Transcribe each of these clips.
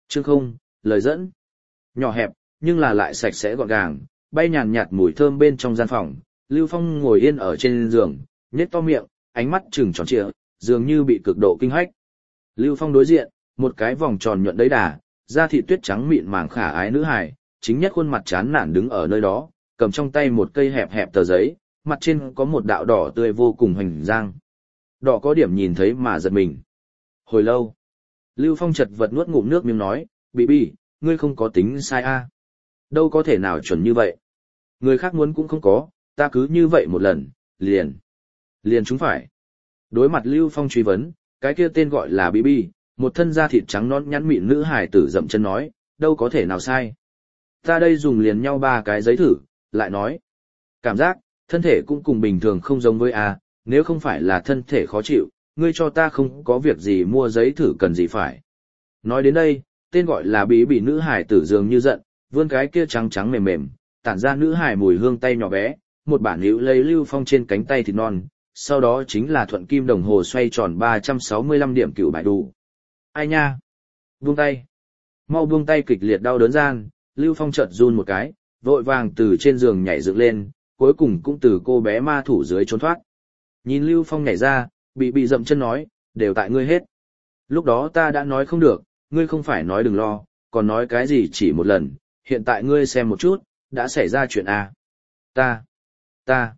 Chương không, lời dẫn. Nhỏ hẹp, nhưng là lại sạch sẽ gọn gàng, bay nhàn nhạt mùi thơm bên trong gian phòng. Lưu Phong ngồi yên ở trên giường, nhếch to miệng, ánh mắt trừng tròn trịa, dường như bị cực độ kinh hách. Lưu Phong đối diện, một cái vòng tròn nhuận đấy đà, da thịt tuyết trắng mịn màng khả ái nữ hài, chính nhất khuôn mặt chán nản đứng ở nơi đó, cầm trong tay một cây hẹp hẹp tờ giấy, mặt trên có một đạo đỏ tươi vô cùng hoành giang. Đỏ có điểm nhìn thấy mà giật mình. Hồi lâu, Lưu Phong chật vật nuốt ngụm nước miếng nói, Bị, ngươi không có tính sai a? Đâu có thể nào chuẩn như vậy. Người khác muốn cũng không có, ta cứ như vậy một lần, liền chúng phải. Đối mặt Lưu Phong truy vấn, cái kia tên gọi là Bi, một thân da thịt trắng nõn nhắn mịn nữ hài tử dậm chân nói, đâu có thể nào sai. Ta đây dùng liền nhau 3 cái giấy thử, lại nói. Cảm giác, thân thể cũng cùng bình thường không giống với a, nếu không phải là thân thể khó chịu, ngươi cho ta không có việc gì mua giấy thử cần gì phải. Nói đến đây, tên gọi là Bị nữ hài tử dường như giận, vươn cái kia trắng trắng mềm mềm, tản ra nữ hài mùi hương tay nhỏ bé, một bản hữu lấy Lưu Phong trên cánh tay thịt non, sau đó chính là thuận kim đồng hồ xoay tròn 365 điểm cựu bài đủ. Ai nha? Buông tay. Mau buông tay, kịch liệt đau đớn gian, Lưu Phong chợt run một cái, vội vàng từ trên giường nhảy dựng lên, cuối cùng cũng từ cô bé ma thủ dưới trốn thoát. Nhìn Lưu Phong nhảy ra, bị dậm chân nói, đều tại ngươi hết. Lúc đó ta đã nói không được, ngươi không phải nói đừng lo, còn nói cái gì chỉ một lần, hiện tại ngươi xem một chút, đã xảy ra chuyện à. Ta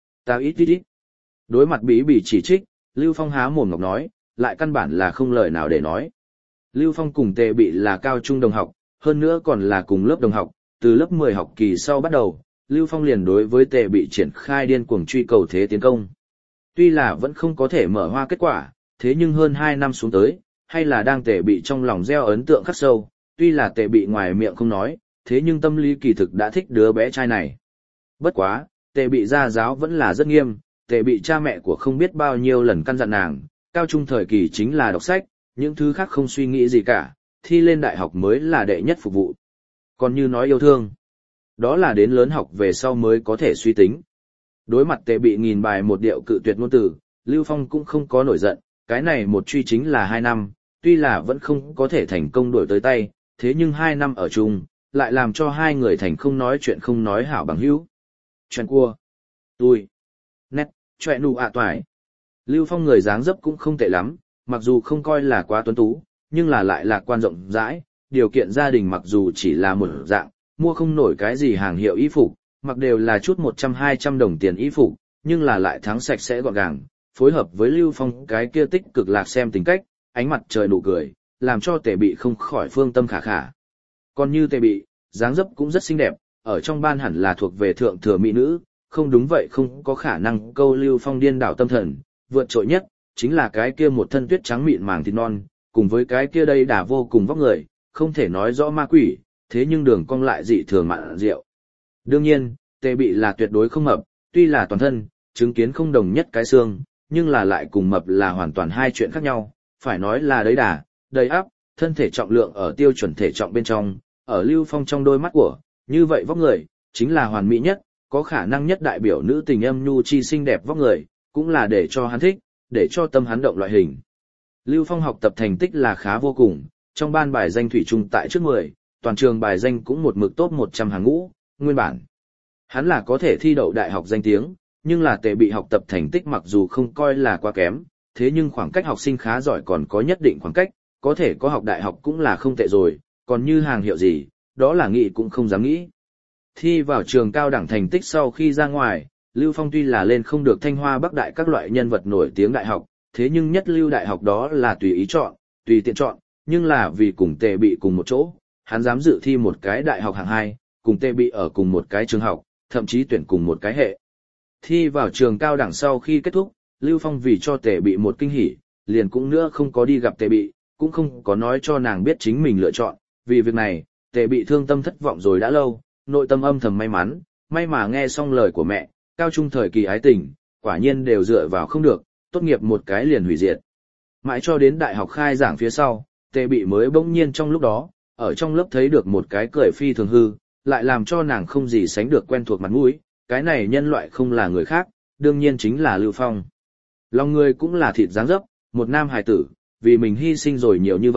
ít. Đối mặt bị chỉ trích, Lưu Phong há mồm ngọc nói, lại căn bản là không lời nào để nói. Lưu Phong cùng Tề Bị là cao trung đồng học, hơn nữa còn là cùng lớp đồng học, từ lớp 10 học kỳ sau bắt đầu, Lưu Phong liền đối với Tề Bị triển khai điên cuồng truy cầu thế tiến công. Tuy là vẫn không có thể mở hoa kết quả, thế nhưng hơn 2 năm xuống tới, hay là đang Tề Bị trong lòng gieo ấn tượng khắc sâu, tuy là Tề Bị ngoài miệng không nói, thế nhưng tâm lý kỳ thực đã thích đứa bé trai này. Bất quá, Tề Bị gia giáo vẫn là rất nghiêm, Tề Bị cha mẹ của không biết bao nhiêu lần căn dặn nàng, cao trung thời kỳ chính là đọc sách, những thứ khác không suy nghĩ gì cả, thi lên đại học mới là đệ nhất phục vụ. Còn như nói yêu thương, đó là đến lớn học về sau mới có thể suy tính. Đối mặt Tề Bị nghìn bài một điệu cự tuyệt ngôn từ, Lưu Phong cũng không có nổi giận, cái này một truy chính là 2 năm, tuy là vẫn không có thể thành công đổi tới tay, thế nhưng 2 năm ở chung, lại làm cho hai người thành không nói chuyện không nói hảo bằng hữu. Chuyện cua. Tôi. Nét, chuyện nụ toải. Lưu Phong người dáng dấp cũng không tệ lắm, mặc dù không coi là quá tuấn tú, nhưng là lại lạc quan rộng rãi, điều kiện gia đình mặc dù chỉ là một dạng, mua không nổi cái gì hàng hiệu y phục, mặc đều là chút 100-200 đồng tiền y phục, nhưng là lại thắng sạch sẽ gọn gàng, phối hợp với Lưu Phong cái kia tích cực lạc xem tính cách, ánh mặt trời nụ cười, làm cho Tề Bị không khỏi phương tâm khả khả. Còn như Tề Bị, dáng dấp cũng rất xinh đẹp, ở trong ban hẳn là thuộc về thượng thừa mỹ nữ, không đúng vậy không có khả năng câu Lưu Phong điên đảo tâm thần, vượt trội nhất, chính là cái kia một thân tuyết trắng mịn màng thịt non, cùng với cái kia đây đà vô cùng vóc người, không thể nói rõ ma quỷ, thế nhưng đường cong lại dị thường mặn rượu. Đương nhiên, Tề Bị là tuyệt đối không mập, tuy là toàn thân, chứng kiến không đồng nhất cái xương, nhưng là lại cùng mập là hoàn toàn hai chuyện khác nhau, phải nói là đấy đà, đầy áp, thân thể trọng lượng ở tiêu chuẩn thể trọng bên trong, ở Lưu Phong trong đôi mắt của, như vậy vóc người, chính là hoàn mỹ nhất, có khả năng nhất đại biểu nữ tình âm nhu chi xinh đẹp vóc người, cũng là để cho hắn thích, để cho tâm hắn động loại hình. Lưu Phong học tập thành tích là khá vô cùng, trong ban bài danh thủy chung tại trước 10, toàn trường bài danh cũng một mực top 100 hàng ngũ, nguyên bản. Hắn là có thể thi đậu đại học danh tiếng, nhưng là Tề Bị học tập thành tích mặc dù không coi là quá kém, thế nhưng khoảng cách học sinh khá giỏi còn có nhất định khoảng cách, có thể có học đại học cũng là không tệ rồi, còn như hàng hiệu gì, đó là nghĩ cũng không dám nghĩ. Thi vào trường cao đẳng thành tích sau khi ra ngoài, Lưu Phong tuy là lên không được Thanh Hoa Bắc Đại các loại nhân vật nổi tiếng đại học, thế nhưng nhất lưu đại học đó là tùy ý chọn, tùy tiện chọn, nhưng là vì cùng Tề Bị cùng một chỗ, hắn dám dự thi một cái đại học hạng 2, cùng Tề Bị ở cùng một cái trường học, thậm chí tuyển cùng một cái hệ. Thi vào trường cao đẳng sau khi kết thúc, Lưu Phong vì cho Tề Bị một kinh hỉ, liền cũng nữa không có đi gặp Tề Bị, cũng không có nói cho nàng biết chính mình lựa chọn, vì việc này, Tề Bị thương tâm thất vọng rồi đã lâu, nội tâm âm thầm may mắn, may mà nghe xong lời của mẹ, cao trung thời kỳ ái tình, quả nhiên đều dựa vào không được, tốt nghiệp một cái liền hủy diệt. Mãi cho đến đại học khai giảng phía sau, Tề Bị mới bỗng nhiên trong lúc đó, ở trong lớp thấy được một cái cười phi thường hư, lại làm cho nàng không gì sánh được quen thuộc mặt mũi, cái này nhân loại không là người khác, đương nhiên chính là Lưu Phong. Lòng người cũng là thịt dáng dấp, một nam hài tử, vì mình hy sinh rồi nhiều như vậy,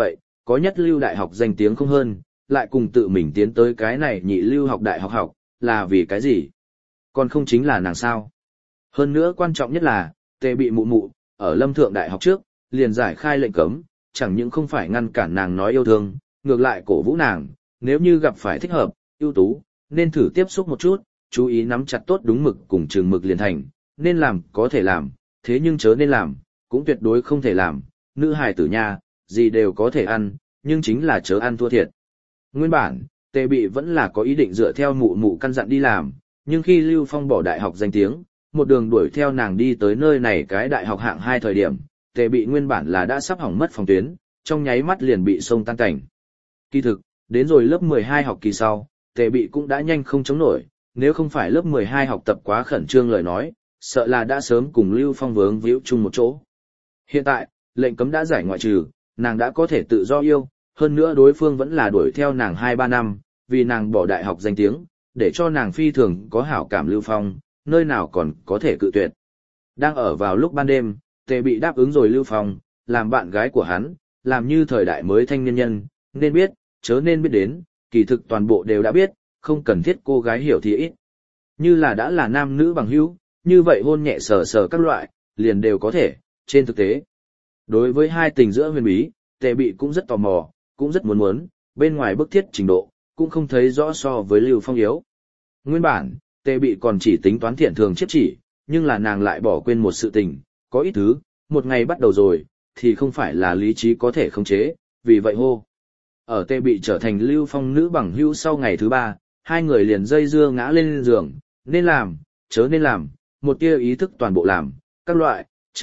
có nhất lưu đại học danh tiếng không hơn, lại cùng tự mình tiến tới cái này nhị lưu học đại học học, là vì cái gì? Còn không chính là nàng sao? Hơn nữa quan trọng nhất là, Tề bị mụ mụ, ở Lâm Thượng Đại học trước, liền giải khai lệnh cấm, chẳng những không phải ngăn cản nàng nói yêu thương, ngược lại cổ vũ nàng, nếu như gặp phải thích hợp, ưu tú, nên thử tiếp xúc một chút, chú ý nắm chặt tốt đúng mực cùng chừng mực liền thành, nên làm có thể làm, thế nhưng chớ nên làm, cũng tuyệt đối không thể làm, nữ hài tử nha, gì đều có thể ăn, nhưng chính là chớ ăn thua thiệt. Nguyên bản, Tề bị vẫn là có ý định dựa theo mụ mụ căn dặn đi làm, nhưng khi Lưu Phong bỏ đại học danh tiếng, một đường đuổi theo nàng đi tới nơi này cái đại học hạng 2 thời điểm, Tề bị nguyên bản là đã sắp hỏng mất phòng tuyến, trong nháy mắt liền bị xông tan cảnh. Kỳ thực, đến rồi lớp 12 học kỳ sau, Tề bị cũng đã nhanh không chống nổi, nếu không phải lớp 12 học tập quá khẩn trương lời nói, sợ là đã sớm cùng Lưu Phong vướng víu chung một chỗ. Hiện tại, lệnh cấm đã giải ngoại trừ, nàng đã có thể tự do yêu, hơn nữa đối phương vẫn là đuổi theo nàng 2-3 năm, vì nàng bỏ đại học danh tiếng, để cho nàng phi thường có hảo cảm Lưu Phong, nơi nào còn có thể cự tuyệt. Đang ở vào lúc ban đêm, Tề bị đáp ứng rồi Lưu Phong, làm bạn gái của hắn, làm như thời đại mới thanh niên nhân, nên biết, chớ nên biết đến, kỳ thực toàn bộ đều đã biết, không cần thiết cô gái hiểu thì ít. Như là đã là nam nữ bằng hữu, như vậy hôn nhẹ sờ sờ các loại, liền đều có thể, trên thực tế. Đối với hai tình giữa huyền bí, Tề bị cũng rất tò mò, cũng rất muốn, bên ngoài bức thiết trình độ, cũng không thấy rõ so với Lưu Phong yếu. Nguyên bản, Tề bị còn chỉ tính toán thiện thường chiếp chỉ, nhưng là nàng lại bỏ quên một sự tình, có ít thứ, một ngày bắt đầu rồi, thì không phải là lý trí có thể khống chế, vì vậy hô. Ở Tề bị trở thành Lưu Phong nữ bằng hữu sau ngày thứ 3, hai người liền dây dưa ngã lên giường, nên làm, chớ nên làm, một tia ý thức toàn bộ làm, các loại,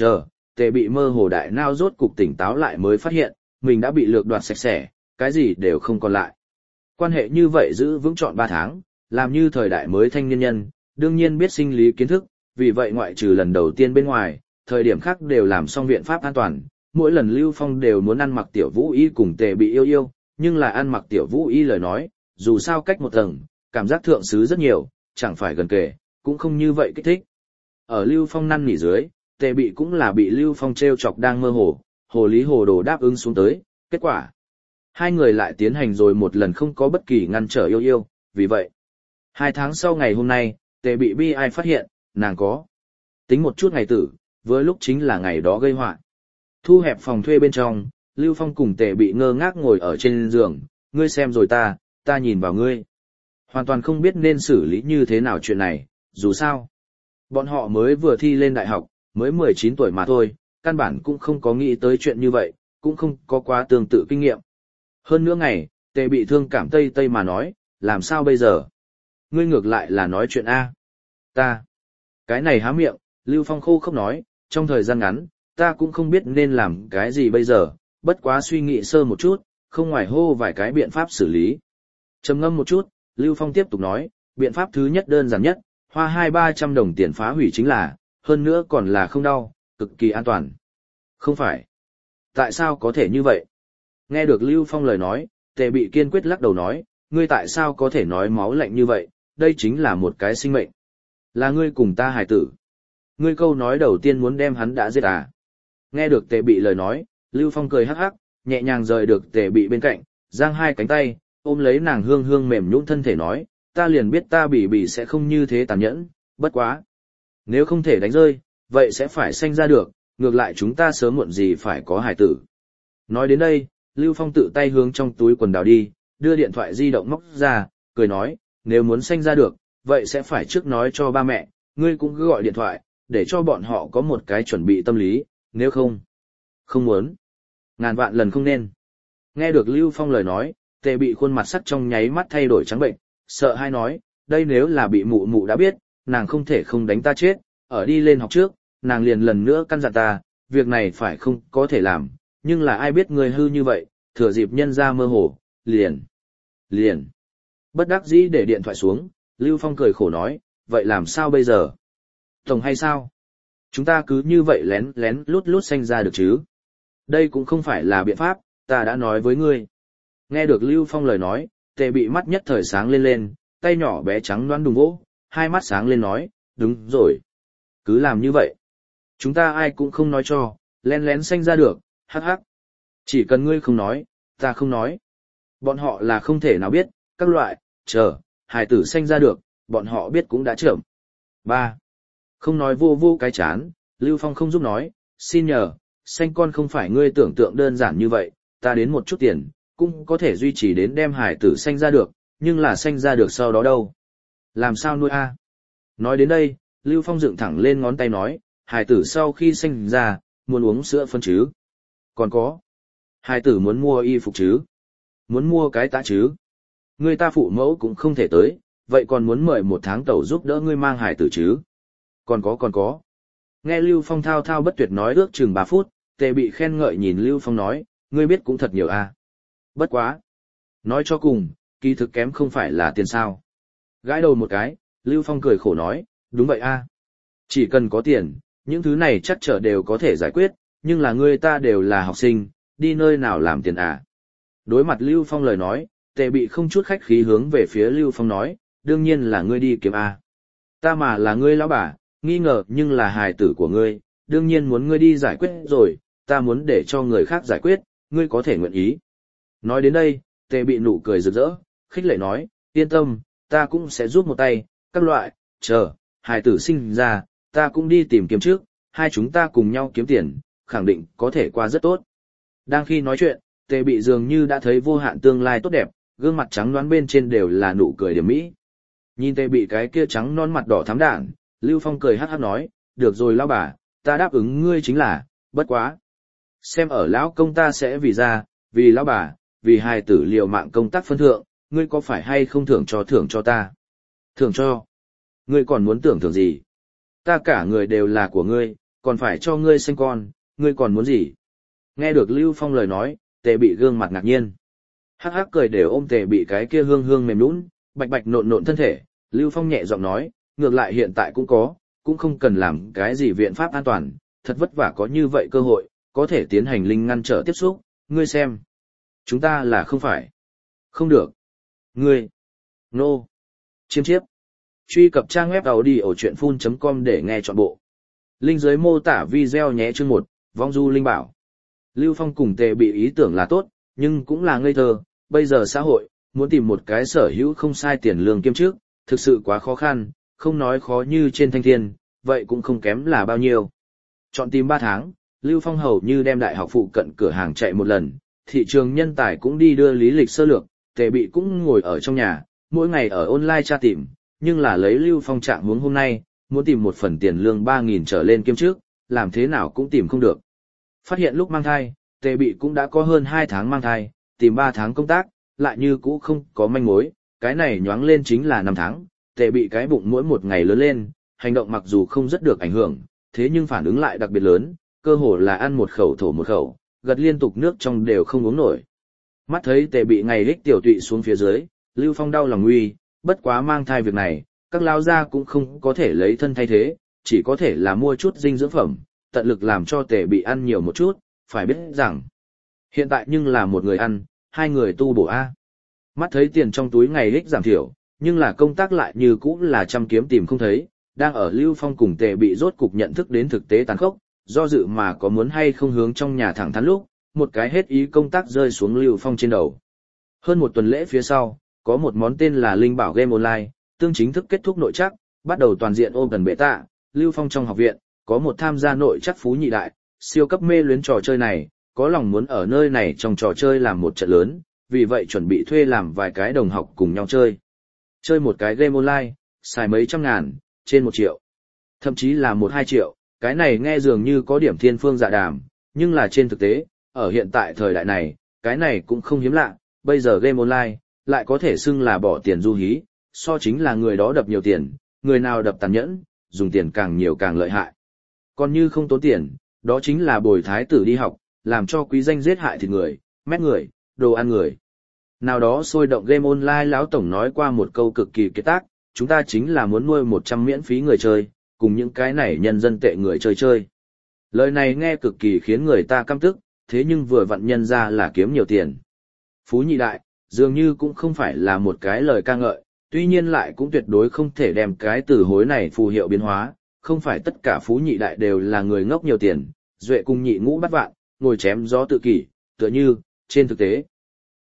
Tề bị mơ hồ đại nao rốt cục tỉnh táo lại mới phát hiện, mình đã bị lược đoạt sạch sẽ, cái gì đều không còn lại. Quan hệ như vậy giữ vững trọn 3 tháng, làm như thời đại mới thanh niên nhân, đương nhiên biết sinh lý kiến thức, vì vậy ngoại trừ lần đầu tiên bên ngoài, thời điểm khác đều làm xong biện pháp an toàn, mỗi lần Lưu Phong đều muốn ăn mặc tiểu vũ y cùng Tề bị yêu, nhưng là ăn mặc tiểu vũ y lời nói, dù sao cách một tầng, cảm giác thượng sứ rất nhiều, chẳng phải gần kề, cũng không như vậy kích thích. Ở Lưu Phong năn nỉ dưới, Tề bị cũng là bị Lưu Phong treo chọc đang mơ hồ, hồ lý hồ đồ đáp ứng xuống tới, kết quả. Hai người lại tiến hành rồi một lần không có bất kỳ ngăn trở yêu, vì vậy. 2 tháng sau ngày hôm nay, Tề bị bi ai phát hiện, nàng có. Tính một chút ngày tử, với lúc chính là ngày đó gây họa. Thu hẹp phòng thuê bên trong, Lưu Phong cùng Tề bị ngơ ngác ngồi ở trên giường, ngươi xem rồi ta nhìn vào ngươi. Hoàn toàn không biết nên xử lý như thế nào chuyện này, dù sao. Bọn họ mới vừa thi lên đại học, mới 19 tuổi mà thôi, căn bản cũng không có nghĩ tới chuyện như vậy, cũng không có quá tương tự kinh nghiệm. Hơn nữa ngày, Tề bị thương cảm tây mà nói, làm sao bây giờ? Ngươi ngược lại là nói chuyện A. Ta. Cái này há miệng, Lưu Phong khô không nói, trong thời gian ngắn, ta cũng không biết nên làm cái gì bây giờ, bất quá suy nghĩ sơ một chút, không ngoài hô vài cái biện pháp xử lý. Trầm ngâm một chút, Lưu Phong tiếp tục nói, biện pháp thứ nhất đơn giản nhất, hoa 200-300 đồng tiền phá hủy chính là, hơn nữa còn là không đau, cực kỳ an toàn. Không phải. Tại sao có thể như vậy? Nghe được Lưu Phong lời nói, Tề bị kiên quyết lắc đầu nói, ngươi tại sao có thể nói máu lạnh như vậy, đây chính là một cái sinh mệnh. Là ngươi cùng ta hài tử. Ngươi câu nói đầu tiên muốn đem hắn đã giết à? Nghe được Tề bị lời nói, Lưu Phong cười hắc hắc, nhẹ nhàng rời được Tề bị bên cạnh, giang hai cánh tay, ôm lấy nàng hương hương mềm nhũn thân thể nói, ta liền biết ta bị sẽ không như thế tàn nhẫn, bất quá. Nếu không thể đánh rơi, vậy sẽ phải sanh ra được, ngược lại chúng ta sớm muộn gì phải có hài tử. Nói đến đây, Lưu Phong tự tay hướng trong túi quần đào đi, đưa điện thoại di động móc ra, cười nói, nếu muốn sanh ra được, vậy sẽ phải trước nói cho ba mẹ, ngươi cũng cứ gọi điện thoại, để cho bọn họ có một cái chuẩn bị tâm lý, nếu không. Không muốn. Ngàn vạn lần không nên. Nghe được Lưu Phong lời nói, Tề bị khuôn mặt sắc trong nháy mắt thay đổi trắng bệnh, sợ hai nói, đây nếu là bị mụ mụ đã biết, nàng không thể không đánh ta chết, ở đi lên học trước, nàng liền lần nữa căn dặn ta, việc này phải không có thể làm, nhưng là ai biết người hư như vậy, thừa dịp nhân ra mơ hồ, liền. Bất đắc dĩ để điện thoại xuống, Lưu Phong cười khổ nói, vậy làm sao bây giờ? Tổng hay sao? Chúng ta cứ như vậy lén lén lút sanh ra được chứ? Đây cũng không phải là biện pháp, ta đã nói với ngươi. Nghe được Lưu Phong lời nói, Tề bị mắt nhất thời sáng lên, tay nhỏ bé trắng loãng đùng vỗ, hai mắt sáng lên nói, đúng rồi. Cứ làm như vậy. Chúng ta ai cũng không nói cho, lén lén sanh ra được, hắc hắc. Chỉ cần ngươi không nói, Ta không nói. Bọn họ là không thể nào biết, các loại, chờ, hài tử sanh ra được, bọn họ biết cũng đã chậm. 3. Không nói vô vô cái chán, Lưu Phong không giúp nói, xin nhờ, sanh con không phải ngươi tưởng tượng đơn giản như vậy, ta đến một chút tiền, cũng có thể duy trì đến đem hài tử sanh ra được, nhưng là sanh ra được sau đó đâu. Làm sao nuôi a? Nói đến đây, Lưu Phong dựng thẳng lên ngón tay nói, hài tử sau khi sanh ra, muốn uống sữa phân chứ. Còn có, hài tử muốn mua y phục chứ. Muốn mua cái tã chứ. Người ta phụ mẫu cũng không thể tới, vậy còn muốn mời một tháng tẩu giúp đỡ ngươi mang hài tử chứ. Còn có. Nghe Lưu Phong thao thao bất tuyệt nói ước chừng 3 phút, Tề Bị khen ngợi nhìn Lưu Phong nói, ngươi biết cũng thật nhiều a. Bất quá. Nói cho cùng, kỳ thực kém không phải là tiền sao. Gãi đầu một cái, Lưu Phong cười khổ nói, đúng vậy a. Chỉ cần có tiền, những thứ này chắc trở đều có thể giải quyết, nhưng là ngươi ta đều là học sinh, đi nơi nào làm tiền à. Đối mặt Lưu Phong lời nói, Tề Bị không chút khách khí hướng về phía Lưu Phong nói, đương nhiên là ngươi đi kiếm a. Ta mà là ngươi lão bà, nghi ngờ nhưng là hài tử của ngươi, đương nhiên muốn ngươi đi giải quyết rồi, ta muốn để cho người khác giải quyết, ngươi có thể nguyện ý. Nói đến đây, Tề Bị nụ cười rực rỡ, khích lệ nói, yên tâm, ta cũng sẽ giúp một tay, các loại, chờ, hài tử sinh ra, ta cũng đi tìm kiếm trước, hai chúng ta cùng nhau kiếm tiền, khẳng định có thể qua rất tốt. Đang khi nói chuyện, Tề Bị dường như đã thấy vô hạn tương lai tốt đẹp, gương mặt trắng nõn bên trên đều là nụ cười điểm mỹ. Nhìn Tề Bị cái kia trắng non mặt đỏ thắm đản, Lưu Phong cười hắc hắc nói, được rồi lão bà, ta đáp ứng ngươi chính là, bất quá. Xem ở lão công ta sẽ vì ra, vì lão bà, vì hài tử liều mạng công tác phân thượng, ngươi có phải hay không thưởng cho ta? Thưởng cho? Ngươi còn muốn thưởng gì? Ta cả người đều là của ngươi, còn phải cho ngươi sinh con, ngươi còn muốn gì? Nghe được Lưu Phong lời nói, Tề Bị gương mặt ngạc nhiên. Hắc hắc cười đều ôm Tề Bị cái kia hương hương mềm nhũn, bạch bạch nộn nộn thân thể, Lưu Phong nhẹ giọng nói, ngược lại hiện tại cũng có, cũng không cần làm cái gì viện pháp an toàn, thật vất vả có như vậy cơ hội, có thể tiến hành linh ngăn trở tiếp xúc, ngươi xem. Chúng ta là không phải. Không được. Ngươi. Nô. No. Chiêm chiếp. Truy cập trang web audiochuyenphun.com để nghe trọn bộ. Link dưới mô tả video nhé chương 1, vong du linh bảo. Lưu Phong cùng Tề Bị ý tưởng là tốt, nhưng cũng là ngây thơ, bây giờ xã hội, muốn tìm một cái sở hữu không sai tiền lương kiêm chức, thực sự quá khó khăn, không nói khó như trên thanh thiên, vậy cũng không kém là bao nhiêu. Chọn tìm 3 tháng, Lưu Phong hầu như đem đại học phụ cận cửa hàng chạy một lần, thị trường nhân tài cũng đi đưa lý lịch sơ lược, Tề Bị cũng ngồi ở trong nhà, mỗi ngày ở online tra tìm, nhưng là lấy Lưu Phong trạng huống hôm nay, muốn tìm một phần tiền lương 3.000 trở lên kiêm trước, làm thế nào cũng tìm không được. Phát hiện lúc mang thai, Tề Bị cũng đã có hơn 2 tháng mang thai, tìm 3 tháng công tác, lại như cũ không có manh mối, cái này nhoáng lên chính là 5 tháng, Tề Bị cái bụng mỗi một ngày lớn lên, hành động mặc dù không rất được ảnh hưởng, thế nhưng phản ứng lại đặc biệt lớn, cơ hồ là ăn một khẩu thổ một khẩu, gật liên tục nước trong đều không uống nổi. Mắt thấy Tề Bị ngày đích tiểu tụy xuống phía dưới, Lưu Phong đau lòng nguy, bất quá mang thai việc này, các lao gia cũng không có thể lấy thân thay thế, chỉ có thể là mua chút dinh dưỡng phẩm, tận lực làm cho Tề Bị ăn nhiều một chút, phải biết rằng, hiện tại nhưng là một người ăn, 2 người tu bổ A. Mắt thấy tiền trong túi ngày đích giảm thiểu, nhưng là công tác lại như cũ là trăm kiếm tìm không thấy, đang ở Lưu Phong cùng Tề Bị rốt cục nhận thức đến thực tế tàn khốc, do dự mà có muốn hay không hướng trong nhà thẳng thắn lúc, một cái hết ý công tác rơi xuống Lưu Phong trên đầu. Hơn một tuần lễ phía sau, có một món tên là Linh Bảo Game Online, tương chính thức kết thúc nội trắc, bắt đầu toàn diện ôm gần bệ tạ, Lưu Phong trong học viện, có một tham gia nội trắc phú nhị đại, siêu cấp mê luyến trò chơi này, có lòng muốn ở nơi này trong trò chơi làm một trận lớn, vì vậy chuẩn bị thuê làm vài cái đồng học cùng nhau chơi. Chơi một cái game online, xài mấy trăm ngàn, trên 1 triệu. Thậm chí là 1-2 triệu, cái này nghe dường như có điểm thiên phương dạ đàm, nhưng là trên thực tế, ở hiện tại thời đại này, cái này cũng không hiếm lạ, bây giờ game online, lại có thể xưng là bỏ tiền du hí, so chính là người đó đập nhiều tiền, người nào đập tàn nhẫn, dùng tiền càng nhiều càng lợi hại. Còn như không tốn tiền, đó chính là bồi thái tử đi học, làm cho quý danh giết hại thịt người, mét người, đồ ăn người. Nào đó sôi động game online lão tổng nói qua một câu cực kỳ kiệt tác, chúng ta chính là muốn nuôi 100 miễn phí người chơi, cùng những cái này nhân dân tệ người chơi chơi. Lời này nghe cực kỳ khiến người ta căm tức, thế nhưng vừa vặn nhân ra là kiếm nhiều tiền. Phú nhị đại, dường như cũng không phải là một cái lời ca ngợi, tuy nhiên lại cũng tuyệt đối không thể đem cái từ hối này phù hiệu biến hóa, không phải tất cả phú nhị đại đều là người ngốc nhiều tiền, duệ cùng nhị ngũ bắt vạn, ngồi chém gió tự kỷ, tựa như, trên thực tế,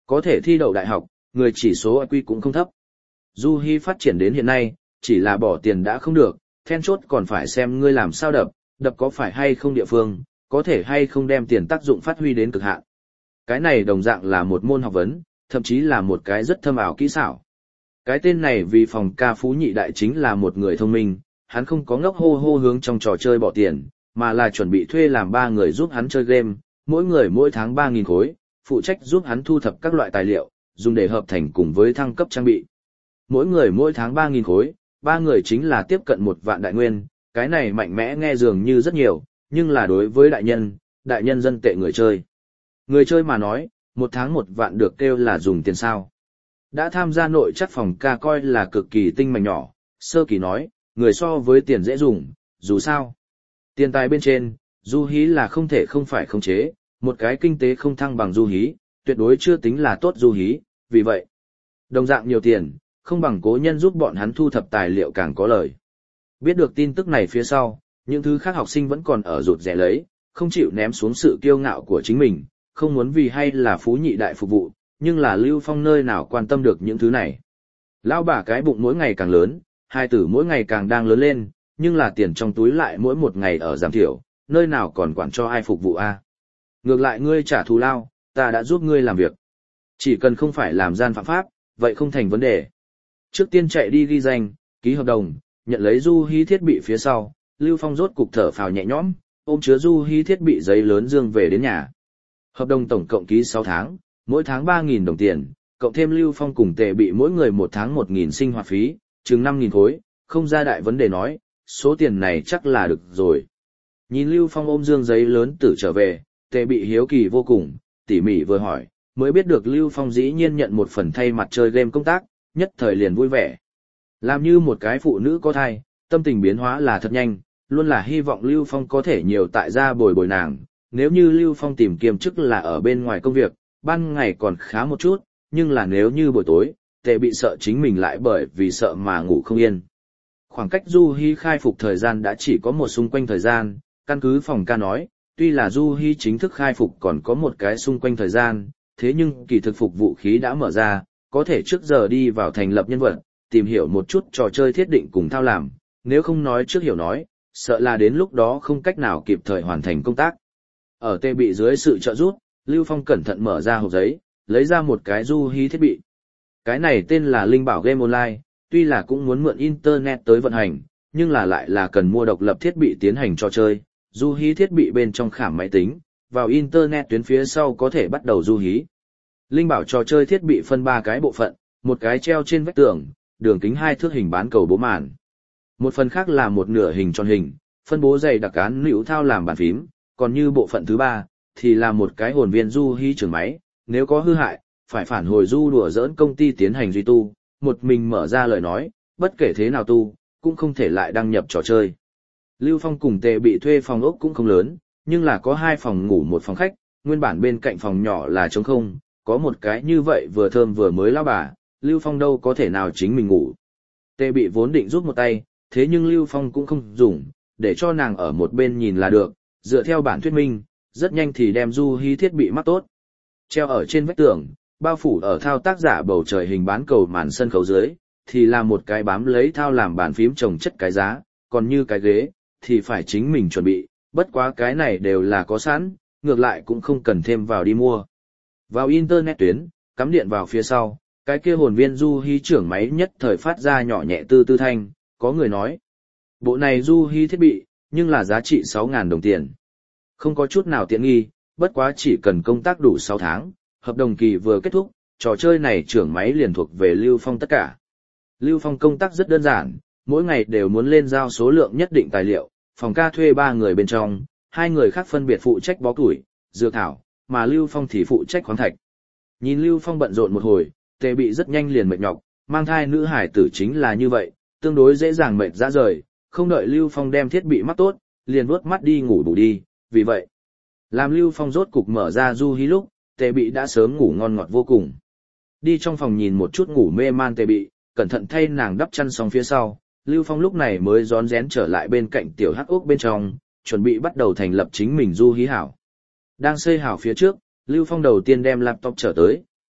Có thể thi đậu đại học, người chỉ số IQ cũng không thấp. Du Hí phát triển đến hiện nay, chỉ là bỏ tiền đã không được, then chốt còn phải xem ngươi làm sao đập có phải hay không địa phương, có thể hay không đem tiền tác dụng phát huy đến cực hạn. Cái này đồng dạng là một môn học vấn, thậm chí là một cái rất thâm ảo kỹ xảo. Cái tên này vì phòng ca phú nhị đại chính là một người thông minh, hắn không có ngốc hô hô hướng trong trò chơi bỏ tiền, mà là chuẩn bị thuê làm 3 người giúp hắn chơi game, mỗi người mỗi tháng 3.000 khối, phụ trách giúp hắn thu thập các loại tài liệu, dùng để hợp thành cùng với thăng cấp trang bị. Mỗi người mỗi tháng 3.000 khối, 3 người chính là tiếp cận 1 vạn đại nguyên, cái này mạnh mẽ nghe dường như rất nhiều, nhưng là đối với đại nhân dân tệ người chơi. Người chơi mà nói, 1 tháng 1 vạn được kêu là dùng tiền sao. Đã tham gia nội chắc phòng ca coi là cực kỳ tinh mảnh nhỏ, Sơ Kỳ nói, người so với tiền dễ dùng, dù sao. Tiền tài bên trên, Du Hí là không thể không phải khống chế, một cái kinh tế không thăng bằng Du Hí, tuyệt đối chưa tính là tốt Du Hí, vì vậy. Đồng dạng nhiều tiền, không bằng cố nhân giúp bọn hắn thu thập tài liệu càng có lời. Biết được tin tức này phía sau, những thứ khác học sinh vẫn còn ở rụt rẻ lấy, không chịu ném xuống sự kiêu ngạo của chính mình, không muốn vì hay là phú nhị đại phục vụ, nhưng là Lưu Phong nơi nào quan tâm được những thứ này. Lão bà cái bụng mỗi ngày càng lớn, hai tử mỗi ngày càng đang lớn lên, nhưng là tiền trong túi lại mỗi một ngày ở giảm thiểu, nơi nào còn quản cho ai phục vụ a? Ngược lại ngươi trả thù lao, ta đã giúp ngươi làm việc. Chỉ cần không phải làm gian phạm pháp, vậy không thành vấn đề. Trước tiên chạy đi ghi danh, ký hợp đồng, nhận lấy Du Hí thiết bị phía sau, Lưu Phong rốt cục thở phào nhẹ nhõm, ôm chứa Du Hí thiết bị giấy lớn dương về đến nhà. Hợp đồng tổng cộng ký 6 tháng, mỗi tháng 3.000 đồng tiền, cộng thêm Lưu Phong cùng Tề Bị mỗi người một tháng 1.000 sinh hoạt phí, chừng 5.000 khối, không ra đại vấn đề nói, số tiền này chắc là được rồi. Nhìn Lưu Phong ôm dương giấy lớn tử trở về, Tề Bị hiếu kỳ vô cùng, tỉ mỉ vừa hỏi, mới biết được Lưu Phong dĩ nhiên nhận một phần thay mặt chơi game công tác, nhất thời liền vui vẻ. Làm như một cái phụ nữ có thai, tâm tình biến hóa là thật nhanh, luôn là hy vọng Lưu Phong có thể nhiều tại gia bồi bồi nàng. Nếu như Lưu Phong tìm kiêm chức là ở bên ngoài công việc, ban ngày còn khá một chút, nhưng là nếu như buổi tối, Tề Bị sợ chính mình lại bởi vì sợ mà ngủ không yên. Khoảng cách Du Hí khai phục thời gian đã chỉ có một xung quanh thời gian, căn cứ phòng ca nói, tuy là Du Hí chính thức khai phục còn có một cái xung quanh thời gian, thế nhưng kỳ thực phục vũ khí đã mở ra, có thể trước giờ đi vào thành lập nhân vật, tìm hiểu một chút trò chơi thiết định cùng thao làm, nếu không nói trước hiểu nói, sợ là đến lúc đó không cách nào kịp thời hoàn thành công tác. Ở Tề Bị dưới sự trợ giúp, Lưu Phong cẩn thận mở ra hộp giấy, lấy ra một cái Du Hí thiết bị. Cái này tên là Linh Bảo Game Online, tuy là cũng muốn mượn Internet tới vận hành, nhưng là lại là cần mua độc lập thiết bị tiến hành trò chơi. Du Hí thiết bị bên trong khảm máy tính, vào Internet tuyến phía sau có thể bắt đầu Du Hí. Linh Bảo trò chơi thiết bị phân 3 cái bộ phận, một cái treo trên vách tường, đường kính 2 thước hình bán cầu bố màn. Một phần khác là một nửa hình tròn hình, phân bố dày đặc án nữu thao làm bàn phím, còn như bộ phận thứ 3, thì là một cái hồn viên Du Hí trường máy, nếu có hư hại, phải phản hồi du đùa giỡn công ty tiến hành duy tu, một mình mở ra lời nói, bất kể thế nào tu, cũng không thể lại đăng nhập trò chơi. Lưu Phong cùng Tề Bị thuê phòng ốc cũng không lớn, nhưng là có 2 phòng ngủ 1 phòng khách, nguyên bản bên cạnh phòng nhỏ là trống không, có một cái như vậy vừa thơm vừa mới lão bà, Lưu Phong đâu có thể nào chính mình ngủ. Tề Bị vốn định rút một tay, thế nhưng Lưu Phong cũng không dùng, để cho nàng ở một bên nhìn là được, dựa theo bản thuyết minh, rất nhanh thì đem Du Hí thiết bị mắc tốt. Treo ở trên vách tường, bao phủ ở thao tác giả bầu trời hình bán cầu màn sân khấu dưới, thì là một cái bám lấy thao làm bàn phím trồng chất cái giá, còn như cái ghế, thì phải chính mình chuẩn bị, bất quá cái này đều là có sẵn, ngược lại cũng không cần thêm vào đi mua. Vào Internet tuyến, cắm điện vào phía sau, cái kia hồn viên Du Hí trưởng máy nhất thời phát ra nhỏ nhẹ tư tư thanh, có người nói. Bộ này Du Hí thiết bị, nhưng là giá trị 6.000 đồng tiền. Không có chút nào tiện nghi, bất quá chỉ cần công tác đủ 6 tháng, hợp đồng kỳ vừa kết thúc, trò chơi này trưởng máy liền thuộc về Lưu Phong tất cả. Lưu Phong công tác rất đơn giản, mỗi ngày đều muốn lên giao số lượng nhất định tài liệu, phòng ca thuê 3 người bên trong, 2 người khác phân biệt phụ trách bó củi, dược thảo, mà Lưu Phong thì phụ trách khoáng thạch. Nhìn Lưu Phong bận rộn một hồi, Tề Bị rất nhanh liền mệt nhọc, mang thai nữ hải tử chính là như vậy, tương đối dễ dàng mệt ra rời, không đợi Lưu Phong đem thiết bị mắc tốt, liền vuốt mắt đi ngủ bù đi, vì vậy, làm Lưu Phong rốt cục mở ra Du Hí lúc, Tề Bị đã sớm ngủ ngon ngọt vô cùng. Đi trong phòng nhìn một chút ngủ mê man Tề Bị, cẩn thận thay nàng đắp chăn xong phía sau, Lưu Phong lúc này mới rón rén trở lại bên cạnh tiểu hắc ốc bên trong, chuẩn bị bắt đầu thành lập chính mình Du Hí hảo. Đang xây hảo phía trước, Lưu Phong đầu tiên đem laptop trở tới,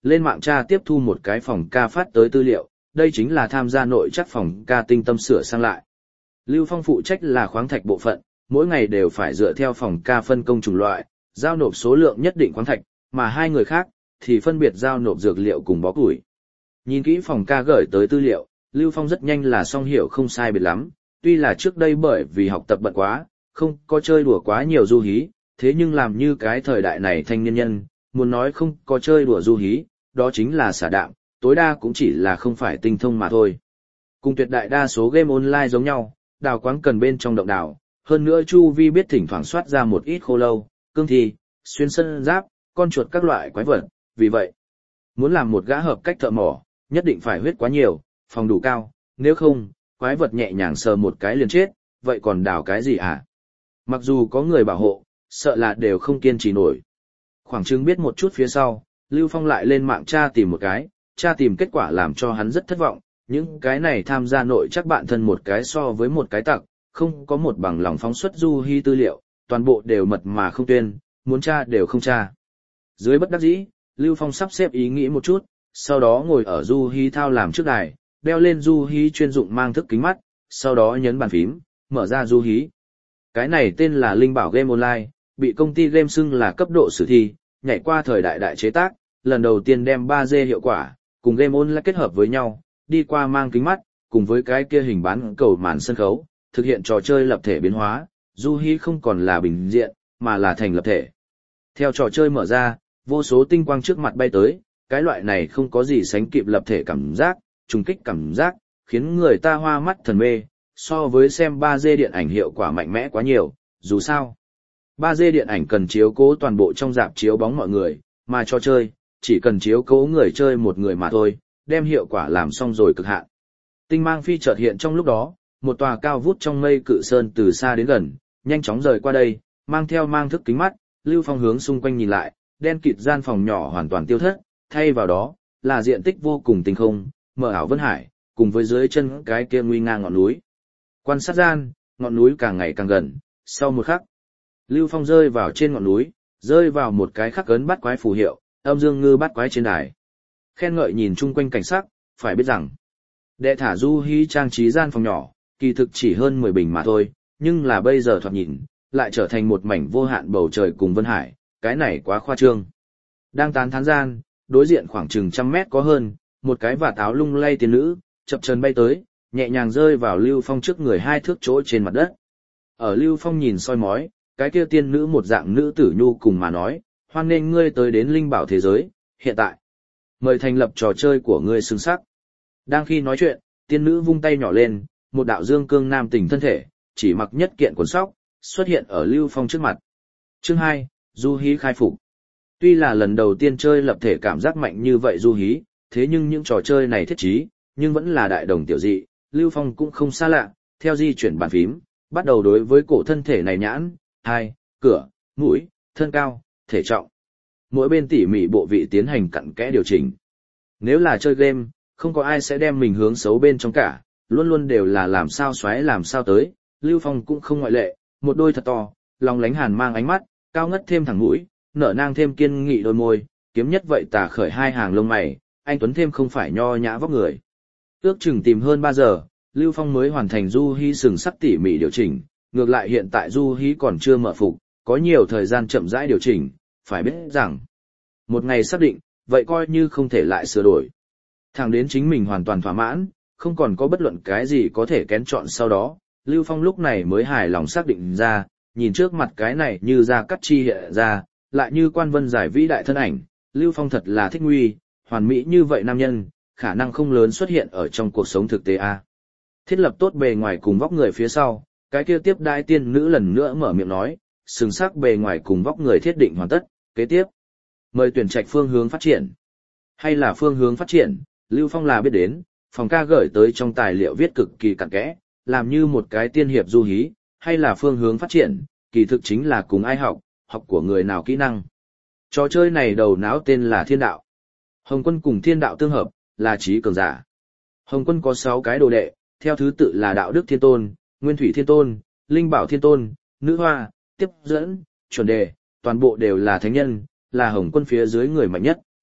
lên mạng tra tiếp thu một cái phòng ca phát tới tư liệu, đây chính là tham gia nội trắc phòng ca tinh tâm sửa sang lại. Lưu Phong phụ trách là khoáng thạch bộ phận, mỗi ngày đều phải dựa theo phòng ca phân công chủng loại, giao nộp số lượng nhất định khoáng thạch, mà hai người khác thì phân biệt giao nộp dược liệu cùng bó củi. Nhìn kỹ phòng ca gửi tới tư liệu, Lưu Phong rất nhanh là xong hiểu không sai biệt lắm, tuy là trước đây bởi vì học tập bận quá, không có chơi đùa quá nhiều du hí, thế nhưng làm như cái thời đại này thanh niên nhân, muốn nói không có chơi đùa du hí, đó chính là xả đạm, tối đa cũng chỉ là không phải tinh thông mà thôi. Cùng tuyệt đại đa số game online giống nhau, đào quáng cần bên trong động đảo, hơn nữa Chu Vi biết thỉnh thoảng soát ra một ít khô lâu, cương thi, xuyên sân giáp, con chuột các loại quái vật, vì vậy, muốn làm một gã hợp cách thợ mỏ, nhất định phải huyết quá nhiều, phòng đủ cao, nếu không, quái vật nhẹ nhàng sờ một cái liền chết, vậy còn đào cái gì à? Mặc dù có người bảo hộ, sợ là đều không kiên trì nổi. Khoảng chừng biết một chút phía sau, Lưu Phong lại lên mạng tra tìm một cái, tra tìm kết quả làm cho hắn rất thất vọng, những cái này tham gia nội chắc bạn thân một cái so với một cái tặc, không có một bằng lòng phóng xuất du hy tư liệu, toàn bộ đều mật mà không tuyên, muốn tra đều không tra. Dưới bất đắc dĩ, Lưu Phong sắp xếp ý nghĩ một chút, sau đó ngồi ở du hí thao làm trước đài, đeo lên du hí chuyên dụng mang thức kính mắt, sau đó nhấn bàn phím, mở ra du hí. Cái này tên là Linh Bảo Game Online, bị công ty game xưng là cấp độ sử thi, nhảy qua thời đại đại chế tác, lần đầu tiên đem 3D hiệu quả, cùng game online kết hợp với nhau, đi qua mang kính mắt, cùng với cái kia hình bán cầu màn sân khấu, thực hiện trò chơi lập thể biến hóa, du hí không còn là bình diện, mà là thành lập thể. Theo trò chơi mở ra, vô số tinh quang trước mặt bay tới, cái loại này không có gì sánh kịp lập thể cảm giác, trùng kích cảm giác, khiến người ta hoa mắt thần mê, so với xem 3D điện ảnh hiệu quả mạnh mẽ quá nhiều, dù sao. 3D điện ảnh cần chiếu cố toàn bộ trong rạp chiếu bóng mọi người, mà trò chơi, chỉ cần chiếu cố người chơi một người mà thôi, đem hiệu quả làm xong rồi cực hạn. Tinh mang phi chợt hiện trong lúc đó, một tòa cao vút trong mây cự sơn từ xa đến gần, nhanh chóng rời qua đây, mang theo mang thức kính mắt, Lưu Phong hướng xung quanh nhìn lại, đen kịt gian phòng nhỏ hoàn toàn tiêu thất, thay vào đó, là diện tích vô cùng tinh không, mờ ảo vân hải, cùng với dưới chân cái kia nguy ngang ngọn núi. Quan sát gian, ngọn núi càng ngày càng gần, sau một khắc, Lưu Phong rơi vào trên ngọn núi, rơi vào một cái khắc ấn bắt quái phù hiệu, âm dương ngư bắt quái trên đài. Khen ngợi nhìn chung quanh cảnh sắc, phải biết rằng, đệ thả du hí trang trí gian phòng nhỏ, kỳ thực chỉ hơn 10 bình mà thôi, nhưng là bây giờ thoạt nhìn, lại trở thành một mảnh vô hạn bầu trời cùng vân hải, cái này quá khoa trương. Đang tán thán gian, đối diện khoảng chừng 100 mét có hơn, một cái vạt áo lung lay tiên nữ, chập chân bay tới, nhẹ nhàng rơi vào Lưu Phong trước người 2 thước chỗ trên mặt đất. Ở Lưu Phong nhìn soi mói, cái kia tiên nữ một dạng nữ tử nhu cùng mà nói, hoan nghênh ngươi tới đến linh bảo thế giới, hiện tại. Mời thành lập trò chơi của ngươi xứng sắc. Đang khi nói chuyện, tiên nữ vung tay nhỏ lên, một đạo dương cương nam tình thân thể, chỉ mặc nhất kiện quần sóc, xuất hiện ở Lưu Phong trước mặt. Chương 2, Du Hí khai phục. Tuy là lần đầu tiên chơi lập thể cảm giác mạnh như vậy Du Hí, thế nhưng những trò chơi này thiết trí, nhưng vẫn là đại đồng tiểu dị, Lưu Phong cũng không xa lạ, theo di chuyển bàn phím, bắt đầu đối với cổ thân thể này nhãn, hai, cửa, mũi, thân cao, thể trọng. Mỗi bên tỉ mỉ bộ vị tiến hành cặn kẽ điều chỉnh. Nếu là chơi game, không có ai sẽ đem mình hướng xấu bên trong cả, luôn luôn đều là làm sao xoáy làm sao tới, Lưu Phong cũng không ngoại lệ, một đôi thật to, lòng lánh hàn mang ánh mắt, cao ngất thêm thẳng mũi, nở nang thêm kiên nghị đôi môi, kiếm nhất vậy tà khởi 2 hàng lông mày, anh tuấn thêm không phải nho nhã vóc người. Ước chừng tìm hơn 3 giờ, Lưu Phong mới hoàn thành du hí sừng sắc tỉ mỉ điều chỉnh, ngược lại hiện tại du hí còn chưa mở phục, có nhiều thời gian chậm rãi điều chỉnh, phải biết rằng, một ngày xác định, vậy coi như không thể lại sửa đổi. Thẳng đến chính mình hoàn toàn thỏa mãn, không còn có bất luận cái gì có thể kén chọn sau đó, Lưu Phong lúc này mới hài lòng xác định ra, nhìn trước mặt cái này như ra cắt chi hiện ra, lại như quan vân giải vĩ đại thân ảnh, Lưu Phong thật là thích nguy, hoàn mỹ như vậy nam nhân, khả năng không lớn xuất hiện ở trong cuộc sống thực tế a. Thiết lập tốt bề ngoài cùng vóc người phía sau, cái kia tiếp đãi tiên nữ lần nữa mở miệng nói, sừng sắc bề ngoài cùng vóc người thiết định hoàn tất, kế tiếp. Mời tuyển trạch phương hướng phát triển. Hay là phương hướng phát triển, Lưu Phong là biết đến, phòng ca gửi tới trong tài liệu viết cực kỳ cặn kẽ, làm như một cái tiên hiệp du hí, hay là phương hướng phát triển, kỳ thực chính là cùng ai học, học của người nào kỹ năng. Trò chơi này đầu não tên là Thiên Đạo. Hồng Quân cùng Thiên Đạo tương hợp, là trí cường giả. Hồng Quân có 6 cái đồ đệ, theo thứ tự là Đạo Đức Thiên Tôn, Nguyên Thủy Thiên Tôn, Linh Bảo Thiên Tôn, Nữ Hoa, Tiếp Dẫn, Chuẩn Đề, toàn bộ đều là thánh nhân, là Hồng Quân phía dưới người mạnh nhất.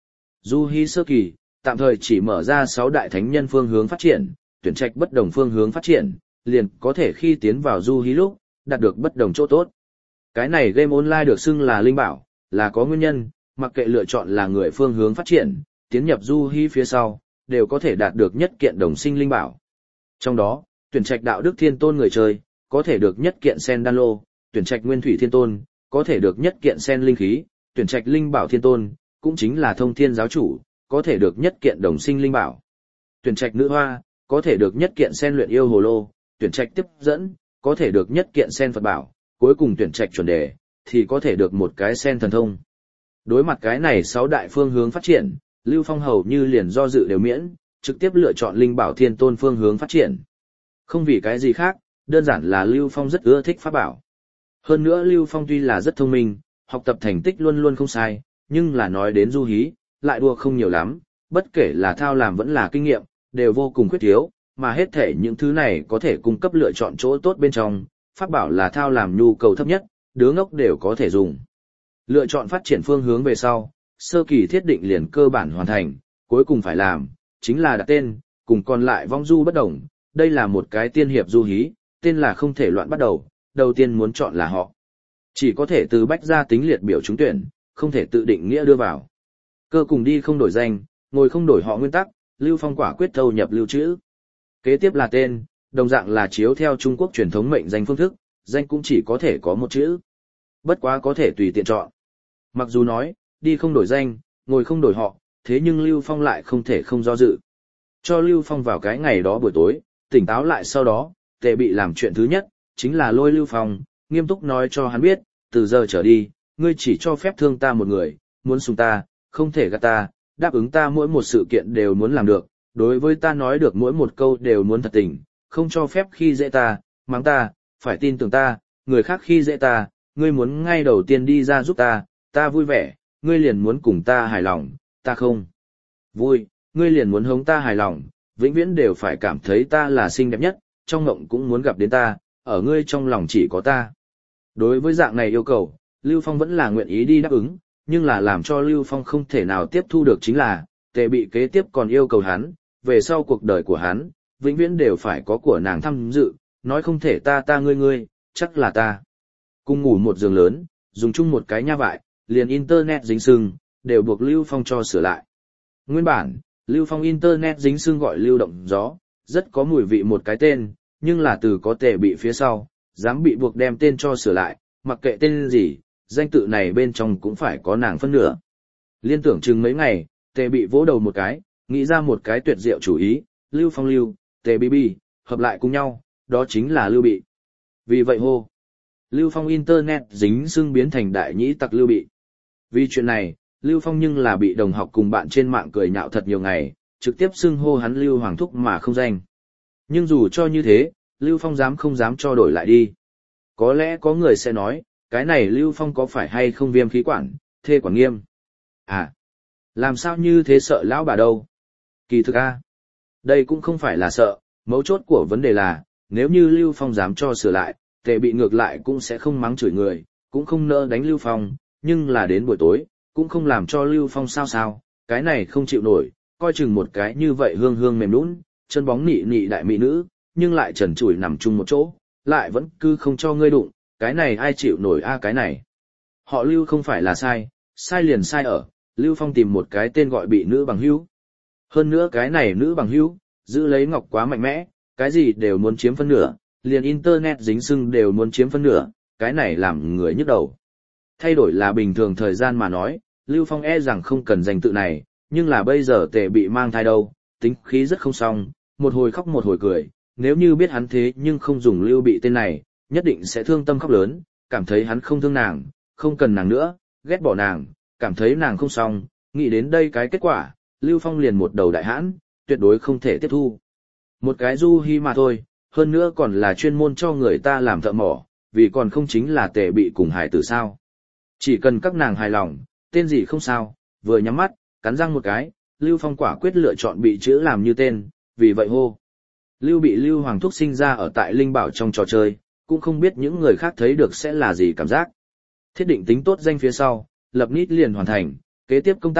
Du hí sơ kỳ, tạm thời chỉ mở ra 6 đại thánh nhân phương hướng phát triển, tuyển trạch bất đồng phương hướng phát triển, liền có thể khi tiến vào du hí lúc, đạt được bất đồng chỗ tốt. Cái này game online được xưng là linh bảo, là có nguyên nhân, mặc kệ lựa chọn là người phương hướng phát triển, tiến nhập du hí phía sau, đều có thể đạt được nhất kiện đồng sinh linh bảo. Trong đó, tuyển trạch đạo đức thiên tôn người chơi, có thể được nhất kiện sen đan lô, tuyển trạch nguyên thủy thiên tôn, có thể được nhất kiện sen linh khí, tuyển trạch linh bảo thiên tôn, cũng chính là thông thiên giáo chủ, có thể được nhất kiện đồng sinh linh bảo. Tuyển trạch nữ hoa, có thể được nhất kiện sen luyện yêu hồ lô, tuyển trạch tiếp dẫn, có thể được nhất kiện sen Phật bảo, cuối cùng tuyển trạch chuẩn đề, thì có thể được một cái sen thần thông. Đối mặt cái này 6 đại phương hướng phát triển, Lưu Phong hầu như liền do dự đều miễn, trực tiếp lựa chọn linh bảo thiên tôn phương hướng phát triển. Không vì cái gì khác, đơn giản là Lưu Phong rất ưa thích pháp bảo. Hơn nữa Lưu Phong tuy là rất thông minh, học tập thành tích luôn luôn không sai, nhưng là nói đến du hí, lại đua không nhiều lắm, bất kể là thao làm vẫn là kinh nghiệm, đều vô cùng khuyết thiếu, mà hết thể những thứ này có thể cung cấp lựa chọn chỗ tốt bên trong, pháp bảo là thao làm nhu cầu thấp nhất, đứa ngốc đều có thể dùng. Lựa chọn phát triển phương hướng về sau, sơ kỳ thiết định liền cơ bản hoàn thành, cuối cùng phải làm, chính là đặt tên, cùng còn lại vong du bất đồng, đây là một cái tiên hiệp du hí, tên là không thể loạn bắt đầu, đầu tiên muốn chọn là họ. Chỉ có thể từ bách gia tính liệt biểu trúng tuyển, không thể tự định nghĩa đưa vào. Cơ cùng đi không đổi danh, ngồi không đổi họ nguyên tắc, Lưu Phong quả quyết thâu nhập lưu trữ. Kế tiếp là tên, đồng dạng là chiếu theo Trung Quốc truyền thống mệnh danh phương thức, danh cũng chỉ có thể có một chữ. Bất quá có thể tùy tiện chọn. Mặc dù nói, đi không đổi danh, ngồi không đổi họ, thế nhưng Lưu Phong lại không thể không do dự. Cho Lưu Phong vào cái ngày đó buổi tối, tỉnh táo lại sau đó, Tề Bị làm chuyện thứ nhất, chính là lôi Lưu Phong, nghiêm túc nói cho hắn biết, từ giờ trở đi, ngươi chỉ cho phép thương ta một người, muốn sùng ta, không thể gạt ta, đáp ứng ta mỗi một sự kiện đều muốn làm được, đối với ta nói được mỗi một câu đều muốn thật tình, không cho phép khi dễ ta, mắng ta, phải tin tưởng ta, người khác khi dễ ta, ngươi muốn ngay đầu tiên đi ra giúp ta vui vẻ, ngươi liền muốn cùng ta hài lòng, ta không vui, ngươi liền muốn hống ta hài lòng, vĩnh viễn đều phải cảm thấy ta là xinh đẹp nhất, trong mộng cũng muốn gặp đến ta, ở ngươi trong lòng chỉ có ta. Đối với dạng này yêu cầu, Lưu Phong vẫn là nguyện ý đi đáp ứng, nhưng là làm cho Lưu Phong không thể nào tiếp thu được chính là, Tề Bị kế tiếp còn yêu cầu hắn, về sau cuộc đời của hắn, vĩnh viễn đều phải có của nàng tham dự, nói không thể ta ngươi, chắc là ta. Cùng ngủ một giường lớn, dùng chung một cái nha vại, liền internet dính sưng, đều buộc Lưu Phong cho sửa lại. Nguyên bản, Lưu Phong internet dính sưng gọi Lưu Động Gió, rất có mùi vị một cái tên, nhưng là từ có Tề Bị phía sau, dám bị buộc đem tên cho sửa lại, mặc kệ tên gì, danh tự này bên trong cũng phải có nàng phân nửa. Liên tưởng chừng mấy ngày, Tề Bị vỗ đầu một cái, nghĩ ra một cái tuyệt diệu chủ ý, Lưu Phong Lưu, Tề Bị, hợp lại cùng nhau, đó chính là Lưu Bị. Vì vậy hô, Lưu Phong internet dính sưng biến thành đại nhĩ tặc Lưu Bị. Vì chuyện này, Lưu Phong nhưng là bị đồng học cùng bạn trên mạng cười nhạo thật nhiều ngày, trực tiếp xưng hô hắn Lưu Hoàng Thúc mà không danh. Nhưng dù cho như thế, Lưu Phong dám không dám cho đổi lại đi. Có lẽ có người sẽ nói, cái này Lưu Phong có phải hay không viêm khí quản, thê quản nghiêm. À, làm sao như thế sợ lão bà đâu? Kỳ thực a, đây cũng không phải là sợ, mấu chốt của vấn đề là, nếu như Lưu Phong dám cho sửa lại, Tề Bị ngược lại cũng sẽ không mắng chửi người, cũng không nỡ đánh Lưu Phong, nhưng là đến buổi tối, cũng không làm cho Lưu Phong sao, cái này không chịu nổi, coi chừng một cái như vậy hương hương mềm nũng, chân bóng nị nị đại mỹ nữ, nhưng lại trần trụi nằm chung một chỗ, lại vẫn cứ không cho ngươi đụng, cái này ai chịu nổi a cái này. Họ Lưu không phải là sai, sai liền sai ở, Lưu Phong tìm một cái tên gọi bị nữ bằng hữu. Hơn nữa cái này nữ bằng hữu, giữ lấy ngọc quá mạnh mẽ, cái gì đều muốn chiếm phân nửa, liền internet dính sưng đều muốn chiếm phân nửa, cái này làm người nhức đầu. Thay đổi là bình thường thời gian mà nói, Lưu Phong e rằng không cần danh tự này, nhưng là bây giờ Tề Bị mang thai đâu, tính khí rất không xong, một hồi khóc một hồi cười, nếu như biết hắn thế nhưng không dùng Lưu Bị tên này, nhất định sẽ thương tâm khóc lớn, cảm thấy hắn không thương nàng, không cần nàng nữa, ghét bỏ nàng, cảm thấy nàng không xong, nghĩ đến đây cái kết quả, Lưu Phong liền một đầu đại hãn, tuyệt đối không thể tiếp thu. Một cái du hi mà thôi, hơn nữa còn là chuyên môn cho người ta làm thợ mỏ, vì còn không chính là Tề Bị cùng hài tử sao. Chỉ cần các nàng hài lòng, tên gì không sao, vừa nhắm mắt, cắn răng một cái, Lưu Phong quả quyết lựa chọn Bị chữ làm như tên, vì vậy hô. Lưu Bị Lưu Hoàng Thúc sinh ra ở tại Linh Bảo trong trò chơi, cũng không biết những người khác thấy được sẽ là gì cảm giác. Thiết định tính tốt danh phía sau, lập nít liền hoàn thành, kế tiếp công tác,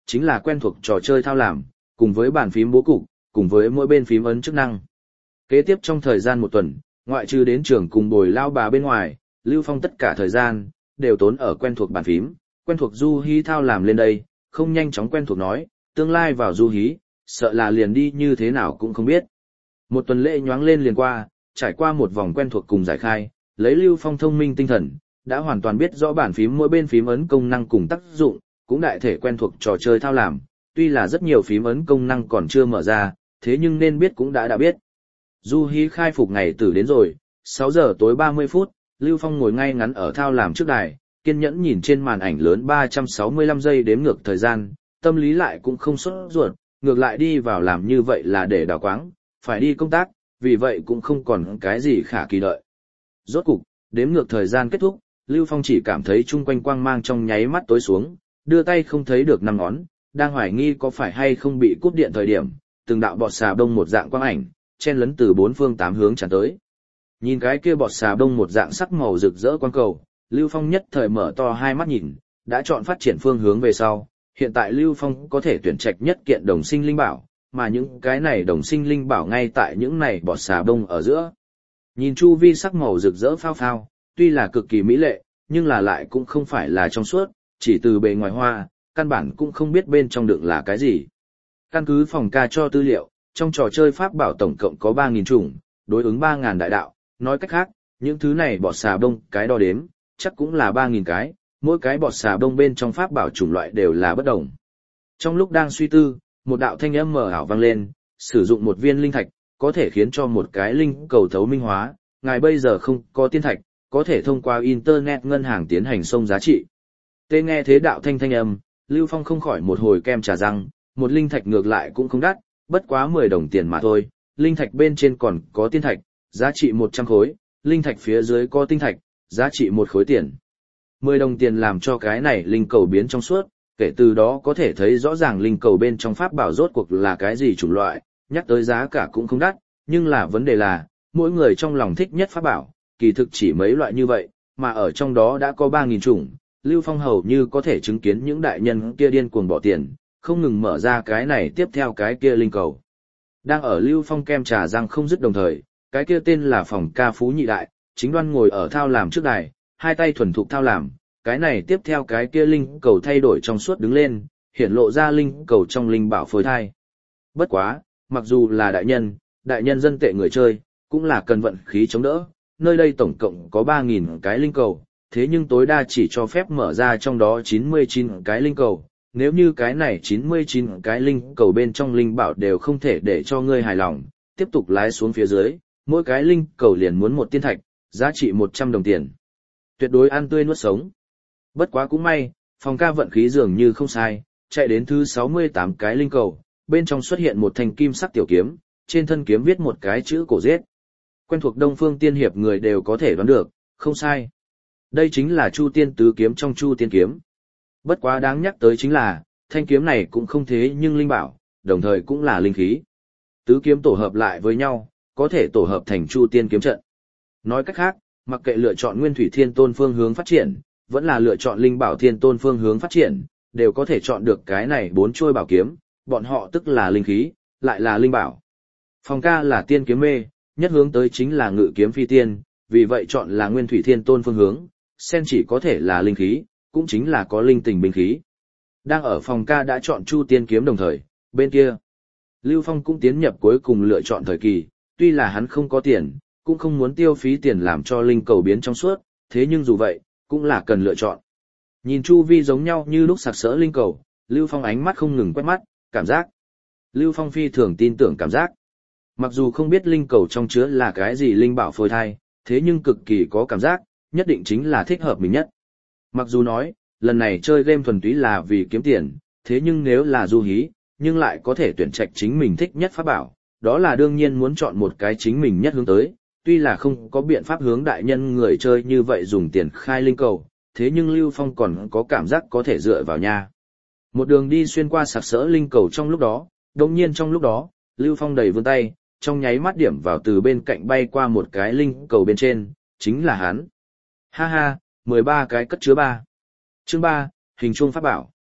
chính là quen thuộc trò chơi thao làm, cùng với bàn phím bố cục, cùng với mỗi bên phím ấn chức năng. Kế tiếp trong thời gian một tuần, ngoại trừ đến trường cùng bồi lao bà bên ngoài, Lưu Phong tất cả thời gian, đều tốn ở quen thuộc bàn phím, quen thuộc du hí thao làm lên đây, không nhanh chóng quen thuộc nói, tương lai vào du hí, sợ là liền đi như thế nào cũng không biết. Một tuần lễ nhoáng lên liền qua, trải qua một vòng quen thuộc cùng giải khai, lấy Lưu Phong thông minh tinh thần, đã hoàn toàn biết rõ bàn phím mỗi bên phím ấn công năng cùng tác dụng, cũng đại thể quen thuộc trò chơi thao làm, tuy là rất nhiều phím ấn công năng còn chưa mở ra, thế nhưng nên biết cũng đã biết. Du hí khai phục ngày tử đến rồi, 6 giờ tối 30 phút, Lưu Phong ngồi ngay ngắn ở thao làm trước đài, kiên nhẫn nhìn trên màn ảnh lớn 365 giây đếm ngược thời gian, tâm lý lại cũng không sốt ruột, ngược lại đi vào làm như vậy là để đào quáng, phải đi công tác, vì vậy cũng không còn cái gì khả kỳ đợi. Rốt cục, đếm ngược thời gian kết thúc, Lưu Phong chỉ cảm thấy chung quanh quang mang trong nháy mắt tối xuống, đưa tay không thấy được năm ngón, đang hoài nghi có phải hay không bị cúp điện thời điểm, từng đạo bọt xà bông một dạng quang ảnh, chen lấn từ bốn phương tám hướng tràn tới. Nhìn cái kia bọt xà bông một dạng sắc màu rực rỡ quang cầu, Lưu Phong nhất thời mở to hai mắt nhìn, đã chọn phát triển phương hướng về sau. Hiện tại Lưu Phong có thể tuyển trạch nhất kiện đồng sinh linh bảo, mà những cái này đồng sinh linh bảo ngay tại những này bọt xà bông ở giữa. Nhìn chu vi sắc màu rực rỡ phao phao, tuy là cực kỳ mỹ lệ, nhưng là lại cũng không phải là trong suốt, chỉ từ bề ngoài hoa, căn bản cũng không biết bên trong đựng là cái gì. Căn cứ phòng ca cho tư liệu, trong trò chơi pháp bảo tổng cộng có 3.000 chủng, đối ứng 3.000 đại đạo, nói cách khác, những thứ này bọt xà bông cái đo đếm, chắc cũng là 3.000 cái, mỗi cái bọt xà bông bên trong pháp bảo chủng loại đều là bất đồng. Trong lúc đang suy tư, một đạo thanh âm mờ ảo vang lên, sử dụng một viên linh thạch, có thể khiến cho một cái linh cầu thấu minh hóa, ngài bây giờ không có tiên thạch, có thể thông qua internet ngân hàng tiến hành xông giá trị. Tê nghe thế đạo thanh âm, Lưu Phong không khỏi một hồi kem trà răng, một linh thạch ngược lại cũng không đắt, bất quá 10 đồng tiền mà thôi, linh thạch bên trên còn có tiên thạch, giá trị 100 khối, linh thạch phía dưới có tinh thạch, giá trị 1 khối tiền. 10 đồng tiền làm cho cái này linh cầu biến trong suốt, kể từ đó có thể thấy rõ ràng linh cầu bên trong pháp bảo rốt cuộc là cái gì chủng loại, nhắc tới giá cả cũng không đắt, nhưng là vấn đề là, mỗi người trong lòng thích nhất pháp bảo, kỳ thực chỉ mấy loại như vậy, mà ở trong đó đã có 3.000 chủng, Lưu Phong hầu như có thể chứng kiến những đại nhân kia điên cuồng bỏ tiền, không ngừng mở ra cái này tiếp theo cái kia linh cầu. Đang ở Lưu Phong kem trà răng không dứt đồng thời, cái kia tên là phòng ca phú nhị đại, chính đoan ngồi ở thao làm trước đài, hai tay thuần thục thao làm, cái này tiếp theo cái kia linh cầu thay đổi trong suốt đứng lên, hiển lộ ra linh cầu trong linh bảo phôi thai. Bất quá, mặc dù là đại nhân dân tệ người chơi, cũng là cần vận khí chống đỡ, nơi đây tổng cộng có 3.000 cái linh cầu, thế nhưng tối đa chỉ cho phép mở ra trong đó 99 cái linh cầu. Nếu như cái này 99 cái linh cầu bên trong linh bảo đều không thể để cho ngươi hài lòng, tiếp tục lái xuống phía dưới, mỗi cái linh cầu liền muốn một tiên thạch, giá trị 100 đồng tiền. Tuyệt đối ăn tươi nuốt sống. Bất quá cũng may, phòng ca vận khí dường như không sai, chạy đến thứ 68 cái linh cầu, bên trong xuất hiện một thanh kim sắc tiểu kiếm, trên thân kiếm viết một cái chữ cổ giết. Quen thuộc Đông Phương Tiên Hiệp người đều có thể đoán được, không sai. Đây chính là Chu Tiên Tứ Kiếm trong Chu Tiên Kiếm. Bất quá đáng nhắc tới chính là, thanh kiếm này cũng không thế nhưng linh bảo, đồng thời cũng là linh khí. Tứ kiếm tổ hợp lại với nhau, có thể tổ hợp thành Chu Tiên kiếm trận. Nói cách khác, mặc kệ lựa chọn Nguyên Thủy Thiên Tôn phương hướng phát triển, vẫn là lựa chọn Linh Bảo Thiên Tôn phương hướng phát triển, đều có thể chọn được cái này 4 chuôi bảo kiếm, bọn họ tức là linh khí, lại là linh bảo. Phòng ca là tiên kiếm mê, nhất hướng tới chính là ngự kiếm phi tiên, vì vậy chọn là Nguyên Thủy Thiên Tôn phương hướng, sen chỉ có thể là linh khí, cũng chính là có linh tình binh khí. Đang ở phòng ca đã chọn Chu Tiên kiếm đồng thời, bên kia, Lưu Phong cũng tiến nhập cuối cùng lựa chọn thời kỳ, tuy là hắn không có tiền, cũng không muốn tiêu phí tiền làm cho linh cầu biến trong suốt, thế nhưng dù vậy, cũng là cần lựa chọn. Nhìn chu vi giống nhau như lúc sặc sỡ linh cầu, Lưu Phong ánh mắt không ngừng quét mắt, cảm giác. Lưu Phong phi thường tin tưởng cảm giác. Mặc dù không biết linh cầu trong chứa là cái gì linh bảo phôi thai, thế nhưng cực kỳ có cảm giác, nhất định chính là thích hợp mình nhất. Mặc dù nói, lần này chơi game thuần túy là vì kiếm tiền, thế nhưng nếu là du hí, nhưng lại có thể tuyển trạch chính mình thích nhất pháp bảo, đó là đương nhiên muốn chọn một cái chính mình nhất hướng tới, tuy là không có biện pháp hướng đại nhân người chơi như vậy dùng tiền khai linh cầu, thế nhưng Lưu Phong còn có cảm giác có thể dựa vào nha. Một đường đi xuyên qua sặc sỡ linh cầu trong lúc đó, đồng nhiên trong lúc đó, Lưu Phong đầy vươn tay, trong nháy mắt điểm vào từ bên cạnh bay qua một cái linh cầu bên trên, chính là hắn. Ha ha, 13 cái cất chứa 3. Chương 3, hình chuông pháp bảo.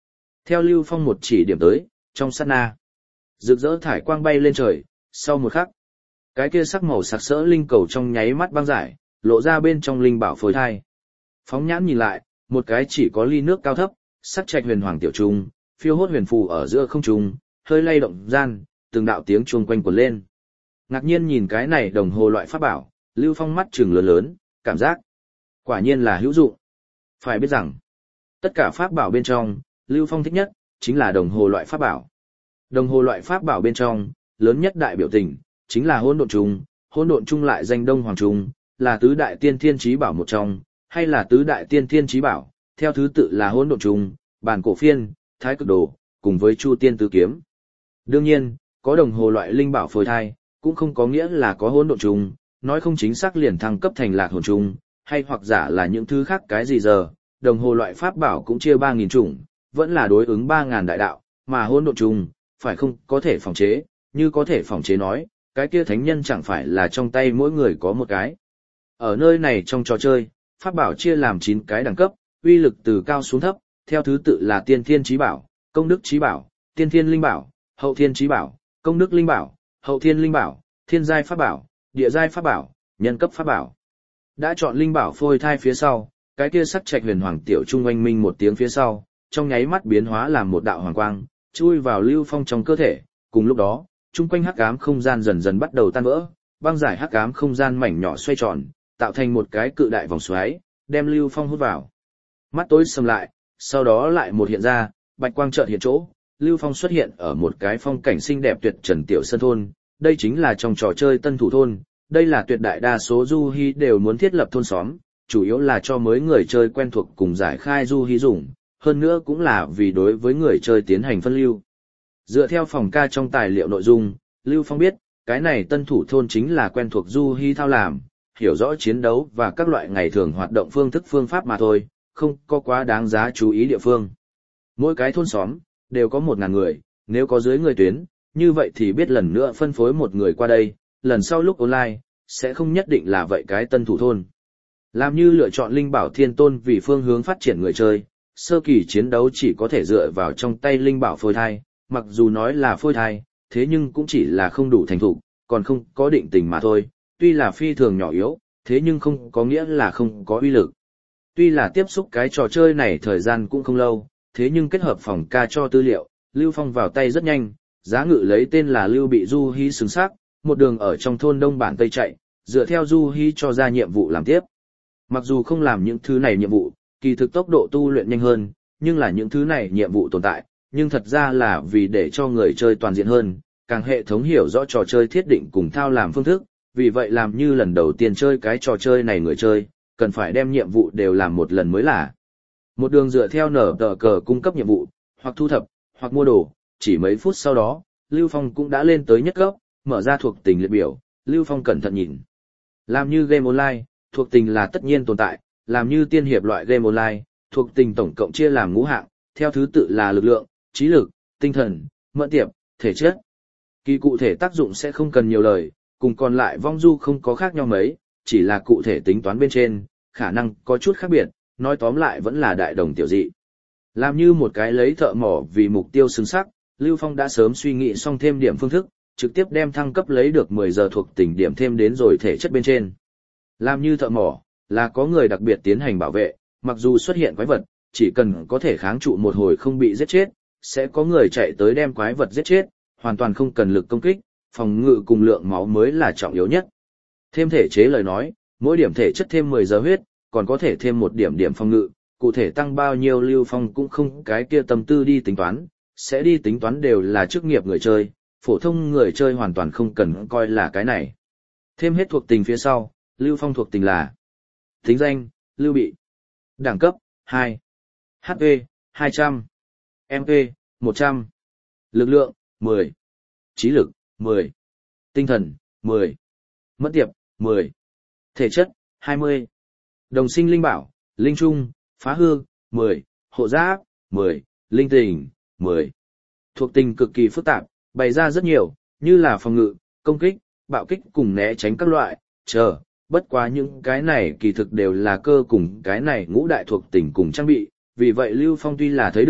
Theo Lưu Phong một chỉ điểm tới, trong sát na, rực rỡ thải quang bay lên trời, sau một khắc, cái kia sắc màu sặc sỡ linh cầu trong nháy mắt băng giải, lộ ra bên trong linh bảo phôi thai. Phóng nhãn nhìn lại, một cái chỉ có ly nước cao thấp, sắc trạch huyền hoàng tiểu trung, phiêu hốt huyền phù ở giữa không trung, hơi lay động gian, từng đạo tiếng chuông quanh quẩn lên. Ngạc nhiên nhìn cái này đồng hồ loại pháp bảo, Lưu Phong mắt trừng lớn lớn, cảm giác quả nhiên là hữu dụng. Phải biết rằng, tất cả pháp bảo bên trong, Lưu Phong thích nhất chính là đồng hồ loại pháp bảo. Đồng hồ loại pháp bảo bên trong, lớn nhất đại biểu tình chính là hỗn độn trung lại danh Đông Hoàng trung, là tứ đại tiên thiên chí bảo một trong, hay là tứ đại tiên thiên chí bảo, theo thứ tự là hỗn độn trung, bản cổ phiên, thái cực đồ, cùng với chu tiên tứ kiếm. Đương nhiên, có đồng hồ loại linh bảo phôi thai, cũng không có nghĩa là có hỗn độn trung, nói không chính xác liền thăng cấp thành lạc hồn trung, hay hoặc giả là những thứ khác cái gì giờ, đồng hồ loại pháp bảo cũng chia 3.000 chủng, vẫn là đối ứng 3.000 đại đạo, mà hỗn độn trung, phải không có thể phòng chế, như có thể phòng chế nói, cái kia thánh nhân chẳng phải là trong tay mỗi người có một cái. Ở nơi này trong trò chơi, pháp bảo chia làm 9 cái đẳng cấp, uy lực từ cao xuống thấp, theo thứ tự là tiên thiên chí bảo, công đức chí bảo, tiên thiên linh bảo, hậu thiên chí bảo, công đức linh bảo, hậu thiên linh bảo, thiên giai pháp bảo, địa giai pháp bảo, nhân cấp pháp bảo. Đã chọn linh bảo phôi thai phía sau, cái kia sắc trạch huyền hoàng tiểu trung oanh minh một tiếng phía sau, trong nháy mắt biến hóa làm một đạo hoàng quang, chui vào Lưu Phong trong cơ thể, cùng lúc đó, chung quanh hắc ám không gian dần dần bắt đầu tan vỡ, băng giải hắc ám không gian mảnh nhỏ xoay tròn, tạo thành một cái cự đại vòng xoáy, đem Lưu Phong hút vào. Mắt tối sầm lại, sau đó lại một hiện ra, bạch quang chợt hiện chỗ, Lưu Phong xuất hiện ở một cái phong cảnh xinh đẹp tuyệt trần tiểu sơn thôn, đây chính là trong trò chơi Tân Thủ thôn, đây là tuyệt đại đa số du hí đều muốn thiết lập thôn xóm, chủ yếu là cho mới người chơi quen thuộc cùng giải khai du hí dùng, hơn nữa cũng là vì đối với người chơi tiến hành phân lưu. Dựa theo phòng ca trong tài liệu nội dung, Lưu Phong biết, cái này Tân Thủ thôn chính là quen thuộc du hí thao làm, hiểu rõ chiến đấu và các loại ngày thường hoạt động phương thức phương pháp mà thôi, không có quá đáng giá chú ý địa phương. Mỗi cái thôn xóm đều có 1.000 người, nếu có dưới người tuyến, như vậy thì biết lần nữa phân phối một người qua đây, lần sau lúc online, sẽ không nhất định là vậy cái Tân Thủ thôn. Làm như lựa chọn linh bảo thiên tôn vì phương hướng phát triển người chơi, sơ kỳ chiến đấu chỉ có thể dựa vào trong tay linh bảo phôi thai, mặc dù nói là phôi thai, thế nhưng cũng chỉ là không đủ thành thục, còn không có định tình mà thôi, tuy là phi thường nhỏ yếu, thế nhưng không có nghĩa là không có uy lực. Tuy là tiếp xúc cái trò chơi này thời gian cũng không lâu, thế nhưng kết hợp phòng ca cho tư liệu, Lưu Phong vào tay rất nhanh, giá ngự lấy tên là Lưu Bị Du Hí xứng xác, một đường ở trong thôn Đông Bản Tây chạy, dựa theo Du Hí cho ra nhiệm vụ làm tiếp. Mặc dù không làm những thứ này nhiệm vụ, kỳ thực tốc độ tu luyện nhanh hơn, nhưng là những thứ này nhiệm vụ tồn tại, nhưng thật ra là vì để cho người chơi toàn diện hơn, càng hệ thống hiểu rõ trò chơi thiết định cùng thao làm phương thức, vì vậy làm như lần đầu tiên chơi cái trò chơi này người chơi, cần phải đem nhiệm vụ đều làm một lần mới là. Một đường dựa theo nở tờ cờ cung cấp nhiệm vụ, hoặc thu thập, hoặc mua đồ, chỉ mấy phút sau đó, Lưu Phong cũng đã lên tới nhất cấp, mở ra thuộc tính liệt biểu, Lưu Phong cẩn thận nhìn. Làm như game online, thuộc tính là tất nhiên tồn tại, làm như tiên hiệp loại game online, thuộc tính tổng cộng chia làm ngũ hạng, theo thứ tự là lực lượng, trí lực, tinh thần, mẫn tiệp, thể chất. Kỳ cụ thể tác dụng sẽ không cần nhiều lời, cùng còn lại vong du không có khác nhau mấy, chỉ là cụ thể tính toán bên trên, khả năng có chút khác biệt, nói tóm lại vẫn là đại đồng tiểu dị. Làm như một cái lấy thợ mỏ vì mục tiêu xứng sắc, Lưu Phong đã sớm suy nghĩ xong thêm điểm phương thức, trực tiếp đem thăng cấp lấy được 10 giờ thuộc tính điểm thêm đến rồi thể chất bên trên. Làm như thợ mỏ, là có người đặc biệt tiến hành bảo vệ, mặc dù xuất hiện quái vật, chỉ cần có thể kháng trụ một hồi không bị giết chết, sẽ có người chạy tới đem quái vật giết chết, hoàn toàn không cần lực công kích, phòng ngự cùng lượng máu mới là trọng yếu nhất. Thêm thể chế lời nói, mỗi điểm thể chất thêm 10 giờ huyết, còn có thể thêm một điểm điểm phòng ngự, cụ thể tăng bao nhiêu Lưu Phong cũng không cái kia tâm tư đi tính toán, sẽ đi tính toán đều là chức nghiệp người chơi, phổ thông người chơi hoàn toàn không cần coi là cái này. Thêm hết thuộc tính phía sau, Lưu Phong thuộc tính là tính danh, Lưu Bị, đẳng cấp, 2, HP, 200, MP, 100, lực lượng, 10, trí lực, 10, tinh thần, 10, mất tiệp, 10, thể chất, 20, đồng sinh linh bảo, linh trung, phá hư, 10, hộ giáp, 10, linh tình, 10. Thuộc tính cực kỳ phức tạp, bày ra rất nhiều, như là phòng ngự, công kích, bạo kích cùng né tránh các loại, bất quá những cái này kỳ thực đều là cơ cùng cái này ngũ đại thuộc tính cùng trang bị, vì vậy Lưu Phong tuy là thấy được,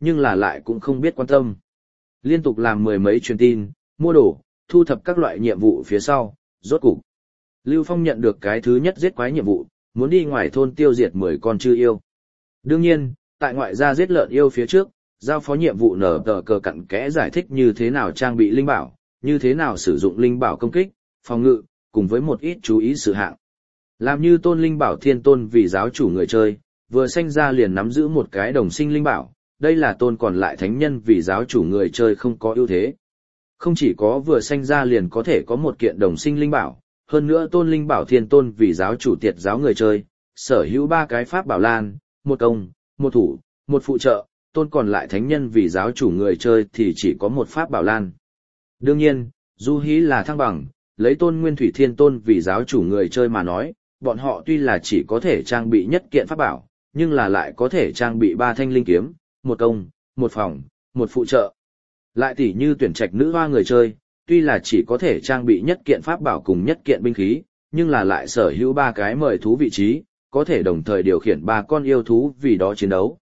nhưng là lại cũng không biết quan tâm. Liên tục làm mười mấy truyền tin, mua đồ, thu thập các loại nhiệm vụ phía sau, rốt cục. Lưu Phong nhận được cái thứ nhất giết quái nhiệm vụ, muốn đi ngoài thôn tiêu diệt 10 con chư yêu. Đương nhiên, tại ngoại gia giết lợn yêu phía trước, giao phó nhiệm vụ nở tờ cờ cặn kẽ giải thích như thế nào trang bị linh bảo, như thế nào sử dụng linh bảo công kích, phòng ngự, cùng với một ít chú ý sự hạng. Làm như tôn linh bảo thiên tôn vì giáo chủ người chơi, vừa sanh ra liền nắm giữ một cái đồng sinh linh bảo, đây là tôn còn lại thánh nhân vì giáo chủ người chơi không có ưu thế. Không chỉ có vừa sanh ra liền có thể có một kiện đồng sinh linh bảo, hơn nữa tôn linh bảo thiên tôn vì giáo chủ tiệt giáo người chơi, sở hữu 3 cái pháp bảo lan, một công, một thủ, một phụ trợ, tôn còn lại thánh nhân vì giáo chủ người chơi thì chỉ có một pháp bảo lan. Đương nhiên, du hí là thăng bằng, lấy tôn nguyên thủy thiên tôn vì giáo chủ người chơi mà nói, bọn họ tuy là chỉ có thể trang bị nhất kiện pháp bảo, nhưng là lại có thể trang bị 3 thanh linh kiếm, một công, một phòng, một phụ trợ. Lại tỉ như tuyển trạch nữ hoa người chơi, tuy là chỉ có thể trang bị nhất kiện pháp bảo cùng nhất kiện binh khí, nhưng là lại sở hữu 3 cái mời thú vị trí, có thể đồng thời điều khiển 3 con yêu thú vì đó chiến đấu.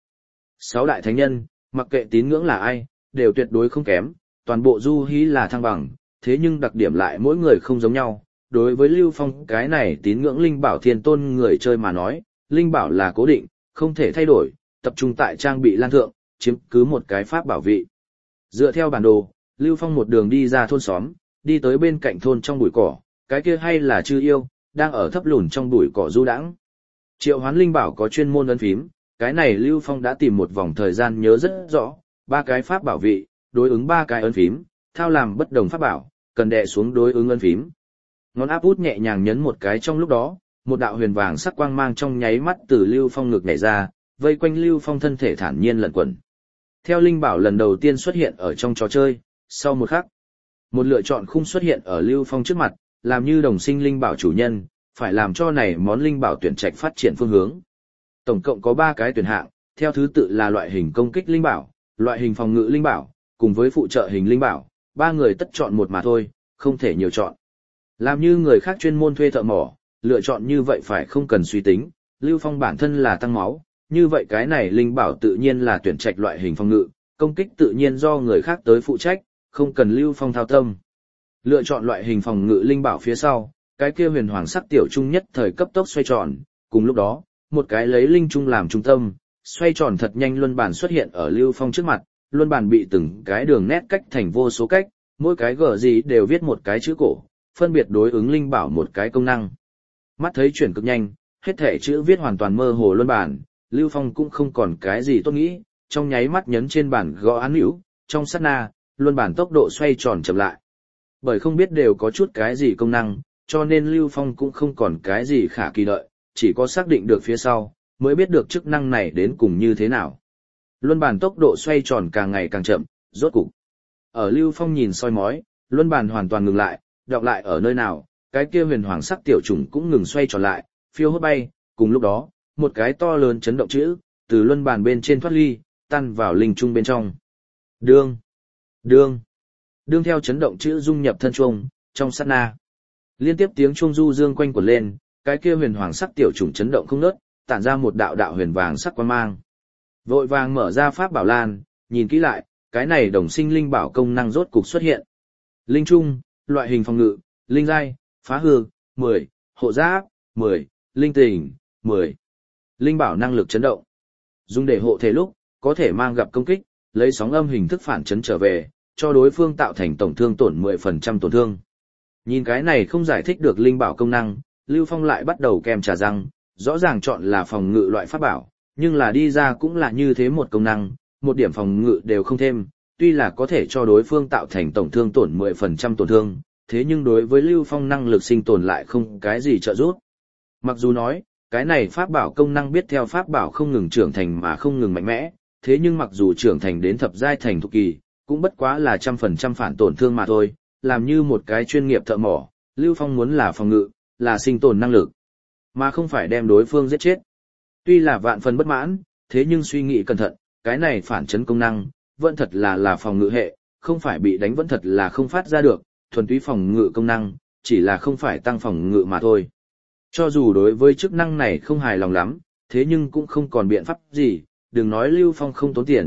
6 đại thánh nhân, mặc kệ tín ngưỡng là ai, đều tuyệt đối không kém, toàn bộ du hí là thăng bằng, thế nhưng đặc điểm lại mỗi người không giống nhau. Đối với Lưu Phong cái này tín ngưỡng linh bảo thiên tôn người chơi mà nói, linh bảo là cố định, không thể thay đổi, tập trung tại trang bị lan thượng, chiếm cứ một cái pháp bảo vị. Dựa theo bản đồ, Lưu Phong một đường đi ra thôn xóm, đi tới bên cạnh thôn trong bụi cỏ, cái kia hay là chư yêu, đang ở thấp lùn trong bụi cỏ du đãng. Triệu hoán linh bảo có chuyên môn ấn phím, cái này Lưu Phong đã tìm một vòng thời gian nhớ rất rõ, 3 cái pháp bảo vị, đối ứng 3 cái ấn phím, thao làm bất đồng pháp bảo, cần đè xuống đối ứng ấn phím. Ngón áp út nhẹ nhàng nhấn một cái trong lúc đó, một đạo huyền vàng sắc quang mang trong nháy mắt từ Lưu Phong ngực nhảy ra, vây quanh Lưu Phong thân thể thản nhiên lẩn quẩn. Theo linh bảo lần đầu tiên xuất hiện ở trong trò chơi, sau một khắc, một lựa chọn khung xuất hiện ở Lưu Phong trước mặt, làm như đồng sinh linh bảo chủ nhân, phải làm cho này món linh bảo tuyển trạch phát triển phương hướng. Tổng cộng có 3 cái tuyển hạng, theo thứ tự là loại hình công kích linh bảo, loại hình phòng ngự linh bảo, cùng với phụ trợ hình linh bảo, 3 người tất chọn một mà thôi, không thể nhiều chọn. Làm như người khác chuyên môn thuê thợ mỏ, lựa chọn như vậy phải không cần suy tính, Lưu Phong bản thân là tăng máu, như vậy cái này linh bảo tự nhiên là tuyển trạch loại hình phòng ngự, công kích tự nhiên do người khác tới phụ trách, không cần Lưu Phong thao tâm. Lựa chọn loại hình phòng ngự linh bảo phía sau, cái kia huyền hoàng sắc tiểu trung nhất thời cấp tốc xoay tròn, cùng lúc đó, một cái lấy linh trung làm trung tâm, xoay tròn thật nhanh luân bản xuất hiện ở Lưu Phong trước mặt, luân bản bị từng cái đường nét cách thành vô số cách, mỗi cái gở gì đều viết một cái chữ cổ, phân biệt đối ứng linh bảo một cái công năng. Mắt thấy chuyển cực nhanh, hết thể chữ viết hoàn toàn mơ hồ luân bản, Lưu Phong cũng không còn cái gì tốt nghĩ, trong nháy mắt nhấn trên bản gõ án hữu, trong sát na, luân bản tốc độ xoay tròn chậm lại. Bởi không biết đều có chút cái gì công năng, cho nên Lưu Phong cũng không còn cái gì khả kỳ đợi, chỉ có xác định được phía sau, mới biết được chức năng này đến cùng như thế nào. Luân bản tốc độ xoay tròn càng ngày càng chậm, rốt cục. Ở Lưu Phong nhìn soi mói, luân bản hoàn toàn ngừng lại, đọc lại ở nơi nào, cái kia huyền hoàng sắc tiểu trùng cũng ngừng xoay tròn lại, phiêu hốt bay, cùng lúc đó, một cái to lớn chấn động chữ, từ luân bàn bên trên thoát ly, tan vào linh trung bên trong. Đương, đương, đương theo chấn động chữ dung nhập thân chuông, trong sát na. Liên tiếp tiếng chuông du dương quanh quẩn lên, cái kia huyền hoàng sắc tiểu trùng chấn động không ngớt, tản ra một đạo đạo huyền vàng sắc quang mang. Vội vàng mở ra pháp bảo lan, nhìn kỹ lại, cái này đồng sinh linh bảo công năng rốt cục xuất hiện. Linh trung, loại hình phòng ngự, linh giai, phá hư, 10, hộ giáp, 10, linh tình, 10. Linh bảo năng lực chấn động. Dùng để hộ thể lúc, có thể mang gặp công kích, lấy sóng âm hình thức phản chấn trở về, cho đối phương tạo thành tổng thương tổn 10% tổn thương. Nhìn cái này không giải thích được linh bảo công năng, Lưu Phong lại bắt đầu kem trà răng, rõ ràng chọn là phòng ngự loại pháp bảo, nhưng là đi ra cũng là như thế một công năng, một điểm phòng ngự đều không thêm, tuy là có thể cho đối phương tạo thành tổng thương tổn 10% tổn thương, thế nhưng đối với Lưu Phong năng lực sinh tồn lại không cái gì trợ giúp. Mặc dù nói, cái này pháp bảo công năng biết theo pháp bảo không ngừng trưởng thành mà không ngừng mạnh mẽ, thế nhưng mặc dù trưởng thành đến thập giai thành thục kỳ, cũng bất quá là 100% phản tổn thương mà thôi, làm như một cái chuyên nghiệp thợ mỏ, Lưu Phong muốn là phòng ngự, là sinh tồn năng lực, mà không phải đem đối phương giết chết. Tuy là vạn phần bất mãn, thế nhưng suy nghĩ cẩn thận, cái này phản chấn công năng, vẫn thật là phòng ngự hệ, không phải bị đánh vẫn thật là không phát ra được, thuần túy phòng ngự công năng, chỉ là không phải tăng phòng ngự mà thôi. Cho dù đối với chức năng này không hài lòng lắm, thế nhưng cũng không còn biện pháp gì, đừng nói Lưu Phong không tốn tiền,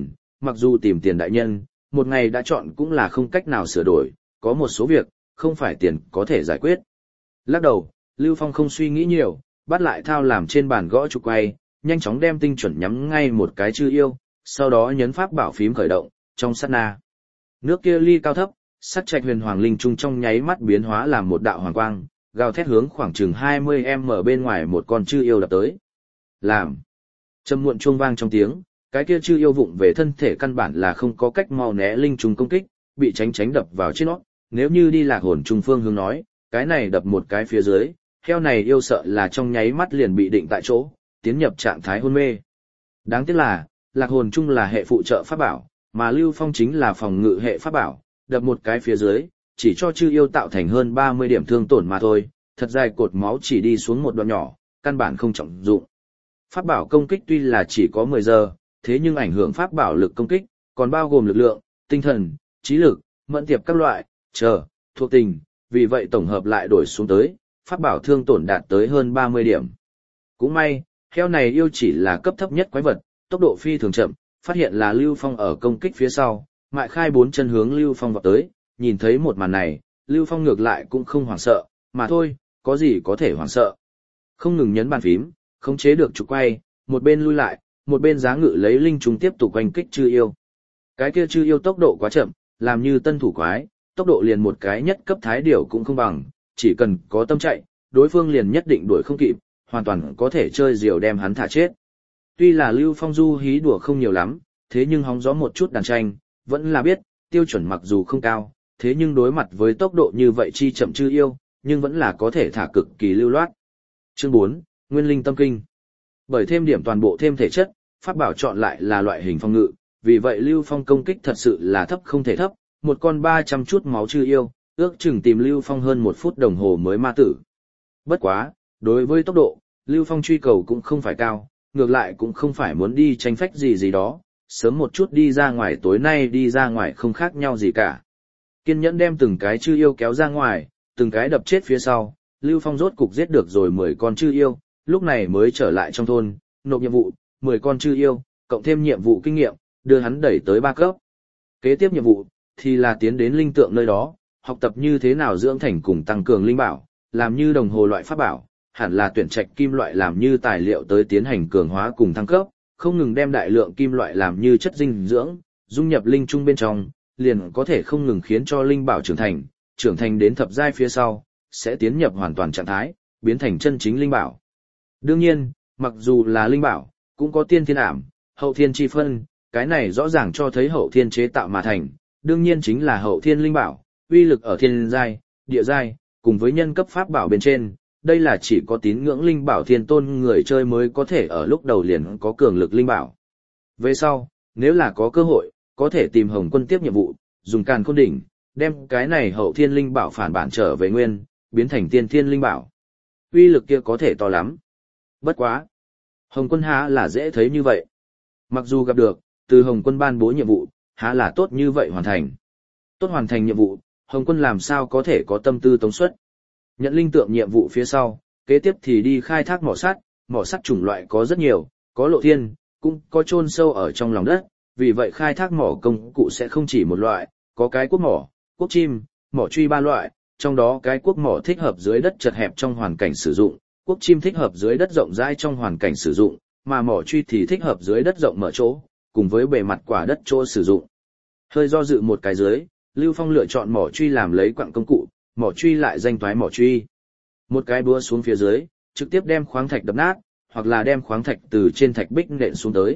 mặc dù tìm tiền đại nhân, một ngày đã chọn cũng là không cách nào sửa đổi, có một số việc, không phải tiền có thể giải quyết. Lắc đầu, Lưu Phong không suy nghĩ nhiều, bắt lại thao làm trên bàn gõ trục quay, nhanh chóng đem tinh chuẩn nhắm ngay một cái chư yêu, sau đó nhấn pháp bảo phím khởi động, trong sát na. Nước kia ly cao thấp, sắc trạch huyền hoàng linh trung trong nháy mắt biến hóa làm một đạo hoàng quang, gào thét hướng khoảng chừng 20m bên ngoài một con chư yêu đập tới. Làm. Trầm muộn chuông vang trong tiếng, cái kia chư yêu vụng về thân thể căn bản là không có cách mau né linh trùng công kích, bị tránh đập vào trên nó. Nếu như đi lạc hồn trung phương hướng nói, cái này đập một cái phía dưới, heo này yêu sợ là trong nháy mắt liền bị định tại chỗ, tiến nhập trạng thái hôn mê. Đáng tiếc là, lạc hồn trung là hệ phụ trợ pháp bảo, mà Lưu Phong chính là phòng ngự hệ pháp bảo, đập một cái phía dưới, chỉ cho chư yêu tạo thành hơn 30 điểm thương tổn mà thôi, thật dài cột máu chỉ đi xuống một đoạn nhỏ, căn bản không trọng dụng. Pháp bảo công kích tuy là chỉ có 10 giờ, thế nhưng ảnh hưởng pháp bảo lực công kích, còn bao gồm lực lượng, tinh thần, trí lực, mẫn tiệp các loại, thuộc tình, vì vậy tổng hợp lại đổi xuống tới, pháp bảo thương tổn đạt tới hơn 30 điểm. Cũng may, heo này yêu chỉ là cấp thấp nhất quái vật, tốc độ phi thường chậm, phát hiện là Lưu Phong ở công kích phía sau, mại khai 4 chân hướng Lưu Phong vọt tới, nhìn thấy một màn này, Lưu Phong ngược lại cũng không hoảng sợ, mà thôi, có gì có thể hoảng sợ. Không ngừng nhấn bàn phím, khống chế được trục quay, một bên lui lại, một bên giá ngự lấy linh trùng tiếp tục quanh kích chư yêu. Cái kia chư yêu tốc độ quá chậm, làm như tân thủ quái, tốc độ liền một cái nhất cấp thái điểu cũng không bằng, chỉ cần có tâm chạy, đối phương liền nhất định đuổi không kịp, hoàn toàn có thể chơi diều đem hắn thả chết. Tuy là Lưu Phong du hí đùa không nhiều lắm, thế nhưng hóng gió một chút đàn tranh, vẫn là biết, tiêu chuẩn mặc dù không cao, thế nhưng đối mặt với tốc độ như vậy chi chậm chư yêu, nhưng vẫn là có thể thả cực kỳ lưu loát. Chương 4, Nguyên Linh Tâm Kinh. Bởi thêm điểm toàn bộ thêm thể chất, pháp bảo chọn lại là loại hình phong ngự, vì vậy Lưu Phong công kích thật sự là thấp không thể thấp, một con 300 chút máu chư yêu, ước chừng tìm Lưu Phong hơn 1 phút đồng hồ mới ma tử. Bất quá, đối với tốc độ, Lưu Phong truy cầu cũng không phải cao, ngược lại cũng không phải muốn đi tranh phách gì đó, sớm một chút đi ra ngoài tối nay đi ra ngoài không khác nhau gì cả. Kiên nhẫn đem từng cái chư yêu kéo ra ngoài, từng cái đập chết phía sau, Lưu Phong rốt cục giết được rồi 10 con chư yêu, lúc này mới trở lại trong thôn, nộp nhiệm vụ, 10 con chư yêu, cộng thêm nhiệm vụ kinh nghiệm, đưa hắn đẩy tới 3 cấp. Kế tiếp nhiệm vụ, thì là tiến đến linh tượng nơi đó, học tập như thế nào dưỡng thành cùng tăng cường linh bảo, làm như đồng hồ loại pháp bảo, hẳn là tuyển trạch kim loại làm như tài liệu tới tiến hành cường hóa cùng thăng cấp, không ngừng đem đại lượng kim loại làm như chất dinh dưỡng, dung nhập linh trung bên trong, liền có thể không ngừng khiến cho linh bảo trưởng thành đến thập giai phía sau, sẽ tiến nhập hoàn toàn trạng thái, biến thành chân chính linh bảo. Đương nhiên, mặc dù là linh bảo, cũng có tiên thiên ảm, hậu thiên chi phân, cái này rõ ràng cho thấy hậu thiên chế tạo mà thành, đương nhiên chính là hậu thiên linh bảo, uy lực ở thiên giai, địa giai, cùng với nhân cấp pháp bảo bên trên, đây là chỉ có tín ngưỡng linh bảo thiên tôn người chơi mới có thể ở lúc đầu liền có cường lực linh bảo. Về sau, nếu là có cơ hội, có thể tìm Hồng Quân tiếp nhiệm vụ, dùng Càn Khôn Đỉnh, đem cái này hậu thiên linh bảo phản bản trở về nguyên, biến thành tiên thiên linh bảo. Uy lực kia có thể to lắm. Bất quá. Hồng Quân há là dễ thấy như vậy. Mặc dù gặp được, từ Hồng Quân ban bố nhiệm vụ, há là tốt như vậy hoàn thành. Tốt hoàn thành nhiệm vụ, Hồng Quân làm sao có thể có tâm tư tống suất. Nhận linh tượng nhiệm vụ phía sau, kế tiếp thì đi khai thác mỏ sắt chủng loại có rất nhiều, có lộ thiên, cũng có chôn sâu ở trong lòng đất, vì vậy khai thác mỏ công cụ sẽ không chỉ một loại, có cái cuốc mỏ, cuốc chim, mỏ truy 3 loại, trong đó cái cuốc mỏ thích hợp dưới đất chật hẹp trong hoàn cảnh sử dụng, cuốc chim thích hợp dưới đất rộng rãi trong hoàn cảnh sử dụng, mà mỏ truy thì thích hợp dưới đất rộng mở chỗ, cùng với bề mặt quả đất chỗ sử dụng. Hơi do dự một cái dưới, Lưu Phong lựa chọn mỏ truy làm lấy quặng công cụ, mỏ truy lại danh toái mỏ truy. Một cái búa xuống phía dưới, trực tiếp đem khoáng thạch đập nát, hoặc là đem khoáng thạch từ trên thạch bích nện xuống tới.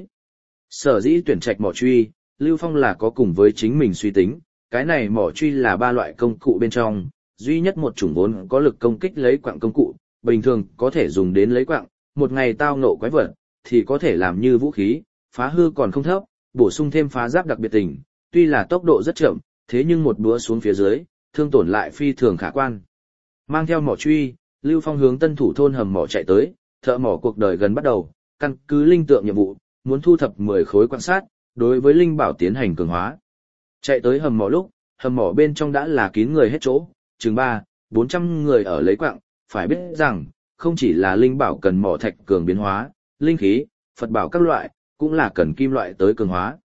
Sở dĩ tuyển trạch mỏ truy, Lưu Phong là có cùng với chính mình suy tính, cái này mỏ truy là 3 loại công cụ bên trong, duy nhất một chủng vốn có lực công kích lấy quặng công cụ, bình thường có thể dùng đến lấy quặng, một ngày tao ngộ quái vật, thì có thể làm như vũ khí, phá hư còn không thấp, bổ sung thêm phá giáp đặc biệt tình, tuy là tốc độ rất chậm, thế nhưng một búa xuống phía dưới, thương tổn lại phi thường khả quan. Mang theo mỏ truy, Lưu Phong hướng tân thủ thôn hầm mỏ chạy tới, thợ mỏ cuộc đời gần bắt đầu, căn cứ linh tượng nhiệm vụ, muốn thu thập 10 khối quan sát, đối với linh bảo tiến hành cường hóa. Chạy tới hầm mỏ lúc, hầm mỏ bên trong đã là kín người hết chỗ, chừng 400 người ở lấy quặng, phải biết rằng, không chỉ là linh bảo cần mỏ thạch cường biến hóa, linh khí, Phật bảo các loại, cũng là cần kim loại tới cường hóa.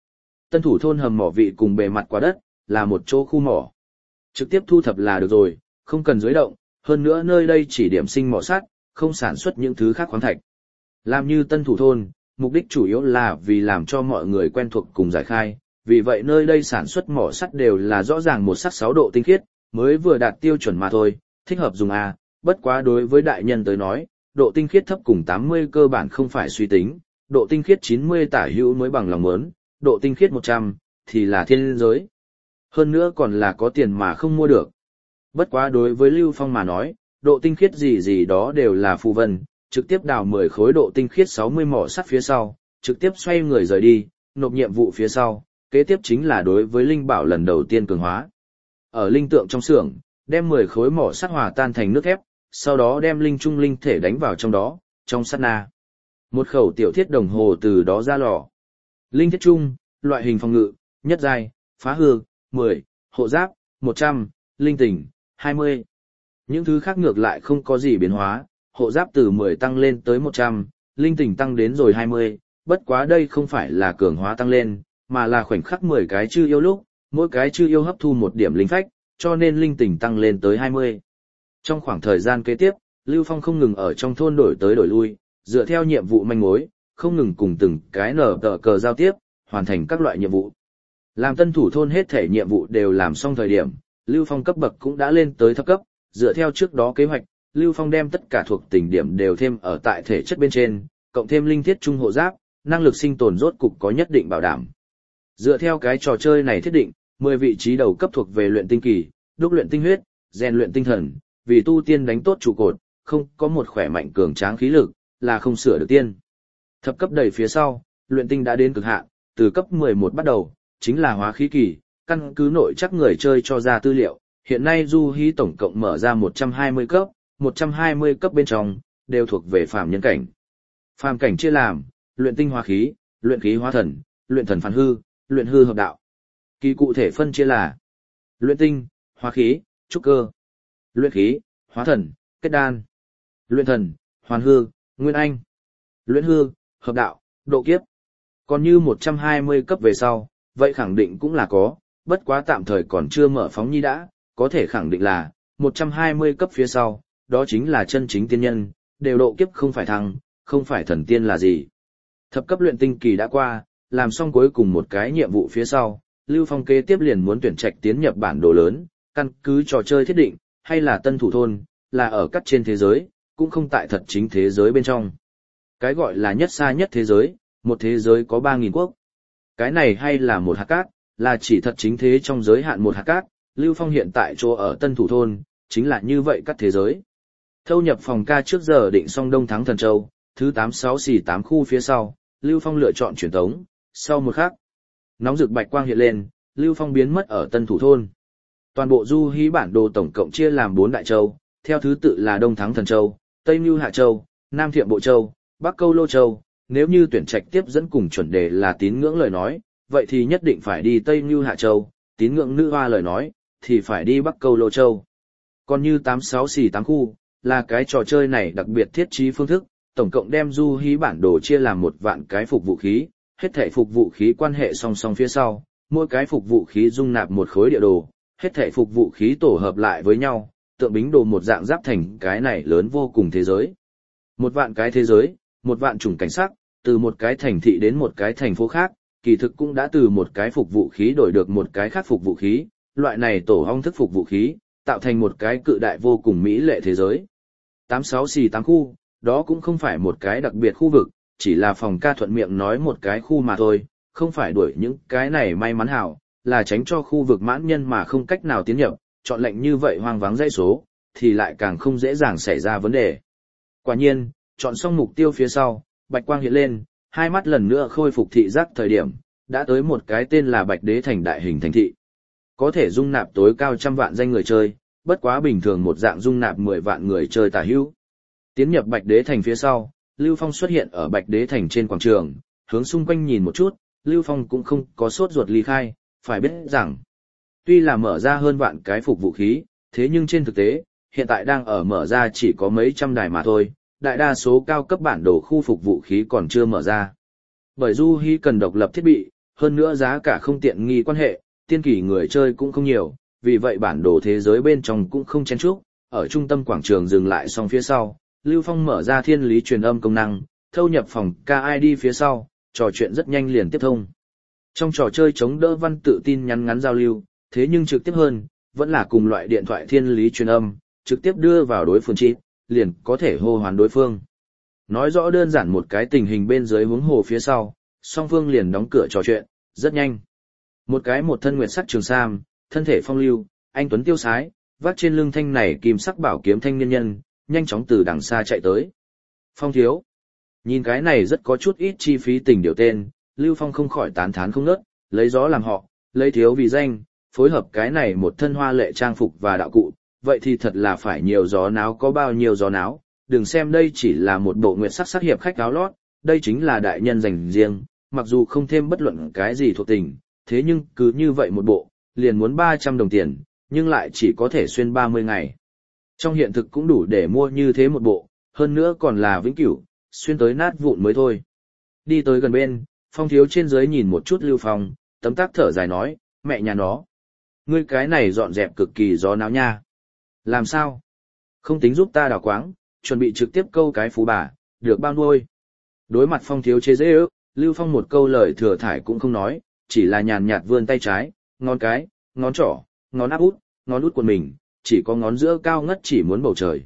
Tân thủ thôn hầm mỏ vị cùng bề mặt quả đất, là một chỗ khu mỏ. Trực tiếp thu thập là được rồi, không cần dưới động, hơn nữa nơi đây chỉ điểm sinh mỏ sắt, không sản xuất những thứ khác khoáng thạch. Làm như tân thủ thôn, mục đích chủ yếu là vì làm cho mọi người quen thuộc cùng giải khai, vì vậy nơi đây sản xuất mỏ sắt đều là rõ ràng một sắc 6 độ tinh khiết, mới vừa đạt tiêu chuẩn mà thôi, thích hợp dùng A, bất quá đối với đại nhân tới nói, độ tinh khiết thấp cùng 80 cơ bản không phải suy tính, độ tinh khiết 90 tả hữu mới bằng lòng muốn, độ tinh khiết 100 thì là thiên giới. Hơn nữa còn là có tiền mà không mua được. Bất quá đối với Lưu Phong mà nói, độ tinh khiết gì gì đó đều là phù vân, trực tiếp đào 10 khối độ tinh khiết 60 mỏ sắt phía sau, trực tiếp xoay người rời đi, nộp nhiệm vụ phía sau, kế tiếp chính là đối với linh bảo lần đầu tiên cường hóa. Ở linh tượng trong xưởng, đem 10 khối mỏ sắt hòa tan thành nước thép, sau đó đem linh trung linh thể đánh vào trong đó, trong sát na. Một khẩu tiểu thiết đồng hồ từ đó ra lò. Linh thiết trung, loại hình phòng ngự, nhất giai, phá hư, 10, hộ giáp, 100, linh tỉnh, 20. Những thứ khác ngược lại không có gì biến hóa, hộ giáp từ 10 tăng lên tới 100, linh tỉnh tăng đến rồi 20, bất quá đây không phải là cường hóa tăng lên, mà là khoảnh khắc 10 cái chư yêu lúc, mỗi cái chư yêu hấp thu một điểm linh phách, cho nên linh tỉnh tăng lên tới 20. Trong khoảng thời gian kế tiếp, Lưu Phong không ngừng ở trong thôn đổi tới đổi lui, dựa theo nhiệm vụ manh mối, không ngừng cùng từng cái nở tờ cờ giao tiếp, hoàn thành các loại nhiệm vụ. Làm tân thủ thôn hết thể nhiệm vụ đều làm xong thời điểm, Lưu Phong cấp bậc cũng đã lên tới thấp cấp, dựa theo trước đó kế hoạch, Lưu Phong đem tất cả thuộc tình điểm đều thêm ở tại thể chất bên trên, cộng thêm linh thiết trung hộ giáp, năng lực sinh tồn rốt cục có nhất định bảo đảm. Dựa theo cái trò chơi này thiết định, 10 vị trí đầu cấp thuộc về luyện tinh kỳ, đúc luyện tinh huyết, rèn luyện tinh thần, vì tu tiên đánh tốt trụ cột, không có một khỏe mạnh cường tráng khí lực, là không sửa được tiên. Thập cấp đầy phía sau, luyện tinh đã đến cực hạn, từ cấp 11 bắt đầu, chính là hóa khí kỳ, căn cứ nội chắc người chơi cho ra tư liệu, hiện nay Du Hí tổng cộng mở ra 120 cấp bên trong, đều thuộc về phàm nhân cảnh. Phàm cảnh chia làm, luyện tinh hóa khí, luyện khí hóa thần, luyện thần phản hư, luyện hư hợp đạo. Kỳ cụ thể phân chia là luyện tinh, hóa khí, trúc cơ, luyện khí, hóa thần, kết đan, luyện thần, hoàn hư, nguyên anh, luyện hư, hợp đạo, độ kiếp. Còn như 120 cấp về sau, vậy khẳng định cũng là có, bất quá tạm thời còn chưa mở phóng nhi đã, có thể khẳng định là 120 cấp phía sau, đó chính là chân chính tiên nhân, đều độ kiếp không phải thăng, không phải thần tiên là gì. Thập cấp luyện tinh kỳ đã qua, làm xong cuối cùng một cái nhiệm vụ phía sau, Lưu Phong kế tiếp liền muốn tuyển trạch tiến nhập bản đồ lớn, căn cứ trò chơi thiết định, hay là tân thủ thôn, là ở các trên thế giới, cũng không tại thật chính thế giới bên trong. Cái gọi là nhất xa nhất thế giới, một thế giới có 3.000 quốc. Cái này hay là một hạt cát, là chỉ thật chính thế trong giới hạn một hạt cát, Lưu Phong hiện tại chỗ ở tân thủ thôn, chính là như vậy các thế giới. Thâu nhập phòng ca trước giờ định xong Đông Thắng Thần Châu, thứ 86-8 khu phía sau, Lưu Phong lựa chọn truyền tống, sau một khắc. Nóng rực bạch quang hiện lên, Lưu Phong biến mất ở tân thủ thôn. Toàn bộ Du Hí bản đồ tổng cộng chia làm 4 đại châu, theo thứ tự là Đông Thắng Thần Châu, Tây Nưu Hạ Châu, Nam Thiệm Bộ Châu, Bắc Câu Lô Châu. Nếu như tuyển trạch tiếp dẫn cùng chuẩn đề là tín ngưỡng lời nói, vậy thì nhất định phải đi Tây Nưu Hạ Châu, tín ngưỡng nữ hoa lời nói, thì phải đi Bắc Câu Lô Châu. Còn như 86-8 khu, là cái trò chơi này đặc biệt thiết trí phương thức, tổng cộng đem Du Hí bản đồ chia làm 1 vạn cái phục vũ khí, hết thảy phục vũ khí quan hệ song song phía sau, mỗi cái phục vũ khí dung nạp một khối địa đồ, hết thảy phục vũ khí tổ hợp lại với nhau, tượng bính đồ một dạng giáp thành cái này lớn vô cùng thế giới. 1 vạn cái thế giới, 1 vạn chủng cảnh sắc, từ một cái thành thị đến một cái thành phố khác, kỳ thực cũng đã từ một cái phục vũ khí đổi được một cái khác phục vũ khí, loại này tổ hong thức phục vũ khí, tạo thành một cái cự đại vô cùng mỹ lệ thế giới. 86-8 khu, đó cũng không phải một cái đặc biệt khu vực, chỉ là phòng ca thuận miệng nói một cái khu mà thôi, không phải đuổi những cái này may mắn hảo, là tránh cho khu vực mãn nhân mà không cách nào tiến nhập, chọn lệnh như vậy hoang vắng dãy số, thì lại càng không dễ dàng xảy ra vấn đề. Quả nhiên, chọn xong mục tiêu phía sau, bạch quang hiện lên, hai mắt lần nữa khôi phục thị giác thời điểm, đã tới một cái tên là Bạch Đế Thành đại hình thành thị. Có thể dung nạp tối cao 100 vạn danh người chơi, bất quá bình thường một dạng dung nạp 10 vạn người chơi tả hữu. Tiến nhập Bạch Đế Thành phía sau, Lưu Phong xuất hiện ở Bạch Đế Thành trên quảng trường, hướng xung quanh nhìn một chút, Lưu Phong cũng không có sốt ruột ly khai, phải biết rằng, tuy là mở ra hơn vạn cái phục vũ khí, thế nhưng trên thực tế, hiện tại đang ở mở ra chỉ có mấy trăm đài mà thôi, đại đa số cao cấp bản đồ khu phục vũ khí còn chưa mở ra. Bởi Du Hí cần độc lập thiết bị, hơn nữa giá cả không tiện nghi quan hệ, tiên kỳ người chơi cũng không nhiều, vì vậy bản đồ thế giới bên trong cũng không chen chúc. Ở trung tâm quảng trường dừng lại xong phía sau, Lưu Phong mở ra thiên lý truyền âm công năng, thâu nhập phòng KID phía sau, trò chuyện rất nhanh liền tiếp thông. Trong trò chơi chống đỡ văn tự tin nhắn ngắn giao lưu, thế nhưng trực tiếp hơn, vẫn là cùng loại điện thoại thiên lý truyền âm, trực tiếp đưa vào đối phương chip, liền có thể hô hoán đối phương. Nói rõ đơn giản một cái tình hình bên dưới huống hồ phía sau, song phương liền đóng cửa trò chuyện, rất nhanh. Một cái một thân nguyệt sắc trường sam, thân thể phong lưu, anh tuấn tiêu sái, vác trên lưng thanh này kim sắc bảo kiếm thanh niên nhân, nhanh chóng từ đằng xa chạy tới. Phong thiếu. Nhìn cái này rất có chút ít chi phí tình điều tên, Lưu Phong không khỏi tán thán không nớt, lấy gió làm họ, lấy thiếu vì danh, phối hợp cái này một thân hoa lệ trang phục và đạo cụ, vậy thì thật là phải nhiều gió náo có bao nhiêu gió náo, đừng xem đây chỉ là một bộ nguyệt sắc sắc hiệp khách áo lót, đây chính là đại nhân dành riêng, mặc dù không thêm bất luận cái gì thuộc tình, thế nhưng cứ như vậy một bộ, liền muốn 300 đồng tiền, nhưng lại chỉ có thể xuyên 30 ngày. Trong hiện thực cũng đủ để mua như thế một bộ, hơn nữa còn là vĩnh cửu, xuyên tới nát vụn mới thôi. Đi tới gần bên, Phong thiếu trên dưới nhìn một chút Lưu Phong, tấm tắc thở dài nói, mẹ nhà nó. Ngươi cái này dọn dẹp cực kỳ gió náo nha. Làm sao? Không tính giúp ta đào quáng, chuẩn bị trực tiếp câu cái phú bà, được bao nuôi. Đối mặt Phong thiếu chế dễ ước, Lưu Phong một câu lời thừa thải cũng không nói, chỉ là nhàn nhạt vươn tay trái, ngón cái, ngón trỏ, ngón áp út, ngón út của mình, chỉ có ngón giữa cao ngất chỉ muốn bầu trời.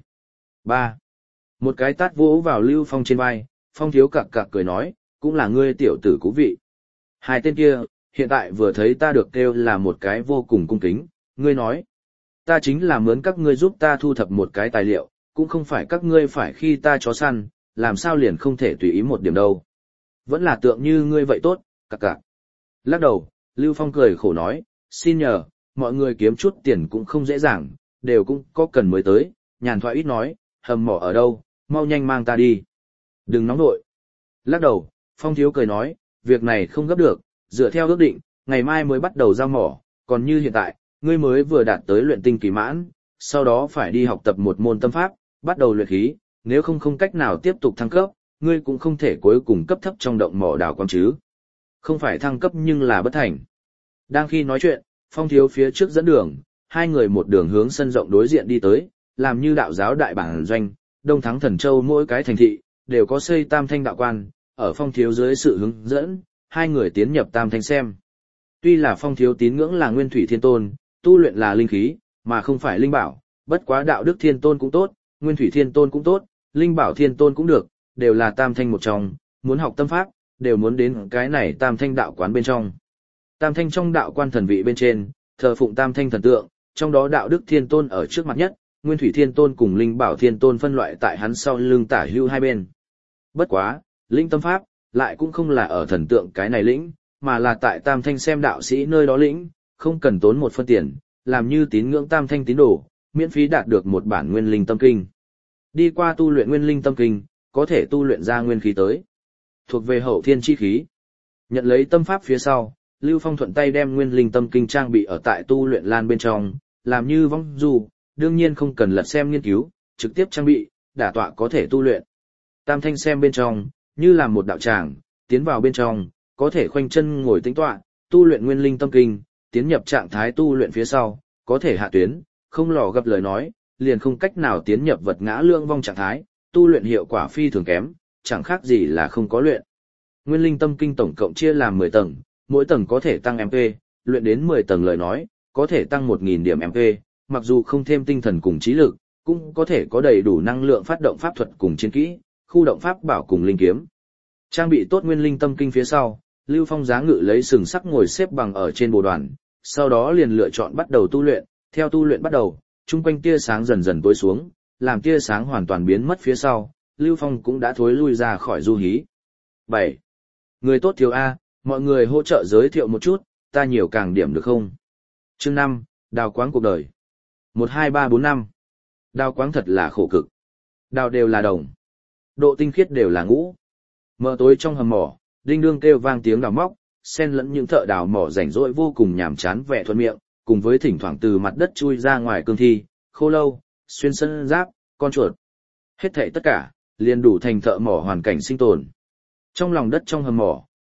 3. Một cái tát vỗ vào Lưu Phong trên vai, Phong thiếu cặc cặc cười nói, cũng là ngươi tiểu tử cú vị. Hai tên kia, hiện tại vừa thấy ta được kêu là một cái vô cùng cung kính, ngươi nói. Ta chính là mướn các ngươi giúp ta thu thập một cái tài liệu, cũng không phải các ngươi phải khi ta chó săn, làm sao liền không thể tùy ý một điểm đâu. Vẫn là tượng như ngươi vậy tốt, cặc cặc. Lắc đầu, Lưu Phong cười khổ nói, xin nhờ, mọi người kiếm chút tiền cũng không dễ dàng, đều cũng có cần mới tới, nhàn thoại ít nói, hầm mỏ ở đâu, mau nhanh mang ta đi. Đừng nóng nội. Lắc đầu, Phong thiếu cười nói, việc này không gấp được, dựa theo ước định, ngày mai mới bắt đầu giao mỏ, còn như hiện tại, ngươi mới vừa đạt tới luyện tinh kỳ mãn, sau đó phải đi học tập một môn tâm pháp, bắt đầu luyện khí, nếu không cách nào tiếp tục thăng cấp, ngươi cũng không thể cuối cùng cấp thấp trong động mỏ đào quang chứ. Không phải thăng cấp nhưng là bất thành. Đang khi nói chuyện, Phong thiếu phía trước dẫn đường, hai người một đường hướng sân rộng đối diện đi tới, làm như đạo giáo đại bản doanh, Đông Thắng Thần Châu mỗi cái thành thị, đều có xây tam thanh đạo quan, ở Phong thiếu dưới sự hướng dẫn, hai người tiến nhập tam thanh xem. Tuy là Phong thiếu tín ngưỡng là Nguyên Thủy Thiên Tôn, tu luyện là linh khí, mà không phải linh bảo, bất quá đạo đức Thiên Tôn cũng tốt, Nguyên Thủy Thiên Tôn cũng tốt, linh bảo Thiên Tôn cũng được, đều là tam thanh một trong, muốn học tâm pháp, đều muốn đến cái này tam thanh đạo quán bên trong. Tam thanh trong đạo quan thần vị bên trên, thờ phụng tam thanh thần tượng, trong đó đạo đức Thiên Tôn ở trước mặt nhất, Nguyên Thủy Thiên Tôn cùng linh bảo Thiên Tôn phân loại tại hắn sau lưng tả hữu hai bên. Bất quá, linh tâm pháp, lại cũng không là ở thần tượng cái này lĩnh, mà là tại tam thanh xem đạo sĩ nơi đó lĩnh, không cần tốn một phân tiền, làm như tín ngưỡng tam thanh tín đồ, miễn phí đạt được một bản nguyên linh tâm kinh. Đi qua tu luyện nguyên linh tâm kinh, có thể tu luyện ra nguyên khí tới. Thuộc về hậu thiên chi khí. Nhận lấy tâm pháp phía sau, Lưu Phong thuận tay đem nguyên linh tâm kinh trang bị ở tại tu luyện lan bên trong, làm như vong du, đương nhiên không cần lật xem nghiên cứu, trực tiếp trang bị, đả tọa có thể tu luyện. Tam thanh xem bên trong, như là một đạo tràng, tiến vào bên trong, có thể khoanh chân ngồi tĩnh tọa, tu luyện nguyên linh tâm kinh, tiến nhập trạng thái tu luyện phía sau, có thể hạ tuyến, không lò gặp lời nói, liền không cách nào tiến nhập vật ngã lương vong trạng thái, tu luyện hiệu quả phi thường kém, chẳng khác gì là không có luyện. Nguyên linh tâm kinh tổng cộng chia làm 10 tầng, mỗi tầng có thể tăng MP, luyện đến 10 tầng lời nói, có thể tăng 1000 điểm MP, mặc dù không thêm tinh thần cùng trí lực, cũng có thể có đầy đủ năng lượng phát động pháp thuật cùng chiến kỹ, khu động pháp bảo cùng linh kiếm. Trang bị tốt nguyên linh tâm kinh phía sau, Lưu Phong giá ngự lấy sừng sắc ngồi xếp bằng ở trên bồ đoàn, sau đó liền lựa chọn bắt đầu tu luyện, theo tu luyện bắt đầu, chung quanh tia sáng dần dần tối xuống, làm tia sáng hoàn toàn biến mất phía sau, Lưu Phong cũng đã thối lui ra khỏi du hí. 7. Người tốt thiếu A, mọi người hỗ trợ giới thiệu một chút, ta nhiều càng điểm được không? Chương 5, đào quáng cuộc đời. 1 2 3 4 5. Đào quáng thật là khổ cực. Đào đều là đồng. Độ tinh khiết đều là ngũ. Mờ tối trong hầm mỏ, đinh đương kêu vang tiếng đào móc, xen lẫn những thợ đào mỏ rảnh rỗi vô cùng nhàm chán vẻ thuận miệng, cùng với thỉnh thoảng từ mặt đất chui ra ngoài cương thi, khô lâu, xuyên sân giáp, con chuột. Hết thảy tất cả, liền đủ thành thợ mỏ hoàn cảnh sinh tồn. Trong lòng đất trong hầm mỏ,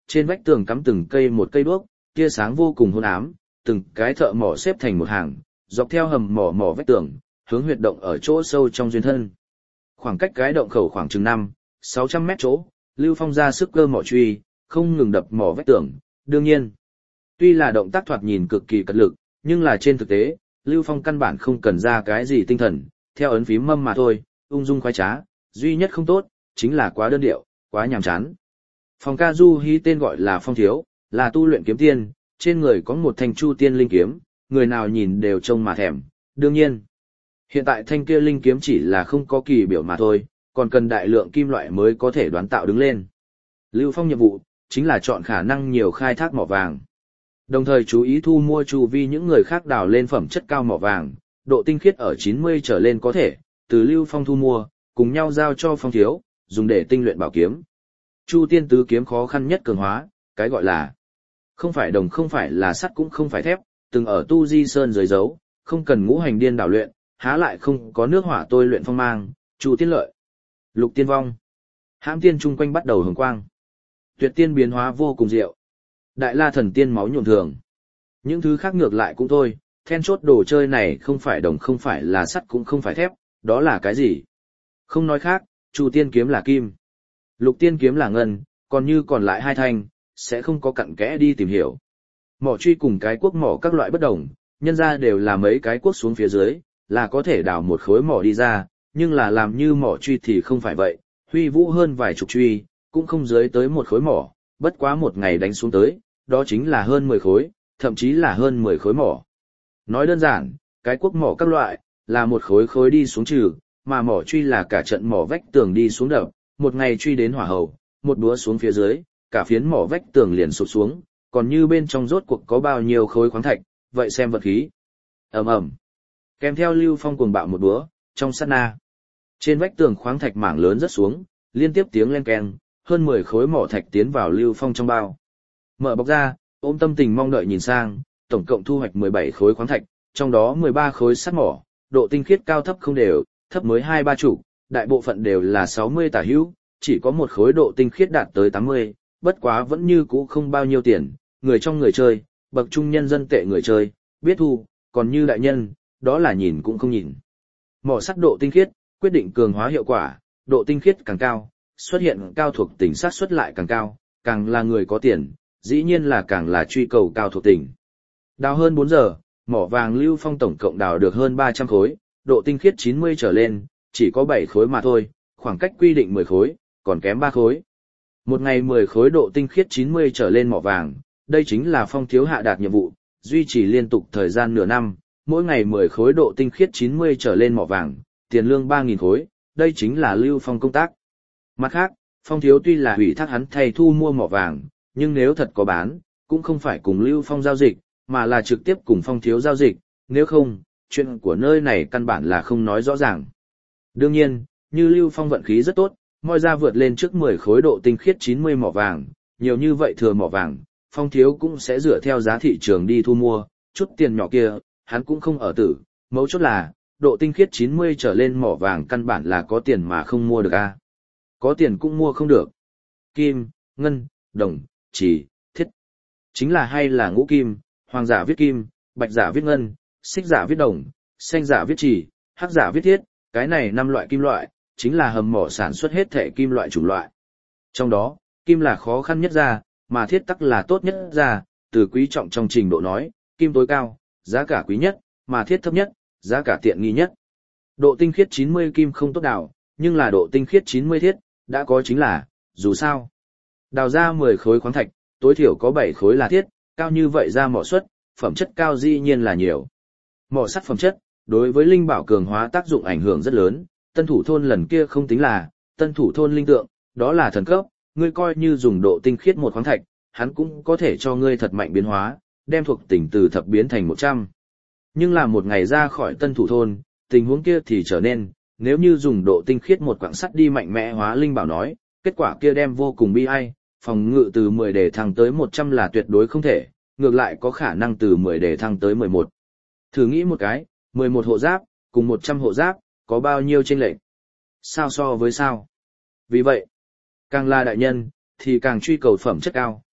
trên vách tường cắm từng cây một cây đuốc, tia sáng vô cùng hôn ám, từng cái thợ mỏ xếp thành một hàng, dọc theo hầm mỏ vách tường, hướng huyệt động ở chỗ sâu trong duyên thân. Khoảng cách cái động khẩu khoảng chừng 500-600 mét chỗ, Lưu Phong ra sức cơ mỏ truy, không ngừng đập mỏ vách tường. Đương nhiên, tuy là động tác thoạt nhìn cực kỳ cật lực, nhưng là trên thực tế, Lưu Phong căn bản không cần ra cái gì tinh thần, theo ấn phím mâm mà thôi, ung dung khoái trá, duy nhất không tốt, chính là quá đơn điệu, quá nhàm chán. Phong ca du hí tên gọi là Phong Thiếu, là tu luyện kiếm tiên, trên người có một thanh chu tiên linh kiếm, người nào nhìn đều trông mà thèm. Đương nhiên, hiện tại thanh kia linh kiếm chỉ là không có kỳ biểu mà thôi, còn cần đại lượng kim loại mới có thể đoán tạo đứng lên. Lưu Phong nhiệm vụ, chính là chọn khả năng nhiều khai thác mỏ vàng. Đồng thời chú ý thu mua chu vi những người khác đào lên phẩm chất cao mỏ vàng, độ tinh khiết ở 90 trở lên có thể, từ Lưu Phong thu mua, cùng nhau giao cho Phong Thiếu, dùng để tinh luyện bảo kiếm. Chu tiên tứ kiếm khó khăn nhất cường hóa, cái gọi là không phải đồng không phải là sắt cũng không phải thép, từng ở tu di sơn dưới dấu, không cần ngũ hành điên đảo luyện, há lại không có nước hỏa tôi luyện phong mang, Chu tiên lợi. Lục tiên vong. Hãm tiên chung quanh bắt đầu hồng quang. Tuyệt tiên biến hóa vô cùng diệu. Đại la thần tiên máu nhuộm thường. Những thứ khác ngược lại cũng thôi, then chốt đồ chơi này không phải đồng không phải là sắt cũng không phải thép, đó là cái gì? Không nói khác, Chu tiên kiếm là kim. Lục tiên kiếm là ngân, còn như còn lại hai thanh, sẽ không có cặn kẽ đi tìm hiểu. Mỏ truy cùng cái cuốc mỏ các loại bất đồng, nhân ra đều là mấy cái cuốc xuống phía dưới, là có thể đào một khối mỏ đi ra, nhưng là làm như mỏ truy thì không phải vậy, huy vũ hơn vài chục truy, cũng không dưới tới một khối mỏ, bất quá một ngày đánh xuống tới, đó chính là hơn 10 khối, thậm chí là hơn 10 khối mỏ. Nói đơn giản, cái cuốc mỏ các loại, là một khối khối đi xuống trừ, mà mỏ truy là cả trận mỏ vách tường đi xuống đập, một ngày truy đến hỏa hầu, một búa xuống phía dưới, cả phiến mỏ vách tường liền sụp xuống, còn như bên trong rốt cuộc có bao nhiêu khối khoáng thạch, vậy xem vật khí. Ầm ầm. Kèm theo Lưu Phong cuồng bạo một búa, trong sát na, trên vách tường khoáng thạch mảng lớn rất xuống, liên tiếp tiếng len keng, hơn 10 khối mỏ thạch tiến vào Lưu Phong trong bao. Mở bọc ra, ôm tâm tình mong đợi nhìn sang, tổng cộng thu hoạch 17 khối khoáng thạch, trong đó 13 khối sắt mỏ, độ tinh khiết cao thấp không đều, thấp mới 2-3 chủ, đại bộ phận đều là 60 tả hữu, chỉ có một khối độ tinh khiết đạt tới 80, bất quá vẫn như cũ không bao nhiêu tiền, người trong người chơi, bậc trung nhân dân tệ người chơi, biết thu, còn như đại nhân, đó là nhìn cũng không nhìn. Mỏ sắt độ tinh khiết, quyết định cường hóa hiệu quả, độ tinh khiết càng cao, xuất hiện cao thuộc tính sát suất lại càng cao, càng là người có tiền, dĩ nhiên là càng là truy cầu cao thuộc tính. Đào hơn 4 giờ, mỏ vàng Lưu Phong tổng cộng đào được hơn 300 khối, độ tinh khiết 90 trở lên, chỉ có 7 khối mà thôi, khoảng cách quy định 10 khối, còn kém 3 khối. Một ngày 10 khối độ tinh khiết 90 trở lên mỏ vàng, đây chính là Phong Thiếu hạ đạt nhiệm vụ, duy trì liên tục thời gian nửa năm, mỗi ngày 10 khối độ tinh khiết 90 trở lên mỏ vàng, tiền lương 3.000 khối, đây chính là Lưu Phong công tác. Mặt khác, Phong Thiếu tuy là ủy thác hắn thay thu mua mỏ vàng, nhưng nếu thật có bán, cũng không phải cùng Lưu Phong giao dịch, mà là trực tiếp cùng Phong Thiếu giao dịch, nếu không, chuyện của nơi này căn bản là không nói rõ ràng. Đương nhiên, như Lưu Phong vận khí rất tốt, moi ra vượt lên trước 10 khối độ tinh khiết 90 mỏ vàng, nhiều như vậy thừa mỏ vàng, Phong Thiếu cũng sẽ dựa theo giá thị trường đi thu mua, chút tiền nhỏ kia, hắn cũng không ở tử, mấu chốt là, độ tinh khiết 90 trở lên mỏ vàng căn bản là có tiền mà không mua được a. Có tiền cũng mua không được. Kim, ngân, đồng, chỉ, thiết. Chính là hay là ngũ kim, hoàng giả viết kim, bạch giả viết ngân, xích giả viết đồng, xanh giả viết chỉ, hắc giả viết thiết, cái này 5 loại kim loại, chính là hầm mỏ sản xuất hết thể kim loại chủng loại. Trong đó, kim là khó khăn nhất ra, mà thiết tắc là tốt nhất ra, từ quý trọng trong trình độ nói, kim tối cao, giá cả quý nhất, mà thiết thấp nhất, giá cả tiện nghi nhất. Độ tinh khiết 90 kim không tốt đào, nhưng là độ tinh khiết 90 thiết, đã có chính là, dù sao. Đào ra 10 khối khoáng thạch, tối thiểu có 7 khối là thiết, cao như vậy ra mỏ suất, phẩm chất cao dĩ nhiên là nhiều. Mỏ sắt phẩm chất, đối với linh bảo cường hóa tác dụng ảnh hưởng rất lớn, tân thủ thôn lần kia không tính là, tân thủ thôn linh tượng, đó là thần cấp, ngươi coi như dùng độ tinh khiết một khoáng thạch, hắn cũng có thể cho ngươi thật mạnh biến hóa, đem thuộc tính từ thập biến thành 100. Nhưng là một ngày ra khỏi tân thủ thôn, tình huống kia thì trở nên, nếu như dùng độ tinh khiết một quặng sắt đi mạnh mẽ hóa linh bảo nói, kết quả kia đem vô cùng bi ai, phòng ngự từ 10 để thăng tới 100 là tuyệt đối không thể, ngược lại có khả năng từ 10 để thăng tới 11. Thử nghĩ một cái, 11 hộ giáp, cùng 100 hộ giáp, có bao nhiêu chênh lệch? Sao so với sao? Vì vậy, càng là đại nhân, thì càng truy cầu phẩm chất cao,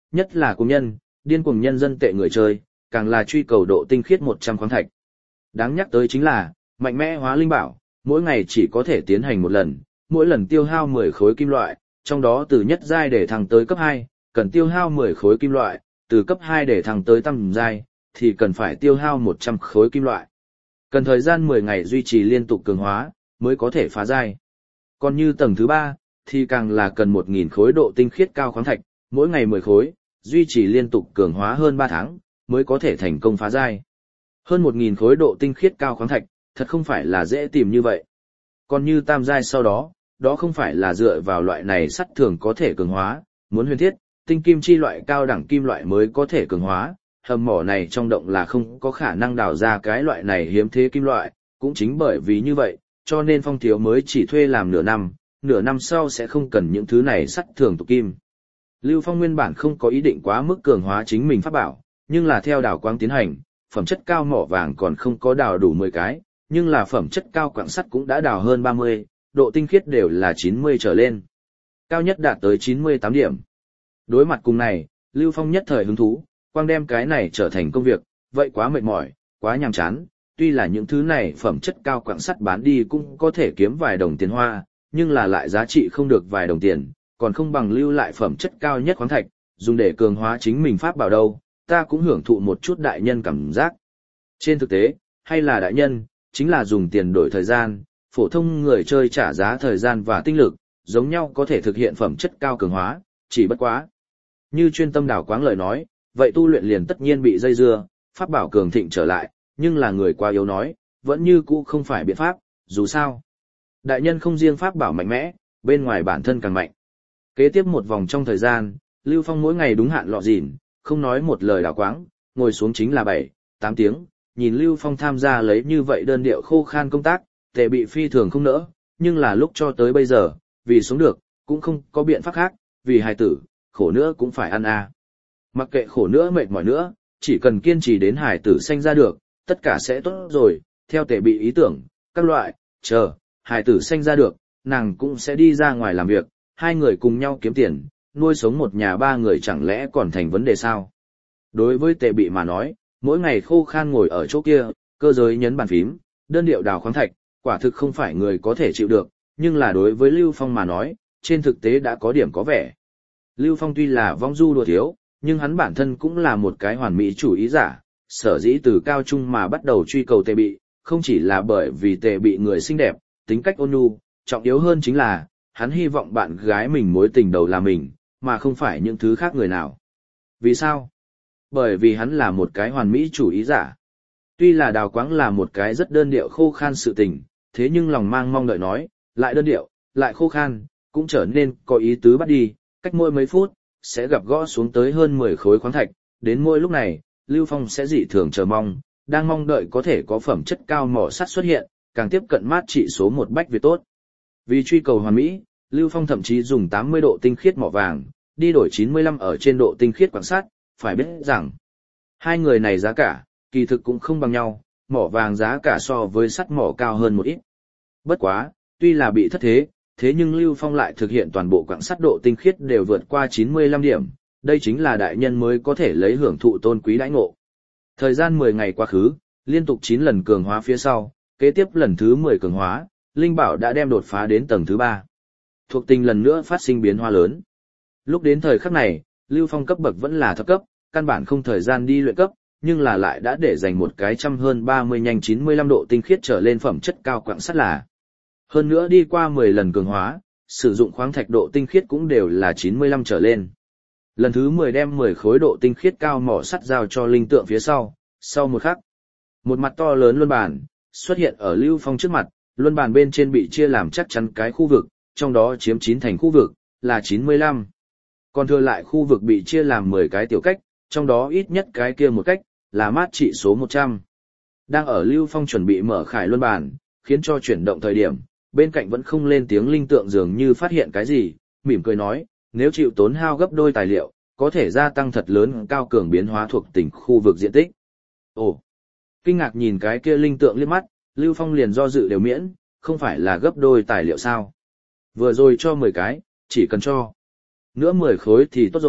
nhất là cùng nhân, điên cuồng nhân dân tệ người chơi, càng là truy cầu độ tinh khiết 100 khoáng thạch. Đáng nhắc tới chính là, mạnh mẽ hóa linh bảo, mỗi ngày chỉ có thể tiến hành một lần, mỗi lần tiêu hao 10 khối kim loại, trong đó từ nhất giai để thăng tới cấp 2, cần tiêu hao 10 khối kim loại, từ cấp 2 để thăng tới tam giai, thì cần phải tiêu hao 100 khối kim loại. Cần thời gian 10 ngày duy trì liên tục cường hóa, mới có thể phá giai. Còn như tầng thứ 3, thì càng là cần 1.000 khối độ tinh khiết cao khoáng thạch, mỗi ngày 10 khối, duy trì liên tục cường hóa hơn 3 tháng, mới có thể thành công phá giai. Hơn 1.000 khối độ tinh khiết cao khoáng thạch, thật không phải là dễ tìm như vậy. Còn như tam giai sau đó, đó không phải là dựa vào loại này sắt thường có thể cường hóa, muốn huyền thiết, tinh kim chi loại cao đẳng kim loại mới có thể cường hóa, hầm mỏ này trong động là không có khả năng đào ra cái loại này hiếm thế kim loại, cũng chính bởi vì như vậy, cho nên Phong Thiếu mới chỉ thuê làm nửa năm sau sẽ không cần những thứ này sắt thường tục kim. Lưu Phong nguyên bản không có ý định quá mức cường hóa chính mình pháp bảo, nhưng là theo đào quáng tiến hành, phẩm chất cao mỏ vàng còn không có đào đủ 10 cái, nhưng là phẩm chất cao quặng sắt cũng đã đào hơn 30, độ tinh khiết đều là 90 trở lên. Cao nhất đạt tới 98 điểm. Đối mặt cùng này, Lưu Phong nhất thời hứng thú, quang đem cái này trở thành công việc, vậy quá mệt mỏi, quá nhàm chán, tuy là những thứ này phẩm chất cao quặng sắt bán đi cũng có thể kiếm vài đồng tiền hoa, nhưng là lại giá trị không được vài đồng tiền, còn không bằng lưu lại phẩm chất cao nhất khoáng thạch, dùng để cường hóa chính mình pháp bảo đâu, ta cũng hưởng thụ một chút đại nhân cảm giác. Trên thực tế, hay là đại nhân, chính là dùng tiền đổi thời gian, phổ thông người chơi trả giá thời gian và tinh lực, giống nhau có thể thực hiện phẩm chất cao cường hóa, chỉ bất quá. Như chuyên tâm đào quáng lời nói, vậy tu luyện liền tất nhiên bị dây dưa, pháp bảo cường thịnh trở lại, nhưng là người quá yếu nói, vẫn như cũ không phải biện pháp, dù sao. Đại nhân không riêng pháp bảo mạnh mẽ, bên ngoài bản thân càng mạnh. Kế tiếp một vòng trong thời gian, Lưu Phong mỗi ngày đúng hạn lọ dỉn, không nói một lời đào quáng, ngồi xuống chính là 7-8 tiếng, nhìn Lưu Phong tham gia lấy như vậy đơn điệu khô khan công tác, Tề Bị phi thường không nỡ, nhưng là lúc cho tới bây giờ, vì sống được, cũng không có biện pháp khác, vì hài tử, khổ nữa cũng phải ăn à. Mặc kệ khổ nữa mệt mỏi nữa, chỉ cần kiên trì đến hài tử sanh ra được, tất cả sẽ tốt rồi, theo Tề Bị ý tưởng, các loại, chờ, hài tử sanh ra được, nàng cũng sẽ đi ra ngoài làm việc, hai người cùng nhau kiếm tiền, nuôi sống một nhà ba người chẳng lẽ còn thành vấn đề sao? Đối với Tề Bị mà nói, mỗi ngày khô khan ngồi ở chỗ kia, cơ giới nhấn bàn phím, đơn điệu đào khoáng thạch, quả thực không phải người có thể chịu được, nhưng là đối với Lưu Phong mà nói, trên thực tế đã có điểm có vẻ. Lưu Phong tuy là vong du đùa thiếu, nhưng hắn bản thân cũng là một cái hoàn mỹ chủ ý giả, sở dĩ từ cao trung mà bắt đầu truy cầu Tề Bị, không chỉ là bởi vì Tề Bị người xinh đẹp, tính cách ôn nhu, trọng yếu hơn chính là, hắn hy vọng bạn gái mình mối tình đầu là mình, mà không phải những thứ khác người nào. Vì sao? Bởi vì hắn là một cái hoàn mỹ chủ ý giả. Tuy là đào quáng là một cái rất đơn điệu khô khan sự tình, thế nhưng lòng mang mong đợi nói, lại đơn điệu, lại khô khan, cũng trở nên có ý tứ bắt đi, cách mỗi mấy phút, sẽ gặp gõ xuống tới hơn 10 khối khoáng thạch, đến mỗi lúc này, Lưu Phong sẽ dị thường chờ mong, đang mong đợi có thể có phẩm chất cao mỏ sắt xuất hiện, càng tiếp cận mát trị số 1 bách Việt tốt. Vì truy cầu hoàn mỹ, Lưu Phong thậm chí dùng 80 độ tinh khiết mỏ vàng, đi đổi 95 ở trên độ tinh khiết quặng sắt, phải biết rằng, hai người này giá cả, kỳ thực cũng không bằng nhau, mỏ vàng giá cả so với sắt mỏ cao hơn một ít. Bất quá, tuy là bị thất thế, thế nhưng Lưu Phong lại thực hiện toàn bộ quặng sắt độ tinh khiết đều vượt qua 95 điểm, đây chính là đại nhân mới có thể lấy hưởng thụ tôn quý đãi ngộ. Thời gian 10 ngày quá khứ, liên tục 9 lần cường hóa phía sau, kế tiếp lần thứ 10 cường hóa, Linh Bảo đã đem đột phá đến tầng thứ 3. Thuộc tính lần nữa phát sinh biến hóa lớn. Lúc đến thời khắc này, Lưu Phong cấp bậc vẫn là thấp cấp, căn bản không thời gian đi luyện cấp, nhưng là lại đã để dành một cái trăm hơn 30 nhanh 95 độ tinh khiết trở lên phẩm chất cao quặng sắt là. Hơn nữa đi qua 10 lần cường hóa, sử dụng khoáng thạch độ tinh khiết cũng đều là 95 trở lên. Lần thứ 10 đem 10 khối độ tinh khiết cao mỏ sắt giao cho linh tượng phía sau một khắc. Một mặt to lớn luân bàn, xuất hiện ở Lưu Phong trước mặt, luân bàn bên trên bị chia làm chắc chắn cái khu vực, trong đó chiếm 9 thành khu vực, là 95. Còn thừa lại khu vực bị chia làm 10 cái tiểu cách, trong đó ít nhất cái kia một cách, là mát trị số 100. Đang ở Lưu Phong chuẩn bị mở khải luân bàn, khiến cho chuyển động thời điểm, bên cạnh vẫn không lên tiếng linh tượng dường như phát hiện cái gì, mỉm cười nói, nếu chịu tốn hao gấp đôi tài liệu, có thể gia tăng thật lớn cao cường biến hóa thuộc tỉnh khu vực diện tích. Ồ! Kinh ngạc nhìn cái kia linh tượng liếc mắt, Lưu Phong liền do dự đều miễn, không phải là gấp đôi tài liệu sao. Vừa rồi cho 10 cái, chỉ cần cho nữa 10 khối thì tốt rồi,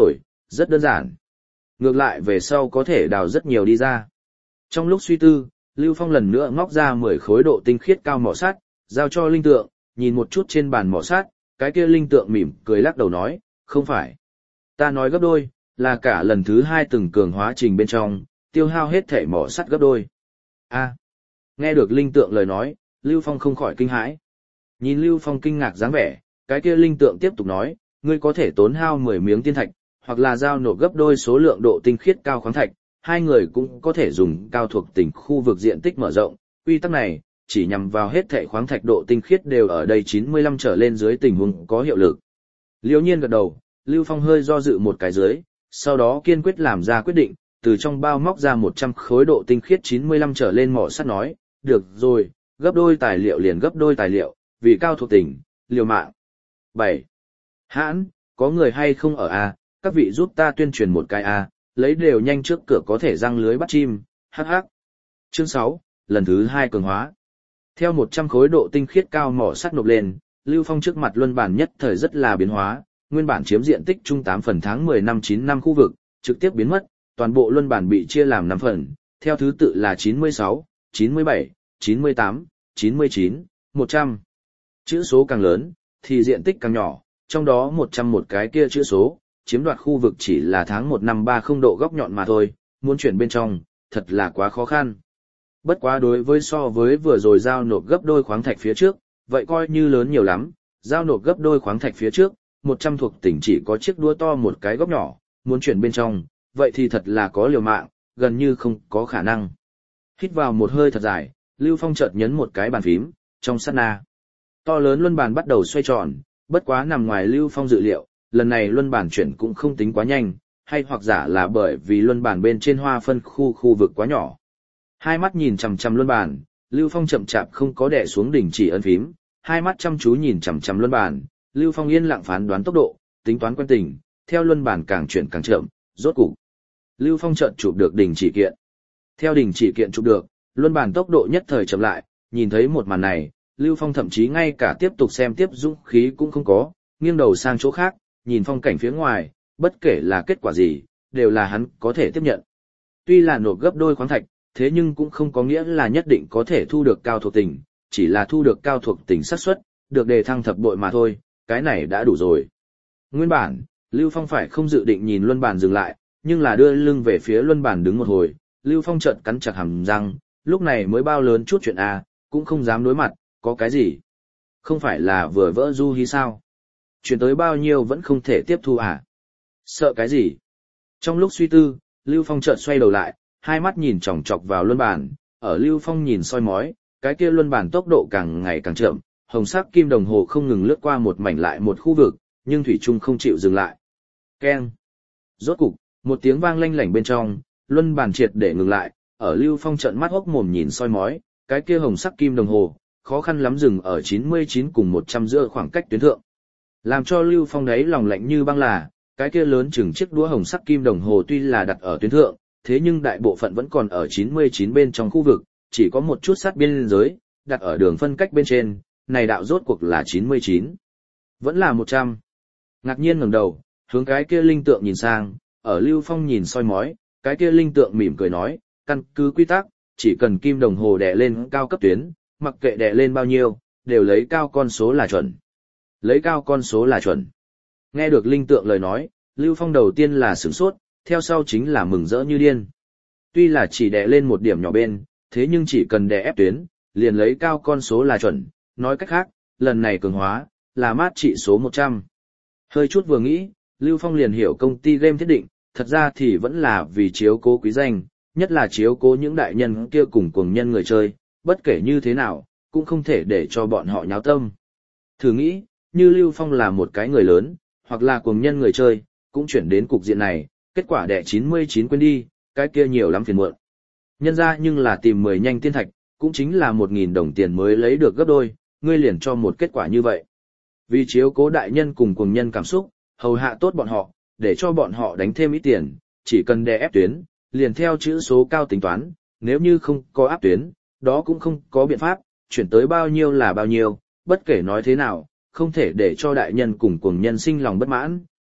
rất đơn giản. Ngược lại về sau có thể đào rất nhiều đi ra. Trong lúc suy tư, Lưu Phong lần nữa móc ra 10 khối độ tinh khiết cao mỏ sắt, giao cho linh tượng, nhìn một chút trên bàn mỏ sắt, cái kia linh tượng mỉm cười lắc đầu nói, không phải. Ta nói gấp đôi, là cả lần thứ 2 từng cường hóa trình bên trong, tiêu hao hết thể mỏ sắt gấp đôi. A. Nghe được linh tượng lời nói, Lưu Phong không khỏi kinh hãi. Nhìn Lưu Phong kinh ngạc dáng vẻ, cái kia linh tượng tiếp tục nói, ngươi có thể tốn hao 10 miếng tiên thạch, hoặc là giao nộp gấp đôi số lượng độ tinh khiết cao khoáng thạch, hai người cũng có thể dùng cao thuộc tỉnh khu vực diện tích mở rộng. Quy tắc này chỉ nhằm vào hết thảy khoáng thạch độ tinh khiết đều ở đây 95 trở lên dưới tình huống có hiệu lực. Liễu Nhiên gật đầu, Lưu Phong hơi do dự một cái dưới, sau đó kiên quyết làm ra quyết định, từ trong bao móc ra 100 khối độ tinh khiết 95 trở lên mỏ sắt nói, được rồi, gấp đôi tài liệu liền gấp đôi tài liệu, vì cao thuộc tỉnh, liều mạng. 7. Hãn, có người hay không ở A, các vị giúp ta tuyên truyền một cái A, lấy đều nhanh trước cửa có thể răng lưới bắt chim, hắc hắc. Chương 6, lần thứ 2 cường hóa. Theo 100 khối độ tinh khiết cao mỏ sắt nộp lên, Lưu Phong trước mặt luân bản nhất thời rất là biến hóa, nguyên bản chiếm diện tích trung 8 phần tháng 10 năm 9 năm khu vực, trực tiếp biến mất, toàn bộ luân bản bị chia làm 5 phần, theo thứ tự là 96, 97, 98, 99, 100. Chữ số càng lớn, thì diện tích càng nhỏ, trong đó 100 một cái kia chữ số, chiếm đoạt khu vực chỉ là tháng 1 năm 30 độ góc nhọn mà thôi, muốn chuyển bên trong, thật là quá khó khăn. Bất quá đối với so với vừa rồi giao nộp gấp đôi khoáng thạch phía trước, vậy coi như lớn nhiều lắm, giao nộp gấp đôi khoáng thạch phía trước, 100 thuộc tỉnh chỉ có chiếc đũa to một cái góc nhỏ, muốn chuyển bên trong, vậy thì thật là có liều mạng, gần như không có khả năng. Hít vào một hơi thật dài, Lưu Phong chợt nhấn một cái bàn phím, trong sát na. To lớn luân bàn bắt đầu xoay tròn, bất quá nằm ngoài Lưu Phong dự liệu, lần này luân bàn chuyển cũng không tính quá nhanh, hay hoặc giả là bởi vì luân bàn bên trên hoa phân khu vực quá nhỏ. Hai mắt nhìn chằm chằm luân bàn, Lưu Phong chậm chạp không có đè xuống đỉnh chỉ ấn phím, hai mắt chăm chú nhìn chằm chằm luân bàn, Lưu Phong yên lặng phán đoán tốc độ, tính toán quen tình, theo luân bàn càng chuyển càng chậm, rốt cục Lưu Phong chợt chụp được đỉnh chỉ kiện. Theo đỉnh chỉ kiện chụp được, luân bàn tốc độ nhất thời chậm lại, nhìn thấy một màn này, Lưu Phong thậm chí ngay cả tiếp tục xem tiếp dũng khí cũng không có, nghiêng đầu sang chỗ khác, nhìn phong cảnh phía ngoài, bất kể là kết quả gì, đều là hắn có thể tiếp nhận. Tuy là nộp gấp đôi khoáng thạch, thế nhưng cũng không có nghĩa là nhất định có thể thu được cao thuộc tỉnh, chỉ là thu được cao thuộc tỉnh xác suất, được đề thăng thập bội mà thôi, cái này đã đủ rồi. Nguyên bản, Lưu Phong phải không dự định nhìn luân bàn dừng lại, nhưng là đưa lưng về phía luân bàn đứng một hồi, Lưu Phong chợt cắn chặt hàm răng, lúc này mới bao lớn chút chuyện A, cũng không dám đối mặt, có cái gì? Không phải là vừa vỡ du hí sao? Chuyển tới bao nhiêu vẫn không thể tiếp thu à? Sợ cái gì? Trong lúc suy tư, Lưu Phong chợt xoay đầu lại, hai mắt nhìn chòng chọc vào luân bàn, ở Lưu Phong nhìn soi mói, cái kia luân bàn tốc độ càng ngày càng chậm, hồng sắc kim đồng hồ không ngừng lướt qua một mảnh lại một khu vực, nhưng thủy chung không chịu dừng lại. Keng. Rốt cục, một tiếng vang lanh lảnh bên trong, luân bàn triệt để ngừng lại, ở Lưu Phong trợn mắt hốc mồm nhìn soi mói, cái kia hồng sắc kim đồng hồ, khó khăn lắm dừng ở 99 cùng 100 giữa khoảng cách tuyến thượng. Làm cho Lưu Phong đấy lòng lạnh như băng là, cái kia lớn chừng chiếc đũa hồng sắc kim đồng hồ tuy là đặt ở tuyến thượng, thế nhưng đại bộ phận vẫn còn ở 99 bên trong khu vực, chỉ có một chút sát biên giới, đặt ở đường phân cách bên trên, này đạo rốt cuộc là 99. Vẫn là 100. Ngạc nhiên ngẩng đầu, hướng cái kia linh tượng nhìn sang, ở Lưu Phong nhìn soi mói, cái kia linh tượng mỉm cười nói, căn cứ quy tắc, chỉ cần kim đồng hồ đè lên cao cấp tuyến, mặc kệ đè lên bao nhiêu, đều lấy cao con số là chuẩn. Lấy cao con số là chuẩn. Nghe được linh tượng lời nói, Lưu Phong đầu tiên là sửng sốt, theo sau chính là mừng rỡ như điên. Tuy là chỉ đè lên một điểm nhỏ bên, thế nhưng chỉ cần đè ép tuyến, liền lấy cao con số là chuẩn, nói cách khác, lần này cường hóa, là mát trị số 100. Hơi chút vừa nghĩ, Lưu Phong liền hiểu công ty game thiết định, thật ra thì vẫn là vì chiếu cố quý danh, nhất là chiếu cố những đại nhân kia cùng cuồng nhân người chơi, bất kể như thế nào, cũng không thể để cho bọn họ nháo tâm. Thử nghĩ, như Lưu Phong là một cái người lớn, hoặc là cuồng nhân người chơi, cũng chuyển đến cục diện này, kết quả đẻ 99 quên đi, cái kia nhiều lắm phiền muộn. Nhân ra nhưng là tìm 10 nhanh tiên thạch, cũng chính là 1.000 đồng tiền mới lấy được gấp đôi, ngươi liền cho một kết quả như vậy. Vì chiếu cố đại nhân cùng cuồng nhân cảm xúc, hầu hạ tốt bọn họ, để cho bọn họ đánh thêm ít tiền, chỉ cần đè ép tuyến, liền theo chữ số cao tính toán, nếu như không có áp tuyến, đó cũng không có biện pháp, chuyển tới bao nhiêu là bao nhiêu, bất kể nói thế nào, không thể để cho đại nhân cùng cuồng nhân sinh lòng bất mãn,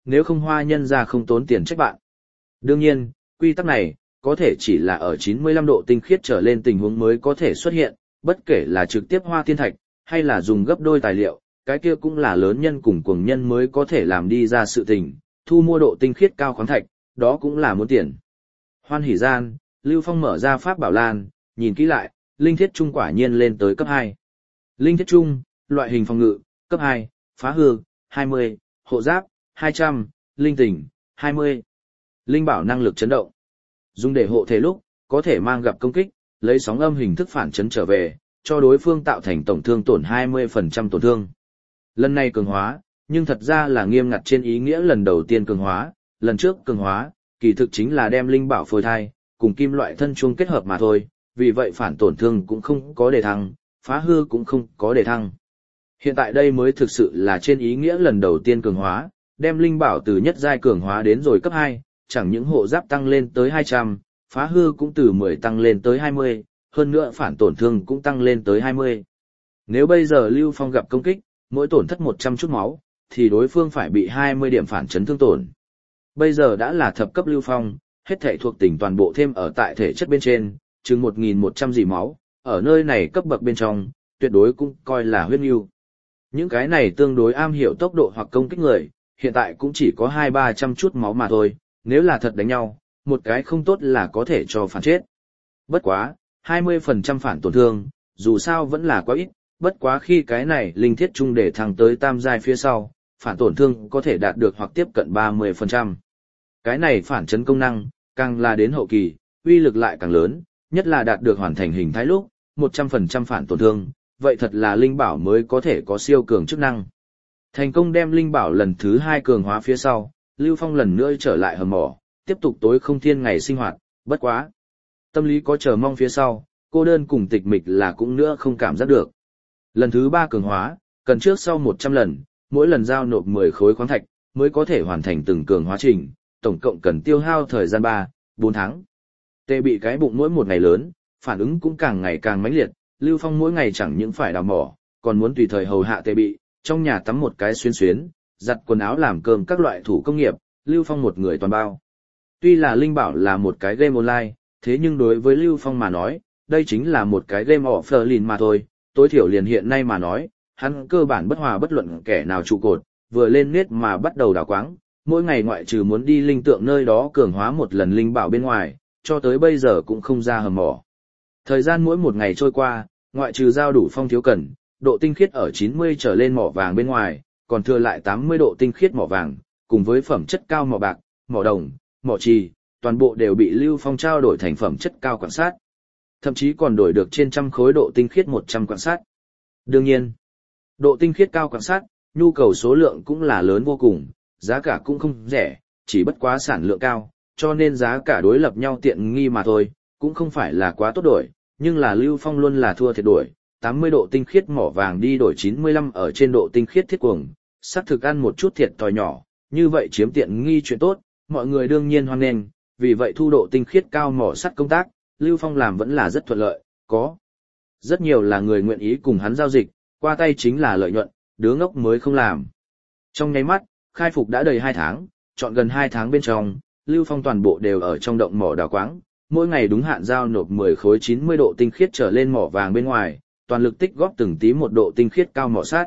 nếu không hoa nhân ra không tốn tiền trách bạn. Đương nhiên, quy tắc này, có thể chỉ là ở 95 độ tinh khiết trở lên tình huống mới có thể xuất hiện, bất kể là trực tiếp hoa thiên thạch, hay là dùng gấp đôi tài liệu, cái kia cũng là lớn nhân cùng cuồng nhân mới có thể làm đi ra sự tình, thu mua độ tinh khiết cao khoáng thạch, đó cũng là muốn tiền. Hoan hỉ gian, Lưu Phong mở ra pháp bảo lan, nhìn kỹ lại, linh thiết trung quả nhiên lên tới cấp 2. Linh thiết trung, loại hình phòng ngự, cấp 2, phá hư, 20, hộ giáp, 200, linh tình, 20. Linh bảo năng lực chấn động. Dùng để hộ thể lúc, có thể mang gặp công kích, lấy sóng âm hình thức phản chấn trở về, cho đối phương tạo thành tổng thương tổn 20% tổn thương. Lần này cường hóa, nhưng thật ra là nghiêm ngặt trên ý nghĩa lần đầu tiên cường hóa, lần trước cường hóa, kỳ thực chính là đem linh bảo phôi thai, cùng kim loại thân chuông kết hợp mà thôi, vì vậy phản tổn thương cũng không có đề thăng, phá hư cũng không có đề thăng. Hiện tại đây mới thực sự là trên ý nghĩa lần đầu tiên cường hóa, đem linh bảo từ nhất giai cường hóa đến rồi cấp 2, chẳng những hộ giáp tăng lên tới 200, phá hư cũng từ 10 tăng lên tới 20, hơn nữa phản tổn thương cũng tăng lên tới 20. Nếu bây giờ Lưu Phong gặp công kích, mỗi tổn thất 100 chút máu, thì đối phương phải bị 20 điểm phản chấn thương tổn. Bây giờ đã là thập cấp Lưu Phong, hết thể thuộc tính toàn bộ thêm ở tại thể chất bên trên, chừng 1.100 dì máu, ở nơi này cấp bậc bên trong, tuyệt đối cũng coi là huyết nhu. Những cái này tương đối am hiểu tốc độ hoặc công kích người, hiện tại cũng chỉ có 200-300 chút máu mà thôi, nếu là thật đánh nhau, một cái không tốt là có thể cho phản chết. Bất quá, 20% phản tổn thương, dù sao vẫn là quá ít, bất quá khi cái này linh thiết trung để thăng tới tam giai phía sau, phản tổn thương có thể đạt được hoặc tiếp cận 30%. Cái này phản chấn công năng, càng là đến hậu kỳ, uy lực lại càng lớn, nhất là đạt được hoàn thành hình thái lúc, 100% phản tổn thương, vậy thật là linh bảo mới có thể có siêu cường chức năng. Thành công đem linh bảo lần thứ 2 cường hóa phía sau, Lưu Phong lần nữa trở lại hầm mỏ, tiếp tục tối không thiên ngày sinh hoạt, bất quá. Tâm lý có chờ mong phía sau, cô đơn cùng tịch mịch là cũng nữa không cảm giác được. Lần thứ 3 cường hóa, cần trước sau 100 lần, mỗi lần giao nộp 10 khối khoáng thạch, mới có thể hoàn thành từng cường hóa trình, tổng cộng cần tiêu hao thời gian 3-4 tháng. Tê bị cái bụng mỗi một ngày lớn, phản ứng cũng càng ngày càng mãnh liệt, Lưu Phong mỗi ngày chẳng những phải đào mỏ, còn muốn tùy thời hầu hạ tê bị, trong nhà tắm một cái xuyên xuyến, giặt quần áo làm cơm các loại thủ công nghiệp, Lưu Phong một người toàn bao. Tuy là Linh Bảo là một cái game online, thế nhưng đối với Lưu Phong mà nói, đây chính là một cái game offline mà thôi, tối thiểu liền hiện nay mà nói, hắn cơ bản bất hòa bất luận kẻ nào trụ cột, vừa lên nết mà bắt đầu đào quáng, mỗi ngày ngoại trừ muốn đi linh tượng nơi đó cường hóa một lần Linh Bảo bên ngoài, cho tới bây giờ cũng không ra hầm mỏ. Thời gian mỗi một ngày trôi qua, ngoại trừ giao đủ phong thiếu cần, độ tinh khiết ở 90 trở lên mỏ vàng bên ngoài, còn thừa lại 80 độ tinh khiết mỏ vàng, cùng với phẩm chất cao mỏ bạc, mỏ đồng, mỏ trì, toàn bộ đều bị Lưu Phong trao đổi thành phẩm chất cao quan sát. Thậm chí còn đổi được trên trăm khối độ tinh khiết 100 quan sát. Đương nhiên, độ tinh khiết cao quan sát, nhu cầu số lượng cũng là lớn vô cùng, giá cả cũng không rẻ, chỉ bất quá sản lượng cao, cho nên giá cả đối lập nhau tiện nghi mà thôi, cũng không phải là quá tốt đổi, nhưng là Lưu Phong luôn là thua thiệt đổi, 80 độ tinh khiết mỏ vàng đi đổi 95 ở trên độ tinh khiết thiết cuồng, xác thực ăn một chút thiệt thòi nhỏ, như vậy chiếm tiện nghi chuyện tốt, mọi người đương nhiên hoan nghênh, vì vậy thu độ tinh khiết cao mỏ sắt công tác, Lưu Phong làm vẫn là rất thuận lợi, có rất nhiều là người nguyện ý cùng hắn giao dịch, qua tay chính là lợi nhuận, đứa ngốc mới không làm. Trong nháy mắt, khai phục đã đầy 2 tháng, chọn gần 2 tháng bên trong, Lưu Phong toàn bộ đều ở trong động mỏ đào quáng, mỗi ngày đúng hạn giao nộp 10 khối 90 độ tinh khiết trở lên mỏ vàng bên ngoài, toàn lực tích góp từng tí một độ tinh khiết cao mỏ sắt.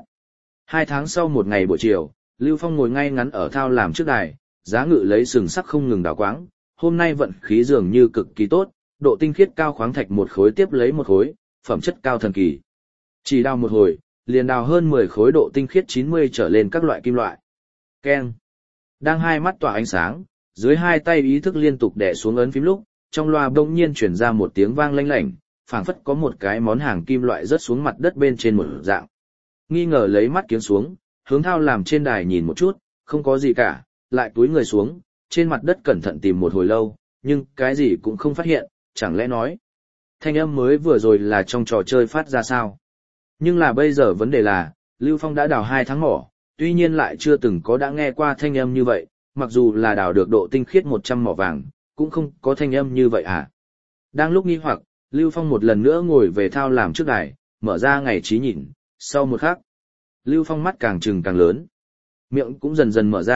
2 tháng sau một ngày buổi chiều, Lưu Phong ngồi ngay ngắn ở thao làm trước đài, giá ngự lấy sừng sắc không ngừng đào quáng, hôm nay vận khí dường như cực kỳ tốt, độ tinh khiết cao khoáng thạch một khối tiếp lấy một khối, phẩm chất cao thần kỳ. Chỉ đào một hồi, liền đào hơn 10 khối độ tinh khiết 90 trở lên các loại kim loại. Keng. Đang hai mắt tỏa ánh sáng, dưới hai tay ý thức liên tục đè xuống ấn phím lúc, trong loa bỗng nhiên truyền ra một tiếng vang lanh lảnh, phảng phất có một cái món hàng kim loại rớt xuống mặt đất bên trên một dạng. Nghi ngờ lấy mắt kiếng xuống, hướng thao làm trên đài nhìn một chút, không có gì cả, lại túi người xuống, trên mặt đất cẩn thận tìm một hồi lâu, nhưng cái gì cũng không phát hiện, chẳng lẽ nói. Thanh âm mới vừa rồi là trong trò chơi phát ra sao? Nhưng là bây giờ vấn đề là, Lưu Phong đã đào 2 tháng mỏ, tuy nhiên lại chưa từng có đã nghe qua thanh âm như vậy, mặc dù là đào được độ tinh khiết 100 mỏ vàng, cũng không có thanh âm như vậy à. Đang lúc nghi hoặc, Lưu Phong một lần nữa ngồi về thao làm trước đài, mở ra ngày trí nhìn, sau một khắc. Lưu Phong mắt càng trừng càng lớn. Miệng cũng dần dần mở ra,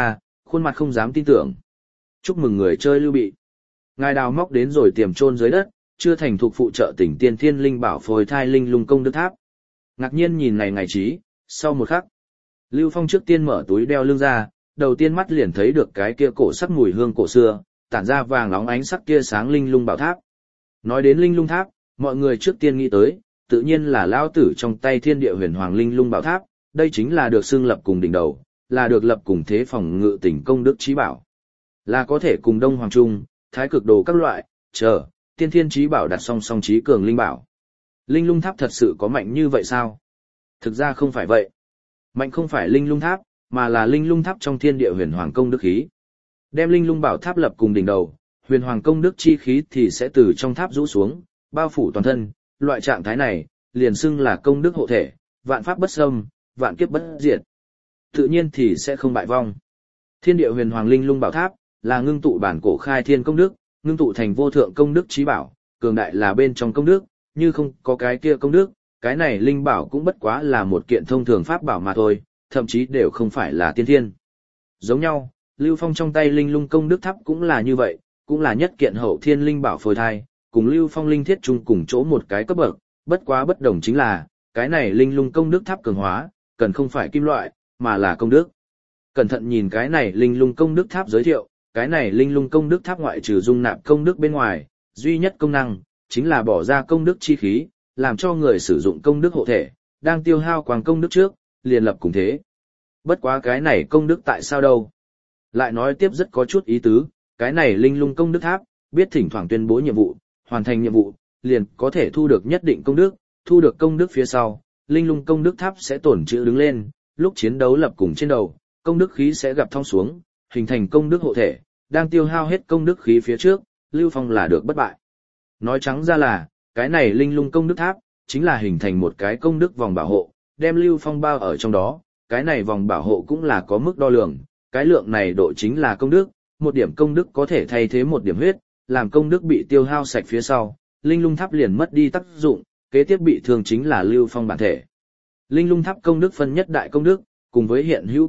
khuôn mặt không dám tin tưởng. Chúc mừng người chơi Lưu Bị. Ngài đào móc đến rồi tiềm chôn dưới đất, chưa thành thuộc phụ trợ tỉnh tiên thiên linh bảo phôi thai linh lung công đức tháp. Ngạc nhiên nhìn này ngày trí, sau một khắc. Lưu Phong trước tiên mở túi đeo lưng ra, đầu tiên mắt liền thấy được cái kia cổ sắc mùi hương cổ xưa, tản ra vàng óng ánh sắc kia sáng linh lung bảo tháp. Nói đến linh lung tháp, mọi người trước tiên nghĩ tới, tự nhiên là lao tử trong tay thiên địa huyền hoàng linh lung bảo tháp, đây chính là được xưng lập cùng đỉnh đầu, là được lập cùng thế phòng ngự tỉnh công đức trí bảo. Là có thể cùng Đông Hoàng Trung, Thái Cực Đồ các loại, tiên thiên trí bảo đặt song song trí cường linh bảo. Linh lung tháp thật sự có mạnh như vậy sao? Thực ra không phải vậy. Mạnh không phải linh lung tháp, mà là linh lung tháp trong thiên địa huyền hoàng công đức khí. Đem linh lung bảo tháp lập cùng đỉnh đầu, huyền hoàng công đức chi khí thì sẽ từ trong tháp rũ xuống, bao phủ toàn thân. Loại trạng thái này, liền xưng là công đức hộ thể, vạn pháp bất xâm, vạn kiếp bất diệt. Tự nhiên thì sẽ không bại vong. Thiên địa huyền hoàng linh lung bảo tháp là ngưng tụ bản cổ khai thiên công đức, ngưng tụ thành vô thượng công đức trí bảo, cường đại là bên trong công đức, như không có cái kia công đức, cái này linh bảo cũng bất quá là một kiện thông thường pháp bảo mà thôi, thậm chí đều không phải là tiên thiên. Giống nhau, Lưu Phong trong tay linh lung công đức tháp cũng là như vậy, cũng là nhất kiện hậu thiên linh bảo phôi thai, cùng Lưu Phong linh thiết chung cùng chỗ một cái cấp bậc, bất quá bất đồng chính là, cái này linh lung công đức tháp cường hóa, cần không phải kim loại, mà là công đức. Cẩn thận nhìn cái này linh lung công đức tháp giới thiệu, cái này linh lung công đức tháp ngoại trừ dung nạp công đức bên ngoài, duy nhất công năng, chính là bỏ ra công đức chi khí, làm cho người sử dụng công đức hộ thể, đang tiêu hao quang công đức trước, liền lập cùng thế. Bất quá cái này công đức tại sao đâu? Lại nói tiếp rất có chút ý tứ, cái này linh lung công đức tháp, biết thỉnh thoảng tuyên bố nhiệm vụ, hoàn thành nhiệm vụ, liền có thể thu được nhất định công đức, thu được công đức phía sau, linh lung công đức tháp sẽ tổn trữ đứng lên, lúc chiến đấu lập cùng trên đầu, công đức khí sẽ gặp thong xuống, hình thành công đức hộ thể, đang tiêu hao hết công đức khí phía trước, Lưu Phong là được bất bại. Nói trắng ra là, cái này linh lung công đức tháp, chính là hình thành một cái công đức vòng bảo hộ, đem Lưu Phong bao ở trong đó, cái này vòng bảo hộ cũng là có mức đo lường, cái lượng này độ chính là công đức, một điểm công đức có thể thay thế một điểm huyết, làm công đức bị tiêu hao sạch phía sau, linh lung tháp liền mất đi tác dụng, kế tiếp bị thương chính là Lưu Phong bản thể. Linh lung tháp công đức phân nhất đại công đức, cùng với hiện hữu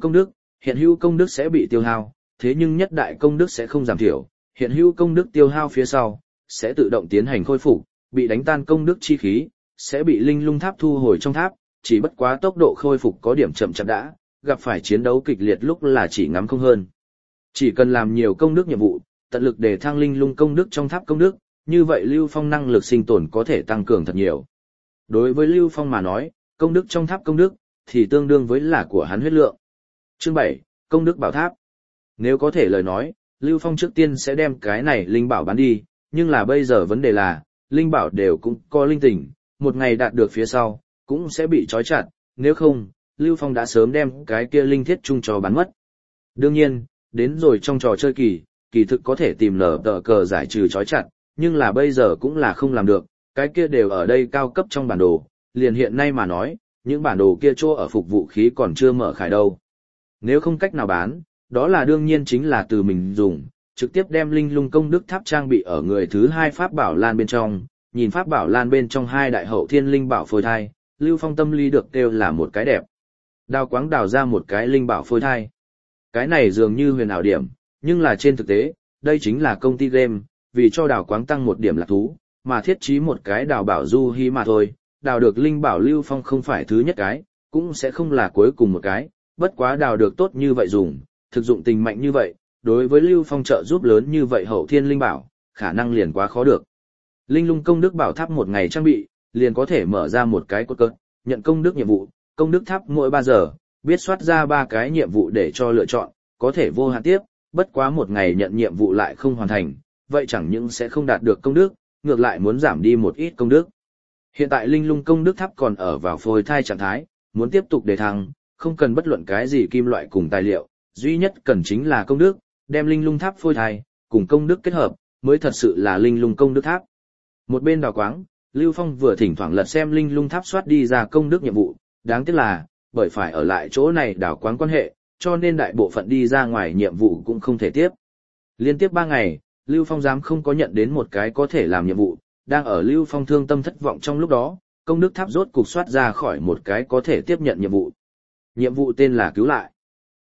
công đức sẽ bị tiêu hao, thế nhưng nhất đại công đức sẽ không giảm thiểu, hiện hữu công đức tiêu hao phía sau, sẽ tự động tiến hành khôi phục, bị đánh tan công đức chi khí, sẽ bị linh lung tháp thu hồi trong tháp, chỉ bất quá tốc độ khôi phục có điểm chậm chạp đã, gặp phải chiến đấu kịch liệt lúc là chỉ ngắm không hơn. Chỉ cần làm nhiều công đức nhiệm vụ, tận lực để thăng linh lung công đức trong tháp công đức, như vậy Lưu Phong năng lực sinh tồn có thể tăng cường thật nhiều. Đối với Lưu Phong mà nói, công đức trong tháp công đức, thì tương đương với là của hắn huyết lượng. Chương 7, công đức bảo tháp. Nếu có thể lời nói, Lưu Phong trước tiên sẽ đem cái này linh bảo bán đi, nhưng là bây giờ vấn đề là, linh bảo đều cũng có linh tình, một ngày đạt được phía sau, cũng sẽ bị trói chặt, nếu không, Lưu Phong đã sớm đem cái kia linh thiết chung cho bán mất. Đương nhiên, đến rồi trong trò chơi kỳ thực có thể tìm nở tờ cờ giải trừ trói chặt, nhưng là bây giờ cũng là không làm được, cái kia đều ở đây cao cấp trong bản đồ, liền hiện nay mà nói, những bản đồ kia chỗ ở phục vụ khí còn chưa mở khải đâu. Nếu không cách nào bán, đó là đương nhiên chính là từ mình dùng, trực tiếp đem linh lung công đức tháp trang bị ở người thứ hai pháp bảo lan bên trong, nhìn pháp bảo lan bên trong hai đại hậu thiên linh bảo phôi thai, Lưu Phong tâm lý được kêu là một cái đẹp. Đào quáng đào ra một cái linh bảo phôi thai. Cái này dường như huyền ảo điểm, nhưng là trên thực tế, đây chính là công ty game, vì cho đào quáng tăng một điểm lạc thú, mà thiết trí một cái đào bảo du hí mà thôi, đào được linh bảo Lưu Phong không phải thứ nhất cái, cũng sẽ không là cuối cùng một cái, bất quá đào được tốt như vậy dùng, thực dụng tình mạnh như vậy, đối với Lưu Phong trợ giúp lớn như vậy hậu thiên linh bảo, khả năng liền quá khó được. Linh lung công đức bảo tháp một ngày trang bị, liền có thể mở ra một cái cốt cớt, nhận công đức nhiệm vụ, công đức tháp mỗi 3 giờ, biết soát ra 3 cái nhiệm vụ để cho lựa chọn, có thể vô hạn tiếp, bất quá một ngày nhận nhiệm vụ lại không hoàn thành, vậy chẳng những sẽ không đạt được công đức, ngược lại muốn giảm đi một ít công đức. Hiện tại linh lung công đức tháp còn ở vào phôi thai trạng thái, muốn tiếp tục đề thăng, không cần bất luận cái gì kim loại cùng tài liệu, duy nhất cần chính là công đức, đem linh lung tháp phôi thai, cùng công đức kết hợp, mới thật sự là linh lung công đức tháp. Một bên đào quáng, Lưu Phong vừa thỉnh thoảng lật xem linh lung tháp soát đi ra công đức nhiệm vụ, đáng tiếc là, bởi phải ở lại chỗ này đào quáng quan hệ, cho nên đại bộ phận đi ra ngoài nhiệm vụ cũng không thể tiếp. Liên tiếp 3 ngày, Lưu Phong dám không có nhận đến một cái có thể làm nhiệm vụ, đang ở Lưu Phong thương tâm thất vọng trong lúc đó, công đức tháp rốt cục soát ra khỏi một cái có thể tiếp nhận nhiệm vụ. Nhiệm vụ tên là cứu lại.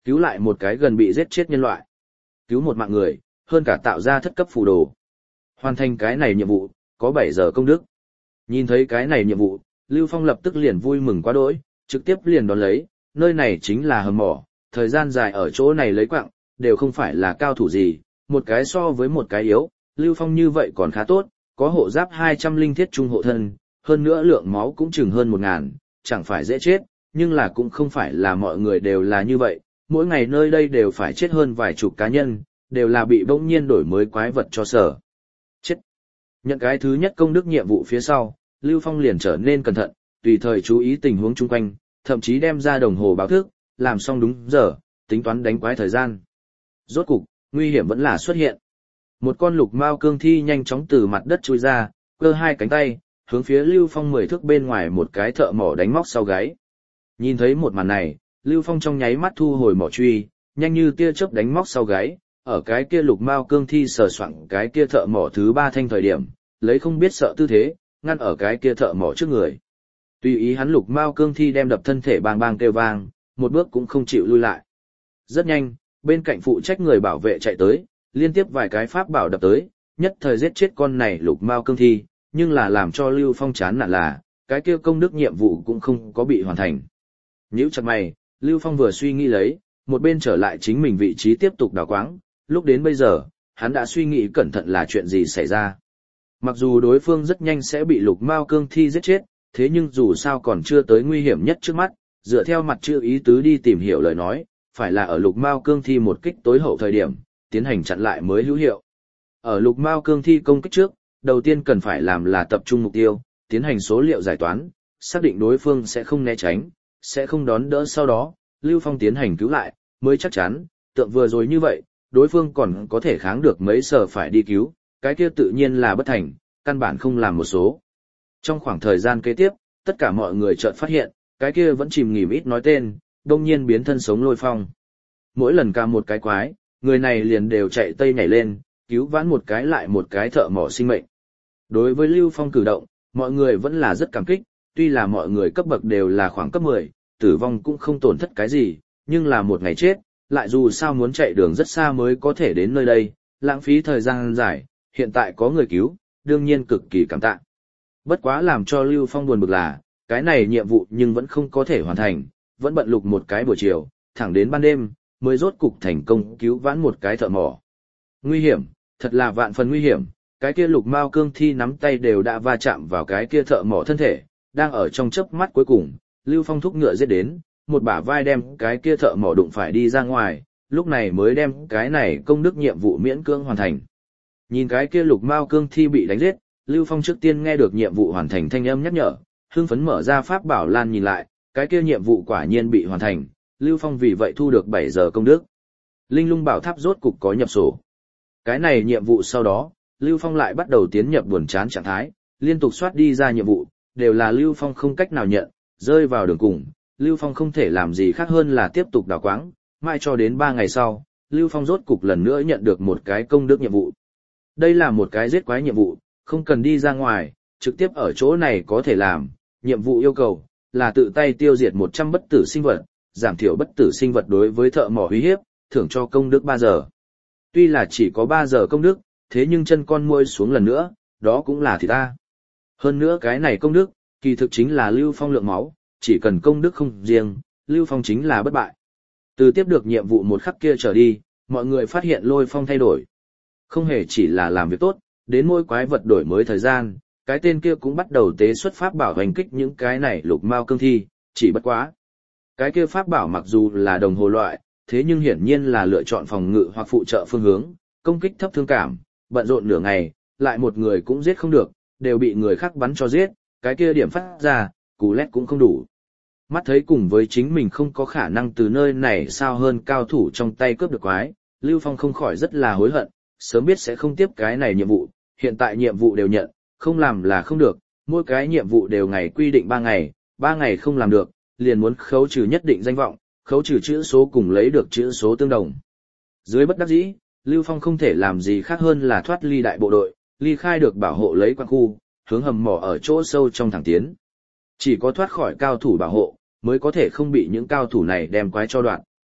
Cứu lại một cái gần bị giết chết nhân loại. Cứu một mạng người, hơn cả tạo ra thất cấp phù đồ. Hoàn thành cái này nhiệm vụ, có 7 giờ công đức. Nhìn thấy cái này nhiệm vụ, Lưu Phong lập tức liền vui mừng quá đỗi, trực tiếp liền đón lấy, nơi này chính là hầm mỏ, thời gian dài ở chỗ này lấy quặng, đều không phải là cao thủ gì, một cái so với một cái yếu, Lưu Phong như vậy còn khá tốt, có hộ giáp 200 linh thiết trung hộ thân, hơn nữa lượng máu cũng chừng hơn 1000, chẳng phải dễ chết, nhưng là cũng không phải là mọi người đều là như vậy, mỗi ngày nơi đây đều phải chết hơn vài chục cá nhân, đều là bị bỗng nhiên đổi mới quái vật cho sở. Chết. Nhận cái thứ nhất công đức nhiệm vụ phía sau, Lưu Phong liền trở nên cẩn thận, tùy thời chú ý tình huống chung quanh, thậm chí đem ra đồng hồ báo thức, làm xong đúng giờ, tính toán đánh quái thời gian. Rốt cục, nguy hiểm vẫn là xuất hiện. Một con lục mao cương thi nhanh chóng từ mặt đất chui ra, cơ hai cánh tay, hướng phía Lưu Phong 10 thước bên ngoài một cái thợ mỏ đánh móc sau gáy. Nhìn thấy một màn này, Lưu Phong trong nháy mắt thu hồi mỏ truy, nhanh như tia chớp đánh móc sau gáy, ở cái kia lục mao cương thi sờ soạng cái kia thợ mỏ thứ 3 thanh thời điểm, lấy không biết sợ tư thế, ngăn ở cái kia thợ mỏ trước người. Tùy ý hắn lục mao cương thi đem đập thân thể bang bang kêu vang, một bước cũng không chịu lui lại. Rất nhanh, bên cạnh phụ trách người bảo vệ chạy tới, liên tiếp vài cái pháp bảo đập tới, nhất thời giết chết con này lục mao cương thi, nhưng là làm cho Lưu Phong chán nản là, cái kia công đức nhiệm vụ cũng không có bị hoàn thành. Nhíu chặt mày, Lưu Phong vừa suy nghĩ lấy, một bên trở lại chính mình vị trí tiếp tục đào quáng, lúc đến bây giờ, hắn đã suy nghĩ cẩn thận là chuyện gì xảy ra. Mặc dù đối phương rất nhanh sẽ bị lục mao cương thi giết chết, thế nhưng dù sao còn chưa tới nguy hiểm nhất trước mắt, dựa theo mặt chữ ý tứ đi tìm hiểu lời nói, phải là ở lục mao cương thi một kích tối hậu thời điểm, tiến hành chặn lại mới hữu hiệu. Ở lục mao cương thi công kích trước, đầu tiên cần phải làm là tập trung mục tiêu, tiến hành số liệu giải toán, xác định đối phương sẽ không né tránh, sẽ không đón đỡ, sau đó, Lưu Phong tiến hành cứu lại, mới chắc chắn, tượng vừa rồi như vậy, đối phương còn có thể kháng được mấy giờ phải đi cứu, cái kia tự nhiên là bất thành, căn bản không làm một số. Trong khoảng thời gian kế tiếp, tất cả mọi người chợt phát hiện, cái kia vẫn chìm nghỉm ít nói tên, đông nhiên biến thân sống Lôi Phong. Mỗi lần ca một cái quái, người này liền đều chạy tây nhảy lên, cứu vãn một cái lại một cái thợ mỏ sinh mệnh. Đối với Lưu Phong cử động, mọi người vẫn là rất cảm kích, tuy là mọi người cấp bậc đều là khoảng cấp 10, tử vong cũng không tổn thất cái gì, nhưng là một ngày chết, lại dù sao muốn chạy đường rất xa mới có thể đến nơi đây, lãng phí thời gian dài, hiện tại có người cứu, đương nhiên cực kỳ cảm tạ. Bất quá làm cho Lưu Phong buồn bực là, cái này nhiệm vụ nhưng vẫn không có thể hoàn thành, vẫn bận lục một cái buổi chiều, thẳng đến ban đêm, mới rốt cục thành công cứu vãn một cái thợ mỏ. Nguy hiểm, thật là vạn phần nguy hiểm, cái kia lục mao cương thi nắm tay đều đã va chạm vào cái kia thợ mỏ thân thể, đang ở trong chớp mắt cuối cùng, Lưu Phong thúc ngựa giết đến, một bả vai đem cái kia thợ mỏ đụng phải đi ra ngoài, lúc này mới đem cái này công đức nhiệm vụ miễn cưỡng hoàn thành. Nhìn cái kia lục mao cương thi bị đánh giết, Lưu Phong trước tiên nghe được nhiệm vụ hoàn thành thanh âm nhắc nhở, hưng phấn mở ra pháp bảo lan nhìn lại, cái kia nhiệm vụ quả nhiên bị hoàn thành, Lưu Phong vì vậy thu được 7 giờ công đức. Linh lung bảo tháp rốt cục có nhập sổ. Cái này nhiệm vụ sau đó, Lưu Phong lại bắt đầu tiến nhập buồn chán trạng thái, liên tục soát đi ra nhiệm vụ, đều là Lưu Phong không cách nào nhận, rơi vào đường cùng, Lưu Phong không thể làm gì khác hơn là tiếp tục đào quáng, mãi cho đến 3 ngày sau, Lưu Phong rốt cục lần nữa nhận được một cái công đức nhiệm vụ. Đây là một cái giết quái nhiệm vụ, không cần đi ra ngoài, trực tiếp ở chỗ này có thể làm, nhiệm vụ yêu cầu là tự tay tiêu diệt 100 bất tử sinh vật, giảm thiểu bất tử sinh vật đối với thợ mỏ uy hiếp, thưởng cho công đức 3 giờ. Tuy là chỉ có 3 giờ công đức, thế nhưng chân con muỗi xuống lần nữa, đó cũng là thịt ta. Hơn nữa cái này công đức, kỳ thực chính là Lưu Phong lượng máu, chỉ cần công đức không riêng, Lưu Phong chính là bất bại. Từ tiếp được nhiệm vụ một khắc kia trở đi, mọi người phát hiện Lôi Phong thay đổi. Không hề chỉ là làm việc tốt, đến mỗi quái vật đổi mới thời gian, cái tên kia cũng bắt đầu tế xuất pháp bảo hành kích những cái này lục mao cương thi, chỉ bất quá. Cái kia pháp bảo mặc dù là đồng hồ loại, thế nhưng hiển nhiên là lựa chọn phòng ngự hoặc phụ trợ phương hướng, công kích thấp thương cảm, bận rộn nửa ngày, lại một người cũng giết không được, đều bị người khác bắn cho giết, cái kia điểm phát ra, cú lét cũng không đủ. Mắt thấy cùng với chính mình không có khả năng từ nơi này sao hơn cao thủ trong tay cướp được quái, Lưu Phong không khỏi rất là hối hận, sớm biết sẽ không tiếp cái này nhiệm vụ, hiện tại nhiệm vụ đều nhận, không làm là không được, mỗi cái nhiệm vụ đều ngày quy định 3 ngày không làm được, liền muốn khấu trừ nhất định danh vọng, khấu trừ chữ số cùng lấy được chữ số tương đồng. Dưới bất đắc dĩ, Lưu Phong không thể làm gì khác hơn là thoát ly đại bộ đội, ly khai được bảo hộ lấy quan khu, hướng hầm mỏ ở chỗ sâu trong thẳng tiến. Chỉ có thoát khỏi cao thủ bảo hộ, mới có thể không bị những cao thủ này đem quái cho đoạn.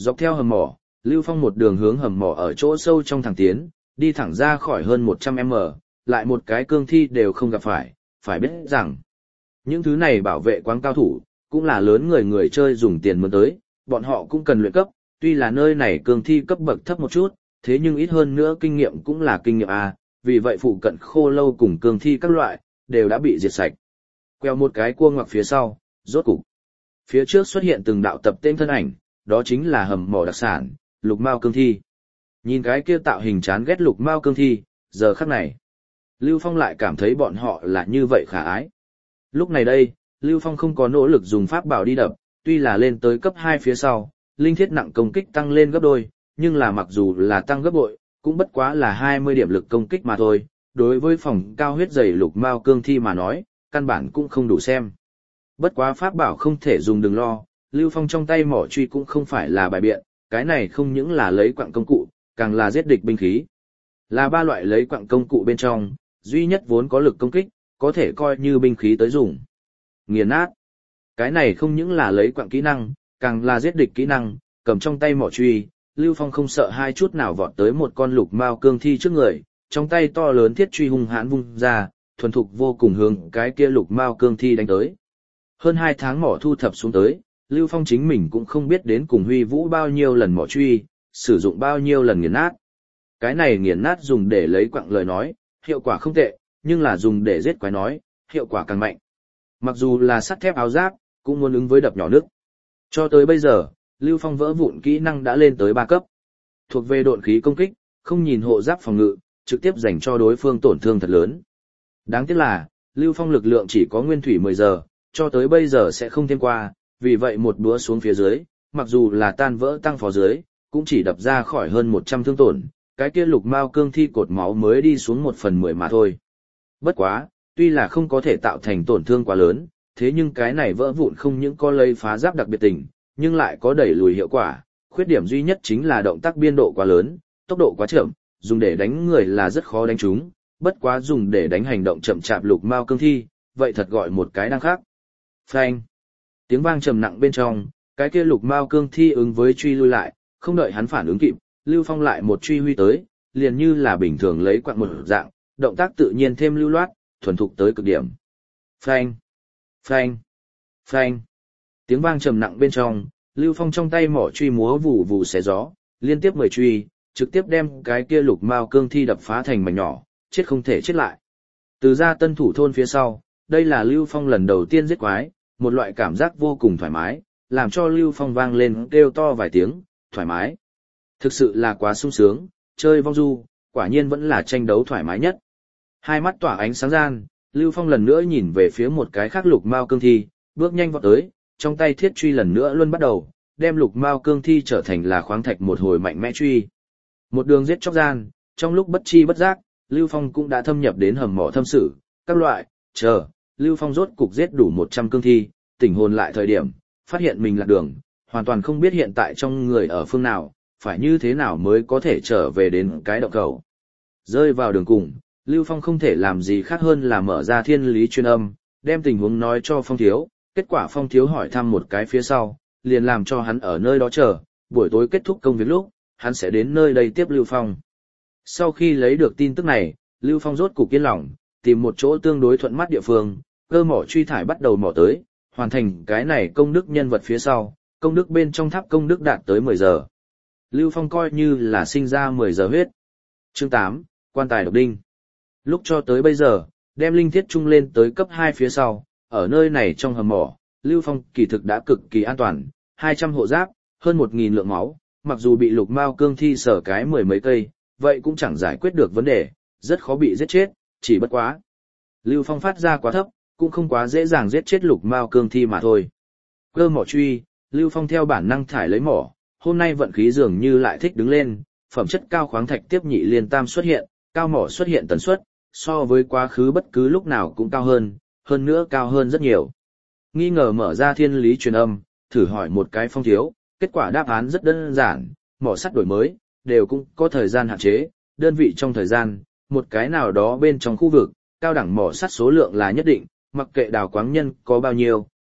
Dọc theo hầm mỏ, Lưu Phong một đường hướng hầm mỏ ở chỗ sâu trong thẳng tiến, đi thẳng ra khỏi hơn 100m, lại một cái cương thi đều không gặp phải biết rằng, những thứ này bảo vệ quán cao thủ, cũng là lớn người chơi dùng tiền mướn tới, bọn họ cũng cần luyện cấp, tuy là nơi này cương thi cấp bậc thấp một chút, thế nhưng ít hơn nữa kinh nghiệm cũng là kinh nghiệm A, vì vậy phụ cận khô lâu cùng cương thi các loại, đều đã bị diệt sạch. Queo một cái cua ngoặc phía sau, rốt cục. Phía trước xuất hiện từng đạo tập tên thân ảnh, đó chính là hầm mỏ đặc sản, lục mao cương thi. Nhìn cái kia tạo hình chán ghét lục mao cương thi, giờ khắc này, Lưu Phong lại cảm thấy bọn họ là như vậy khả ái. Lúc này đây, Lưu Phong không có nỗ lực dùng pháp bảo đi đập, tuy là lên tới cấp 2 phía sau, linh thiết nặng công kích tăng lên gấp đôi, nhưng là mặc dù là tăng gấp bội, cũng bất quá là 20 điểm lực công kích mà thôi, đối với phòng cao huyết dày lục mao cương thi mà nói, căn bản cũng không đủ xem. Bất quá pháp bảo không thể dùng đừng lo, Lưu Phong trong tay mỏ truy cũng không phải là bài biện, cái này không những là lấy quặng công cụ, càng là giết địch binh khí. Là ba loại lấy quặng công cụ bên trong, duy nhất vốn có lực công kích, có thể coi như binh khí tới dùng. Nghiền nát. Cái này không những là lấy quặng kỹ năng, càng là giết địch kỹ năng, cầm trong tay mỏ truy, Lưu Phong không sợ hai chút nào vọt tới một con lục mao cương thi trước người, trong tay to lớn thiết truy hung hãn vung ra, thuần thục vô cùng hướng cái kia lục mao cương thi đánh tới. Hơn 2 tháng mỏ thu thập xuống tới, Lưu Phong chính mình cũng không biết đến cùng Huy Vũ bao nhiêu lần mỏ truy, sử dụng bao nhiêu lần nghiền nát. Cái này nghiền nát dùng để lấy quặng lời nói, hiệu quả không tệ, nhưng là dùng để giết quái nói, hiệu quả càng mạnh. Mặc dù là sắt thép áo giáp, cũng muốn ứng với đập nhỏ nước. Cho tới bây giờ, Lưu Phong vỡ vụn kỹ năng đã lên tới 3 cấp. Thuộc về độn khí công kích, không nhìn hộ giáp phòng ngự, trực tiếp dành cho đối phương tổn thương thật lớn. Đáng tiếc là, Lưu Phong lực lượng chỉ có nguyên thủy 10 giờ, cho tới bây giờ sẽ không thêm qua, vì vậy một đũa xuống phía dưới, mặc dù là tan vỡ tăng phó dưới, cũng chỉ đập ra khỏi hơn 100 thương tổn, cái kia lục mao cương thi cột máu mới đi xuống 1/10 mà thôi. Bất quá, tuy là không có thể tạo thành tổn thương quá lớn, thế nhưng cái này vỡ vụn không những có lấy phá giáp đặc biệt tình, nhưng lại có đẩy lùi hiệu quả, khuyết điểm duy nhất chính là động tác biên độ quá lớn, tốc độ quá chậm, dùng để đánh người là rất khó đánh trúng, bất quá dùng để đánh hành động chậm chạp lục mao cương thi, vậy thật gọi một cái đang khác. Phanh. Tiếng vang trầm nặng bên trong, cái kia lục mao cương thi ứng với truy lui lại, không đợi hắn phản ứng kịp, Lưu Phong lại một truy huy tới, liền như là bình thường lấy quặng một dạng, động tác tự nhiên thêm lưu loát, thuần thục tới cực điểm. Phanh, phanh, phanh. Tiếng vang trầm nặng bên trong, Lưu Phong trong tay mỏ truy múa vù vù xé gió, liên tiếp 10 truy, trực tiếp đem cái kia lục mao cương thi đập phá thành mảnh nhỏ, chết không thể chết lại. Từ ra Tân Thủ thôn phía sau, đây là Lưu Phong lần đầu tiên giết quái, một loại cảm giác vô cùng thoải mái, làm cho Lưu Phong vang lên kêu to vài tiếng, thoải mái. Thực sự là quá sung sướng, chơi vong du, quả nhiên vẫn là tranh đấu thoải mái nhất. Hai mắt tỏa ánh sáng gian, Lưu Phong lần nữa nhìn về phía một cái khác lục mao cương thi, bước nhanh vọt tới, trong tay thiết truy lần nữa luôn bắt đầu, đem lục mao cương thi trở thành là khoáng thạch một hồi mạnh mẽ truy. Một đường giết chóc gian, trong lúc bất chi bất giác, Lưu Phong cũng đã thâm nhập đến hầm mỏ thâm sử, các loại, Lưu Phong rốt cục giết đủ 100 cương thi, tỉnh hồn lại thời điểm, phát hiện mình lạc đường, hoàn toàn không biết hiện tại trong người ở phương nào, phải như thế nào mới có thể trở về đến cái động cầu. Rơi vào đường cùng, Lưu Phong không thể làm gì khác hơn là mở ra thiên lý chuyên âm, đem tình huống nói cho Phong Thiếu, kết quả Phong Thiếu hỏi thăm một cái phía sau, liền làm cho hắn ở nơi đó chờ, buổi tối kết thúc công việc lúc, hắn sẽ đến nơi đây tiếp Lưu Phong. Sau khi lấy được tin tức này, Lưu Phong rốt cục yên lòng, tìm một chỗ tương đối thuận mắt địa phương, cơ mỏ truy thải bắt đầu mỏ tới, hoàn thành cái này công đức nhân vật phía sau, công đức bên trong tháp công đức đạt tới 10 giờ. Lưu Phong coi như là sinh ra 10 giờ huyết. Chương 8, quan tài độc đinh. Lúc cho tới bây giờ, đem linh thiết trung lên tới cấp 2 phía sau, ở nơi này trong hầm mỏ, Lưu Phong kỳ thực đã cực kỳ an toàn, 200 hộ giáp, hơn 1.000 lượng máu, mặc dù bị lục mao cương thi sở cái 10 mấy cây, vậy cũng chẳng giải quyết được vấn đề, rất khó bị giết chết, chỉ bất quá. Lưu Phong phát ra quá thấp, cũng không quá dễ dàng giết chết lục mao cương thi mà thôi. Cơ mỏ truy, Lưu Phong theo bản năng thải lấy mỏ, hôm nay vận khí dường như lại thích đứng lên, phẩm chất cao khoáng thạch tiếp nhị liên tam xuất hiện, cao mỏ xuất hiện tần suất, so với quá khứ bất cứ lúc nào cũng cao hơn nữa cao hơn rất nhiều. Nghi ngờ mở ra thiên lý truyền âm, thử hỏi một cái Phong Thiếu, kết quả đáp án rất đơn giản, mỏ sắt đổi mới, đều cũng có thời gian hạn chế, đơn vị trong thời gian, một cái nào đó bên trong khu vực, cao đẳng mỏ sắt số lượng là nhất định, mặc kệ đào quáng nhân có bao nhiêu,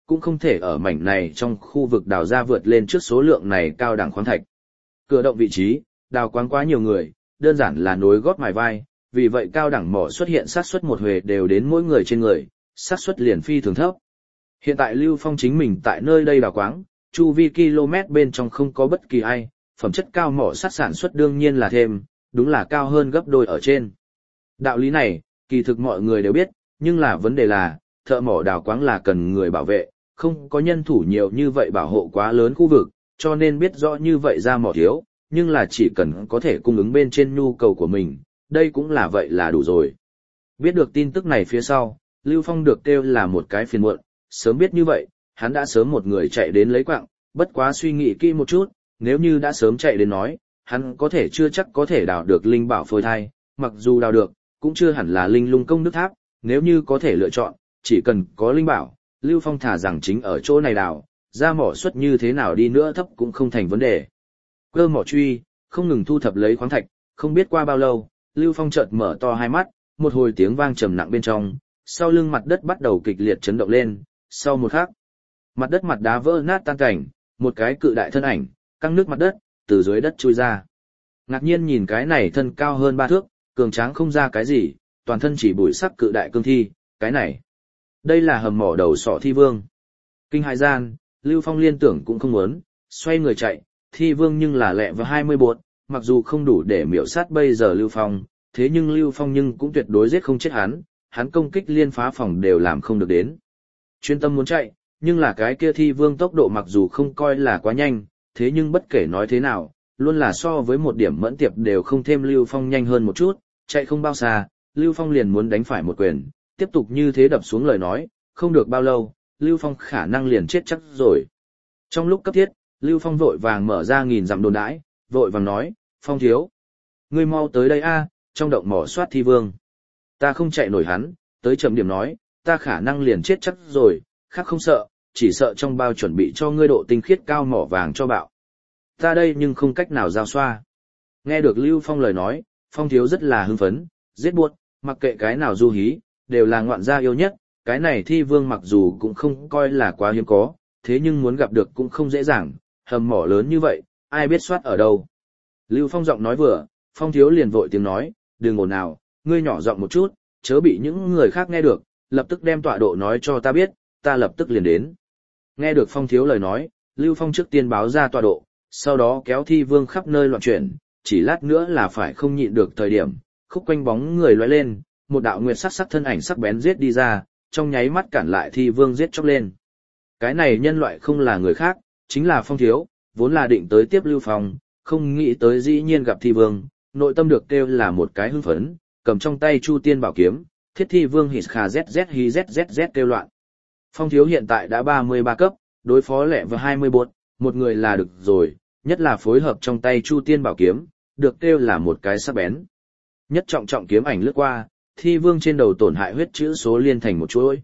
cũng không thể ở mảnh này trong khu vực đào ra vượt lên trước số lượng này cao đẳng khoáng thạch. Cửa động vị trí, đào quáng quá nhiều người, đơn giản là nối gót mài vai, vì vậy cao đẳng mỏ xuất hiện xác suất một huề đều đến mỗi người trên người, xác suất liền phi thường thấp. Hiện tại Lưu Phong chính mình tại nơi đây đào quáng, chu vi km bên trong không có bất kỳ ai, phẩm chất cao mỏ sắt sản xuất đương nhiên là thêm, đúng là cao hơn gấp đôi ở trên. Đạo lý này, kỳ thực mọi người đều biết, nhưng là vấn đề là, thợ mỏ đào quáng là cần người bảo vệ, không có nhân thủ nhiều như vậy bảo hộ quá lớn khu vực, cho nên biết rõ như vậy ra mỏ thiếu, nhưng là chỉ cần có thể cung ứng bên trên nhu cầu của mình, đây cũng là vậy là đủ rồi. Biết được tin tức này phía sau, Lưu Phong được kêu là một cái phiền muộn, sớm biết như vậy, hắn đã sớm một người chạy đến lấy quạng, bất quá suy nghĩ kỹ một chút, nếu như đã sớm chạy đến nói, hắn có thể chưa chắc có thể đào được linh bảo phôi thai, mặc dù đào được, cũng chưa hẳn là linh lung công đức tháp, nếu như có thể lựa chọn, chỉ cần có linh bảo, Lưu Phong thả rằng chính ở chỗ này đào, ra mỏ suất như thế nào đi nữa thấp cũng không thành vấn đề. Cơ mỏ truy, không ngừng thu thập lấy khoáng thạch, không biết qua bao lâu, Lưu Phong chợt mở to hai mắt, một hồi tiếng vang trầm nặng bên trong, sau lưng mặt đất bắt đầu kịch liệt chấn động lên, sau một khắc, mặt đất mặt đá vỡ nát tan cảnh, một cái cự đại thân ảnh, căng nước mặt đất, từ dưới đất chui ra. Ngạc nhiên nhìn cái này thân cao hơn 3 thước, cường tráng không ra cái gì, toàn thân chỉ bụi sắc cự đại cương thi, cái này. Đây là hầm mỏ đầu sọ thi vương. Kinh hãi gian, Lưu Phong liên tưởng cũng không muốn, xoay người chạy, thi vương nhưng là lẹ và 20 bột, mặc dù không đủ để miểu sát bây giờ Lưu Phong, thế nhưng Lưu Phong nhưng cũng tuyệt đối giết không chết hắn công kích liên phá phòng đều làm không được đến. Chuyên tâm muốn chạy, nhưng là cái kia thi vương tốc độ mặc dù không coi là quá nhanh, thế nhưng bất kể nói thế nào, luôn là so với một điểm mẫn tiệp đều không thêm Lưu Phong nhanh hơn một chút, chạy không bao xa, Lưu Phong liền muốn đánh phải một quyền, tiếp tục như thế đập xuống lời nói, không được bao lâu, Lưu Phong khả năng liền chết chắc rồi. Trong lúc cấp thiết, Lưu Phong vội vàng mở ra nghìn dặm đồn đãi, vội vàng nói, Phong thiếu, ngươi mau tới đây a, trong động mỏ soát thi vương. Ta không chạy nổi hắn, tới chậm điểm nói, ta khả năng liền chết chắc rồi, khác không sợ, chỉ sợ trong bao chuẩn bị cho ngươi độ tinh khiết cao mỏ vàng cho bạo. Ta đây nhưng không cách nào giao xoa. Nghe được Lưu Phong lời nói, Phong thiếu rất là hưng phấn, giết buốt, mặc kệ cái nào du hí, đều là ngoạn gia yêu nhất, cái này thi vương mặc dù cũng không coi là quá hiếm có, thế nhưng muốn gặp được cũng không dễ dàng, hầm mỏ lớn như vậy, ai biết soát ở đâu. Lưu Phong giọng nói vừa, Phong thiếu liền vội tiếng nói, đừng ồn nào, ngươi nhỏ giọng một chút, chớ bị những người khác nghe được, lập tức đem tọa độ nói cho ta biết, ta lập tức liền đến. Nghe được Phong thiếu lời nói, Lưu Phong trước tiên báo ra tọa độ, sau đó kéo thi vương khắp nơi loạn chuyển, chỉ lát nữa là phải không nhịn được thời điểm, khúc quanh bóng người lóe lên, một đạo nguyệt sắc sắc thân ảnh sắc bén giết đi ra, trong nháy mắt cản lại thi vương giết chóc lên. Cái này nhân loại không là người khác, chính là Phong thiếu, vốn là định tới tiếp Lưu Phong, không nghĩ tới dĩ nhiên gặp thi vương, nội tâm được kêu là một cái hưng phấn, cầm trong tay Chu Tiên Bảo kiếm, thiết thi vương hít khà zz hi zzz kêu loạn. Phong thiếu hiện tại đã 33 cấp, đối phó lẹ và 20 bột, một người là được rồi, nhất là phối hợp trong tay Chu Tiên Bảo kiếm, được kêu là một cái sắc bén. Nhất trọng kiếm ảnh lướt qua, thi vương trên đầu tổn hại huyết chữ số liên thành một chuỗi.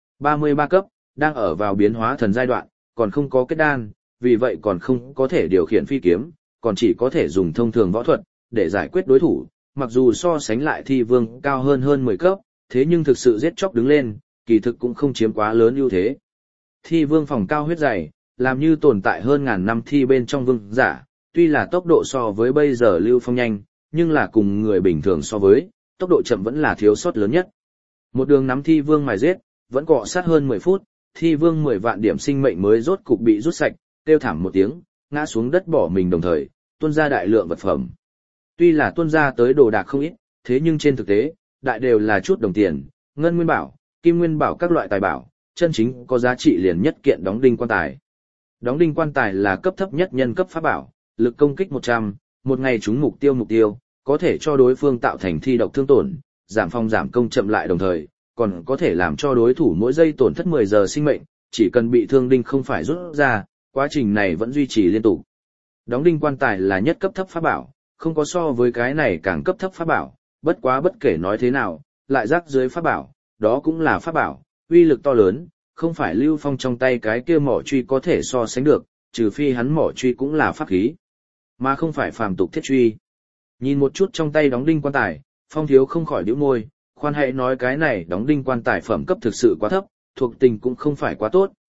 33 cấp, đang ở vào biến hóa thần giai đoạn, còn không có kết đan, vì vậy còn không có thể điều khiển phi kiếm, còn chỉ có thể dùng thông thường võ thuật, để giải quyết đối thủ, mặc dù so sánh lại thi vương cao hơn 10 cấp, thế nhưng thực sự giết chóc đứng lên, kỳ thực cũng không chiếm quá lớn ưu thế. Thi vương phòng cao huyết dày, làm như tồn tại hơn ngàn năm thi bên trong vương giả, tuy là tốc độ so với bây giờ Lưu Phong nhanh, nhưng là cùng người bình thường so với, tốc độ chậm vẫn là thiếu sót lớn nhất. Một đường nắm thi vương mài giết, vẫn cọ sát hơn 10 phút, thi vương 10 vạn điểm sinh mệnh mới rốt cục bị rút sạch, kêu thảm một tiếng, ngã xuống đất bỏ mình đồng thời, tuôn ra đại lượng vật phẩm. Tuy là tuôn ra tới đồ đạc không ít, thế nhưng trên thực tế, đại đều là chút đồng tiền, ngân nguyên bảo, kim nguyên bảo các loại tài bảo, chân chính có giá trị liền nhất kiện đóng đinh quan tài. Đóng đinh quan tài là cấp thấp nhất nhân cấp pháp bảo, lực công kích 100, một ngày trúng mục tiêu, có thể cho đối phương tạo thành thi độc thương tổn, giảm phong giảm công chậm lại đồng thời, còn có thể làm cho đối thủ mỗi giây tổn thất 10 giờ sinh mệnh, chỉ cần bị thương đinh không phải rút ra, quá trình này vẫn duy trì liên tục. Đóng đinh quan tài là nhất cấp thấp pháp bảo, không có so với cái này càng cấp thấp pháp bảo, bất quá bất kể nói thế nào, lại rắc dưới pháp bảo, đó cũng là pháp bảo, uy lực to lớn, không phải Lưu Phong trong tay cái kia mỏ truy có thể so sánh được, trừ phi hắn mỏ truy cũng là pháp khí, mà không phải phàm tục thiết truy. Nhìn một chút trong tay đóng đinh quan tài, Phong thiếu không khỏi nhíu môi, khoan hãy nói cái này đóng đinh quan tài phẩm cấp thực sự quá thấp, thuộc tình cũng không phải quá tốt,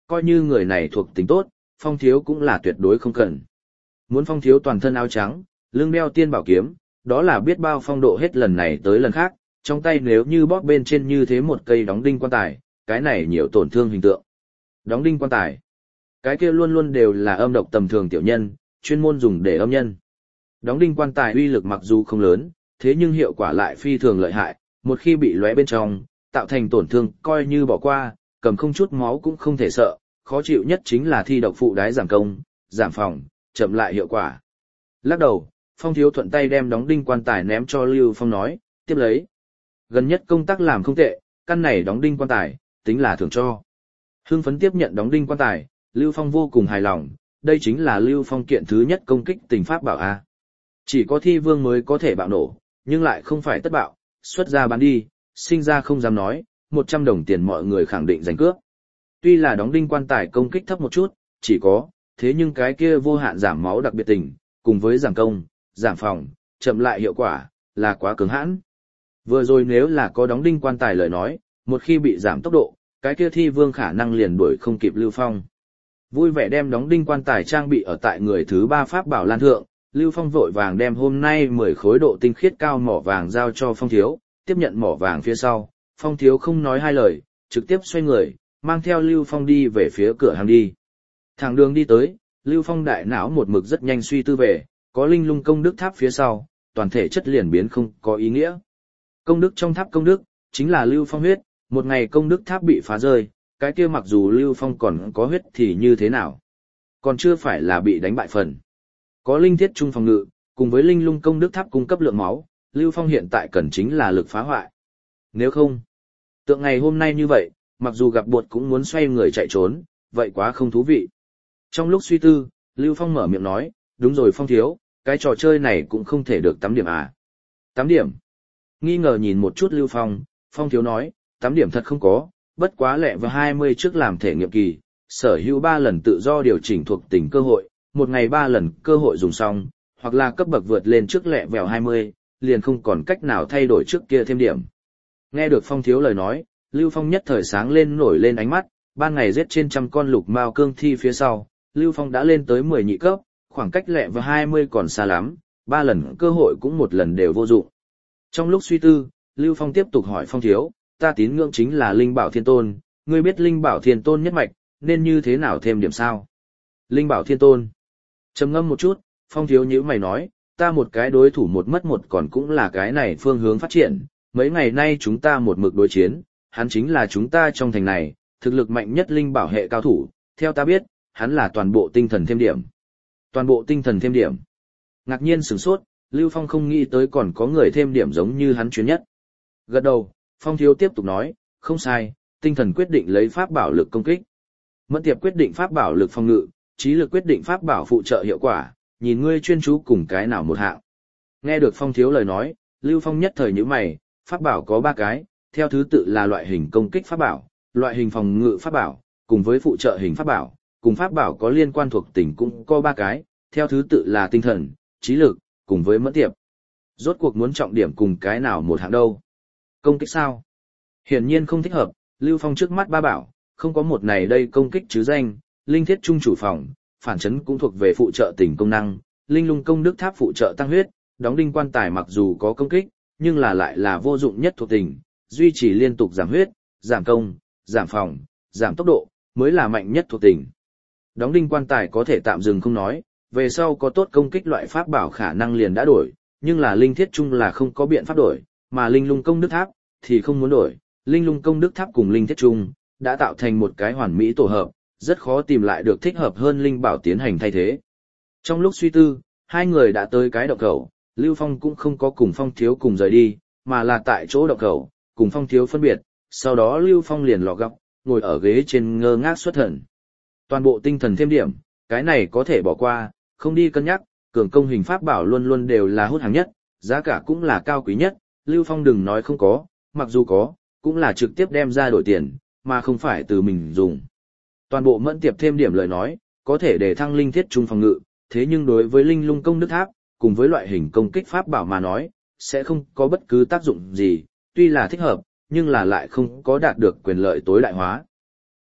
coi như người này thuộc tính tốt, Phong Thiếu cũng là tuyệt đối không cần. Muốn Phong Thiếu toàn thân áo trắng, lưng đeo tiên bảo kiếm, đó là biết bao phong độ hết lần này tới lần khác, trong tay nếu như bóp bên trên như thế một cây đóng đinh quan tài, cái này nhiều tổn thương hình tượng. Đóng đinh quan tài, cái kia luôn luôn đều là âm độc tầm thường tiểu nhân, chuyên môn dùng để âm nhân. Đóng đinh quan tài uy lực mặc dù không lớn, thế nhưng hiệu quả lại phi thường lợi hại, một khi bị lóe bên trong, tạo thành tổn thương coi như bỏ qua, cầm không chút máu cũng không thể sợ, khó chịu nhất chính là thi độc phụ đái giảm công, giảm phòng, chậm lại hiệu quả. Lắc đầu, Phong Thiếu thuận tay đem đóng đinh quan tài ném cho Lưu Phong nói, tiếp lấy. Gần nhất công tác làm không tệ, căn này đóng đinh quan tài, tính là thưởng cho. Hưng phấn tiếp nhận đóng đinh quan tài, Lưu Phong vô cùng hài lòng, đây chính là Lưu Phong kiện thứ nhất công kích tình pháp bảo A. Chỉ có thi vương mới có thể bạo nổ, nhưng lại không phải tất bạo, xuất ra bán đi, sinh ra không dám nói, 100 đồng tiền mọi người khẳng định giành cướp. Tuy là đóng đinh quan tài công kích thấp một chút, chỉ có, thế nhưng cái kia vô hạn giảm máu đặc biệt tình, cùng với giảm công, giảm phòng, chậm lại hiệu quả, là quá cứng hãn. Vừa rồi nếu là có đóng đinh quan tài lời nói, một khi bị giảm tốc độ, cái kia thi vương khả năng liền đuổi không kịp Lưu Phong. Vui vẻ đem đóng đinh quan tài trang bị ở tại người thứ ba pháp bảo lan thượng, Lưu Phong vội vàng đem hôm nay 10 khối độ tinh khiết cao mỏ vàng giao cho Phong Thiếu, tiếp nhận mỏ vàng phía sau, Phong Thiếu không nói hai lời, trực tiếp xoay người, mang theo Lưu Phong đi về phía cửa hàng đi. Thẳng đường đi tới, Lưu Phong đại não một mực rất nhanh suy tư về, có linh lung công đức tháp phía sau, toàn thể chất liền biến không có ý nghĩa. Công đức trong tháp công đức, chính là Lưu Phong huyết, một ngày công đức tháp bị phá rơi, cái kia mặc dù Lưu Phong còn có huyết thì như thế nào? Còn chưa phải là bị đánh bại phần. Có linh thiết trung phòng ngự, cùng với linh lung công đức tháp cung cấp lượng máu, Lưu Phong hiện tại cần chính là lực phá hoại. Nếu không, tượng ngày hôm nay như vậy, mặc dù gặp buột cũng muốn xoay người chạy trốn, vậy quá không thú vị. Trong lúc suy tư, Lưu Phong mở miệng nói, đúng rồi Phong Thiếu, cái trò chơi này cũng không thể được 8 điểm à. 8 điểm. Nghi ngờ nhìn một chút Lưu Phong, Phong Thiếu nói, 8 điểm thật không có, bất quá lẹ vào 20 trước làm thể nghiệm kỳ, sở hữu 3 lần tự do điều chỉnh thuộc tính cơ hội, một ngày 3 lần cơ hội dùng xong, hoặc là cấp bậc vượt lên trước lẹ vèo 20, liền không còn cách nào thay đổi trước kia thêm điểm. Nghe được Phong Thiếu lời nói, Lưu Phong nhất thời sáng lên nổi lên ánh mắt, ban ngày giết trên trăm con lục mao cương thi phía sau, Lưu Phong đã lên tới 10 nhị cấp, khoảng cách lẹ vào 20 còn xa lắm, 3 lần cơ hội cũng một lần đều vô dụng. Trong lúc suy tư, Lưu Phong tiếp tục hỏi Phong Thiếu, ta tín ngưỡng chính là Linh Bảo Thiên Tôn, ngươi biết Linh Bảo Thiên Tôn nhất mạch, nên như thế nào thêm điểm sao? Linh Bảo Thiên Tôn. Trầm ngâm một chút, Phong Thiếu nhíu mày nói, ta một cái đối thủ một mất một còn cũng là cái này phương hướng phát triển, mấy ngày nay chúng ta một mực đối chiến, hắn chính là chúng ta trong thành này, thực lực mạnh nhất Linh Bảo hệ cao thủ, theo ta biết, hắn là toàn bộ tinh thần thêm điểm. Toàn bộ tinh thần thêm điểm. Ngạc nhiên sửng sốt, Lưu Phong không nghĩ tới còn có người thêm điểm giống như hắn chuyên nhất. Gật đầu, Phong Thiếu tiếp tục nói, không sai, tinh thần quyết định lấy pháp bảo lực công kích. Mẫn tiệp quyết định pháp bảo lực phòng ngự, trí lực quyết định pháp bảo phụ trợ hiệu quả, nhìn ngươi chuyên chú cùng cái nào một hạng. Nghe được Phong Thiếu lời nói, Lưu Phong nhất thời nhíu mày, pháp bảo có 3 cái, theo thứ tự là loại hình công kích pháp bảo, loại hình phòng ngự pháp bảo, cùng với phụ trợ hình pháp bảo, cùng pháp bảo có liên quan thuộc tính cũng có 3 cái, theo thứ tự là tinh thần, trí lực, cùng với mẫn tiệp. Rốt cuộc muốn trọng điểm cùng cái nào một hạng đâu? Công kích sao? Hiển nhiên không thích hợp, Lưu Phong trước mắt 3 bảo, không có một này đây công kích chứ danh, linh thiết trung chủ phòng, phản chấn cũng thuộc về phụ trợ tình công năng, linh lung công đức tháp phụ trợ tăng huyết, đóng đinh quan tài mặc dù có công kích, nhưng là lại là vô dụng nhất thuộc tình, duy trì liên tục giảm huyết, giảm công, giảm phòng, giảm tốc độ, mới là mạnh nhất thuộc tình. Đóng đinh quan tài có thể tạm dừng không nói, về sau có tốt công kích loại pháp bảo khả năng liền đã đổi, nhưng là linh thiết trung là không có biện pháp đổi, mà linh lung công đức tháp thì không muốn đổi, linh lung công đức tháp cùng linh thiết trung đã tạo thành một cái hoàn mỹ tổ hợp, rất khó tìm lại được thích hợp hơn linh bảo tiến hành thay thế. Trong lúc suy tư, hai người đã tới cái động khẩu, Lưu Phong cũng không có cùng Phong Thiếu cùng rời đi, mà là tại chỗ động khẩu, cùng Phong Thiếu phân biệt, sau đó Lưu Phong liền lọ góc, ngồi ở ghế trên ngơ ngác xuất thần. Toàn bộ tinh thần thêm điểm, cái này có thể bỏ qua, không đi cân nhắc, cường công hình pháp bảo luôn luôn đều là hút hàng nhất, giá cả cũng là cao quý nhất, Lưu Phong đừng nói không có, mặc dù có, cũng là trực tiếp đem ra đổi tiền, mà không phải từ mình dùng. Toàn bộ mẫn tiệp thêm điểm lời nói, có thể để thăng linh thiết trung phòng ngự, thế nhưng đối với linh lung công đức tháp, cùng với loại hình công kích pháp bảo mà nói, sẽ không có bất cứ tác dụng gì, tuy là thích hợp, nhưng là lại không có đạt được quyền lợi tối đại hóa.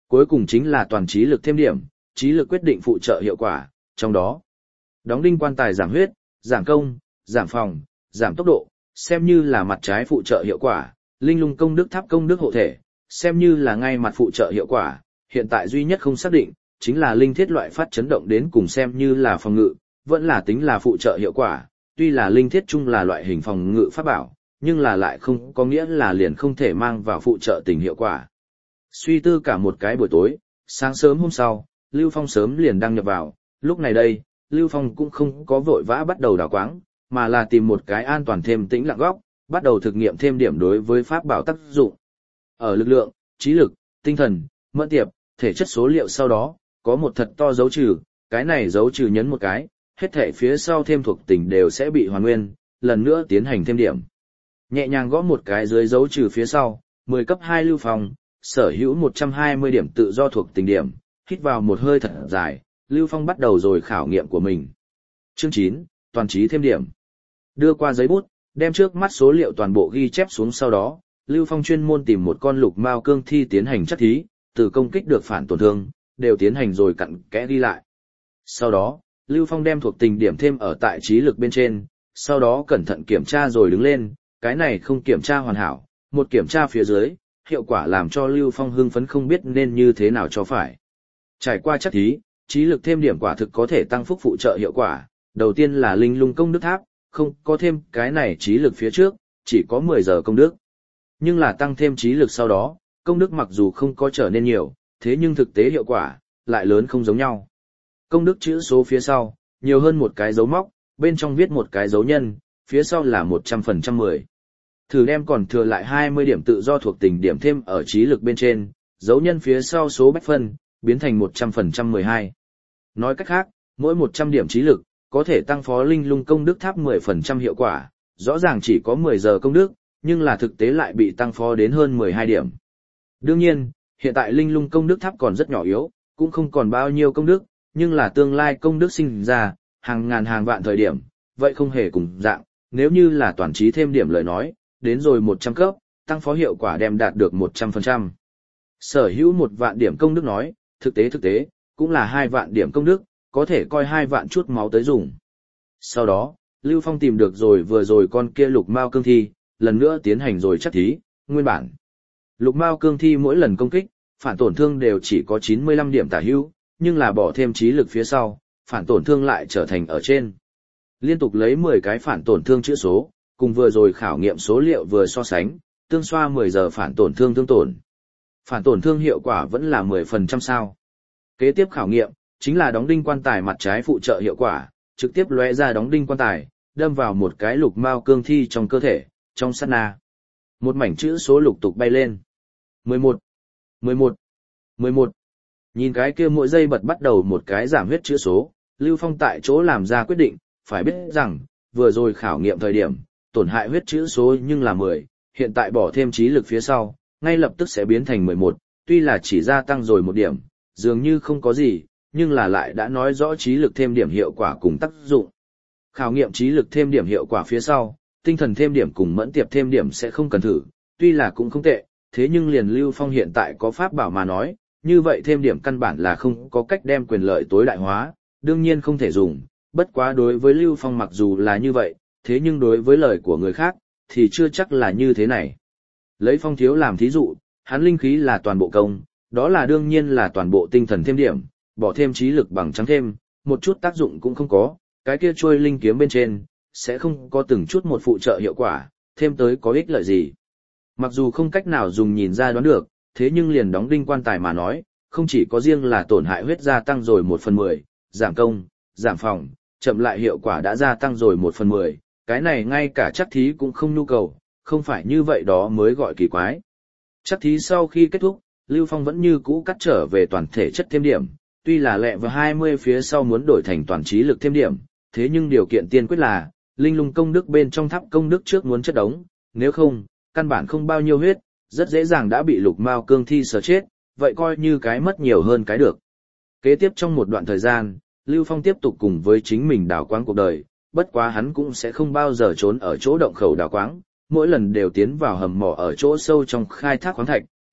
Cuối cùng chính là toàn trí lực thêm điểm, trí lực quyết định phụ trợ hiệu quả, trong đó đóng đinh quan tài giảm huyết, giảm công, giảm phòng, giảm tốc độ, xem như là mặt trái phụ trợ hiệu quả, linh lung công đức tháp công đức hộ thể, xem như là ngay mặt phụ trợ hiệu quả, hiện tại duy nhất không xác định, chính là linh thiết loại phát chấn động đến cùng xem như là phòng ngự, vẫn là tính là phụ trợ hiệu quả, tuy là linh thiết chung là loại hình phòng ngự pháp bảo, nhưng là lại không có nghĩa là liền không thể mang vào phụ trợ tình hiệu quả. Suy tư cả một cái buổi tối, sáng sớm hôm sau, Lưu Phong sớm liền đăng nhập vào, lúc này đây, Lưu Phong cũng không có vội vã bắt đầu đào quáng, mà là tìm một cái an toàn thêm tĩnh lặng góc, bắt đầu thực nghiệm thêm điểm đối với pháp bảo tác dụng. Ở lực lượng, trí lực, tinh thần, mẫn tiệp, thể chất số liệu sau đó, có một thật to dấu trừ, cái này dấu trừ nhấn một cái, hết thể phía sau thêm thuộc tính đều sẽ bị hoàn nguyên, lần nữa tiến hành thêm điểm. Nhẹ nhàng gõ một cái dưới dấu trừ phía sau, 10 cấp 2 Lưu Phong, sở hữu 120 điểm tự do thuộc tính điểm, hít vào một hơi thật dài, Lưu Phong bắt đầu rồi khảo nghiệm của mình. Chương 9, toàn trí thêm điểm. Đưa qua giấy bút, đem trước mắt số liệu toàn bộ ghi chép xuống sau đó, Lưu Phong chuyên môn tìm một con lục mao cương thi tiến hành chắc thí, từ công kích được phản tổn thương, đều tiến hành rồi cặn kẽ ghi lại. Sau đó, Lưu Phong đem thuộc tính điểm thêm ở tại trí lực bên trên, sau đó cẩn thận kiểm tra rồi đứng lên, cái này không kiểm tra hoàn hảo, một kiểm tra phía dưới, hiệu quả làm cho Lưu Phong hưng phấn không biết nên như thế nào cho phải. Trải qua chắc thí, trí lực thêm điểm quả thực có thể tăng phúc phụ trợ hiệu quả, đầu tiên là linh lung công đức tháp, không có thêm cái này trí lực phía trước, chỉ có 10 giờ công đức. Nhưng là tăng thêm trí lực sau đó, công đức mặc dù không có trở nên nhiều, thế nhưng thực tế hiệu quả, lại lớn không giống nhau. Công đức chữ số phía sau, nhiều hơn một cái dấu móc, bên trong viết một cái dấu nhân, phía sau là 100% 10. Thử đem còn thừa lại 20 điểm tự do thuộc tính điểm thêm ở trí lực bên trên, dấu nhân phía sau số bách phân, biến thành 100% 12. Nói cách khác, mỗi 100 điểm trí lực, có thể tăng phó linh lung công đức tháp 10% hiệu quả, rõ ràng chỉ có 10 giờ công đức, nhưng là thực tế lại bị tăng phó đến hơn 12 điểm. Đương nhiên, hiện tại linh lung công đức tháp còn rất nhỏ yếu, cũng không còn bao nhiêu công đức, nhưng là tương lai công đức sinh ra, hàng ngàn hàng vạn thời điểm, vậy không hề cùng dạng, nếu như là toàn trí thêm điểm lời nói, đến rồi 100 cấp, tăng phó hiệu quả đem đạt được 100%. Sở hữu 1 vạn điểm công đức nói, thực tế, cũng là 2 vạn điểm công đức, có thể coi 2 vạn chút máu tới dùng. Sau đó, Lưu Phong tìm được rồi vừa rồi con kia lục mao cương thi, lần nữa tiến hành rồi chắc thí, nguyên bản. Lục mao cương thi mỗi lần công kích, phản tổn thương đều chỉ có 95 điểm tả hữu, nhưng là bỏ thêm trí lực phía sau, phản tổn thương lại trở thành ở trên. Liên tục lấy 10 cái phản tổn thương chữ số, cùng vừa rồi khảo nghiệm số liệu vừa so sánh, tương xoa 10 giờ phản tổn thương tương tổn. Phản tổn thương hiệu quả vẫn là 10% sao. Kế tiếp khảo nghiệm, chính là đóng đinh quan tài mặt trái phụ trợ hiệu quả, trực tiếp lóe ra đóng đinh quan tài, đâm vào một cái lục mao cương thi trong cơ thể, trong sát na. Một mảnh chữ số lục tục bay lên. 11, 11, 11. Nhìn cái kia mỗi giây bật bắt đầu một cái giảm huyết chữ số, Lưu Phong tại chỗ làm ra quyết định, phải biết rằng, vừa rồi khảo nghiệm thời điểm, tổn hại huyết chữ số nhưng là 10, hiện tại bỏ thêm trí lực phía sau, ngay lập tức sẽ biến thành 11, tuy là chỉ gia tăng rồi 1 điểm, dường như không có gì, nhưng là lại đã nói rõ trí lực thêm điểm hiệu quả cùng tác dụng. Khảo nghiệm trí lực thêm điểm hiệu quả phía sau, tinh thần thêm điểm cùng mẫn tiệp thêm điểm sẽ không cần thử, tuy là cũng không tệ, thế nhưng liền Lưu Phong hiện tại có pháp bảo mà nói, như vậy thêm điểm căn bản là không có cách đem quyền lợi tối đại hóa, đương nhiên không thể dùng, bất quá đối với Lưu Phong mặc dù là như vậy, thế nhưng đối với lời của người khác, thì chưa chắc là như thế này. Lấy Phong thiếu làm thí dụ, hắn linh khí là toàn bộ công, đó là đương nhiên là toàn bộ tinh thần thêm điểm, bỏ thêm trí lực bằng trắng thêm, một chút tác dụng cũng không có, cái kia trôi linh kiếm bên trên, sẽ không có từng chút một phụ trợ hiệu quả, thêm tới có ích lợi gì. Mặc dù không cách nào dùng nhìn ra đoán được, thế nhưng liền đóng đinh quan tài mà nói, không chỉ có riêng là tổn hại huyết gia tăng rồi 1/10, giảm công, giảm phòng, chậm lại hiệu quả đã gia tăng rồi 1/10, cái này ngay cả chắc thí cũng không nhu cầu, không phải như vậy đó mới gọi kỳ quái. Chắc thí sau khi kết thúc, Lưu Phong vẫn như cũ cắt trở về toàn thể chất thêm điểm, tuy là lẹ vào 20 phía sau muốn đổi thành toàn trí lực thêm điểm, thế nhưng điều kiện tiên quyết là, linh lung công đức bên trong tháp công đức trước muốn chất đống, nếu không, căn bản không bao nhiêu huyết, rất dễ dàng đã bị lục mao cương thi sờ chết, vậy coi như cái mất nhiều hơn cái được. Kế tiếp trong một đoạn thời gian, Lưu Phong tiếp tục cùng với chính mình đào quáng cuộc đời, bất quá hắn cũng sẽ không bao giờ trốn ở chỗ động khẩu đào quáng, mỗi lần đều tiến vào hầm mỏ ở chỗ sâu trong khai thác khoáng thạch,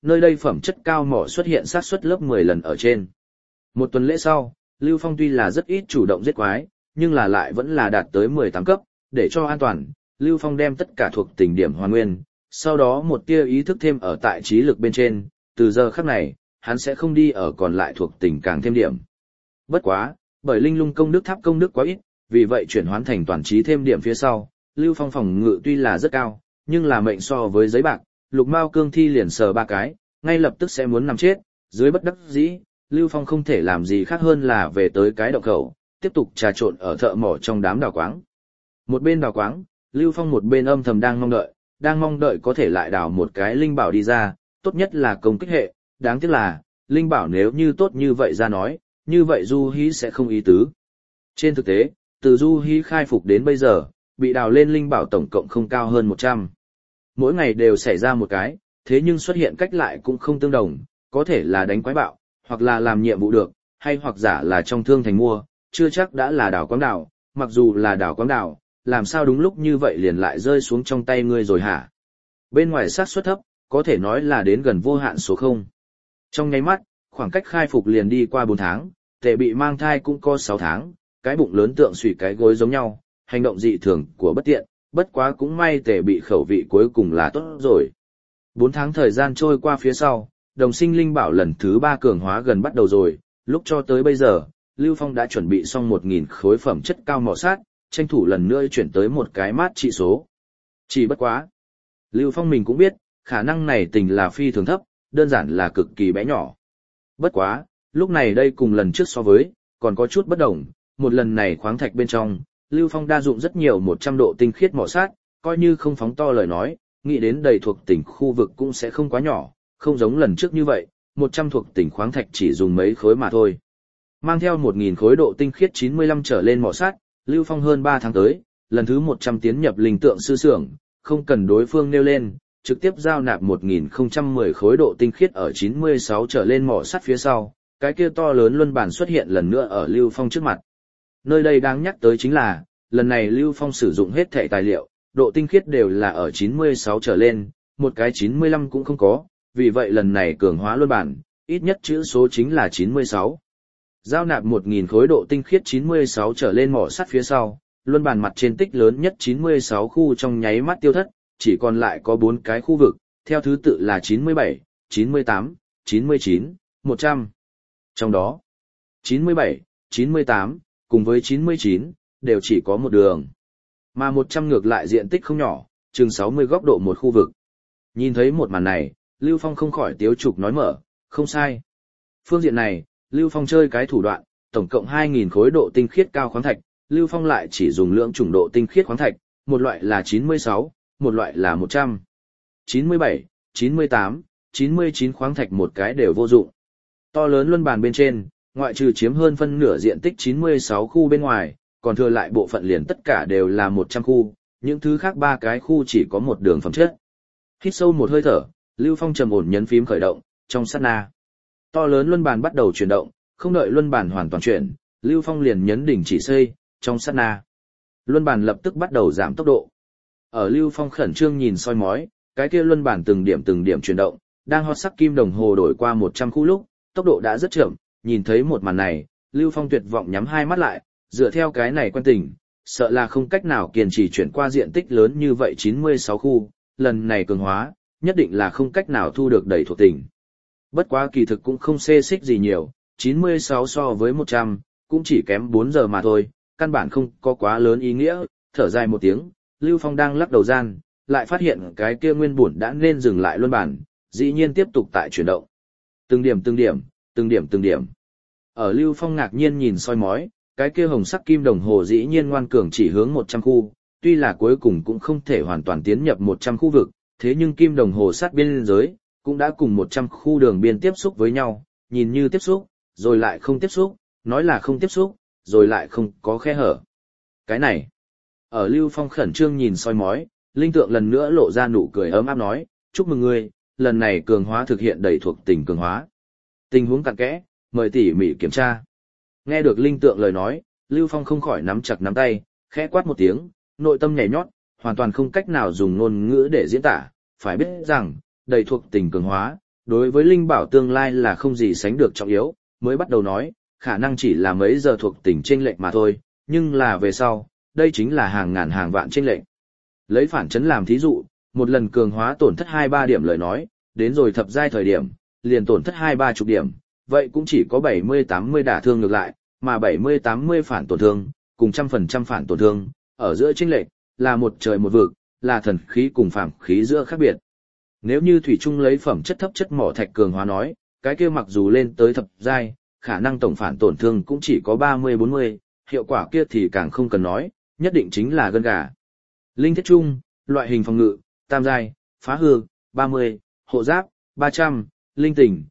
nơi đây phẩm chất cao mỏ xuất hiện xác suất lớp 10 lần ở trên. Một tuần lễ sau, Lưu Phong tuy là rất ít chủ động giết quái, nhưng là lại vẫn là đạt tới 18 cấp, để cho an toàn, Lưu Phong đem tất cả thuộc tình điểm hoàn nguyên, sau đó một tia ý thức thêm ở tại trí lực bên trên, từ giờ khắc này, hắn sẽ không đi ở còn lại thuộc tình càng thêm điểm. Bất quá, bởi linh lung công đức tháp công đức quá ít, vì vậy chuyển hoán thành toàn trí thêm điểm phía sau, Lưu Phong phòng ngự tuy là rất cao, nhưng là mệnh so với giấy bạc, Lục Mao cương thi liền sờ 3 cái, ngay lập tức sẽ muốn nằm chết, dưới bất đắc dĩ, Lưu Phong không thể làm gì khác hơn là về tới cái động khẩu, tiếp tục trà trộn ở thợ mỏ trong đám đào quáng. Một bên đào quáng, Lưu Phong một bên âm thầm đang mong đợi có thể lại đào một cái linh bảo đi ra, tốt nhất là công kích hệ, đáng tiếc là, linh bảo nếu như tốt như vậy ra nói, như vậy Du Hí sẽ không ý tứ. Trên thực tế, từ Du Hí khai phục đến bây giờ, bị đào lên linh bảo tổng cộng không cao hơn 100. Mỗi ngày đều xảy ra một cái, thế nhưng xuất hiện cách lại cũng không tương đồng, có thể là đánh quái bạo, hoặc là làm nhiệm vụ được, hay hoặc giả là trong thương thành mua, chưa chắc đã là đào quáng đào, mặc dù là đào quáng đào, làm sao đúng lúc như vậy liền lại rơi xuống trong tay ngươi rồi hả? Bên ngoài xác suất thấp, có thể nói là đến gần vô hạn số 0. Trong nháy mắt, khoảng cách khai phục liền đi qua 4 tháng, tệ bị mang thai cũng có 6 tháng, cái bụng lớn tượng xùy cái gối giống nhau, hành động dị thường của bất tiện, bất quá cũng may tệ bị khẩu vị cuối cùng là tốt rồi. 4 tháng thời gian trôi qua phía sau, đồng sinh linh bảo lần thứ 3 cường hóa gần bắt đầu rồi, lúc cho tới bây giờ, Lưu Phong đã chuẩn bị xong 1.000 khối phẩm chất cao mỏ sát, tranh thủ lần nữa chuyển tới một cái mát trị số. Chỉ bất quá. Lưu Phong mình cũng biết, khả năng này tình là phi thường thấp, đơn giản là cực kỳ bé nhỏ. Bất quá, lúc này đây cùng lần trước so với, còn có chút bất đồng, một lần này khoáng thạch bên trong, Lưu Phong đa dụng rất nhiều 100 độ tinh khiết mỏ sát, coi như không phóng to lời nói, nghĩ đến đầy thuộc tỉnh khu vực cũng sẽ không quá nhỏ, không giống lần trước như vậy, 100 thuộc tỉnh khoáng thạch chỉ dùng mấy khối mà thôi. Mang theo 1.000 khối độ tinh khiết 95 trở lên mỏ sát, Lưu Phong hơn 3 tháng tới, lần thứ 100 tiến nhập linh tượng sư xưởng, không cần đối phương nêu lên, trực tiếp giao nạp 1.010 khối độ tinh khiết ở 96 trở lên mỏ sắt phía sau, cái kia to lớn luân bản xuất hiện lần nữa ở Lưu Phong trước mặt. Nơi đây đáng nhắc tới chính là, lần này Lưu Phong sử dụng hết thảy tài liệu, độ tinh khiết đều là ở 96 trở lên, một cái 95 cũng không có, vì vậy lần này cường hóa luân bản, ít nhất chữ số chính là 96. Giao nạp 1.000 khối độ tinh khiết 96 trở lên mỏ sắt phía sau, luân bản mặt trên tích lớn nhất 96 khu trong nháy mắt tiêu thất, chỉ còn lại có 4 cái khu vực, theo thứ tự là 97, 98, 99, 100. Trong đó, 97, 98, cùng với 99, đều chỉ có một đường. Mà 100 ngược lại diện tích không nhỏ, chừng 60 góc độ một khu vực. Nhìn thấy một màn này, Lưu Phong không khỏi tiếu trục nói mở, không sai. Phương diện này, Lưu Phong chơi cái thủ đoạn, tổng cộng 2.000 khối độ tinh khiết cao khoáng thạch, Lưu Phong lại chỉ dùng lượng chủng độ tinh khiết khoáng thạch, một loại là 96, một loại là 100. 97, 98, 99 khoáng thạch một cái đều vô dụng. To lớn luân bàn bên trên, ngoại trừ chiếm hơn phân nửa diện tích 96 khu bên ngoài, còn thừa lại bộ phận liền tất cả đều là 100 khu, những thứ khác 3 cái khu chỉ có một đường phẩm chất. Hít sâu một hơi thở, Lưu Phong trầm ổn nhấn phím khởi động, trong sát na. To lớn luân bàn bắt đầu chuyển động, không đợi luân bàn hoàn toàn chuyển, Lưu Phong liền nhấn đỉnh chỉ xây, trong sát na. Luân bàn lập tức bắt đầu giảm tốc độ. Ở Lưu Phong khẩn trương nhìn soi mói, cái kia luân bàn từng điểm chuyển động, đang hot sắc kim đồng hồ đổi qua 100 khu lúc, tốc độ đã rất chậm, nhìn thấy một màn này, Lưu Phong tuyệt vọng nhắm hai mắt lại, dựa theo cái này quen tình, sợ là không cách nào kiên trì chuyển qua diện tích lớn như vậy 96 khu, lần này cường hóa, nhất định là không cách nào thu được đầy thuộc tỉnh. Bất quá kỳ thực cũng không xê xích gì nhiều, 96 so với 100, cũng chỉ kém 4 giờ mà thôi, căn bản không có quá lớn ý nghĩa, thở dài một tiếng, Lưu Phong đang lắc đầu gian, lại phát hiện cái kia nguyên bổn đã nên dừng lại luân bản, dĩ nhiên tiếp tục tại chuyển động. Từng điểm. Ở Lưu Phong ngạc nhiên nhìn soi mói, cái kia hồng sắc kim đồng hồ dĩ nhiên ngoan cường chỉ hướng 100 khu, tuy là cuối cùng cũng không thể hoàn toàn tiến nhập 100 khu vực, thế nhưng kim đồng hồ sát biên giới, cũng đã cùng 100 khu đường biên tiếp xúc với nhau, nhìn như tiếp xúc, rồi lại không tiếp xúc, nói là không tiếp xúc, rồi lại không có khe hở. Cái này, ở Lưu Phong khẩn trương nhìn soi mói, linh tượng lần nữa lộ ra nụ cười ấm áp nói, chúc mừng ngươi, lần này cường hóa thực hiện đầy thuộc tình cường hóa. Tình huống cặn kẽ, mời tỉ mỉ kiểm tra. Nghe được linh tượng lời nói, Lưu Phong không khỏi nắm chặt nắm tay, khẽ quát một tiếng, nội tâm nhảy nhót, hoàn toàn không cách nào dùng ngôn ngữ để diễn tả, phải biết rằng, đầy thuộc tình cường hóa, đối với linh bảo tương lai là không gì sánh được trọng yếu, mới bắt đầu nói, khả năng chỉ là mấy giờ thuộc tính chênh lệch mà thôi, nhưng là về sau, đây chính là hàng ngàn hàng vạn chênh lệch. Lấy phản chấn làm thí dụ, một lần cường hóa tổn thất 2-3 điểm lời nói, đến rồi thập giai thời điểm, liền tổn thất 2-30 điểm, vậy cũng chỉ có 70-80 đả thương ngược lại, mà 70-80 phản tổn thương, cùng 100% phản tổn thương, ở giữa chênh lệch, là một trời một vực, là thần khí cùng phàm khí giữa khác biệt. Nếu như thủy chung lấy phẩm chất thấp chất mỏ thạch cường hóa nói, cái kia mặc dù lên tới thập giai, khả năng tổng phản tổn thương cũng chỉ có 30-40, hiệu quả kia thì càng không cần nói, nhất định chính là gân gà. Linh thiết trung, loại hình phòng ngự, tam giai, phá hư, 30, hộ giáp, 300, linh tình,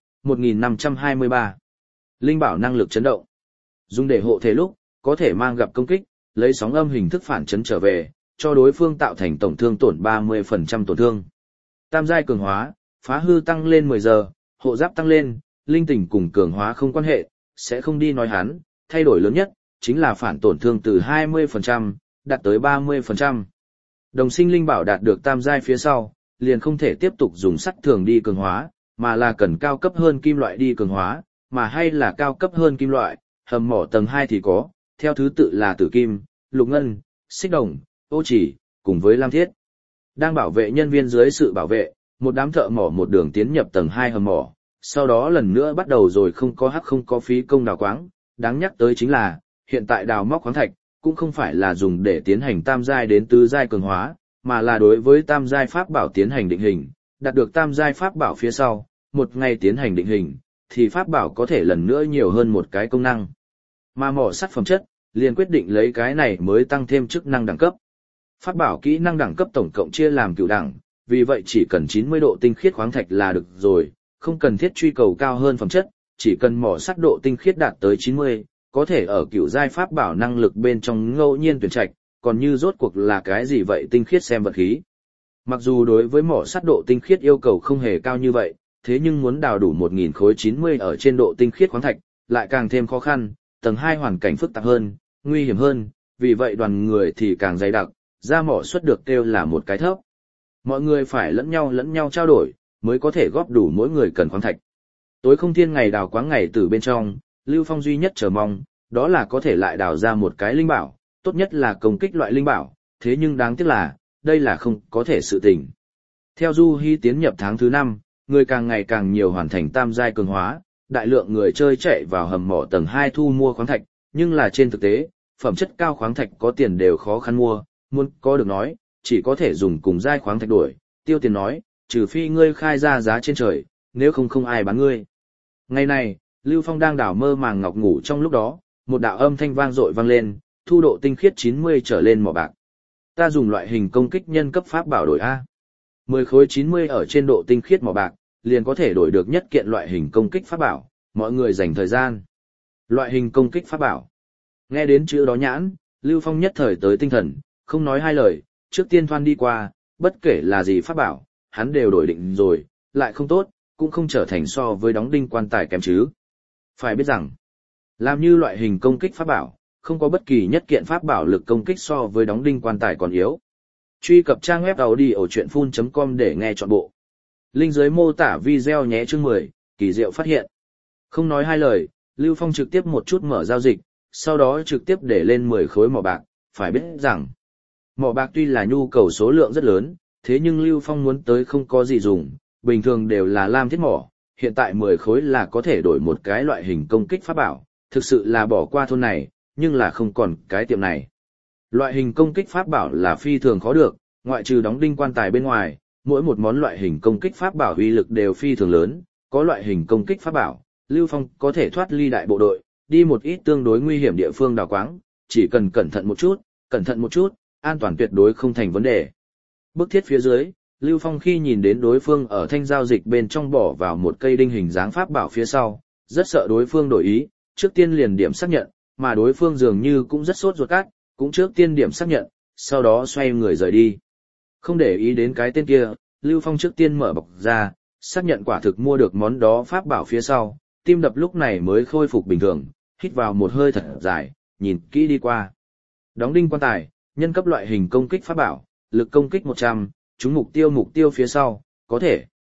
1523. Linh bảo năng lực chấn động. Dùng để hộ thể lúc, có thể mang gặp công kích, lấy sóng âm hình thức phản chấn trở về, cho đối phương tạo thành tổng thương tổn 30% tổn thương. Tam giai cường hóa, phá hư tăng lên 10 giờ, hộ giáp tăng lên, linh tình cùng cường hóa không quan hệ, sẽ không đi nói hắn, thay đổi lớn nhất, chính là phản tổn thương từ 20%, đạt tới 30%. Đồng sinh linh bảo đạt được tam giai phía sau, liền không thể tiếp tục dùng sắt thường đi cường hóa, mà là cần cao cấp hơn kim loại đi cường hóa, mà hay là cao cấp hơn kim loại, hầm mỏ tầng 2 thì có, theo thứ tự là tử kim, lục ngân, xích đồng, ô chỉ, cùng với lam thiết. Đang bảo vệ nhân viên dưới sự bảo vệ, một đám thợ mỏ một đường tiến nhập tầng 2 hầm mỏ, sau đó lần nữa bắt đầu rồi không có phí công đào quáng, đáng nhắc tới chính là, hiện tại đào móc khoáng thạch, cũng không phải là dùng để tiến hành tam giai đến tứ giai cường hóa, mà là đối với tam giai pháp bảo tiến hành định hình, đạt được tam giai pháp bảo phía sau, một ngày tiến hành định hình, thì pháp bảo có thể lần nữa nhiều hơn một cái công năng. Mà mỏ sắt phẩm chất, liền quyết định lấy cái này mới tăng thêm chức năng đẳng cấp. Pháp bảo kỹ năng đẳng cấp tổng cộng chia làm cửu đẳng, vì vậy chỉ cần 90 độ tinh khiết khoáng thạch là được rồi, không cần thiết truy cầu cao hơn phẩm chất, chỉ cần mỏ sắt độ tinh khiết đạt tới 90, có thể ở cửu giai pháp bảo năng lực bên trong ngẫu nhiên tuyển trạch, còn như rốt cuộc là cái gì vậy tinh khiết xem vật khí. Mặc dù đối với mỏ sắt độ tinh khiết yêu cầu không hề cao như vậy, thế nhưng muốn đào đủ 1000 khối 90 ở trên độ tinh khiết khoáng thạch, lại càng thêm khó khăn, tầng 2 hoàn cảnh phức tạp hơn, nguy hiểm hơn, vì vậy đoàn người thì càng dày đặc, ra mỏ xuất được kêu là một cái thấp. Mọi người phải lẫn nhau trao đổi, mới có thể góp đủ mỗi người cần khoáng thạch. Tối không thiên ngày đào quáng ngày từ bên trong, Lưu Phong duy nhất chờ mong, đó là có thể lại đào ra một cái linh bảo, tốt nhất là công kích loại linh bảo, thế nhưng đáng tiếc là, đây là không có thể sự tình. Theo Du Hi tiến nhập tháng thứ 5, người càng ngày càng nhiều hoàn thành tam giai cường hóa, đại lượng người chơi chạy vào hầm mỏ tầng 2 thu mua khoáng thạch, nhưng là trên thực tế, phẩm chất cao khoáng thạch có tiền đều khó khăn mua, muốn có được nói, chỉ có thể dùng cùng giai khoáng thạch đổi, tiêu tiền nói, trừ phi ngươi khai ra giá trên trời, nếu không ai bán ngươi. Ngày này, Lưu Phong đang đảo mơ màng ngọc ngủ trong lúc đó, một đạo âm thanh vang dội vang lên, thu độ tinh khiết 90 trở lên mỏ bạc. Ta dùng loại hình công kích nhân cấp pháp bảo đổi A. 10 khối 90 ở trên độ tinh khiết mỏ bạc, liền có thể đổi được nhất kiện loại hình công kích pháp bảo, mọi người dành thời gian. Loại hình công kích pháp bảo. Nghe đến chữ đó nhãn, Lưu Phong nhất thời tới tinh thần, không nói hai lời, trước tiên thoan đi qua, bất kể là gì pháp bảo, hắn đều đổi định rồi, lại không tốt, cũng không trở thành so với đóng đinh quan tài kém chứ. Phải biết rằng, làm như loại hình công kích pháp bảo, không có bất kỳ nhất kiện pháp bảo lực công kích so với đóng đinh quan tài còn yếu. Truy cập trang web audiochuyenphun.com để nghe trọn bộ. Link dưới mô tả video nhé. Chương 10, kỳ diệu phát hiện. Không nói hai lời, Lưu Phong trực tiếp một chút mở giao dịch, sau đó trực tiếp để lên 10 khối mỏ bạc, phải biết rằng, mỏ bạc tuy là nhu cầu số lượng rất lớn, thế nhưng Lưu Phong muốn tới không có gì dùng, bình thường đều là lam thiết mỏ, hiện tại 10 khối là có thể đổi một cái loại hình công kích pháp bảo, thực sự là bỏ qua thôn này, nhưng là không còn cái tiệm này. Loại hình công kích pháp bảo là phi thường khó được, ngoại trừ đóng đinh quan tài bên ngoài, mỗi một món loại hình công kích pháp bảo uy lực đều phi thường lớn, có loại hình công kích pháp bảo, Lưu Phong có thể thoát ly đại bộ đội, đi một ít tương đối nguy hiểm địa phương đào quáng, chỉ cần cẩn thận một chút, an toàn tuyệt đối không thành vấn đề. Bức thiết phía dưới, Lưu Phong khi nhìn đến đối phương ở thanh giao dịch bên trong bỏ vào một cây đinh hình dáng pháp bảo phía sau, rất sợ đối phương đổi ý, trước tiên liền điểm xác nhận, mà đối phương dường như cũng rất sốt ruột cát, cũng trước tiên điểm xác nhận, sau đó xoay người rời đi. Không để ý đến cái tên kia, Lưu Phong trước tiên mở bọc ra, xác nhận quả thực mua được món đó pháp bảo phía sau, tim đập lúc này mới khôi phục bình thường, hít vào một hơi thật dài, nhìn kỹ đi qua. Đóng đinh quan tài, nhân cấp loại hình công kích pháp bảo, lực công kích 100, trúng mục tiêu phía sau, có thể.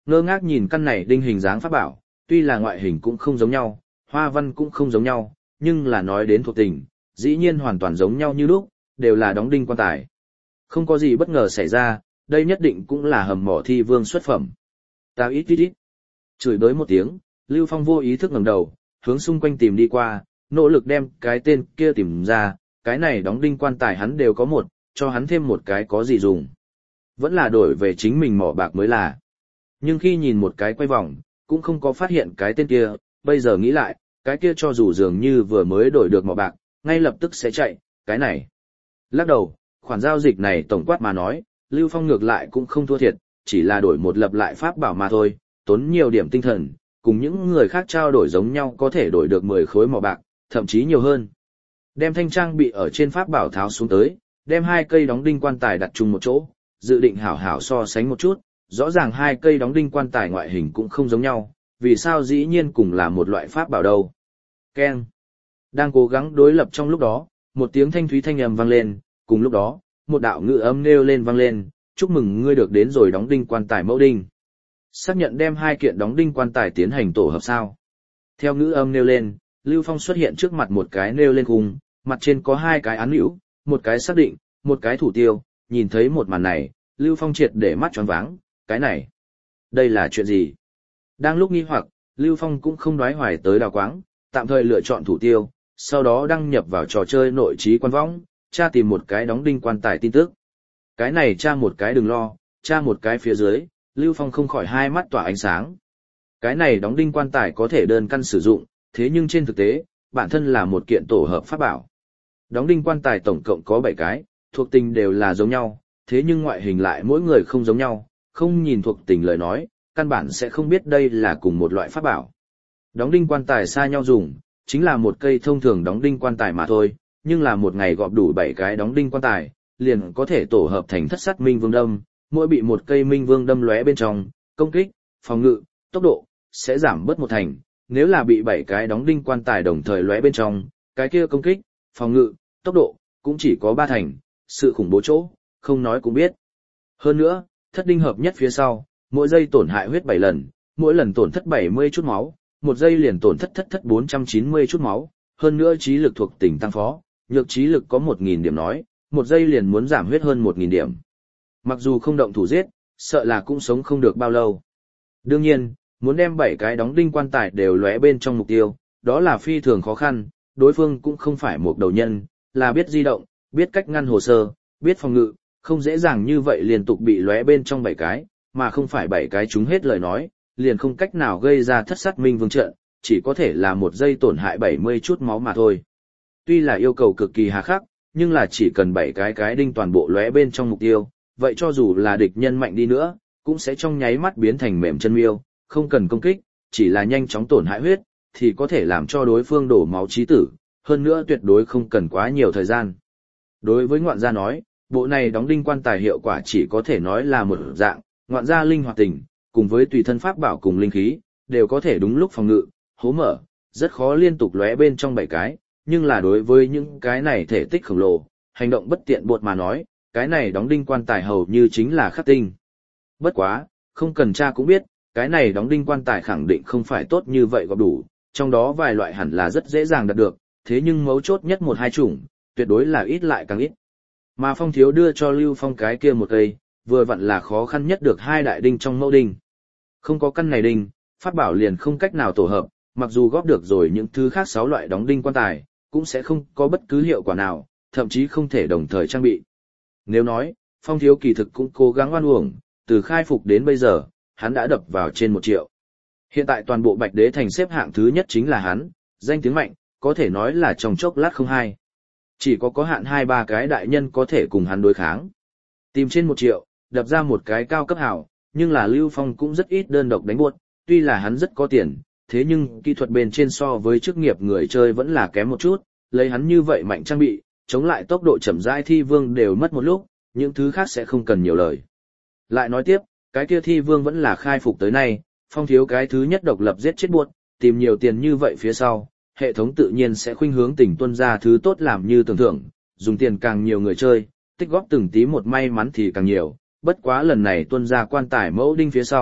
Ngơ ngác nhìn căn này đinh hình dáng pháp bảo, tuy là ngoại hình cũng không giống nhau, hoa văn cũng không giống nhau, nhưng là nói đến thuộc tình, dĩ nhiên hoàn toàn giống nhau như lúc, đều là đóng đinh quan tài. Không có gì bất ngờ xảy ra, đây nhất định cũng là hầm mỏ thi vương xuất phẩm. Tao ít ít ít. Chửi bới một tiếng, Lưu Phong vô ý thức ngẩng đầu, hướng xung quanh tìm đi qua, nỗ lực đem cái tên kia tìm ra, cái này đóng đinh quan tài hắn đều có một, cho hắn thêm một cái có gì dùng. Vẫn là đổi về chính mình mỏ bạc mới là. Nhưng khi nhìn một cái quay vòng, cũng không có phát hiện cái tên kia, bây giờ nghĩ lại, cái kia cho dù dường như vừa mới đổi được mỏ bạc, ngay lập tức sẽ chạy, cái này. Lắc đầu, khoản giao dịch này tổng quát mà nói, Lưu Phong ngược lại cũng không thua thiệt, chỉ là đổi một lập lại pháp bảo mà thôi, tốn nhiều điểm tinh thần, cùng những người khác trao đổi giống nhau có thể đổi được 10 khối mỏ bạc, thậm chí nhiều hơn. Đem thanh trang bị ở trên pháp bảo tháo xuống tới, đem 2 cây đóng đinh quan tài đặt chung một chỗ, dự định hảo hảo so sánh một chút, rõ ràng 2 cây đóng đinh quan tài ngoại hình cũng không giống nhau, vì sao dĩ nhiên cùng là một loại pháp bảo đâu. Keng. Đang cố gắng đối lập trong lúc đó, một tiếng thanh thúy thanh âm vang lên, cùng lúc đó, một đạo ngữ âm nêu lên vang lên, chúc mừng ngươi được đến rồi đóng đinh quan tài mẫu đinh. Xác nhận đem 2 kiện đóng đinh quan tài tiến hành tổ hợp sao. Theo ngữ âm nêu lên, Lưu Phong xuất hiện trước mặt một cái nêu lên khung, mặt trên có 2 cái án hữu, một cái xác định, một cái thủ tiêu, nhìn thấy một màn này, Lưu Phong triệt để mắt choáng váng, cái này, đây là chuyện gì? Đang lúc nghi hoặc, Lưu Phong cũng không đoái hoài tới đào quáng, tạm thời lựa chọn thủ tiêu, sau đó đăng nhập vào trò chơi nội trí quan võng, tra tìm một cái đóng đinh quan tài tin tức. Cái này tra một cái đừng lo, tra một cái phía dưới, Lưu Phong không khỏi hai mắt tỏa ánh sáng. Cái này đóng đinh quan tài có thể đơn căn sử dụng, thế nhưng trên thực tế, bản thân là một kiện tổ hợp pháp bảo. Đóng đinh quan tài tổng cộng có 7 cái, thuộc tình đều là giống nhau, thế nhưng ngoại hình lại mỗi người không giống nhau, không nhìn thuộc tình lời nói, căn bản sẽ không biết đây là cùng một loại pháp bảo. Đóng đinh quan tài xa nhau dùng, chính là một cây thông thường đóng đinh quan tài mà thôi, nhưng là một ngày gọp đủ 7 cái đóng đinh quan tài, liền có thể tổ hợp thành thất sát minh vương đâm, mỗi bị một cây minh vương đâm lóe bên trong, công kích, phòng ngự, tốc độ, sẽ giảm bớt một thành, nếu là bị 7 cái đóng đinh quan tài đồng thời lóe bên trong, cái kia công kích, phòng ngự, tốc độ, cũng chỉ có 3 thành, sự khủng bố chỗ, không nói cũng biết. Hơn nữa, thất đinh hợp nhất phía sau, mỗi giây tổn hại huyết 7 lần, mỗi lần tổn thất 70 chút máu, một giây liền tổn thất 490 chút máu, hơn nữa trí lực thuộc tình tăng phó, nhược trí lực có 1.000 điểm nói, một giây liền muốn giảm huyết hơn 1.000 điểm. Mặc dù không động thủ giết, sợ là cũng sống không được bao lâu. Đương nhiên, muốn đem 7 cái đóng đinh quan tài đều lóe bên trong mục tiêu, đó là phi thường khó khăn, đối phương cũng không phải một đầu nhân, là biết di động, biết cách ngăn hồ sơ, biết phòng ngự, không dễ dàng như vậy liên tục bị lóe bên trong 7 cái, mà không phải 7 cái chúng hết lời nói, liền không cách nào gây ra thất sát minh vương trận, chỉ có thể là một giây tổn hại 70 chút máu mà thôi. Tuy là yêu cầu cực kỳ hà khắc, nhưng là chỉ cần 7 cái đinh toàn bộ lóe bên trong mục tiêu, vậy cho dù là địch nhân mạnh đi nữa, cũng sẽ trong nháy mắt biến thành mềm chân miêu, không cần công kích, chỉ là nhanh chóng tổn hại huyết, thì có thể làm cho đối phương đổ máu chí tử, hơn nữa tuyệt đối không cần quá nhiều thời gian. Đối với ngoạn gia nói, bộ này đóng đinh quan tài hiệu quả chỉ có thể nói là một dạng, ngoạn gia linh hoạt tình, cùng với tùy thân pháp bảo cùng linh khí, đều có thể đúng lúc phòng ngự, hố mở, rất khó liên tục lóe bên trong 7 cái, nhưng là đối với những cái này thể tích khổng lồ, hành động bất tiện buột mà nói, cái này đóng đinh quan tài hầu như chính là khắc tinh. Bất quá, không cần tra cũng biết, cái này đóng đinh quan tài khẳng định không phải tốt như vậy gọp đủ, trong đó vài loại hẳn là rất dễ dàng đạt được, thế nhưng mấu chốt nhất 1-2 chủng, tuyệt đối là ít lại càng ít. Mà Phong Thiếu đưa cho Lưu Phong cái kia một cây, vừa vặn là khó khăn nhất được 2 đại đinh trong mẫu đinh. Không có căn này đinh, pháp bảo liền không cách nào tổ hợp, mặc dù góp được rồi những thứ khác 6 loại đóng đinh quan tài, cũng sẽ không có bất cứ hiệu quả nào, thậm chí không thể đồng thời trang bị. Nếu nói, Phong Thiếu kỳ thực cũng cố gắng oan uổng, từ khai phục đến bây giờ, hắn đã đập vào trên 1 triệu. Hiện tại toàn bộ Bạch Đế Thành xếp hạng thứ nhất chính là hắn, danh tiếng mạnh, có thể nói là trong chốc lát không hai. Chỉ có hạn 2-3 cái đại nhân có thể cùng hắn đối kháng. Tìm trên 1 triệu, đập ra một cái cao cấp hảo, nhưng là Lưu Phong cũng rất ít đơn độc đánh buốt, tuy là hắn rất có tiền, thế nhưng kỹ thuật bên trên so với chức nghiệp người chơi vẫn là kém một chút, lấy hắn như vậy mạnh trang bị, chống lại tốc độ chậm rãi thi vương đều mất một lúc, những thứ khác sẽ không cần nhiều lời. Lại nói tiếp, cái kia thi vương vẫn là khai phục tới nay, Phong Thiếu cái thứ nhất độc lập giết chết buốt, tìm nhiều tiền như vậy phía sau, hệ thống tự nhiên sẽ khuynh hướng tỉnh tuân ra thứ tốt làm như tưởng thưởng, dùng tiền càng nhiều người chơi, tích góp từng tí một may mắn thì càng nhiều, bất quá lần này tuân ra quan tài mẫu đinh phía sau,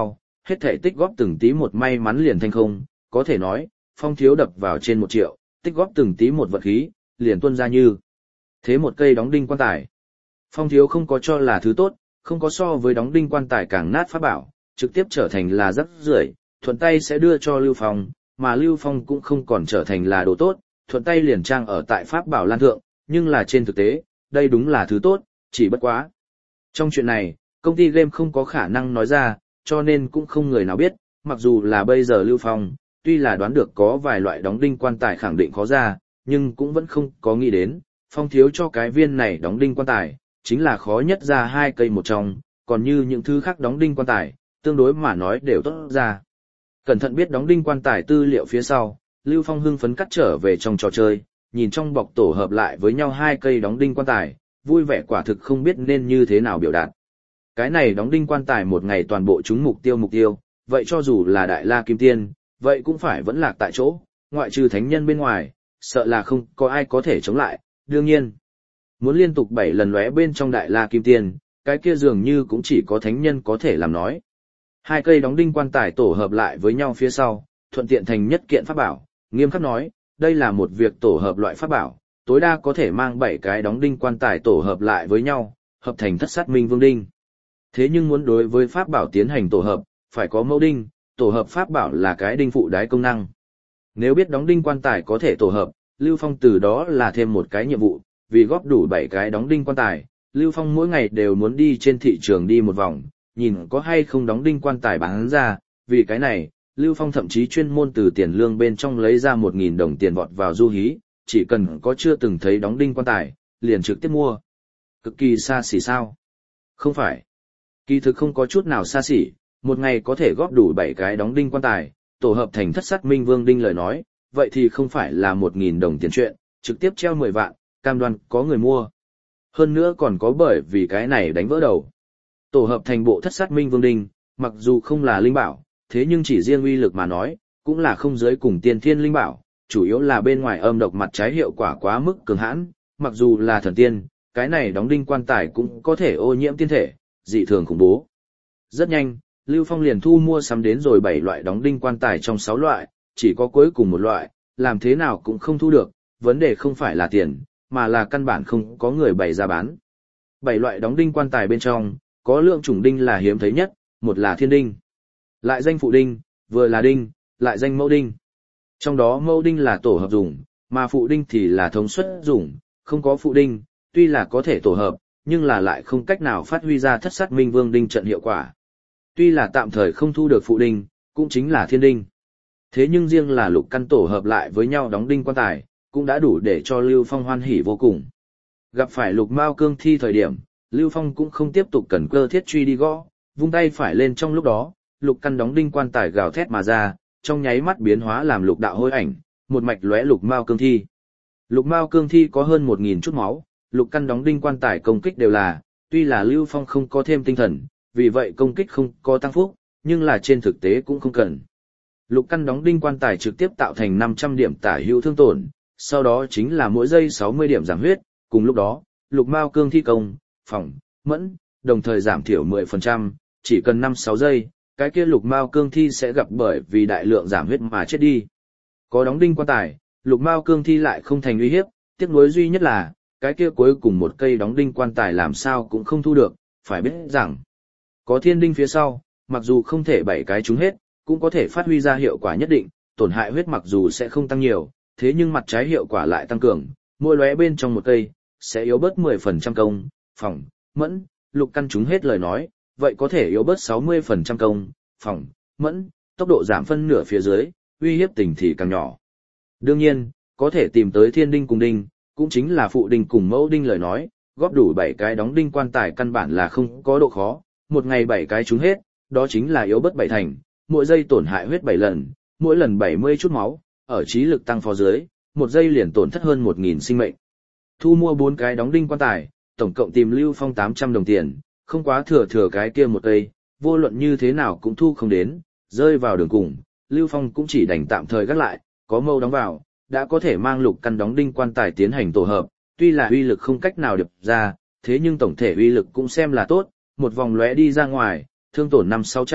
hết thể tích góp từng tí một may mắn liền thành không, có thể nói, Phong Thiếu đập vào trên 1 triệu, tích góp từng tí một vật khí, liền tuôn ra như thế một cây đóng đinh quan tài. Phong Thiếu không có cho là thứ tốt, không có so với đóng đinh quan tài càng nát pháp bảo, trực tiếp trở thành là rác rưởi, thuận tay sẽ đưa cho Lưu Phong, mà Lưu Phong cũng không còn trở thành là đồ tốt, thuận tay liền trang ở tại pháp bảo lan thượng, nhưng là trên thực tế, đây đúng là thứ tốt, chỉ bất quá. Trong chuyện này, công ty game không có khả năng nói ra, cho nên cũng không người nào biết, mặc dù là bây giờ Lưu Phong, tuy là đoán được có vài loại đóng đinh quan tài khẳng định khó ra, nhưng cũng vẫn không có nghĩ đến, Phong Thiếu cho cái viên này đóng đinh quan tài, chính là khó nhất ra 2 cây một trong, còn như những thứ khác đóng đinh quan tài, tương đối mà nói đều tốt ra. Cẩn thận biết đóng đinh quan tài tư liệu phía sau, Lưu Phong hưng phấn cắt trở về trong trò chơi, nhìn trong bọc tổ hợp lại với nhau 2 cây đóng đinh quan tài, vui vẻ quả thực không biết nên như thế nào biểu đạt. Cái này đóng đinh quan tài một ngày toàn bộ chúng mục tiêu, vậy cho dù là Đại La Kim Tiên, vậy cũng phải vẫn lạc tại chỗ, ngoại trừ thánh nhân bên ngoài, sợ là không có ai có thể chống lại, đương nhiên. Muốn liên tục 7 lần lóe bên trong Đại La Kim Tiên, cái kia dường như cũng chỉ có thánh nhân có thể làm nói. 2 cây đóng đinh quan tài tổ hợp lại với nhau phía sau, thuận tiện thành nhất kiện pháp bảo, nghiêm khắc nói, đây là một việc tổ hợp loại pháp bảo, tối đa có thể mang 7 cái đóng đinh quan tài tổ hợp lại với nhau, hợp thành thất sát minh vương đinh. Thế nhưng muốn đối với pháp bảo tiến hành tổ hợp, phải có mẫu đinh, tổ hợp pháp bảo là cái đinh phụ đái công năng. Nếu biết đóng đinh quan tài có thể tổ hợp, Lưu Phong từ đó là thêm một cái nhiệm vụ, vì góp đủ 7 cái đóng đinh quan tài, Lưu Phong mỗi ngày đều muốn đi trên thị trường đi một vòng, nhìn có hay không đóng đinh quan tài bán ra, vì cái này, Lưu Phong thậm chí chuyên môn từ tiền lương bên trong lấy ra 1.000 đồng tiền vọt vào du hí, chỉ cần có chưa từng thấy đóng đinh quan tài, liền trực tiếp mua. Cực kỳ xa xỉ sao? Không phải. Kỳ thực không có chút nào xa xỉ, một ngày có thể góp đủ 7 cái đóng đinh quan tài, tổ hợp thành thất sát minh vương đinh lời nói, vậy thì không phải là 1.000 đồng tiền chuyện, trực tiếp treo 10 vạn, cam đoan có người mua. Hơn nữa còn có bởi vì cái này đánh vỡ đầu. Tổ hợp thành bộ thất sát minh vương đinh, mặc dù không là linh bảo, thế nhưng chỉ riêng uy lực mà nói, cũng là không giới cùng tiên thiên linh bảo, chủ yếu là bên ngoài âm độc mặt trái hiệu quả quá mức cường hãn, mặc dù là thần tiên, cái này đóng đinh quan tài cũng có thể ô nhiễm tiên thể, dị thường khủng bố. Rất nhanh, Lưu Phong liền thu mua sắm đến rồi 7 loại đóng đinh quan tài trong 6 loại, chỉ có cuối cùng một loại, làm thế nào cũng không thu được, vấn đề không phải là tiền, mà là căn bản không có người bày ra bán. 7 loại đóng đinh quan tài bên trong, có lượng chủng đinh là hiếm thấy nhất, một là thiên đinh, lại danh phụ đinh, vừa là đinh, lại danh mẫu đinh. Trong đó mẫu đinh là tổ hợp dùng, mà phụ đinh thì là thống suất dùng, không có phụ đinh, tuy là có thể tổ hợp, nhưng là lại không cách nào phát huy ra thất sát minh vương đinh trận hiệu quả. Tuy là tạm thời không thu được phụ đinh, cũng chính là thiên đinh. Thế nhưng riêng là lục căn tổ hợp lại với nhau đóng đinh quan tài, cũng đã đủ để cho Lưu Phong hoan hỉ vô cùng. Gặp phải lục mao cương thi thời điểm, Lưu Phong cũng không tiếp tục cần cơ thiết truy đi gõ, vung tay phải lên trong lúc đó, lục căn đóng đinh quan tài gào thét mà ra, trong nháy mắt biến hóa làm lục đạo hôi ảnh, một mạch lóe lục mao cương thi. Lục mao cương thi có hơn 1.000 chút máu, lục căn đóng đinh quan tài công kích đều là, tuy là Lưu Phong không có thêm tinh thần, vì vậy công kích không có tăng phúc, nhưng là trên thực tế cũng không cần. Lục căn đóng đinh quan tài trực tiếp tạo thành 500 điểm tả hữu thương tổn, sau đó chính là mỗi giây 60 điểm giảm huyết, cùng lúc đó, lục mao cương thi công, phòng, mẫn, đồng thời giảm thiểu 10%, chỉ cần 5-6 giây, cái kia lục mao cương thi sẽ gặp bởi vì đại lượng giảm huyết mà chết đi. Có đóng đinh quan tài, lục mao cương thi lại không thành uy hiếp, tiếc nuối duy nhất là, cái kia cuối cùng một cây đóng đinh quan tài làm sao cũng không thu được, phải biết rằng, có thiên đinh phía sau, mặc dù không thể 7 cái trúng hết, cũng có thể phát huy ra hiệu quả nhất định, tổn hại huyết mặc dù sẽ không tăng nhiều, thế nhưng mặt trái hiệu quả lại tăng cường, mỗi lóe bên trong một cây, sẽ yếu bớt 10% công, phòng, mẫn, lục căn trúng hết lời nói, vậy có thể yếu bớt 60% công, phòng, mẫn, tốc độ giảm phân nửa phía dưới, uy hiếp tình thì càng nhỏ. Đương nhiên, có thể tìm tới thiên đinh cùng đinh, cũng chính là phụ đinh cùng mẫu đinh lời nói, góp đủ 7 cái đóng đinh quan tài căn bản là không có độ khó, một ngày 7 cái trúng hết, đó chính là yếu bớt 7 thành, mỗi giây tổn hại huyết 7 lần, mỗi lần 70 chút máu, ở trí lực tăng phó dưới, một giây liền tổn thất hơn 1.000 sinh mệnh. Thu mua 4 cái đóng đinh quan tài, tổng cộng tìm Lưu Phong 800 đồng tiền, không quá thừa cái kia một cây, vô luận như thế nào cũng thu không đến, rơi vào đường cùng, Lưu Phong cũng chỉ đành tạm thời gác lại, có mâu đóng vào, đã có thể mang lục căn đóng đinh quan tài tiến hành tổ hợp, tuy là uy lực không cách nào điệp ra, thế nhưng tổng thể uy lực cũng xem là tốt, một vòng lóe đi ra ngoài, thương tổn 500-600,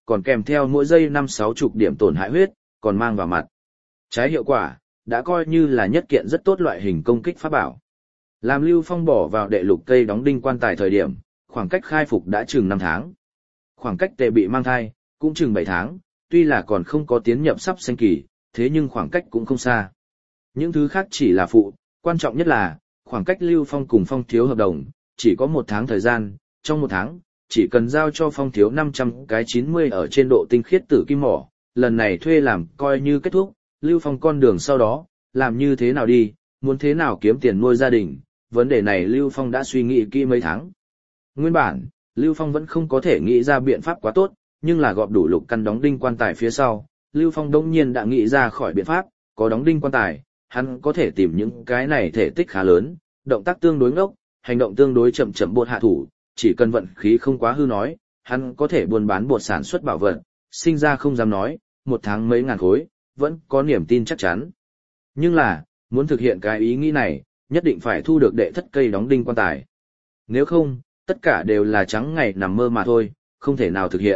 còn kèm theo mỗi giây 5-6 điểm tổn hại huyết, còn mang vào mặt. Trái hiệu quả, đã coi như là nhất kiện rất tốt loại hình công kích pháp bảo. Làm Lưu Phong bỏ vào đệ lục cây đóng đinh quan tài thời điểm, khoảng cách khai phục đã chừng 5 tháng. Khoảng cách Tề Bị mang thai, cũng chừng 7 tháng, tuy là còn không có tiến nhập sắp sinh kỳ, thế nhưng khoảng cách cũng không xa. Những thứ khác chỉ là phụ, quan trọng nhất là, khoảng cách Lưu Phong cùng Phong Thiếu hợp đồng, chỉ có 1 tháng thời gian, trong 1 tháng, chỉ cần giao cho Phong Thiếu 500 cái 90 ở trên độ tinh khiết tử kim mỏ, lần này thuê làm coi như kết thúc, Lưu Phong con đường sau đó, làm như thế nào đi, muốn thế nào kiếm tiền nuôi gia đình, vấn đề này Lưu Phong đã suy nghĩ kỹ mấy tháng. Nguyên bản, Lưu Phong vẫn không có thể nghĩ ra biện pháp quá tốt, nhưng là gọp đủ lục căn đóng đinh quan tài phía sau, Lưu Phong đông nhiên đã nghĩ ra khỏi biện pháp, có đóng đinh quan tài, hắn có thể tìm những cái này thể tích khá lớn, động tác tương đối ngốc, hành động tương đối chậm chậm bột hạ thủ, chỉ cần vận khí không quá hư nói, hắn có thể buôn bán bột sản xuất bảo vật, sinh ra không dám nói, 1 tháng mấy ngàn khối, vẫn có niềm tin chắc chắn. Nhưng là, muốn thực hiện cái ý nghĩ này, nhất định phải thu được đệ thất cây đóng đinh quan tài. Nếu không, tất cả đều là trắng ngày nằm mơ mà thôi, không thể nào thực hiện.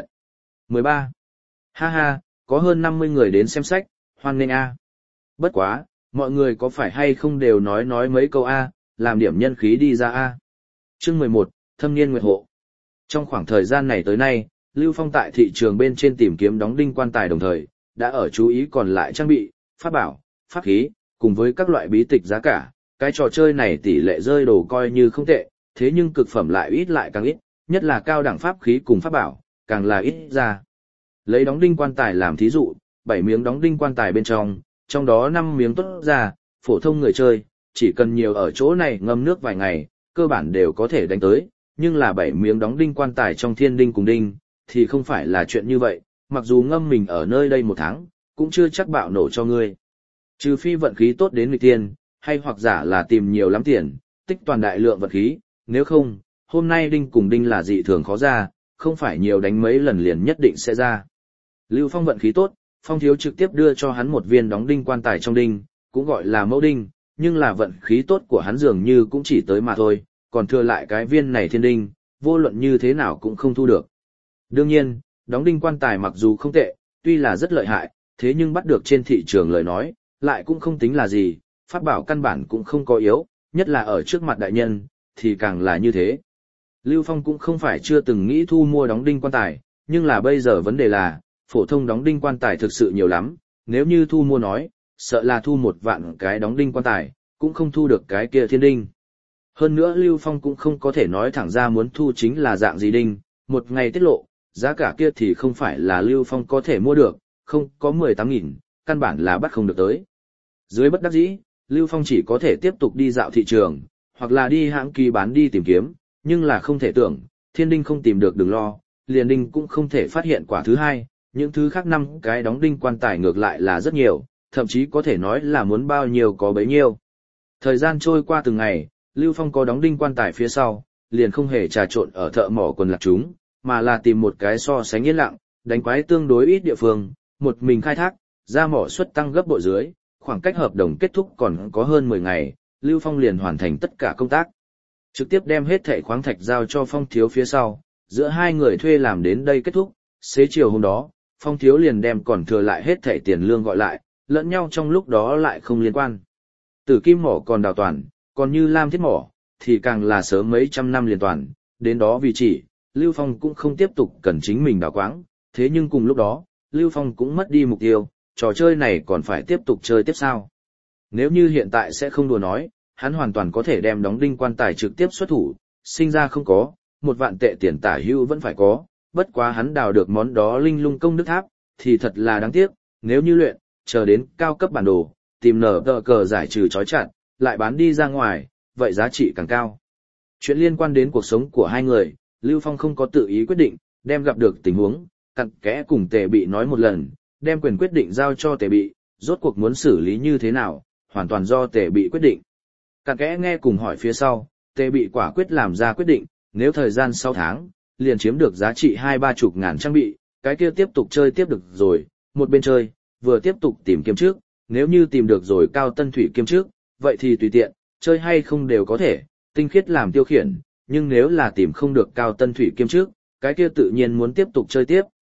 13. Ha ha, có hơn 50 người đến xem sách, hoan nghênh a. Bất quá, mọi người có phải hay không đều nói mấy câu a, làm điểm nhân khí đi ra a. Chương 11, Thâm niên nguyệt hộ. Trong khoảng thời gian này tới nay, Lưu Phong tại thị trường bên trên tìm kiếm đóng đinh quan tài đồng thời, đã ở chú ý còn lại trang bị, pháp bảo, pháp khí, cùng với các loại bí tịch giá cả. Cái trò chơi này tỷ lệ rơi đồ coi như không tệ, thế nhưng cực phẩm lại ít lại càng ít, nhất là cao đẳng pháp khí cùng pháp bảo, càng là ít ra. Lấy đóng đinh quan tài làm thí dụ, 7 miếng đóng đinh quan tài bên trong đó 5 miếng tốt ra, phổ thông người chơi, chỉ cần nhiều ở chỗ này ngâm nước vài ngày, cơ bản đều có thể đánh tới, nhưng là 7 miếng đóng đinh quan tài trong thiên đinh cùng đinh, thì không phải là chuyện như vậy, mặc dù ngâm mình ở nơi đây 1 tháng, cũng chưa chắc bạo nổ cho ngươi. Trừ phi vận khí tốt đến nghịch tiên, hay hoặc giả là tìm nhiều lắm tiền, tích toàn đại lượng vật khí, nếu không, hôm nay đinh cùng đinh là dị thường khó ra, không phải nhiều đánh mấy lần liền nhất định sẽ ra. Lưu Phong vận khí tốt, Phong Thiếu trực tiếp đưa cho hắn một viên đóng đinh quan tài trong đinh, cũng gọi là mẫu đinh, nhưng là vận khí tốt của hắn dường như cũng chỉ tới mà thôi, còn thừa lại cái viên này thiên đinh, vô luận như thế nào cũng không thu được. Đương nhiên, đóng đinh quan tài mặc dù không tệ, tuy là rất lợi hại, thế nhưng bắt được trên thị trường lời nói, lại cũng không tính là gì, pháp bảo căn bản cũng không có yếu, nhất là ở trước mặt đại nhân, thì càng là như thế. Lưu Phong cũng không phải chưa từng nghĩ thu mua đóng đinh quan tài, nhưng là bây giờ vấn đề là, phổ thông đóng đinh quan tài thực sự nhiều lắm, nếu như thu mua nói, sợ là thu 1 vạn cái đóng đinh quan tài, cũng không thu được cái kia thiên đinh. Hơn nữa Lưu Phong cũng không có thể nói thẳng ra muốn thu chính là dạng gì đinh, một ngày tiết lộ, giá cả kia thì không phải là Lưu Phong có thể mua được, không có 18.000, căn bản là bắt không được tới. Dưới bất đắc dĩ, Lưu Phong chỉ có thể tiếp tục đi dạo thị trường, hoặc là đi hãng kỳ bán đi tìm kiếm, nhưng là không thể tưởng, thiên đinh không tìm được đừng lo, liền đinh cũng không thể phát hiện quả thứ hai, những thứ khác 5 cái đóng đinh quan tài ngược lại là rất nhiều, thậm chí có thể nói là muốn bao nhiêu có bấy nhiêu. Thời gian trôi qua từng ngày, Lưu Phong có đóng đinh quan tài phía sau, liền không hề trà trộn ở thợ mỏ quần lạc chúng, mà là tìm một cái so sánh yên lặng, đánh quái tương đối ít địa phương, một mình khai thác, ra mỏ suất tăng gấp bội dưới, khoảng cách hợp đồng kết thúc còn có hơn 10 ngày, Lưu Phong liền hoàn thành tất cả công tác. Trực tiếp đem hết thảy khoáng thạch giao cho Phong Thiếu phía sau, giữa hai người thuê làm đến đây kết thúc, xế chiều hôm đó, Phong Thiếu liền đem còn thừa lại hết thảy tiền lương gọi lại, lẫn nhau trong lúc đó lại không liên quan. Tử kim mỏ còn đào toàn, còn như lam thiết mỏ, thì càng là sớm mấy trăm năm liền toàn, đến đó vì chỉ, Lưu Phong cũng không tiếp tục cần chính mình đào quáng, thế nhưng cùng lúc đó, Lưu Phong cũng mất đi mục tiêu, trò chơi này còn phải tiếp tục chơi tiếp sao. Nếu như hiện tại sẽ không đùa nói, hắn hoàn toàn có thể đem đóng đinh quan tài trực tiếp xuất thủ, sinh ra không có, 1 vạn tệ tiền tả hữu vẫn phải có, bất quá hắn đào được món đó linh lung công đức tháp, thì thật là đáng tiếc, nếu như luyện, chờ đến cao cấp bản đồ, tìm nở tờ cờ giải trừ trói chặt, lại bán đi ra ngoài, vậy giá trị càng cao. Chuyện liên quan đến cuộc sống của hai người, Lưu Phong không có tự ý quyết định, đem gặp được tình huống, cặn kẽ cùng Tề Bị nói một lần, đem quyền quyết định giao cho Tề Bị, rốt cuộc muốn xử lý như thế nào, hoàn toàn do Tề Bị quyết định. Cặn kẽ nghe cùng hỏi phía sau, Tề Bị quả quyết làm ra quyết định, nếu thời gian 6 tháng, liền chiếm được giá trị 20-30 ngàn trang bị, cái kia tiếp tục chơi tiếp được rồi, một bên chơi, vừa tiếp tục tìm kiếm trước, nếu như tìm được rồi cao tân thủy kiếm trước, vậy thì tùy tiện, chơi hay không đều có thể, tinh khiết làm tiêu khiển, nhưng nếu là tìm không được cao tân thủy kiếm trước, cái kia tự nhiên muốn tiếp tục chơi tiếp,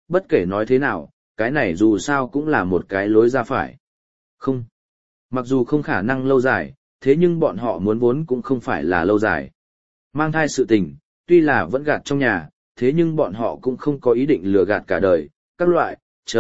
bất kể nói thế nào, cái này dù sao cũng là một cái lối ra phải. Không. Mặc dù không khả năng lâu dài, thế nhưng bọn họ muốn vốn cũng không phải là lâu dài. Mang thai sự tình, tuy là vẫn gạt trong nhà, thế nhưng bọn họ cũng không có ý định lừa gạt cả đời, các loại,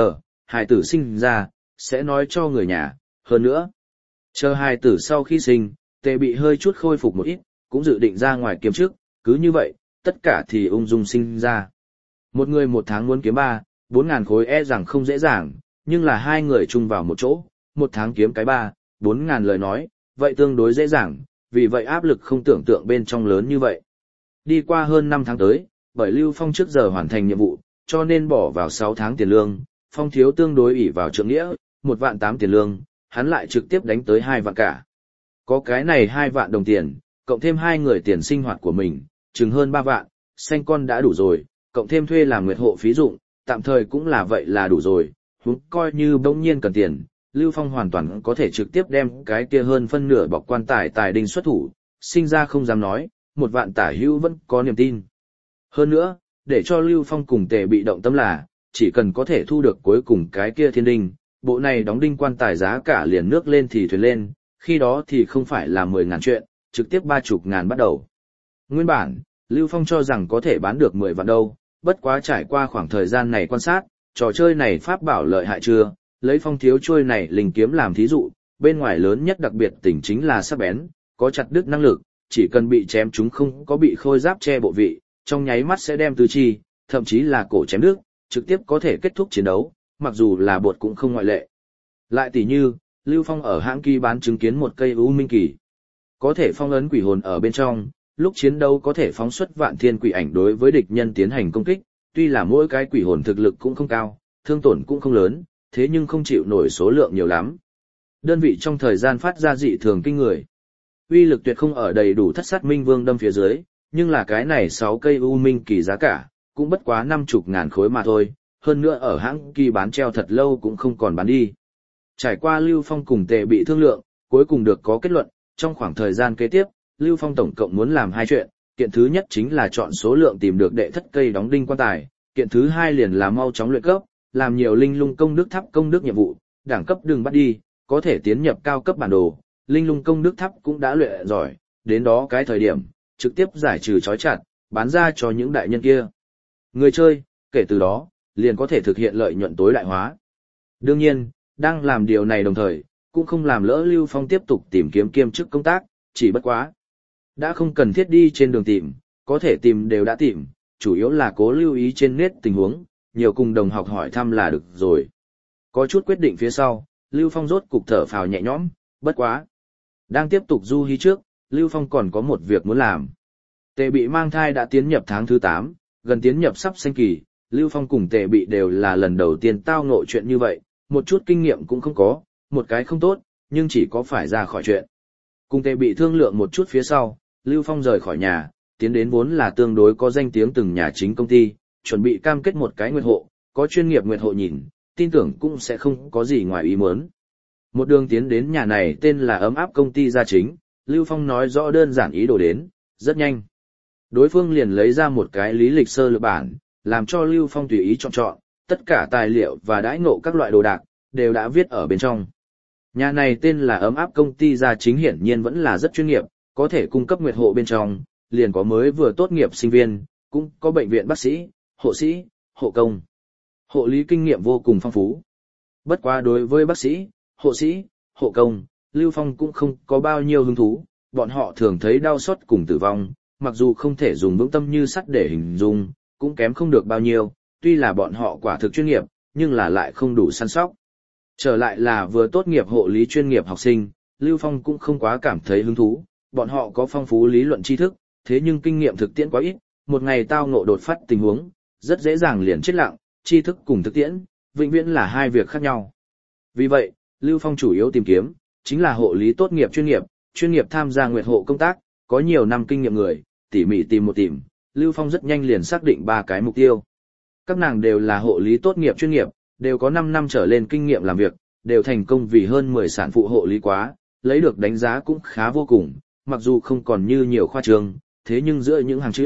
hài tử sinh ra, sẽ nói cho người nhà, hơn nữa. Chờ hài tử sau khi sinh, Tề Bị hơi chút khôi phục một ít, cũng dự định ra ngoài kiếm trước, cứ như vậy, tất cả thì ung dung sinh ra. Một người một tháng muốn kiếm 4 ngàn khối rằng không dễ dàng, nhưng là hai người chung vào một chỗ, một tháng kiếm cái 4 ngàn lời nói, vậy tương đối dễ dàng, vì vậy áp lực không tưởng tượng bên trong lớn như vậy. Đi qua hơn 5 tháng tới, bởi Lưu Phong trước giờ hoàn thành nhiệm vụ, cho nên bỏ vào 6 tháng tiền lương, Phong thiếu tương đối ỷ vào trượng nghĩa, 1.800.000 tiền lương, hắn lại trực tiếp đánh tới 2 vạn cả. Có cái này 2 vạn đồng tiền, cộng thêm hai người tiền sinh hoạt của mình, chừng hơn 3 vạn, sanh con đã đủ rồi, cộng thêm thuê làm nguyệt hộ phí dụng, tạm thời cũng là vậy là đủ rồi, huống coi như bỗng nhiên cần tiền, Lưu Phong hoàn toàn có thể trực tiếp đem cái kia hơn phân nửa bọc quan tài tài đinh xuất thủ, sinh ra không dám nói, 1 vạn tả hữu vẫn có niềm tin. Hơn nữa, để cho Lưu Phong cùng Tề Bị động tâm là, chỉ cần có thể thu được cuối cùng cái kia thiên đinh, bộ này đóng đinh quan tài giá cả liền nước lên thì thuyền lên, khi đó thì không phải là 10.000 chuyện, trực tiếp 30.000 bắt đầu. Nguyên bản, Lưu Phong cho rằng có thể bán được 10 vạn đâu, bất quá trải qua khoảng thời gian này quan sát, trò chơi này pháp bảo lợi hại chưa, lấy Phong thiếu chuôi này linh kiếm làm thí dụ, bên ngoài lớn nhất đặc biệt tỉnh chính là sắc bén, có chặt đứt năng lực, chỉ cần bị chém chúng không có bị khôi giáp che bộ vị, trong nháy mắt sẽ đem tứ chi, thậm chí là cổ chém đứt, trực tiếp có thể kết thúc chiến đấu, mặc dù là bột cũng không ngoại lệ. Lại tỷ như, Lưu Phong ở hãng kỳ bán chứng kiến một cây U Minh Kỳ, có thể phong ấn quỷ hồn ở bên trong, lúc chiến đấu có thể phóng xuất vạn thiên quỷ ảnh đối với địch nhân tiến hành công kích, tuy là mỗi cái quỷ hồn thực lực cũng không cao, thương tổn cũng không lớn, thế nhưng không chịu nổi số lượng nhiều lắm. Đơn vị trong thời gian phát ra dị thường kinh người. Uy lực tuyệt không ở đầy đủ Thất Sát Minh Vương đâm phía dưới, nhưng là cái này 6 cây U Minh Kỳ giá cả, cũng bất quá 50.000 khối mà thôi, hơn nữa ở hãng kỳ bán treo thật lâu cũng không còn bán đi. Trải qua Lưu Phong cùng Tề Bị thương lượng, cuối cùng được có kết luận, trong khoảng thời gian kế tiếp, Lưu Phong tổng cộng muốn làm 2 chuyện, kiện thứ nhất chính là chọn số lượng tìm được đệ thất cây đóng đinh quan tài, kiện thứ hai liền là mau chóng luyện cấp, làm nhiều linh lung công đức tháp công đức nhiệm vụ, đẳng cấp đừng bắt đi, có thể tiến nhập cao cấp bản đồ, linh lung công đức tháp cũng đã luyện giỏi, đến đó cái thời điểm, trực tiếp giải trừ trói chặt, bán ra cho những đại nhân kia. Người chơi, kể từ đó, liền có thể thực hiện lợi nhuận tối đại hóa. Đương nhiên, đang làm điều này đồng thời, cũng không làm lỡ Lưu Phong tiếp tục tìm kiếm kiêm chức công tác, chỉ bất quá. Đã không cần thiết đi trên đường tìm, có thể tìm đều đã tìm, chủ yếu là cố lưu ý trên nét tình huống, nhiều cùng đồng học hỏi thăm là được rồi. Có chút quyết định phía sau, Lưu Phong rốt cục thở phào nhẹ nhõm, bất quá. Đang tiếp tục du hí trước, Lưu Phong còn có một việc muốn làm. Tề Bị mang thai đã tiến nhập tháng thứ 8, gần tiến nhập sắp sinh kỳ, Lưu Phong cùng Tề Bị đều là lần đầu tiên tao ngộ chuyện như vậy, một chút kinh nghiệm cũng không có, một cái không tốt, nhưng chỉ có phải ra khỏi chuyện. Cùng Tề Bị thương lượng một chút phía sau, Lưu Phong rời khỏi nhà, tiến đến vốn là tương đối có danh tiếng từng nhà chính công ty, chuẩn bị cam kết một cái nguyệt hộ, có chuyên nghiệp nguyệt hộ nhìn, tin tưởng cũng sẽ không có gì ngoài ý muốn. Một đường tiến đến nhà này tên là Ấm Áp công ty gia chính, Lưu Phong nói rõ đơn giản ý đồ đến, rất nhanh. Đối phương liền lấy ra một cái lý lịch sơ lược bản, làm cho Lưu Phong tùy ý chọn, tất cả tài liệu và đãi ngộ các loại đồ đạc, đều đã viết ở bên trong. Nhà này tên là Ấm Áp công ty gia chính hiển nhiên vẫn là rất chuyên nghiệp, có thể cung cấp nguyệt hộ bên trong, liền có mới vừa tốt nghiệp sinh viên, cũng có bệnh viện bác sĩ, hộ sĩ, hộ công. Hộ lý kinh nghiệm vô cùng phong phú. Bất quá đối với bác sĩ, hộ sĩ, hộ công, Lưu Phong cũng không có bao nhiêu hứng thú, bọn họ thường thấy đau xót cùng tử vong, mặc dù không thể dùng vững tâm như sắt để hình dung, cũng kém không được bao nhiêu, tuy là bọn họ quả thực chuyên nghiệp, nhưng là lại không đủ săn sóc. Trở lại là vừa tốt nghiệp hộ lý chuyên nghiệp học sinh, Lưu Phong cũng không quá cảm thấy hứng thú, bọn họ có phong phú lý luận tri thức, thế nhưng kinh nghiệm thực tiễn quá ít, một ngày tao ngộ đột phát tình huống, rất dễ dàng liền chết lặng, tri thức cùng thực tiễn, vĩnh viễn là hai việc khác nhau. Vì vậy, Lưu Phong chủ yếu tìm kiếm, chính là hộ lý tốt nghiệp chuyên nghiệp tham gia nguyệt hộ công tác, có nhiều năm kinh nghiệm người, tỉ mỉ tìm, Lưu Phong rất nhanh liền xác định 3 cái mục tiêu. Các nàng đều là hộ lý tốt nghiệp chuyên nghiệp, đều có 5 năm trở lên kinh nghiệm làm việc, đều thành công vì hơn 10 sản phụ hộ lý quá, lấy được đánh giá cũng khá vô cùng, mặc dù không còn như nhiều khoa trường, thế nhưng giữa những hàng chữ,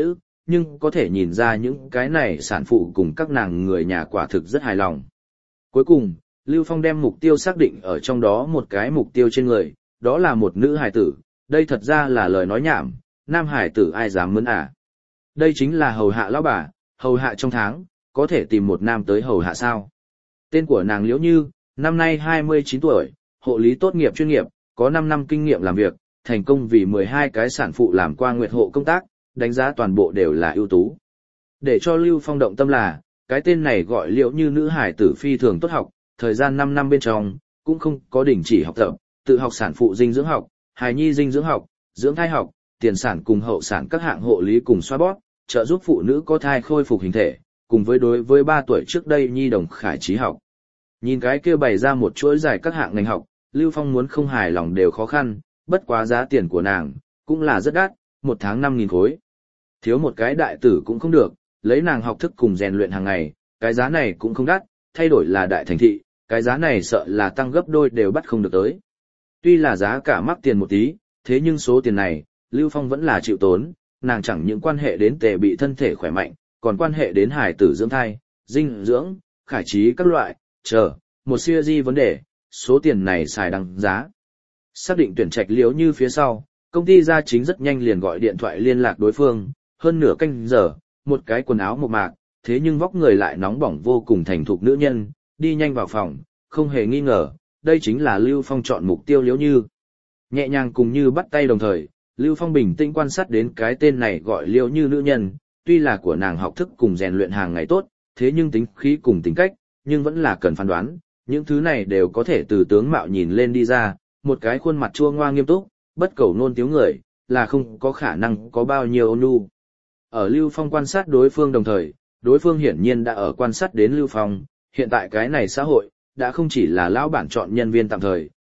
nhưng có thể nhìn ra những cái này sản phụ cùng các nàng người nhà quả thực rất hài lòng. Cuối cùng, Lưu Phong đem mục tiêu xác định ở trong đó một cái mục tiêu trên người, đó là một nữ hài tử, đây thật ra là lời nói nhảm, nam hài tử ai dám mướn à. Đây chính là hầu hạ lão bà, hầu hạ trong tháng, có thể tìm một nam tới hầu hạ sao. Tên của nàng Liễu Như, năm nay 29 tuổi, hộ lý tốt nghiệp chuyên nghiệp, có 5 năm kinh nghiệm làm việc, thành công vì 12 cái sản phụ làm qua nguyệt hộ công tác, đánh giá toàn bộ đều là ưu tú. Để cho Lưu Phong động tâm là, cái tên này gọi Liễu Như nữ hải tử phi thường tốt học, thời gian 5 năm bên trong, cũng không có đình chỉ học tập, tự học sản phụ dinh dưỡng học, hài nhi dinh dưỡng học, dưỡng thai học, tiền sản cùng hậu sản các hạng hộ lý cùng xoa bóp, trợ giúp phụ nữ có thai khôi phục hình thể, cùng với đối với 3 tuổi trước đây nhi đồng khải trí học. Nhìn cái kia bày ra một chuỗi dài các hạng ngành học, Lưu Phong muốn không hài lòng đều khó khăn, bất quá giá tiền của nàng, cũng là rất đắt, 1 tháng 5.000 khối. Thiếu một cái đại tử cũng không được, lấy nàng học thức cùng rèn luyện hàng ngày, cái giá này cũng không đắt, thay đổi là đại thành thị, cái giá này sợ là tăng gấp đôi đều bắt không được tới. Tuy là giá cả mắc tiền một tí, thế nhưng số tiền này, Lưu Phong vẫn là chịu tốn, nàng chẳng những quan hệ đến Tề Bị thân thể khỏe mạnh, còn quan hệ đến hài tử dưỡng thai, dinh dưỡng, khải trí các loại, một series vấn đề, số tiền này xài đăng giá. Xác định tuyển trạch Liễu Như phía sau, công ty gia chính rất nhanh liền gọi điện thoại liên lạc đối phương, hơn nửa canh giờ, một cái quần áo mộc mạc, thế nhưng vóc người lại nóng bỏng vô cùng thành thục nữ nhân, đi nhanh vào phòng, không hề nghi ngờ, đây chính là Lưu Phong chọn mục tiêu Liễu Như. Nhẹ nhàng cùng Như bắt tay đồng thời, Lưu Phong bình tĩnh quan sát đến cái tên này gọi Liễu Như nữ nhân, tuy là của nàng học thức cùng rèn luyện hàng ngày tốt, thế nhưng tính khí cùng tính cách, nhưng vẫn là cần phán đoán, những thứ này đều có thể từ tướng mạo nhìn lên đi ra, một cái khuôn mặt chua ngoa nghiêm túc, bất cầu nôn tiếu người, là không có khả năng có bao nhiêu ôn nhu. Ở Lưu Phong quan sát đối phương đồng thời, đối phương hiển nhiên đã ở quan sát đến Lưu Phong, hiện tại cái này xã hội, đã không chỉ là lão bản chọn nhân viên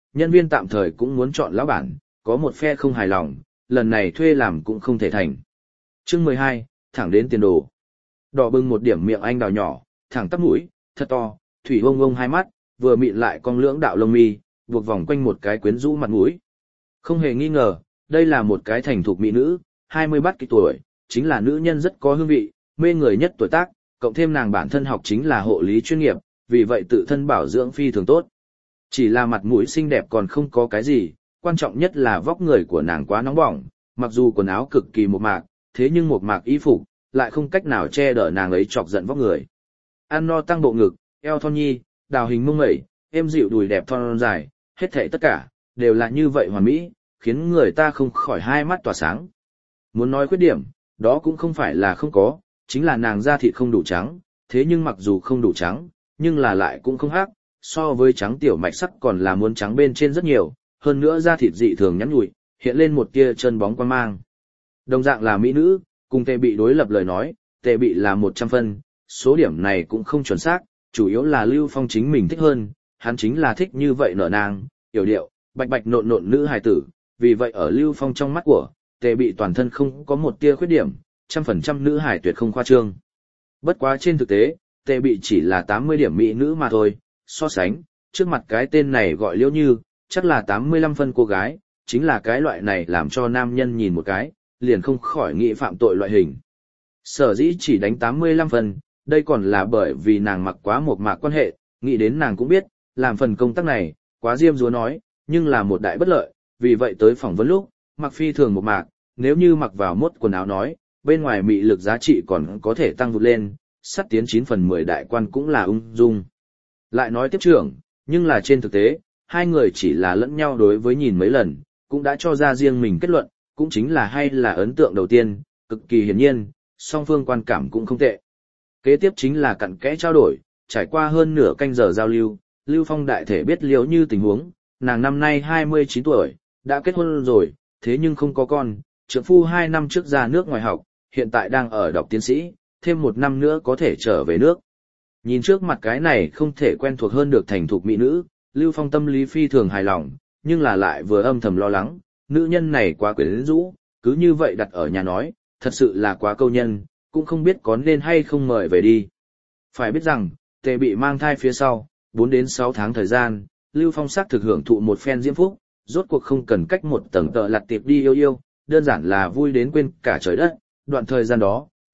tạm thời cũng muốn chọn lão bản, có một phe không hài lòng, lần này thuê làm cũng không thể thành. Chương 12, thẳng đến tiền đồ. Đỏ bừng một điểm miệng anh đào nhỏ, thẳng tắp mũi, thật to, thủy ông ông hai mắt, vừa mịn lại cong lưỡng đạo lông mi, buộc vòng quanh một cái quyến rũ mặt mũi. Không hề nghi ngờ, đây là một cái thành thục mỹ nữ, 20 bát kỷ tuổi, chính là nữ nhân rất có hương vị, mê người nhất tuổi tác, cộng thêm nàng bản thân học chính là hộ lý chuyên nghiệp, vì vậy tự thân bảo dưỡng phi thường tốt. Chỉ là mặt mũi xinh đẹp còn không có cái gì, quan trọng nhất là vóc người của nàng quá nóng bỏng, mặc dù quần áo cực kỳ mộc mạc, thế nhưng mộc mạc y phục lại không cách nào che đỡ nàng ấy chọc giận vóc người. Ăn no tăng bộ ngực, eo thon nhi, đào hình mông mẩy, êm dịu đùi đẹp thon dài, hết thảy tất cả đều là như vậy hoàn mỹ, khiến người ta không khỏi hai mắt tỏa sáng. Muốn nói khuyết điểm, đó cũng không phải là không có, chính là nàng da thịt không đủ trắng, thế nhưng mặc dù không đủ trắng, nhưng là lại cũng không hắc, so với trắng tiểu mạch sắc còn là muốn trắng bên trên rất nhiều, hơn nữa da thịt dị thường nhắn nhủi, hiện lên một tia chân bóng quan mang. Đồng dạng là mỹ nữ, cùng Tề Bị đối lập lời nói, Tề Bị là 100 phân, số điểm này cũng không chuẩn xác, chủ yếu là Lưu Phong chính mình thích hơn, hắn chính là thích như vậy nở nàng, yểu điệu, bạch bạch nộn nộn nữ hài tử, vì vậy ở Lưu Phong trong mắt của, Tề Bị toàn thân không có một tia khuyết điểm, 100% nữ hài tuyệt không khoa trương. Bất quá trên thực tế, Tề Bị chỉ là 80 điểm mỹ nữ mà thôi, so sánh, trước mặt cái tên này gọi Liễu Như, chắc là 85 phân cô gái, chính là cái loại này làm cho nam nhân nhìn một cái, liền không khỏi nghĩ phạm tội loại hình. Sở dĩ chỉ đánh 85 phân, đây còn là bởi vì nàng mặc quá một mạc quan hệ, nghĩ đến nàng cũng biết, làm phần công tác này, quá diêm dúa nói, nhưng là một đại bất lợi, vì vậy tới phỏng vấn lúc, mặc phi thường một mạc, nếu như mặc vào mốt quần áo nói, bên ngoài mị lực giá trị còn có thể tăng vụt lên, sắp tiến 9 phần 10 đại quan cũng là ung dung. Lại nói tiếp trưởng, nhưng là trên thực tế, hai người chỉ là lẫn nhau đối với nhìn mấy lần, cũng đã cho ra riêng mình kết luận, cũng chính là hay là ấn tượng đầu tiên, cực kỳ hiển nhiên, song phương quan cảm cũng không tệ. Kế tiếp chính là cặn kẽ trao đổi, trải qua hơn nửa canh giờ giao lưu, Lưu Phong đại thể biết Liễu Như tình huống, nàng năm nay 29 tuổi, đã kết hôn rồi, thế nhưng không có con, trượng phu 2 năm trước ra nước ngoài học, hiện tại đang ở đọc tiến sĩ, thêm 1 năm nữa có thể trở về nước. Nhìn trước mặt cái này không thể quen thuộc hơn được thành thục mỹ nữ, Lưu Phong tâm lý phi thường hài lòng, nhưng là lại vừa âm thầm lo lắng, nữ nhân này quá quyến rũ, cứ như vậy đặt ở nhà nói, thật sự là quá câu nhân, cũng không biết có nên hay không mời về đi. Phải biết rằng, Tề Bị mang thai phía sau, 4 đến 6 tháng thời gian, Lưu Phong xác thực hưởng thụ một phen diễm phúc, rốt cuộc không cần cách một tầng tợ lặt tiệp đi yêu, đơn giản là vui đến quên cả trời đất, đoạn thời gian đó,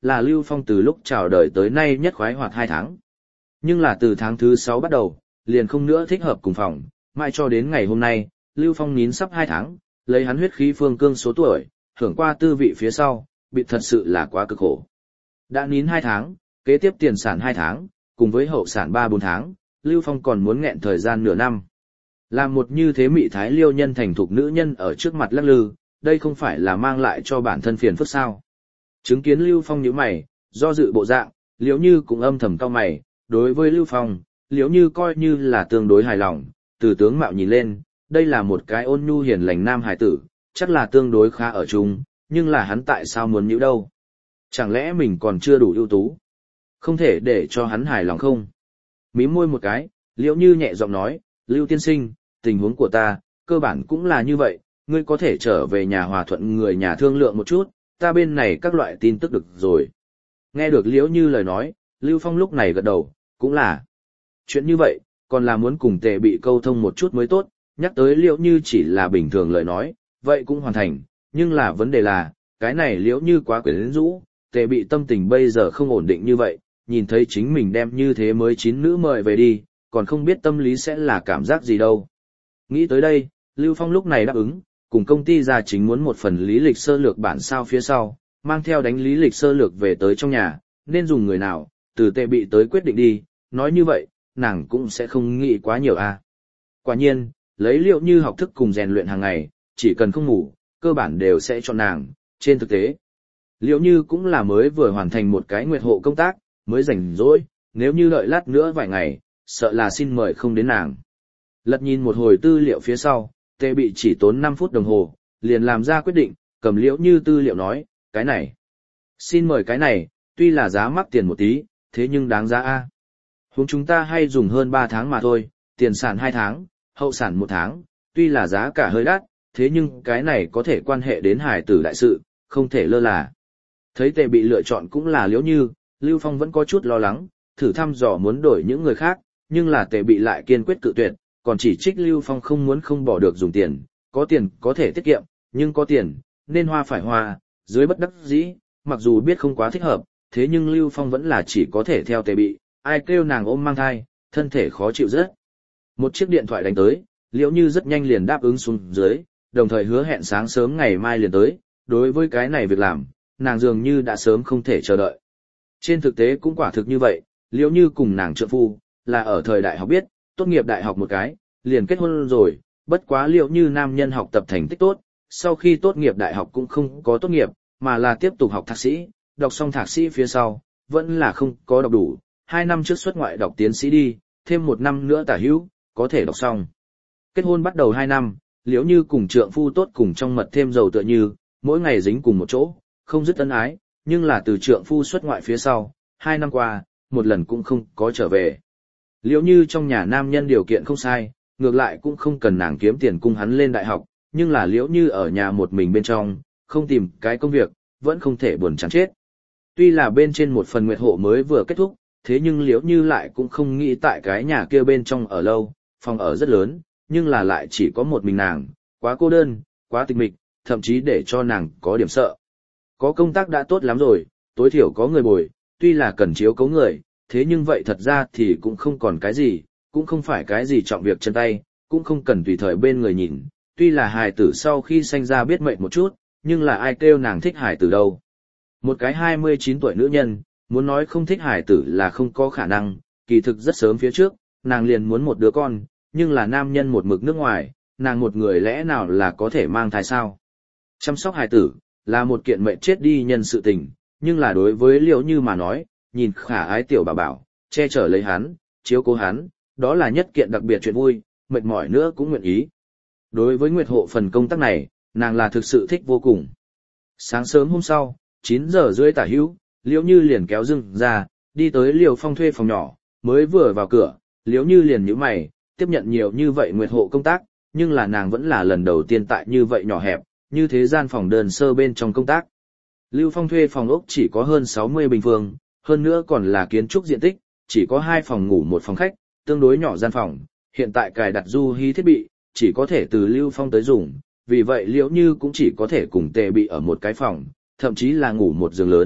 là Lưu Phong từ lúc chào đời tới nay nhất khoái hoạt 2 tháng. Nhưng là từ tháng thứ 6 bắt đầu, liền không nữa thích hợp cùng phòng, mãi cho đến ngày hôm nay, Lưu Phong nín sắp 2 tháng, lấy hắn huyết khí phương cương số tuổi, hưởng qua tư vị phía sau, bị thật sự là quá cực khổ. Đã nín 2 tháng, kế tiếp tiền sản 2 tháng, cùng với hậu sản 3-4 tháng, Lưu Phong còn muốn nghẹn thời gian nửa năm. Làm một như thế mị thái liêu nhân thành thục nữ nhân ở trước mặt lắc lư, đây không phải là mang lại cho bản thân phiền phức sao. Chứng kiến Lưu Phong nhíu mày, do dự bộ dạng, Liễu Như cũng âm thầm cau mày, đối với Lưu Phong, Liễu Như coi như là tương đối hài lòng, từ tướng mạo nhìn lên, đây là một cái ôn nhu hiền lành nam hài tử, chắc là tương đối khá ở chung, nhưng là hắn tại sao muốn nhíu đâu? Chẳng lẽ mình còn chưa đủ ưu tú? Không thể để cho hắn hài lòng không? Mím môi một cái, Liễu Như nhẹ giọng nói, Lưu tiên sinh, tình huống của ta, cơ bản cũng là như vậy, ngươi có thể trở về nhà hòa thuận người nhà thương lượng một chút, ta bên này các loại tin tức được rồi. Nghe được Liễu Như lời nói, Lưu Phong lúc này gật đầu, cũng là. Chuyện như vậy, còn là muốn cùng Tề Bị câu thông một chút mới tốt, nhắc tới Liễu Như chỉ là bình thường lời nói, vậy cũng hoàn thành, nhưng là vấn đề là, cái này Liễu Như quá quyến rũ, Tề Bị tâm tình bây giờ không ổn định như vậy, nhìn thấy chính mình đem như thế mới chín nữ mời về đi, còn không biết tâm lý sẽ là cảm giác gì đâu. Nghĩ tới đây, Lưu Phong lúc này đáp ứng, cùng công ty gia chính muốn một phần lý lịch sơ lược bản sao phía sau, mang theo đánh lý lịch sơ lược về tới trong nhà, nên dùng người nào, từ Tề Bị tới quyết định đi, nói như vậy, nàng cũng sẽ không nghĩ quá nhiều a. Quả nhiên, lấy Liễu Như học thức cùng rèn luyện hàng ngày, chỉ cần không ngủ, cơ bản đều sẽ chọn nàng, trên thực tế. Liễu Như cũng là mới vừa hoàn thành một cái nguyệt hộ công tác, mới rảnh rỗi, nếu như đợi lát nữa vài ngày, sợ là xin mời không đến nàng. Lật nhìn một hồi tư liệu phía sau, Tề Bị chỉ tốn 5 phút đồng hồ, liền làm ra quyết định, cầm Liễu Như tư liệu nói, cái này. Xin mời cái này, tuy là giá mắc tiền một tí, thế nhưng đáng giá a. Huống chúng ta hay dùng hơn 3 tháng mà thôi, tiền sản 2 tháng, hậu sản 1 tháng, tuy là giá cả hơi đắt, thế nhưng cái này có thể quan hệ đến hài tử đại sự, không thể lơ là. Thấy Tề Bị lựa chọn cũng là Liễu Như, Lưu Phong vẫn có chút lo lắng, thử thăm dò muốn đổi những người khác, nhưng là Tề Bị lại kiên quyết cự tuyệt, còn chỉ trích Lưu Phong không muốn không bỏ được dùng tiền, có tiền có thể tiết kiệm, nhưng có tiền, nên hoa phải hoa, dưới bất đắc dĩ, mặc dù biết không quá thích hợp, thế nhưng Lưu Phong vẫn là chỉ có thể theo Tề Bị, ai kêu nàng ôm mang thai, thân thể khó chịu rất. Một chiếc điện thoại đánh tới, Liễu Như rất nhanh liền đáp ứng xuống dưới, đồng thời hứa hẹn sáng sớm ngày mai liền tới, đối với cái này việc làm, nàng dường như đã sớm không thể chờ đợi. Trên thực tế cũng quả thực như vậy, Liễu Như cùng nàng trượng phu, là ở thời đại học biết, tốt nghiệp đại học một cái, liền kết hôn rồi, bất quá Liễu Như nam nhân học tập thành tích tốt, sau khi tốt nghiệp đại học cũng không có tốt nghiệp, mà là tiếp tục học thạc sĩ, đọc xong thạc sĩ phía sau, vẫn là không có đọc đủ, 2 năm trước xuất ngoại đọc tiến sĩ đi, thêm 1 năm nữa tả hữu, có thể đọc xong. Kết hôn bắt đầu 2 năm, Liễu Như cùng trượng phu tốt cùng trong mật thêm dầu tựa như, mỗi ngày dính cùng một chỗ, không dứt ân ái, nhưng là từ trượng phu xuất ngoại phía sau, 2 năm qua, một lần cũng không có trở về. Liễu Như trong nhà nam nhân điều kiện không sai, ngược lại cũng không cần nàng kiếm tiền cung hắn lên đại học, nhưng là Liễu Như ở nhà một mình bên trong, không tìm cái công việc, vẫn không thể buồn chán chết. Tuy là bên trên một phần nguyệt hộ mới vừa kết thúc, thế nhưng Liễu Như lại cũng không nghĩ tại cái nhà kia bên trong ở lâu, phòng ở rất lớn, nhưng là lại chỉ có một mình nàng, quá cô đơn, quá tịch mịch, thậm chí để cho nàng có điểm sợ. Có công tác đã tốt lắm rồi, tối thiểu có người bồi, tuy là cần chiếu cố người, thế nhưng vậy thật ra thì cũng không còn cái gì, cũng không phải cái gì trọng việc chân tay, cũng không cần tùy thời bên người nhìn, tuy là hài tử sau khi sanh ra biết mệnh một chút, nhưng là ai kêu nàng thích hài tử đâu. Một cái 29 tuổi nữ nhân, muốn nói không thích hài tử là không có khả năng, kỳ thực rất sớm phía trước, nàng liền muốn một đứa con, nhưng là nam nhân một mực nước ngoài, nàng một người lẽ nào là có thể mang thai sao. Chăm sóc hài tử, là một kiện mệnh chết đi nhân sự tình, nhưng là đối với Liễu Như mà nói, nhìn khả ái tiểu bảo bảo, che chở lấy hắn, chiếu cố hắn, đó là nhất kiện đặc biệt chuyện vui, mệt mỏi nữa cũng nguyện ý. Đối với Nguyệt hộ phần công tác này, nàng là thực sự thích vô cùng. Sáng sớm hôm sau, 9 giờ rưỡi tả hữu, Liễu Như liền kéo dưng ra, đi tới Liễu Phong thuê phòng nhỏ, mới vừa vào cửa, Liễu Như liền nhíu mày, tiếp nhận nhiều như vậy Nguyệt hộ công tác, nhưng là nàng vẫn là lần đầu tiên tại như vậy nhỏ hẹp, như thế gian phòng đơn sơ bên trong công tác. Lưu Phong thuê phòng ốc chỉ có hơn 60 bình phương, hơn nữa còn là kiến trúc diện tích, chỉ có 2 phòng ngủ 1 phòng khách, tương đối nhỏ gian phòng, hiện tại cài đặt du hí thiết bị, chỉ có thể từ Lưu Phong tới dùng, vì vậy Liễu Như cũng chỉ có thể cùng Tề Bị ở một cái phòng, thậm chí là ngủ một giường lớn,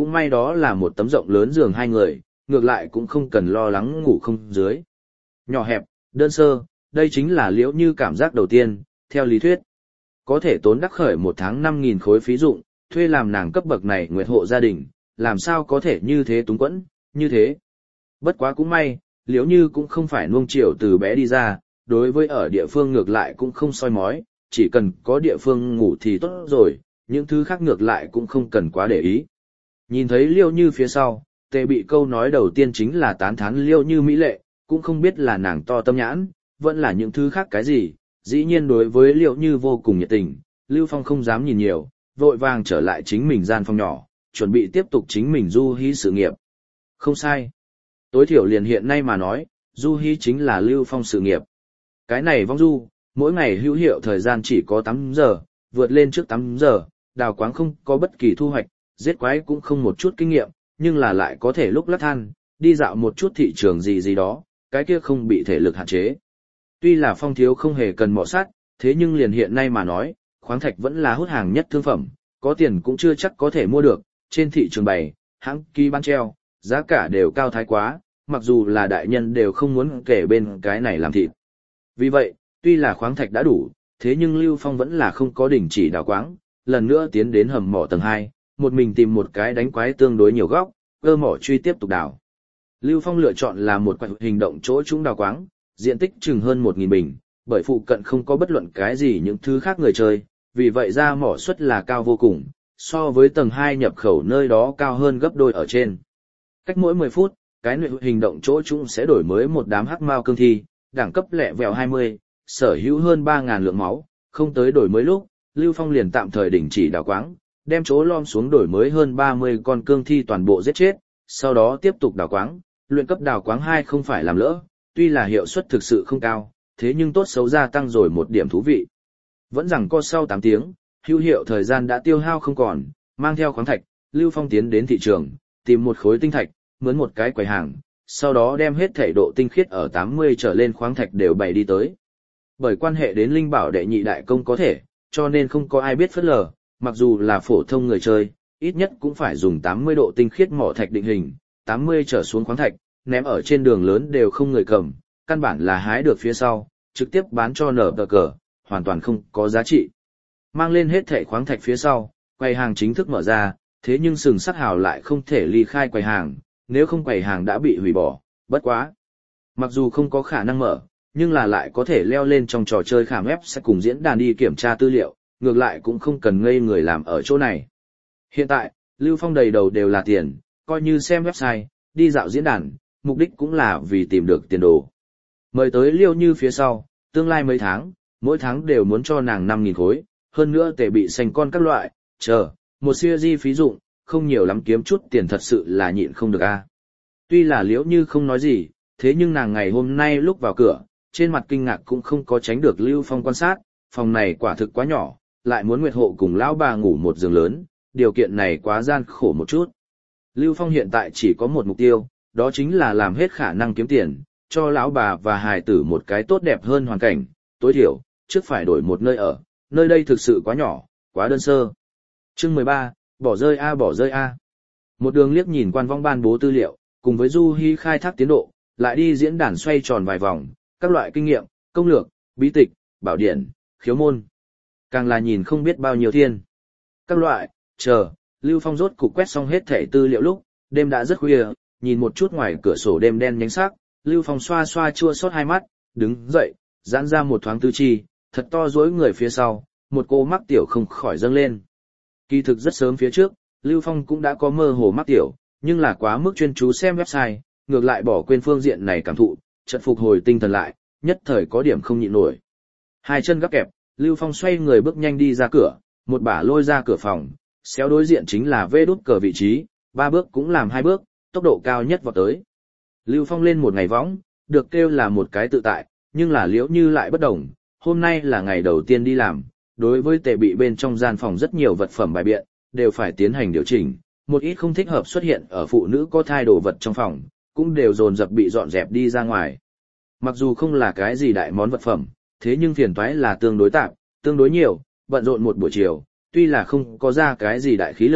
cũng may đó là một tấm rộng lớn giường hai người, ngược lại cũng không cần lo lắng ngủ không dưới. Nhỏ hẹp, đơn sơ, đây chính là Liễu Như cảm giác đầu tiên, theo lý thuyết. Có thể tốn đắc khởi một tháng 5.000 khối phí dụng, thuê làm nàng cấp bậc này nguyệt hộ gia đình, làm sao có thể như thế túng quẫn, như thế. Bất quá cũng may, Liễu Như cũng không phải nuông chiều từ bé đi ra, đối với ở địa phương ngược lại cũng không soi mói, chỉ cần có địa phương ngủ thì tốt rồi, những thứ khác ngược lại cũng không cần quá để ý. Nhìn thấy Liễu Như phía sau, Tề Bị câu nói đầu tiên chính là tán thán Liễu Như mỹ lệ, cũng không biết là nàng to tâm nhãn, vẫn là những thứ khác cái gì, dĩ nhiên đối với Liễu Như vô cùng nhiệt tình, Lưu Phong không dám nhìn nhiều, vội vàng trở lại chính mình gian phòng nhỏ, chuẩn bị tiếp tục chính mình du hí sự nghiệp. Không sai. Tối thiểu liền hiện nay mà nói, du hí chính là Lưu Phong sự nghiệp. Cái này vong du, mỗi ngày hữu hiệu thời gian chỉ có 8 giờ, vượt lên trước 8 giờ, đào quáng không có bất kỳ thu hoạch, giết quái cũng không một chút kinh nghiệm, nhưng là lại có thể lúc lắc than, đi dạo một chút thị trường gì gì đó, cái kia không bị thể lực hạn chế. Tuy là Phong thiếu không hề cần mỏ sắt, thế nhưng liền hiện nay mà nói, khoáng thạch vẫn là hút hàng nhất thương phẩm, có tiền cũng chưa chắc có thể mua được, trên thị trường bày, hãng ký bán treo, giá cả đều cao thái quá, mặc dù là đại nhân đều không muốn kể bên cái này làm thịt. Vì vậy, tuy là khoáng thạch đã đủ, thế nhưng Lưu Phong vẫn là không có đình chỉ đào quáng, lần nữa tiến đến hầm mỏ tầng 2, một mình tìm một cái đánh quái tương đối nhiều góc, cơ mỏ truy tiếp tục đào. Lưu Phong lựa chọn là một quặng hình động chỗ trũng đào quáng, diện tích chừng hơn 1.000 bình, bởi phụ cận không có bất luận cái gì những thứ khác người chơi, vì vậy ra mỏ suất là cao vô cùng, so với tầng 2 nhập khẩu nơi đó cao hơn gấp đôi ở trên. Cách mỗi 10 phút, cái nội hình động chỗ trũng sẽ đổi mới một đám hắc mao cương thi, đẳng cấp lẹ vẹo 20, sở hữu hơn 3.000 lượng máu, không tới đổi mới lúc, Lưu Phong liền tạm thời đình chỉ đào quáng, đem chỗ lom xuống đổi mới hơn 30 con cương thi toàn bộ giết chết, sau đó tiếp tục đào quáng, luyện cấp đào quáng 2 không phải làm lỡ, tuy là hiệu suất thực sự không cao, thế nhưng tốt xấu gia tăng rồi một điểm thú vị. Vẫn rằng co sau 8 tiếng, hữu hiệu thời gian đã tiêu hao không còn, mang theo khoáng thạch, Lưu Phong tiến đến thị trường, tìm một khối tinh thạch, mướn một cái quầy hàng, sau đó đem hết thể độ tinh khiết ở 80 trở lên khoáng thạch đều bày đi tới. Bởi quan hệ đến linh bảo đệ nhị đại công có thể, cho nên không có ai biết phớt lờ, mặc dù là phổ thông người chơi, ít nhất cũng phải dùng 80 độ tinh khiết mỏ thạch định hình, 80 trở xuống khoáng thạch, ném ở trên đường lớn đều không người cầm, căn bản là hái được phía sau, trực tiếp bán cho nở tờ cờ, hoàn toàn không có giá trị. Mang lên hết thẻ khoáng thạch phía sau, quầy hàng chính thức mở ra, thế nhưng sừng sắt hào lại không thể ly khai quầy hàng, nếu không quầy hàng đã bị hủy bỏ, bất quá. Mặc dù không có khả năng mở, nhưng là lại có thể leo lên trong trò chơi khảm ép sẽ cùng diễn đàn đi kiểm tra tư liệu, ngược lại cũng không cần ngây người làm ở chỗ này. Hiện tại, Lưu Phong đầy đầu đều là tiền, coi như xem website, đi dạo diễn đàn, mục đích cũng là vì tìm được tiền đồ. Mời tới Liêu Như phía sau, tương lai mấy tháng, mỗi tháng đều muốn cho nàng 5.000 khối, hơn nữa Tề Bị sành con các loại, một series phí dụng, không nhiều lắm kiếm chút tiền thật sự là nhịn không được a. Tuy là Liễu Như không nói gì, thế nhưng nàng ngày hôm nay lúc vào cửa, trên mặt kinh ngạc cũng không có tránh được Lưu Phong quan sát, phòng này quả thực quá nhỏ, lại muốn Nguyệt Hộ cùng lão bà ngủ một giường lớn, điều kiện này quá gian khổ một chút. Lưu Phong hiện tại chỉ có một mục tiêu, đó chính là làm hết khả năng kiếm tiền, cho lão bà và hài tử một cái tốt đẹp hơn hoàn cảnh, tối thiểu, trước phải đổi một nơi ở, nơi đây thực sự quá nhỏ, quá đơn sơ. Chương 13, bỏ rơi a. Một đường liếc nhìn quan vong ban bố tư liệu, cùng với Du Hi khai thác tiến độ, lại đi diễn đàn xoay tròn vài vòng, các loại kinh nghiệm, công lược, bí tịch, bảo điển, khiếu môn. Càng là nhìn không biết bao nhiêu thiên. Các loại, Lưu Phong rốt cục quét xong hết thẻ tư liệu lúc, đêm đã rất khuya, nhìn một chút ngoài cửa sổ đêm đen nhánh sắc, Lưu Phong xoa xoa chua xót hai mắt, đứng dậy, giãn ra một thoáng tư chi, thật to dối người phía sau, một cô mắc tiểu không khỏi dâng lên. Kỳ thực rất sớm phía trước, Lưu Phong cũng đã có mơ hồ mắc tiểu, nhưng là quá mức chuyên chú xem website, ngược lại bỏ quên phương diện này cảm thụ, chợt phục hồi tinh thần lại, nhất thời có điểm không nhịn nổi. Hai chân gấp kẹp, Lưu Phong xoay người bước nhanh đi ra cửa, một bả lôi ra cửa phòng, xéo đối diện chính là vê đút cờ vị trí, 3 bước cũng làm 2 bước, tốc độ cao nhất vọt tới. Lưu Phong lên một ngày võng, được kêu là một cái tự tại, nhưng là Liễu Như lại bất đồng, hôm nay là ngày đầu tiên đi làm, đối với Tề Bị bên trong gian phòng rất nhiều vật phẩm bài biện, đều phải tiến hành điều chỉnh, một ít không thích hợp xuất hiện ở phụ nữ có thai đồ vật trong phòng, cũng đều dồn dập bị dọn dẹp đi ra ngoài. Mặc dù không là cái gì đại món vật phẩm, thế nhưng phiền toái là tương đối tạp, tương đối nhiều, bận rộn một buổi chiều, tuy là không có ra cái gì đại khí lực,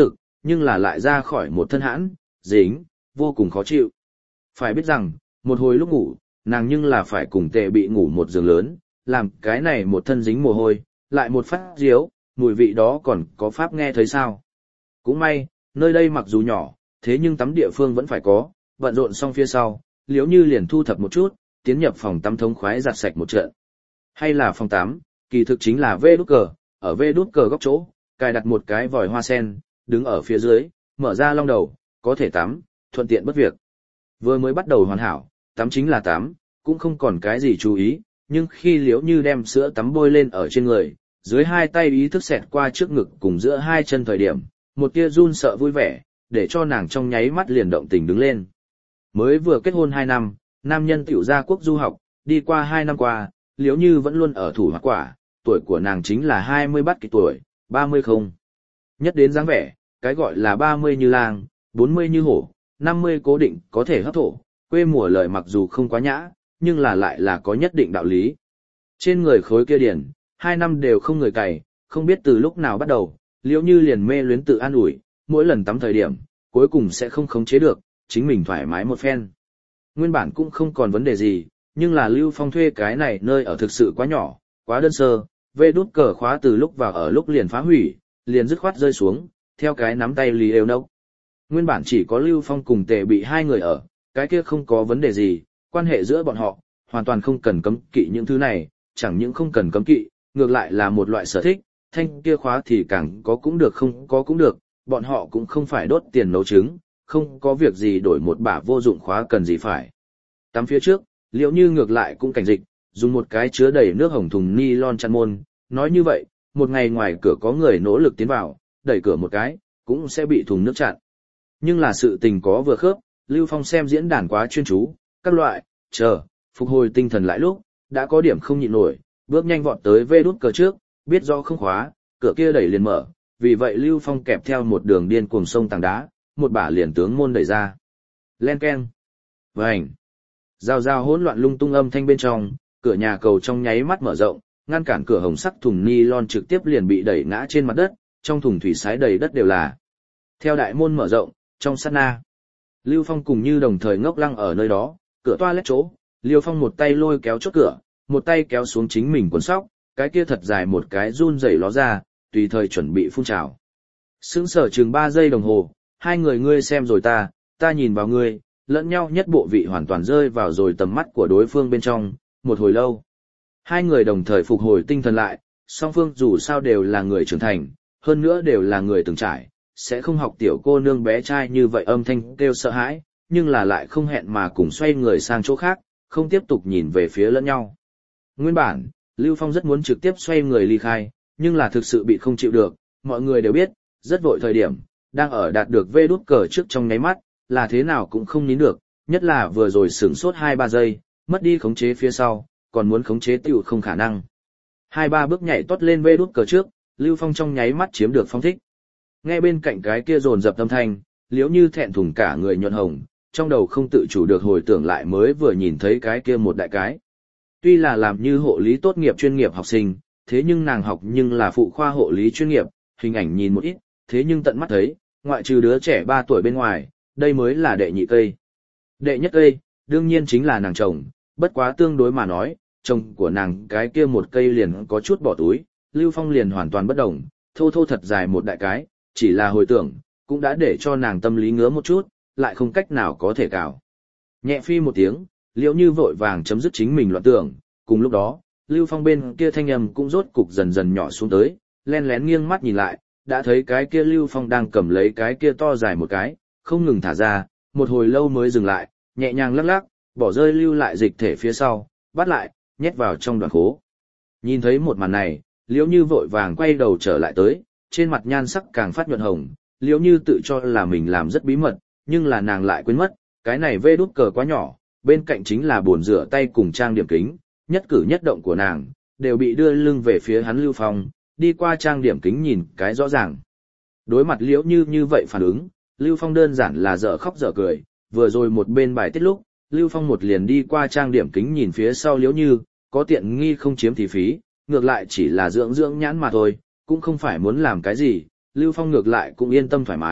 nhưng là lại ra khỏi một thân hãn, dính, vô cùng khó chịu. Phải biết rằng, một hồi lúc ngủ, nàng nhưng là phải cùng Tề Bị ngủ một giường lớn, làm cái này một thân dính mồ hôi, lại một phát diếu, mùi vị đó còn có pháp nghe thấy sao. Cũng may, nơi đây mặc dù nhỏ, thế nhưng tắm địa phương vẫn phải có, bận rộn xong phía sau, Liễu Như liền thu thập một chút, tiến nhập phòng tắm thống khoái giặt sạch một trận. Hay là phòng tắm, kỳ thực chính là vê đút cờ, ở vê đút cờ góc chỗ, cài đặt một cái vòi hoa sen, đứng ở phía dưới, mở ra long đầu, có thể tắm, thuận tiện bất việc. Vừa mới bắt đầu hoàn hảo, tắm chính là tắm, cũng không còn cái gì chú ý, nhưng khi Liễu Như đem sữa tắm bôi lên ở trên người, dưới hai tay ý thức xẹt qua trước ngực cùng giữa hai chân thời điểm, một tia run sợ vui vẻ, để cho nàng trong nháy mắt liền động tình đứng lên. Mới vừa kết hôn 2 năm, nam nhân tiểu ra quốc du học, đi qua 2 năm qua, Liễu Như vẫn luôn ở thủ hoa quả, tuổi của nàng chính là 20 bắt kỷ tuổi, 30 không. Nhất đến dáng vẻ, cái gọi là 30 như lang, 40 như hổ, 50 cố định có thể hấp thổ, quê mùa lời mặc dù không quá nhã, nhưng là lại là có nhất định đạo lý. Trên người khối kia điển, 2 năm đều không người cày, không biết từ lúc nào bắt đầu, Liễu Như liền mê luyến tự an ủi, mỗi lần tắm thời điểm, cuối cùng sẽ không khống chế được, chính mình thoải mái một phen. Nguyên bản cũng không còn vấn đề gì, nhưng là Lưu Phong thuê cái này nơi ở thực sự quá nhỏ, quá đơn sơ, vê đút cờ khóa từ lúc vào ở lúc liền phá hủy, liền dứt khoát rơi xuống, theo cái nắm tay Lý Êu Nốc. Nguyên bản chỉ có Lưu Phong cùng Tề Bị 2 người ở, cái kia không có vấn đề gì, quan hệ giữa bọn họ, hoàn toàn không cần cấm kỵ những thứ này, chẳng những không cần cấm kỵ, ngược lại là một loại sở thích, thanh kia khóa thì càng có cũng được không có cũng được, bọn họ cũng không phải đốt tiền nấu trứng, không có việc gì đổi một bả vô dụng khóa cần gì phải. Tắm phía trước, Liễu Như ngược lại cũng cảnh dịch, dùng một cái chứa đầy nước hồng thùng ni-lon chặn môn, nói như vậy, một ngày ngoài cửa có người nỗ lực tiến vào, đẩy cửa một cái, cũng sẽ bị thùng nước chặn. Nhưng là sự tình có vừa khớp, Lưu Phong xem diễn đàn quá chuyên chú, các loại, phục hồi tinh thần lại lúc, đã có điểm không nhịn nổi, bước nhanh vọt tới vê đút cờ trước, biết do không khóa, cửa kia đẩy liền mở, vì vậy Lưu Phong kẹp theo một đường điên cuồng sông tảng đá, một bả liền tướng môn đẩy ra. Len keng. Vành. Rào rào hỗn loạn lung tung âm thanh bên trong, cửa nhà cầu trong nháy mắt mở rộng, ngăn cản cửa hồng sắc thùng ni-lon trực tiếp liền bị đẩy ngã trên mặt đất, trong thùng thủy sái đầy đất đều là. Theo đại môn mở rộng, trong sát na, Lưu Phong cùng Như đồng thời ngốc lăng ở nơi đó, cửa toilet chỗ, Lưu Phong một tay lôi kéo chốt cửa, một tay kéo xuống chính mình quần sóc, cái kia thật dài một cái run rẩy ló ra, tùy thời chuẩn bị phun trào. Sững sờ chừng 3 giây đồng hồ, hai người ngươi xem rồi ta nhìn vào ngươi, lẫn nhau nhất bộ vị hoàn toàn rơi vào rồi tầm mắt của đối phương bên trong, một hồi lâu. Hai người đồng thời phục hồi tinh thần lại, song phương dù sao đều là người trưởng thành, hơn nữa đều là người từng trải, sẽ không học tiểu cô nương bé trai như vậy âm thanh kêu sợ hãi, nhưng là lại không hẹn mà cùng xoay người sang chỗ khác, không tiếp tục nhìn về phía lẫn nhau. Nguyên bản, Lưu Phong rất muốn trực tiếp xoay người ly khai, nhưng là thực sự bị không chịu được, mọi người đều biết, rất vội thời điểm, đang ở đạt được vê đút cờ trước trong nháy mắt, là thế nào cũng không nín được, nhất là vừa rồi sửng sốt 2-3 giây, mất đi khống chế phía sau, còn muốn khống chế tiểu không khả năng. 2-3 bước nhảy tót lên vê đút cờ trước, Lưu Phong trong nháy mắt chiếm được phong thích. Nghe bên cạnh cái kia dồn dập âm thanh, Liễu Như thẹn thùng cả người nhuận hồng, trong đầu không tự chủ được hồi tưởng lại mới vừa nhìn thấy cái kia một đại cái. Tuy là làm như hộ lý tốt nghiệp chuyên nghiệp học sinh, thế nhưng nàng học nhưng là phụ khoa hộ lý chuyên nghiệp, hình ảnh nhìn một ít, thế nhưng tận mắt thấy, ngoại trừ đứa trẻ 3 tuổi bên ngoài, đây mới là đệ nhị cây. Đệ nhất cây, đương nhiên chính là nàng chồng, bất quá tương đối mà nói, chồng của nàng cái kia một cây liền có chút bỏ túi, Lưu Phong liền hoàn toàn bất đồng, thô thô thật dài một đại cái, chỉ là hồi tưởng, cũng đã để cho nàng tâm lý ngứa một chút, lại không cách nào có thể cào. Nhẹ phi một tiếng, Liễu Như vội vàng chấm dứt chính mình loạn tưởng, cùng lúc đó, Lưu Phong bên kia thanh âm cũng rốt cục dần dần nhỏ xuống tới, len lén nghiêng mắt nhìn lại, đã thấy cái kia Lưu Phong đang cầm lấy cái kia to dài một cái, không ngừng thả ra, một hồi lâu mới dừng lại, nhẹ nhàng lắc lắc, bỏ rơi lưu lại dịch thể phía sau, bắt lại, nhét vào trong đoàn khố. Nhìn thấy một màn này, Liễu Như vội vàng quay đầu trở lại tới, trên mặt nhan sắc càng phát nhuận hồng, Liễu Như tự cho là mình làm rất bí mật, nhưng là nàng lại quên mất, cái này vê đút cờ quá nhỏ, bên cạnh chính là bồn rửa tay cùng trang điểm kính, nhất cử nhất động của nàng, đều bị đưa lưng về phía hắn Lưu Phong, đi qua trang điểm kính nhìn cái rõ ràng. Đối mặt Liễu Như như vậy phản ứng, Lưu Phong đơn giản là dở khóc dở cười, vừa rồi một bên bài tiết lúc, Lưu Phong một liền đi qua trang điểm kính nhìn phía sau Liễu Như, có tiện nghi không chiếm thì phí, ngược lại chỉ là dưỡng nhãn mà thôi, cũng không phải muốn làm cái gì, Lưu Phong ngược lại cũng yên tâm thoải mái,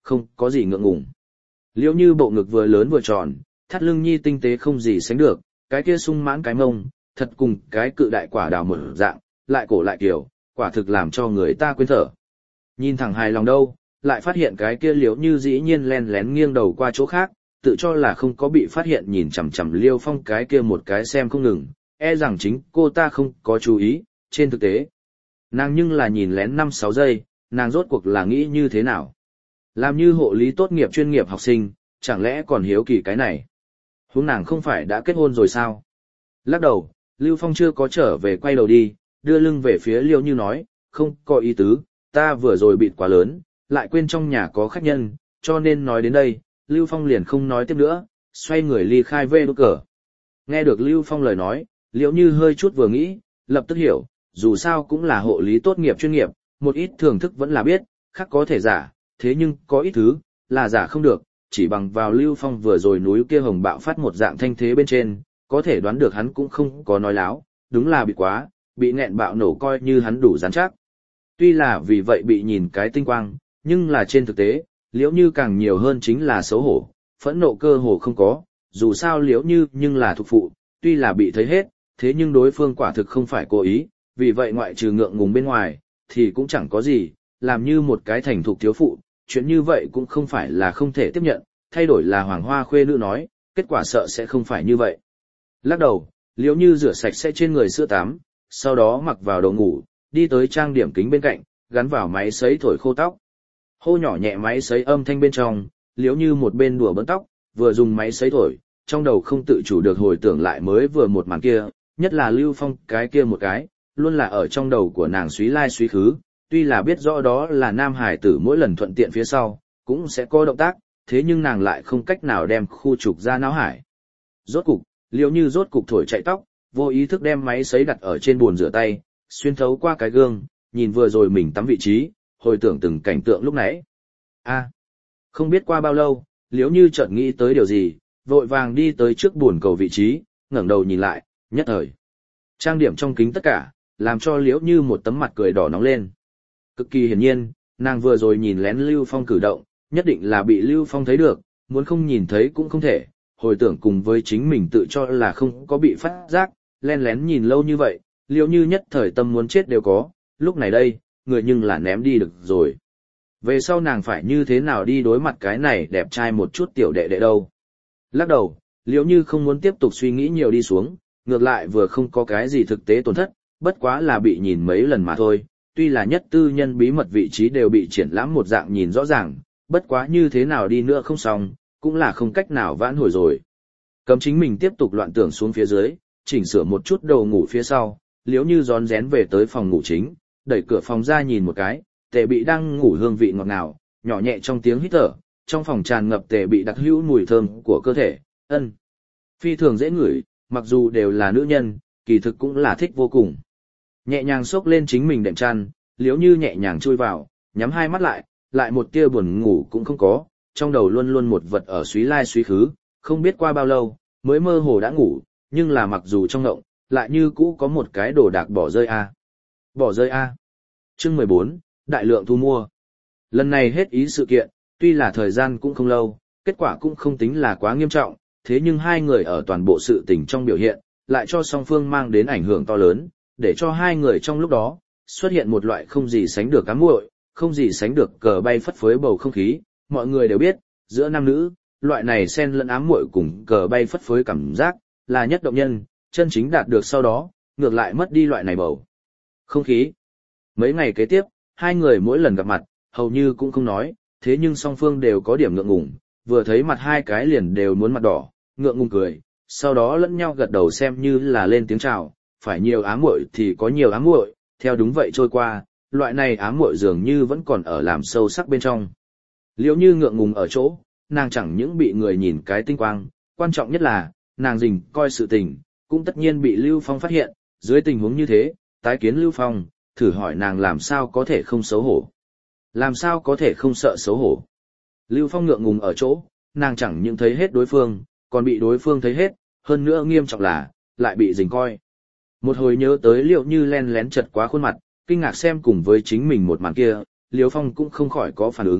không có gì ngượng ngùng. Liễu Như bộ ngực vừa lớn vừa tròn, thắt lưng nhi tinh tế không gì sánh được, cái kia sung mãn cái mông, thật cùng cái cự đại quả đào mở dạng, lại cổ lại kiểu, quả thực làm cho người ta quên thở. Nhìn thẳng hài lòng đâu, lại phát hiện cái kia Liễu Như dĩ nhiên len lén nghiêng đầu qua chỗ khác, tự cho là không có bị phát hiện nhìn chằm chằm Liêu Phong cái kia một cái xem không ngừng, e rằng chính cô ta không có chú ý, trên thực tế. Nàng nhưng là nhìn lén 5-6 giây, nàng rốt cuộc là nghĩ như thế nào. Làm như hộ lý tốt nghiệp chuyên nghiệp học sinh, chẳng lẽ còn hiếu kỳ cái này. Huống nàng không phải đã kết hôn rồi sao? Lắc đầu, Lưu Phong chưa có trở về quay đầu đi, đưa lưng về phía Liêu Như nói, không có ý tứ, ta vừa rồi bịt quá lớn, lại quên trong nhà có khách nhân, cho nên nói đến đây, Lưu Phong liền không nói tiếp nữa, xoay người ly khai về đốt cờ. Nghe được Lưu Phong lời nói, Liễu Như hơi chút vừa nghĩ, lập tức hiểu, dù sao cũng là hộ lý tốt nghiệp chuyên nghiệp, một ít thưởng thức vẫn là biết, khác có thể giả, thế nhưng có ít thứ, là giả không được, chỉ bằng vào Lưu Phong vừa rồi núi kia hồng bạo phát một dạng thanh thế bên trên, có thể đoán được hắn cũng không có nói láo, đúng là bị quá, bị nghẹn bạo nổ coi như hắn đủ rắn chắc. Tuy là vì vậy bị nhìn cái tinh quang, nhưng là trên thực tế, Liễu Như càng nhiều hơn chính là xấu hổ, phẫn nộ cơ hồ không có, dù sao Liễu Như nhưng là thuộc phụ, tuy là bị thấy hết, thế nhưng đối phương quả thực không phải cố ý, vì vậy ngoại trừ ngượng ngùng bên ngoài, thì cũng chẳng có gì, làm như một cái thành thục thiếu phụ, chuyện như vậy cũng không phải là không thể tiếp nhận, thay đổi là Hoàng Hoa khuê nữ nói, kết quả sợ sẽ không phải như vậy. Lắc đầu, Liễu Như rửa sạch sẽ trên người sữa tắm, sau đó mặc vào đồ ngủ, đi tới trang điểm kính bên cạnh, gắn vào máy sấy thổi khô tóc. Hô nhỏ nhẹ máy sấy âm thanh bên trong, Liễu Như một bên đùa bỡn tóc, vừa dùng máy sấy thổi, trong đầu không tự chủ được hồi tưởng lại mới vừa một màn kia, nhất là Lưu Phong cái kia một cái, luôn là ở trong đầu của nàng suý lai suý khứ, tuy là biết rõ đó là nam hải tử mỗi lần thuận tiện phía sau, cũng sẽ có động tác, thế nhưng nàng lại không cách nào đem khu trục ra não hải. Rốt cục, Liễu Như rốt cục thổi chạy tóc, vô ý thức đem máy sấy đặt ở trên bồn rửa tay, xuyên thấu qua cái gương, nhìn vừa rồi mình tắm vị trí, hồi tưởng từng cảnh tượng lúc nãy. Không biết qua bao lâu, Liễu Như chợt nghĩ tới điều gì, vội vàng đi tới trước bồn cầu vị trí, ngẩng đầu nhìn lại, nhất thời. Trang điểm trong kính tất cả, làm cho Liễu Như một tấm mặt cười đỏ nóng lên. Cực kỳ hiển nhiên, nàng vừa rồi nhìn lén Lưu Phong cử động, nhất định là bị Lưu Phong thấy được, muốn không nhìn thấy cũng không thể, hồi tưởng cùng với chính mình tự cho là không có bị phát giác, len lén nhìn lâu như vậy, Liễu Như nhất thời tâm muốn chết đều có, lúc này đây, người nhưng là ném đi được rồi. Về sau nàng phải như thế nào đi đối mặt cái này đẹp trai một chút tiểu đệ đệ đâu. Lắc đầu, Liễu Như không muốn tiếp tục suy nghĩ nhiều đi xuống, ngược lại vừa không có cái gì thực tế tổn thất, bất quá là bị nhìn mấy lần mà thôi, tuy là nhất tư nhân bí mật vị trí đều bị triển lãm một dạng nhìn rõ ràng, bất quá như thế nào đi nữa không xong, cũng là không cách nào vãn hồi rồi. Cấm chính mình tiếp tục loạn tưởng xuống phía dưới, chỉnh sửa một chút đầu ngủ phía sau, Liễu Như rón rén về tới phòng ngủ chính, đẩy cửa phòng ra nhìn một cái, Tề Bị đang ngủ hương vị ngọt ngào, nhỏ nhẹ trong tiếng hít thở, trong phòng tràn ngập Tề Bị đặc hữu mùi thơm của cơ thể, phi thường dễ ngửi, mặc dù đều là nữ nhân, kỳ thực cũng là thích vô cùng. Nhẹ nhàng xốc lên chính mình đệm chăn, Liễu Như nhẹ nhàng chui vào, nhắm hai mắt lại một tia buồn ngủ cũng không có, trong đầu luôn luôn một vật ở suý lai suý khứ, không biết qua bao lâu, mới mơ hồ đã ngủ, nhưng là mặc dù trong ngộng, lại như cũ có một cái đồ đạc bỏ rơi a. Bỏ rơi a. Chương 14, đại lượng thu mua. Lần này hết ý sự kiện, tuy là thời gian cũng không lâu, kết quả cũng không tính là quá nghiêm trọng, thế nhưng hai người ở toàn bộ sự tình trong biểu hiện, lại cho song phương mang đến ảnh hưởng to lớn, để cho hai người trong lúc đó, xuất hiện một loại không gì sánh được ám muội, không gì sánh được cờ bay phất phới bầu không khí, mọi người đều biết, giữa nam nữ, loại này xen lẫn ám muội cùng cờ bay phất phới cảm giác, là nhất động nhân, chân chính đạt được sau đó, ngược lại mất đi loại này bầu không khí. Mấy ngày kế tiếp, hai người mỗi lần gặp mặt, hầu như cũng không nói, thế nhưng song phương đều có điểm ngượng ngùng, vừa thấy mặt hai cái liền đều muốn mặt đỏ, ngượng ngùng cười, sau đó lẫn nhau gật đầu xem như là lên tiếng chào, phải nhiều ám muội thì có nhiều ám muội, theo đúng vậy trôi qua, loại này ám muội dường như vẫn còn ở làm sâu sắc bên trong. Liễu Như ngượng ngùng ở chỗ, nàng chẳng những bị người nhìn cái tinh quang, quan trọng nhất là, nàng dình coi sự tình, cũng tất nhiên bị Lưu Phong phát hiện, dưới tình huống như thế, tái kiến Lưu Phong, thử hỏi nàng làm sao có thể không xấu hổ. Làm sao có thể không sợ xấu hổ. Lưu Phong ngượng ngùng ở chỗ, nàng chẳng những thấy hết đối phương, còn bị đối phương thấy hết, hơn nữa nghiêm trọng là, lại bị dình coi. Một hồi nhớ tới Liễu Như len lén chật quá khuôn mặt, kinh ngạc xem cùng với chính mình một màn kia, Liễu Phong cũng không khỏi có phản ứng,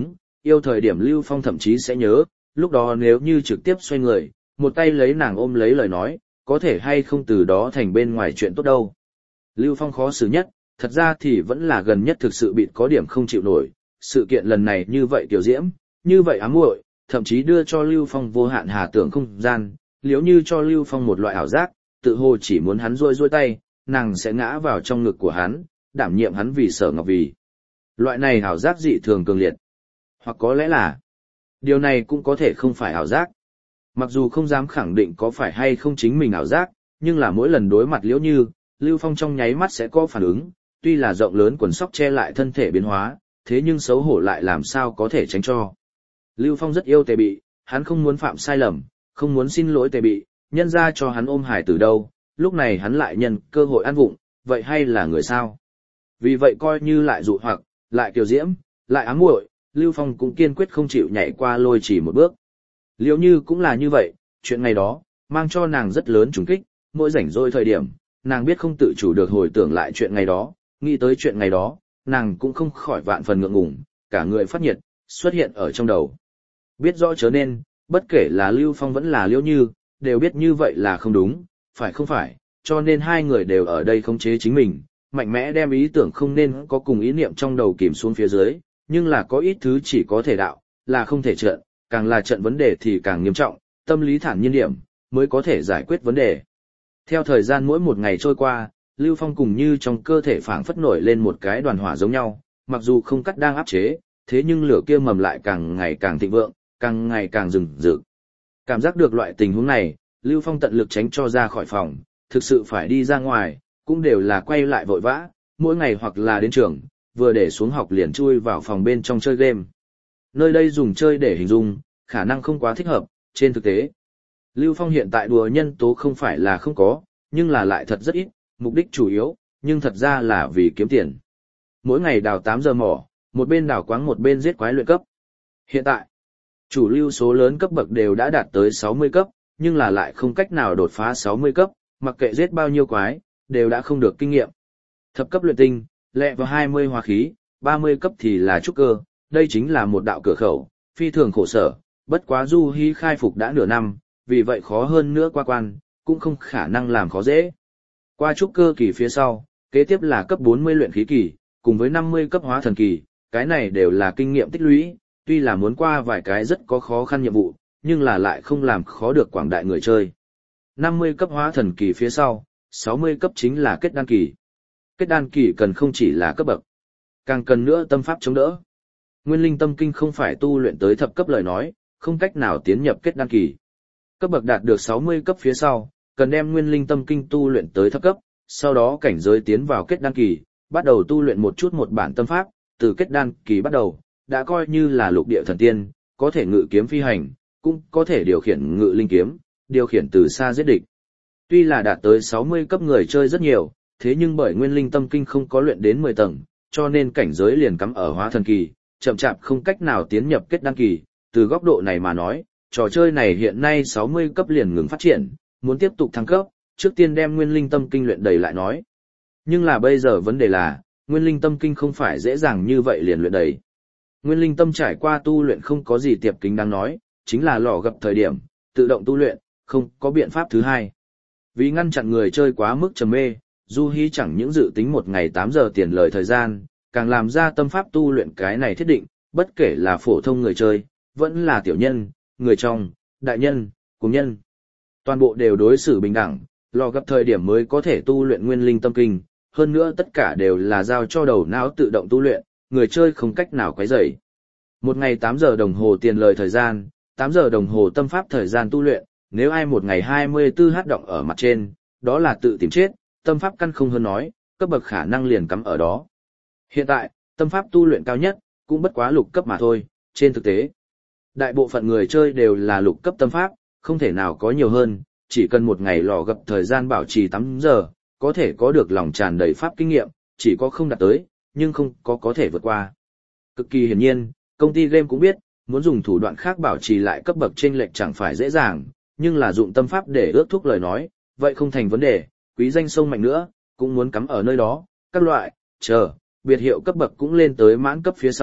yêu thời điểm Lưu Phong thậm chí sẽ nhớ, lúc đó nếu như trực tiếp xoay người, một tay lấy nàng ôm lấy lời nói, có thể hay không từ đó thành bên ngoài chuyện tốt đâu. Lưu Phong khó xử nhất, thật ra thì vẫn là gần nhất thực sự bị có điểm không chịu nổi, sự kiện lần này như vậy tiểu diễm, như vậy ám muội, thậm chí đưa cho Lưu Phong vô hạn hà tưởng không gian, liếu như cho Lưu Phong một loại ảo giác, tự hồ chỉ muốn hắn rôi tay, nàng sẽ ngã vào trong ngực của hắn, đảm nhiệm hắn vì Sở Ngọc vì. Loại này ảo giác dị thường cường liệt. Hoặc có lẽ là, điều này cũng có thể không phải ảo giác. Mặc dù không dám khẳng định có phải hay không chính mình ảo giác, nhưng là mỗi lần đối mặt liễu như, Lưu Phong trong nháy mắt sẽ có phản ứng, tuy là rộng lớn quần sóc che lại thân thể biến hóa, thế nhưng xấu hổ lại làm sao có thể tránh cho. Lưu Phong rất yêu Tề Bị, hắn không muốn phạm sai lầm, không muốn xin lỗi Tề Bị, nhân ra cho hắn ôm hài từ đâu, lúc này hắn lại nhân cơ hội ăn vụng, vậy hay là người sao? Vì vậy coi như lại dụ hoặc, lại kiều diễm, lại ám muội, Lưu Phong cũng kiên quyết không chịu nhảy qua lôi chỉ một bước. Liễu như cũng là như vậy, chuyện ngày đó, mang cho nàng rất lớn trùng kích, mỗi rảnh rỗi thời điểm, nàng biết không tự chủ được hồi tưởng lại chuyện ngày đó, nghĩ tới chuyện ngày đó, nàng cũng không khỏi vạn phần ngượng ngùng, cả người phát nhiệt, xuất hiện ở trong đầu. Biết rõ chớ nên, bất kể là Lưu Phong vẫn là Liễu Như, đều biết như vậy là không đúng, phải không phải, cho nên hai người đều ở đây khống chế chính mình, mạnh mẽ đem ý tưởng không nên có cùng ý niệm trong đầu kìm xuống phía dưới, nhưng là có ít thứ chỉ có thể đạo, là không thể trận, càng là trận vấn đề thì càng nghiêm trọng, tâm lý thản nhiên điểm, mới có thể giải quyết vấn đề. Theo thời gian mỗi một ngày trôi qua, Lưu Phong cùng như trong cơ thể phảng phất nổi lên một cái đoàn hỏa giống nhau, mặc dù không cắt đang áp chế, thế nhưng lửa kia mầm lại càng ngày càng thịnh vượng, càng ngày càng rừng rực. Cảm giác được loại tình huống này, Lưu Phong tận lực tránh cho ra khỏi phòng, thực sự phải đi ra ngoài, cũng đều là quay lại vội vã, mỗi ngày hoặc là đến trường, vừa để xuống học liền chui vào phòng bên trong chơi game. Nơi đây dùng chơi để hình dung, khả năng không quá thích hợp, trên thực tế. Lưu Phong hiện tại đùa nhân tố không phải là không có, nhưng là lại thật rất ít, mục đích chủ yếu, nhưng thật ra là vì kiếm tiền. Mỗi ngày đào 8 giờ mỏ, một bên đào quáng một bên giết quái luyện cấp. Hiện tại, chủ lưu số lớn cấp bậc đều đã đạt tới 60 cấp, nhưng là lại không cách nào đột phá 60 cấp, mặc kệ giết bao nhiêu quái, đều đã không được kinh nghiệm. Thập cấp luyện tinh, lẹ vào 20 hóa khí, 30 cấp thì là trúc cơ, đây chính là một đạo cửa khẩu, phi thường khổ sở, bất quá Du Hi khai phục đã nửa năm, vì vậy khó hơn nữa qua quan, cũng không khả năng làm khó dễ. Qua trúc cơ kỳ phía sau, kế tiếp là cấp 40 luyện khí kỳ, cùng với 50 cấp hóa thần kỳ, cái này đều là kinh nghiệm tích lũy, tuy là muốn qua vài cái rất có khó khăn nhiệm vụ, nhưng là lại không làm khó được quảng đại người chơi. 50 cấp hóa thần kỳ phía sau, 60 cấp chính là kết đan kỳ. Kết đan kỳ cần không chỉ là cấp bậc, càng cần nữa tâm pháp chống đỡ. Nguyên linh tâm kinh không phải tu luyện tới thập cấp lời nói, không cách nào tiến nhập kết đan kỳ. Cấp bậc đạt được 60 cấp phía sau, cần đem nguyên linh tâm kinh tu luyện tới thấp cấp, sau đó cảnh giới tiến vào kết đan kỳ, bắt đầu tu luyện một chút một bản tâm pháp, từ kết đan kỳ bắt đầu, đã coi như là lục địa thần tiên, có thể ngự kiếm phi hành, cũng có thể điều khiển ngự linh kiếm, điều khiển từ xa giết địch. Tuy là đạt tới 60 cấp người chơi rất nhiều, thế nhưng bởi nguyên linh tâm kinh không có luyện đến 10 tầng, cho nên cảnh giới liền cắm ở hóa thần kỳ, chậm chạp không cách nào tiến nhập kết đan kỳ. Từ góc độ này mà nói, trò chơi này hiện nay 60 cấp liền ngừng phát triển, muốn tiếp tục thăng cấp, trước tiên đem nguyên linh tâm kinh luyện đầy lại nói. Nhưng là bây giờ vấn đề là, nguyên linh tâm kinh không phải dễ dàng như vậy liền luyện đầy. Nguyên linh tâm trải qua tu luyện không có gì tiệp kính đáng nói, chính là lò gặp thời điểm, tự động tu luyện, không có biện pháp thứ hai. Vì ngăn chặn người chơi quá mức trầm mê, Du Hi chẳng những dự tính một ngày 8 giờ tiền lời thời gian, càng làm ra tâm pháp tu luyện cái này thiết định, bất kể là phổ thông người chơi, vẫn là tiểu nhân, người trong, đại nhân, cùng nhân. Toàn bộ đều đối xử bình đẳng, lò gặp thời điểm mới có thể tu luyện nguyên linh tâm kinh, hơn nữa tất cả đều là giao cho đầu não tự động tu luyện, người chơi không cách nào quấy rầy. Một ngày 8 giờ đồng hồ tiền lời thời gian, 8 giờ đồng hồ tâm pháp thời gian tu luyện, nếu ai một ngày 24h động ở mặt trên, đó là tự tìm chết, tâm pháp căn không hơn nói, cấp bậc khả năng liền cắm ở đó. Hiện tại, tâm pháp tu luyện cao nhất, cũng bất quá lục cấp mà thôi, trên thực tế. Đại bộ phận người chơi đều là lục cấp tâm pháp, không thể nào có nhiều hơn, chỉ cần một ngày lò gặp thời gian bảo trì 8 giờ, có thể có được lòng tràn đầy pháp kinh nghiệm, chỉ có không đạt tới, nhưng không có thể vượt qua. Cực kỳ hiển nhiên, công ty game cũng biết, muốn dùng thủ đoạn khác bảo trì lại cấp bậc chênh lệch chẳng phải dễ dàng, nhưng là dụng tâm pháp để ước thúc lời nói, vậy không thành vấn đề, quý danh sông mạnh nữa, cũng muốn cắm ở nơi đó, các loại, biệt hiệu cấp bậc cũng lên tới mãn cấp phía sau,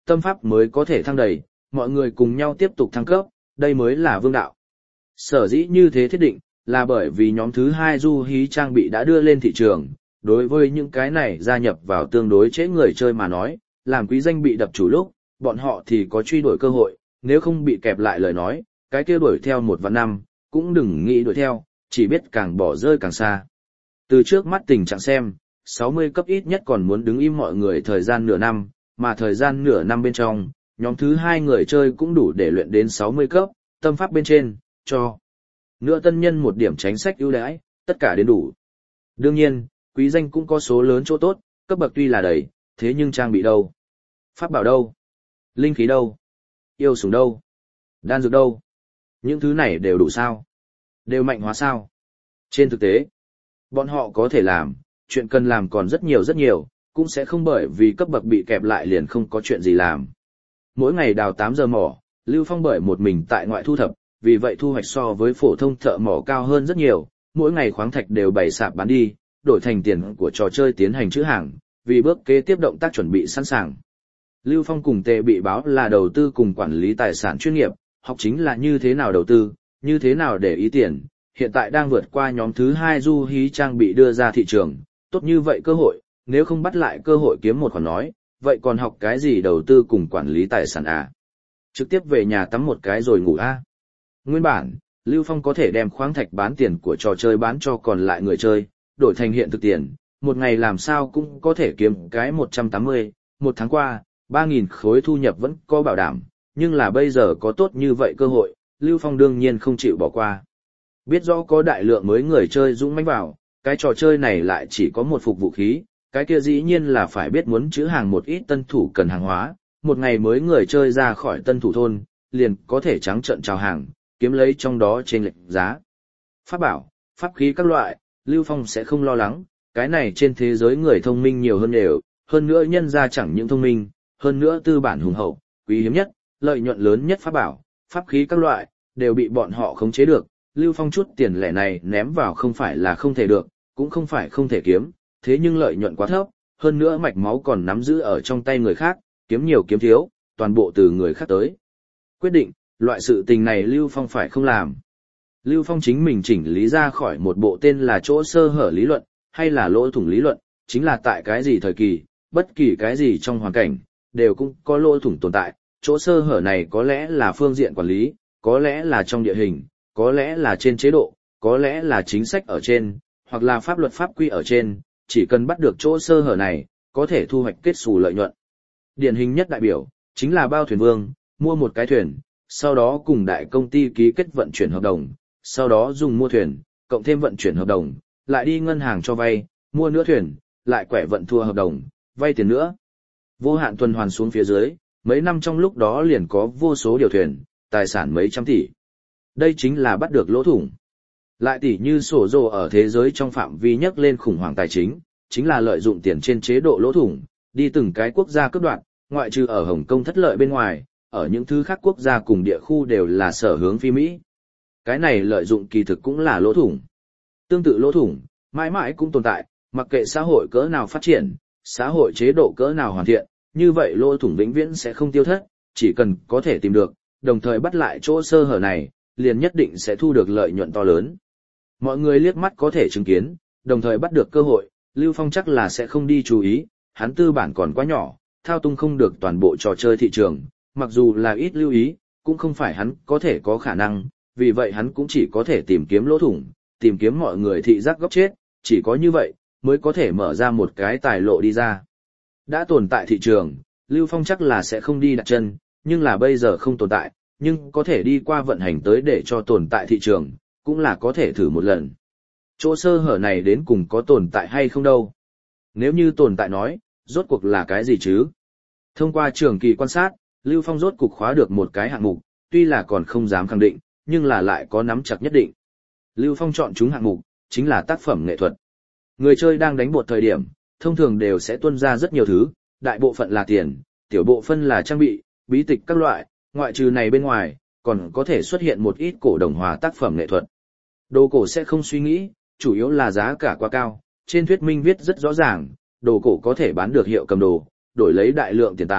tâm pháp mới có thể thăng đầy, mọi người cùng nhau tiếp tục thăng cấp, đây mới là vương đạo. Sở dĩ như thế thiết định, là bởi vì nhóm thứ 2 du hí trang bị đã đưa lên thị trường, đối với những cái này gia nhập vào tương đối chế người chơi mà nói, làm quý danh bị đập chủ lúc, bọn họ thì có truy đuổi cơ hội, nếu không bị kẹp lại lời nói, cái kia đuổi theo 1 và 5, cũng đừng nghĩ đuổi theo, chỉ biết càng bỏ rơi càng xa. Từ trước mắt tình trạng xem, 60 cấp ít nhất còn muốn đứng im mọi người thời gian nửa năm, mà thời gian nửa năm bên trong, nhóm thứ 2 người chơi cũng đủ để luyện đến 60 cấp, tâm pháp bên trên, cho nữa tân nhân một điểm tránh sách ưu đãi, tất cả đến đủ. Đương nhiên, quý danh cũng có số lớn chỗ tốt, cấp bậc tuy là đầy, thế nhưng trang bị đâu? Pháp bảo đâu? Linh khí đâu? Yêu sủng đâu? Đan dược đâu? Những thứ này đều đủ sao? Đều mạnh hóa sao? Trên thực tế, bọn họ có thể làm, chuyện cần làm còn rất nhiều, cũng sẽ không bởi vì cấp bậc bị kẹp lại liền không có chuyện gì làm. Mỗi ngày đào 8 giờ mỏ, Lưu Phong bởi một mình tại ngoại thu thập, vì vậy thu hoạch so với phổ thông thợ mỏ cao hơn rất nhiều, mỗi ngày khoáng thạch đều bày sạp bán đi, đổi thành tiền của trò chơi tiến hành trữ hàng, vì bước kế tiếp động tác chuẩn bị sẵn sàng. Lưu Phong cùng Tề bị báo là đầu tư cùng quản lý tài sản chuyên nghiệp, học chính là như thế nào đầu tư, như thế nào để ý tiền, hiện tại đang vượt qua nhóm thứ 2 du hí trang bị đưa ra thị trường, tốt như vậy cơ hội, nếu không bắt lại cơ hội kiếm một khoản nói, vậy còn học cái gì đầu tư cùng quản lý tài sản à? Trực tiếp về nhà tắm một cái rồi ngủ à? Nguyên bản, Lưu Phong có thể đem khoáng thạch bán tiền của trò chơi bán cho còn lại người chơi, đổi thành hiện thực tiền, một ngày làm sao cũng có thể kiếm cái 180, một tháng qua, 3.000 khối thu nhập vẫn có bảo đảm, nhưng là bây giờ có tốt như vậy cơ hội, Lưu Phong đương nhiên không chịu bỏ qua. Biết rõ có đại lượng mới người chơi dũng mãnh vào, cái trò chơi này lại chỉ có một phục vũ khí, cái kia dĩ nhiên là phải biết muốn trữ hàng một ít tân thủ cần hàng hóa, một ngày mới người chơi ra khỏi tân thủ thôn, liền có thể trắng trợn chào hàng, kiếm lấy trong đó trên lệch giá. Pháp bảo, pháp khí các loại, Lưu Phong sẽ không lo lắng, cái này trên thế giới người thông minh nhiều hơn đều, hơn nữa nhân ra chẳng những thông minh, hơn nữa tư bản hùng hậu, quý hiếm nhất, lợi nhuận lớn nhất pháp bảo, pháp khí các loại, đều bị bọn họ khống chế được. Lưu Phong chút tiền lẻ này ném vào không phải là không thể được, cũng không phải không thể kiếm, thế nhưng lợi nhuận quá thấp, hơn nữa mạch máu còn nắm giữ ở trong tay người khác, kiếm nhiều kiếm thiếu, toàn bộ từ người khác tới. Quyết định, loại sự tình này Lưu Phong phải không làm. Lưu Phong chính mình chỉnh lý ra khỏi một bộ tên là chỗ sơ hở lý luận, hay là lỗ thủng lý luận, chính là tại cái gì thời kỳ, bất kỳ cái gì trong hoàn cảnh, đều cũng có lỗ thủng tồn tại, chỗ sơ hở này có lẽ là phương diện quản lý, có lẽ là trong địa hình, có lẽ là trên chế độ, có lẽ là chính sách ở trên, hoặc là pháp luật pháp quy ở trên, chỉ cần bắt được chỗ sơ hở này, có thể thu hoạch kết xù lợi nhuận. Điển hình nhất đại biểu, chính là Bao Thuyền Vương, mua một cái thuyền, sau đó cùng đại công ty ký kết vận chuyển hợp đồng, sau đó dùng mua thuyền, cộng thêm vận chuyển hợp đồng, lại đi ngân hàng cho vay, mua nữa thuyền, lại quẻ vận thua hợp đồng, vay tiền nữa. Vô hạn tuần hoàn xuống phía dưới, mấy năm trong lúc đó liền có vô số điều thuyền, tài sản mấy trăm tỷ. Đây chính là bắt được lỗ thủng. Lại tỷ như sổ rồ ở thế giới trong phạm vi nhắc lên khủng hoảng tài chính là lợi dụng tiền trên chế độ lỗ thủng, đi từng cái quốc gia cướp đoạt, ngoại trừ ở Hồng Kông thất lợi bên ngoài, ở những thứ khác quốc gia cùng địa khu đều là sở hướng phi Mỹ. Cái này lợi dụng kỳ thực cũng là lỗ thủng. Tương tự lỗ thủng, mãi mãi cũng tồn tại, mặc kệ xã hội cỡ nào phát triển, xã hội chế độ cỡ nào hoàn thiện, như vậy lỗ thủng vĩnh viễn sẽ không tiêu thất, chỉ cần có thể tìm được, đồng thời bắt lại chỗ sơ hở này, liền nhất định sẽ thu được lợi nhuận to lớn. Mọi người liếc mắt có thể chứng kiến, đồng thời bắt được cơ hội, Lưu Phong chắc là sẽ không đi chú ý, hắn tư bản còn quá nhỏ, thao tung không được toàn bộ trò chơi thị trường, mặc dù là ít lưu ý, cũng không phải hắn có thể có khả năng, vì vậy hắn cũng chỉ có thể tìm kiếm lỗ thủng, tìm kiếm mọi người thị giác góc chết, chỉ có như vậy, mới có thể mở ra một cái tài lộ đi ra. Đã tồn tại thị trường, Lưu Phong chắc là sẽ không đi đặt chân, nhưng là bây giờ không tồn tại, nhưng có thể đi qua vận hành tới để cho tồn tại thị trường, cũng là có thể thử một lần. Chỗ sơ hở này đến cùng có tồn tại hay không đâu? Nếu như tồn tại nói, rốt cuộc là cái gì chứ? Thông qua trường kỳ quan sát, Lưu Phong rốt cuộc khóa được một cái hạng mục, tuy là còn không dám khẳng định, nhưng là lại có nắm chặt nhất định. Lưu Phong chọn chúng hạng mục, chính là tác phẩm nghệ thuật. Người chơi đang đánh bột thời điểm, thông thường đều sẽ tuôn ra rất nhiều thứ, đại bộ phận là tiền, tiểu bộ phận là trang bị, bí tịch các loại, ngoại trừ này bên ngoài, còn có thể xuất hiện một ít cổ đồng hóa tác phẩm nghệ thuật. Đồ cổ sẽ không suy nghĩ, chủ yếu là giá cả quá cao, trên thuyết minh viết rất rõ ràng, đồ cổ có thể bán được hiệu cầm đồ, đổi lấy đại lượng tiền tài,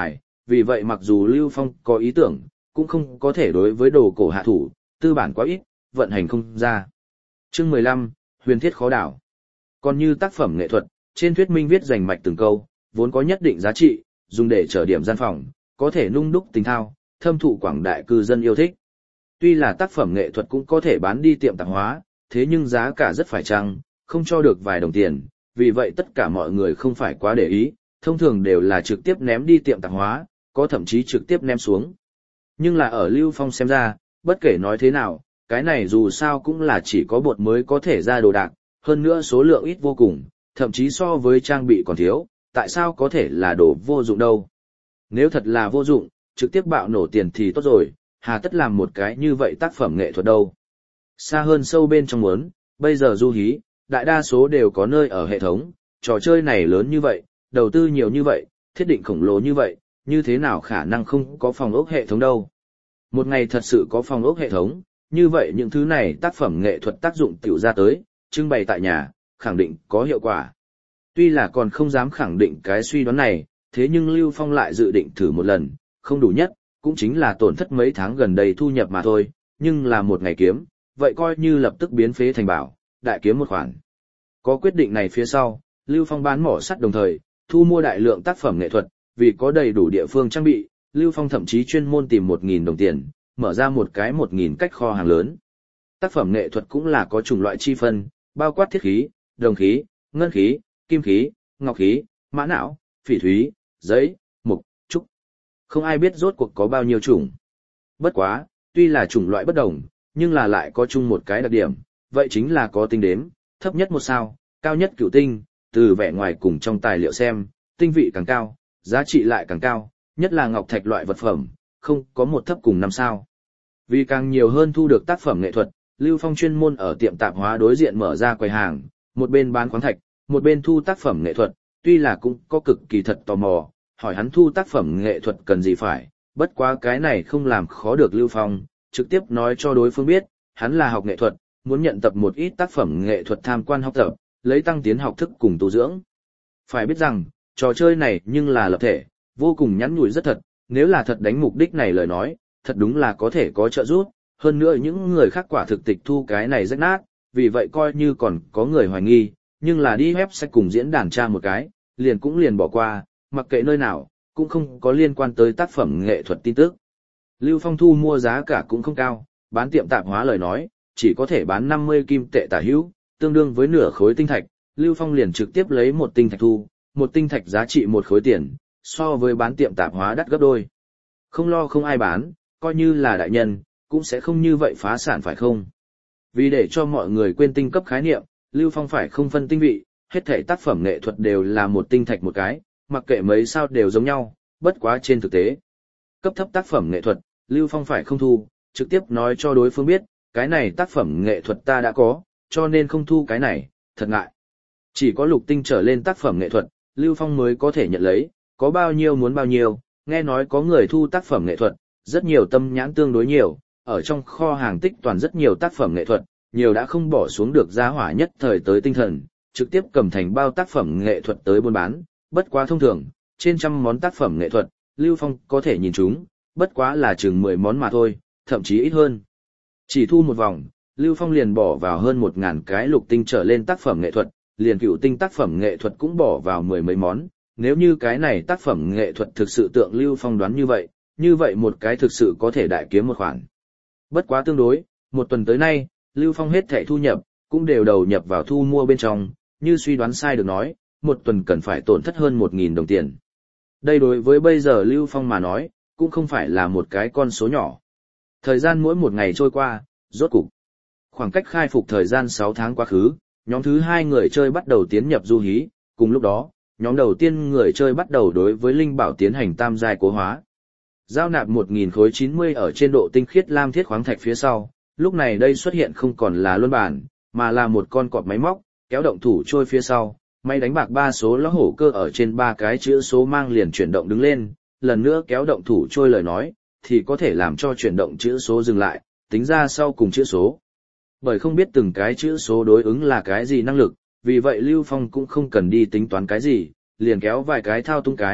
vì vậy mặc dù Lưu Phong có ý tưởng, cũng không có thể đối với đồ cổ hạ thủ, tư bản quá ít, vận hành không ra. Chương 15, huyền thiết khó đảo. Còn như tác phẩm nghệ thuật, trên thuyết minh viết rành mạch từng câu, vốn có nhất định giá trị, dùng để trở điểm gian phòng, có thể nung đúc tình thao, thâm thụ quảng đại cư dân yêu thích. Tuy là tác phẩm nghệ thuật cũng có thể bán đi tiệm tạp hóa, thế nhưng giá cả rất phải chăng, không cho được vài đồng tiền, vì vậy tất cả mọi người không phải quá để ý, thông thường đều là trực tiếp ném đi tiệm tạp hóa, có thậm chí trực tiếp ném xuống. Nhưng là ở Lưu Phong xem ra, bất kể nói thế nào, cái này dù sao cũng là chỉ có bột mới có thể ra đồ đạc, hơn nữa số lượng ít vô cùng, thậm chí so với trang bị còn thiếu, tại sao có thể là đồ vô dụng đâu. Nếu thật là vô dụng, trực tiếp bạo nổ tiền thì tốt rồi, hà tất làm một cái như vậy tác phẩm nghệ thuật đâu. Xa hơn sâu bên trong muốn, bây giờ du hí, đại đa số đều có nơi ở hệ thống, trò chơi này lớn như vậy, đầu tư nhiều như vậy, thiết định khổng lồ như vậy, như thế nào khả năng không có phòng ốc hệ thống đâu. Một ngày thật sự có phòng ốc hệ thống, như vậy những thứ này tác phẩm nghệ thuật tác dụng tiểu ra tới, trưng bày tại nhà, khẳng định có hiệu quả. Tuy là còn không dám khẳng định cái suy đoán này, thế nhưng Lưu Phong lại dự định thử một lần, không đủ nhất, cũng chính là tổn thất mấy tháng gần đây thu nhập mà thôi, nhưng là một ngày kiếm, vậy coi như lập tức biến phế thành bảo, đại kiếm một khoản. Có quyết định này phía sau, Lưu Phong bán mỏ sắt đồng thời, thu mua đại lượng tác phẩm nghệ thuật, vì có đầy đủ địa phương trang bị, Lưu Phong thậm chí chuyên môn tìm 1.000 đồng tiền, mở ra một cái 1.000 cách kho hàng lớn. Tác phẩm nghệ thuật cũng là có chủng loại chi phân, bao quát thiết khí, đồng khí, ngân khí, kim khí, ngọc khí, mã não, phỉ thúy, giấy, mục, trúc. Không ai biết rốt cuộc có bao nhiêu chủng. Bất quá, tuy là chủng loại bất đồng, nhưng là lại có chung một cái đặc điểm, vậy chính là có tinh đếm, thấp nhất 1 sao, cao nhất cửu tinh, từ vẻ ngoài cùng trong tài liệu xem, tinh vị càng cao, giá trị lại càng cao, nhất là ngọc thạch loại vật phẩm, không có một thấp cùng 5 sao. Vì càng nhiều hơn thu được tác phẩm nghệ thuật, Lưu Phong chuyên môn ở tiệm tạp hóa đối diện mở ra quầy hàng, một bên bán khoáng thạch, một bên thu tác phẩm nghệ thuật, tuy là cũng có cực kỳ thật tò mò, hỏi hắn thu tác phẩm nghệ thuật cần gì phải, bất quá cái này không làm khó được Lưu Phong, trực tiếp nói cho đối phương biết, hắn là học nghệ thuật, muốn nhận tập một ít tác phẩm nghệ thuật tham quan học tập, lấy tăng tiến học thức cùng tu dưỡng. Phải biết rằng, trò chơi này nhưng là lập thể, vô cùng nhắn nhủi rất thật, nếu là thật đánh mục đích này lời nói, thật đúng là có thể có trợ giúp, hơn nữa những người khác quả thực tịch thu cái này rách nát, vì vậy coi như còn có người hoài nghi, nhưng là đi website cùng diễn đàn tra một cái, liền bỏ qua, mặc kệ nơi nào, cũng không có liên quan tới tác phẩm nghệ thuật tin tức. Lưu Phong thu mua giá cả cũng không cao, bán tiệm tạp hóa lời nói, chỉ có thể bán 50 kim tệ tả hữu, tương đương với nửa khối tinh thạch, Lưu Phong liền trực tiếp lấy 1 tinh thạch thu, 1 tinh thạch giá trị 1 khối tiền, so với bán tiệm tạp hóa đắt gấp đôi. Không lo không ai bán, coi như là đại nhân, cũng sẽ không như vậy phá sản phải không? Vì để cho mọi người quên tinh cấp khái niệm, Lưu Phong phải không phân tinh vị, hết thảy tác phẩm nghệ thuật đều là 1 tinh thạch một cái, mặc kệ mấy sao đều giống nhau, bất quá trên thực tế. Cấp thấp tác phẩm nghệ thuật, Lưu Phong phải không thu, trực tiếp nói cho đối phương biết, cái này tác phẩm nghệ thuật ta đã có, cho nên không thu cái này, thật ngại. Chỉ có lục tinh trở lên tác phẩm nghệ thuật, Lưu Phong mới có thể nhận lấy, có bao nhiêu muốn bao nhiêu, nghe nói có người thu tác phẩm nghệ thuật, rất nhiều tâm nhãn tương đối nhiều, ở trong kho hàng tích toàn rất nhiều tác phẩm nghệ thuật, nhiều đã không bỏ xuống được giá hỏa nhất thời tới tinh thần, trực tiếp cầm thành bao tác phẩm nghệ thuật tới buôn bán, bất quá thông thường, trên trăm món tác phẩm nghệ thuật, Lưu Phong có thể nhìn chúng, bất quá là chừng 10 món mà thôi, thậm chí ít hơn. Chỉ thu một vòng, Lưu Phong liền bỏ vào hơn 1.000 cái lục tinh trở lên tác phẩm nghệ thuật, liền cựu tinh tác phẩm nghệ thuật cũng bỏ vào 10 mấy món, nếu như cái này tác phẩm nghệ thuật thực sự tượng Lưu Phong đoán như vậy một cái thực sự có thể đại kiếm một khoản. Bất quá tương đối, 1 tuần tới nay, Lưu Phong hết thảy thu nhập, cũng đều đầu nhập vào thu mua bên trong, như suy đoán sai được nói, 1 tuần cần phải tổn thất hơn 1.000 đồng tiền. Đây đối với bây giờ Lưu Phong mà nói, cũng không phải là một cái con số nhỏ. Thời gian mỗi một ngày trôi qua, rốt cục. Khoảng cách khai phục thời gian 6 tháng quá khứ, nhóm thứ 2 người chơi bắt đầu tiến nhập du hí, cùng lúc đó, nhóm đầu tiên người chơi bắt đầu đối với linh bảo tiến hành tam giai cố hóa. Giao nạp 1.000 khối 90 ở trên độ tinh khiết lam thiết khoáng thạch phía sau, lúc này đây xuất hiện không còn là luân bản, mà là một con cọp máy móc, kéo động thủ trôi phía sau, máy đánh bạc 3 số lá hổ cơ ở trên 3 cái chữ số mang liền chuyển động đứng lên, lần nữa kéo động thủ trôi lời nói, thì có thể làm cho chuyển động chữ số dừng lại, tính ra sau cùng chữ số. Bởi không biết từng cái chữ số đối ứng là cái gì năng lực, vì vậy Lưu Phong cũng không cần đi tính toán cái gì, liền kéo vài cái thao tung cái,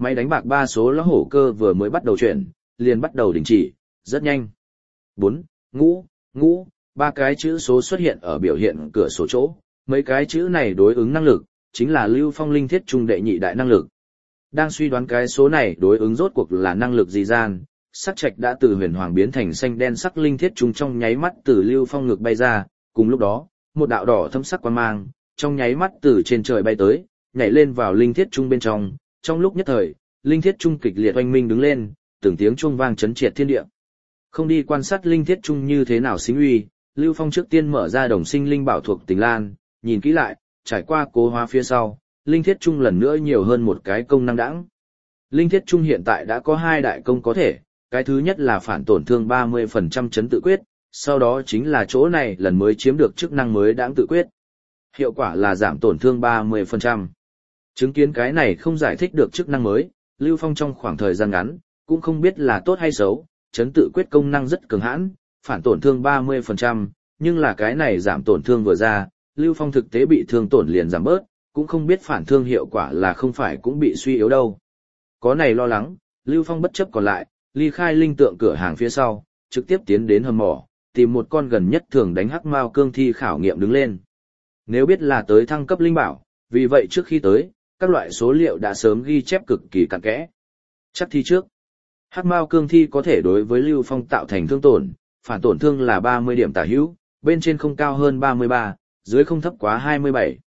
Máy đánh bạc 3 số lá hổ cơ vừa mới bắt đầu chuyển, liền bắt đầu đình chỉ, rất nhanh. 4, ngũ, ngũ, 3 cái chữ số xuất hiện ở biểu hiện cửa sổ chỗ, mấy cái chữ này đối ứng năng lực, chính là Lưu Phong linh thiết trung đệ nhị đại năng lực. Đang suy đoán cái số này đối ứng rốt cuộc là năng lực gì gian, sắc trạch đã từ huyền hoàng biến thành xanh đen sắc linh thiết trung trong nháy mắt từ Lưu Phong ngực bay ra, cùng lúc đó, một đạo đỏ thâm sắc quang mang, trong nháy mắt từ trên trời bay tới, nhảy lên vào linh thiết trung bên trong lúc nhất thời, linh thiết trung kịch liệt oanh minh đứng lên, từng tiếng chuông vang chấn triệt thiên địa. Không đi quan sát linh thiết trung như thế nào xính uy, Lưu Phong trước tiên mở ra đồng sinh linh bảo thuộc Tình Lan, nhìn kỹ lại, trải qua cố hóa phía sau, linh thiết trung lần nữa nhiều hơn một cái công năng đãng. Linh thiết trung hiện tại đã có 2 đại công có thể, cái thứ nhất là phản tổn thương 30% chấn tự quyết, sau đó chính là chỗ này lần mới chiếm được chức năng mới đãng tự quyết. Hiệu quả là giảm tổn thương 30%. Chứng kiến cái này không giải thích được chức năng mới, Lưu Phong trong khoảng thời gian ngắn, cũng không biết là tốt hay xấu, chấn tự quyết công năng rất cường hãn, phản tổn thương 30%, nhưng là cái này giảm tổn thương vừa ra, Lưu Phong thực tế bị thương tổn liền giảm bớt, cũng không biết phản thương hiệu quả là không phải cũng bị suy yếu đâu. Có này lo lắng, Lưu Phong bất chấp còn lại, ly khai linh tượng cửa hàng phía sau, trực tiếp tiến đến hầm mỏ, tìm một con gần nhất thường đánh hắc mao cương thi khảo nghiệm đứng lên. Nếu biết là tới thăng cấp linh bảo, vì vậy trước khi tới, các loại số liệu đã sớm ghi chép cực kỳ cặn kẽ. Chắc thi trước, hắc mao cương thi có thể đối với Lưu Phong tạo thành thương tổn, phản tổn thương là 30 điểm tả hữu, bên trên không cao hơn 33, dưới không thấp quá 27.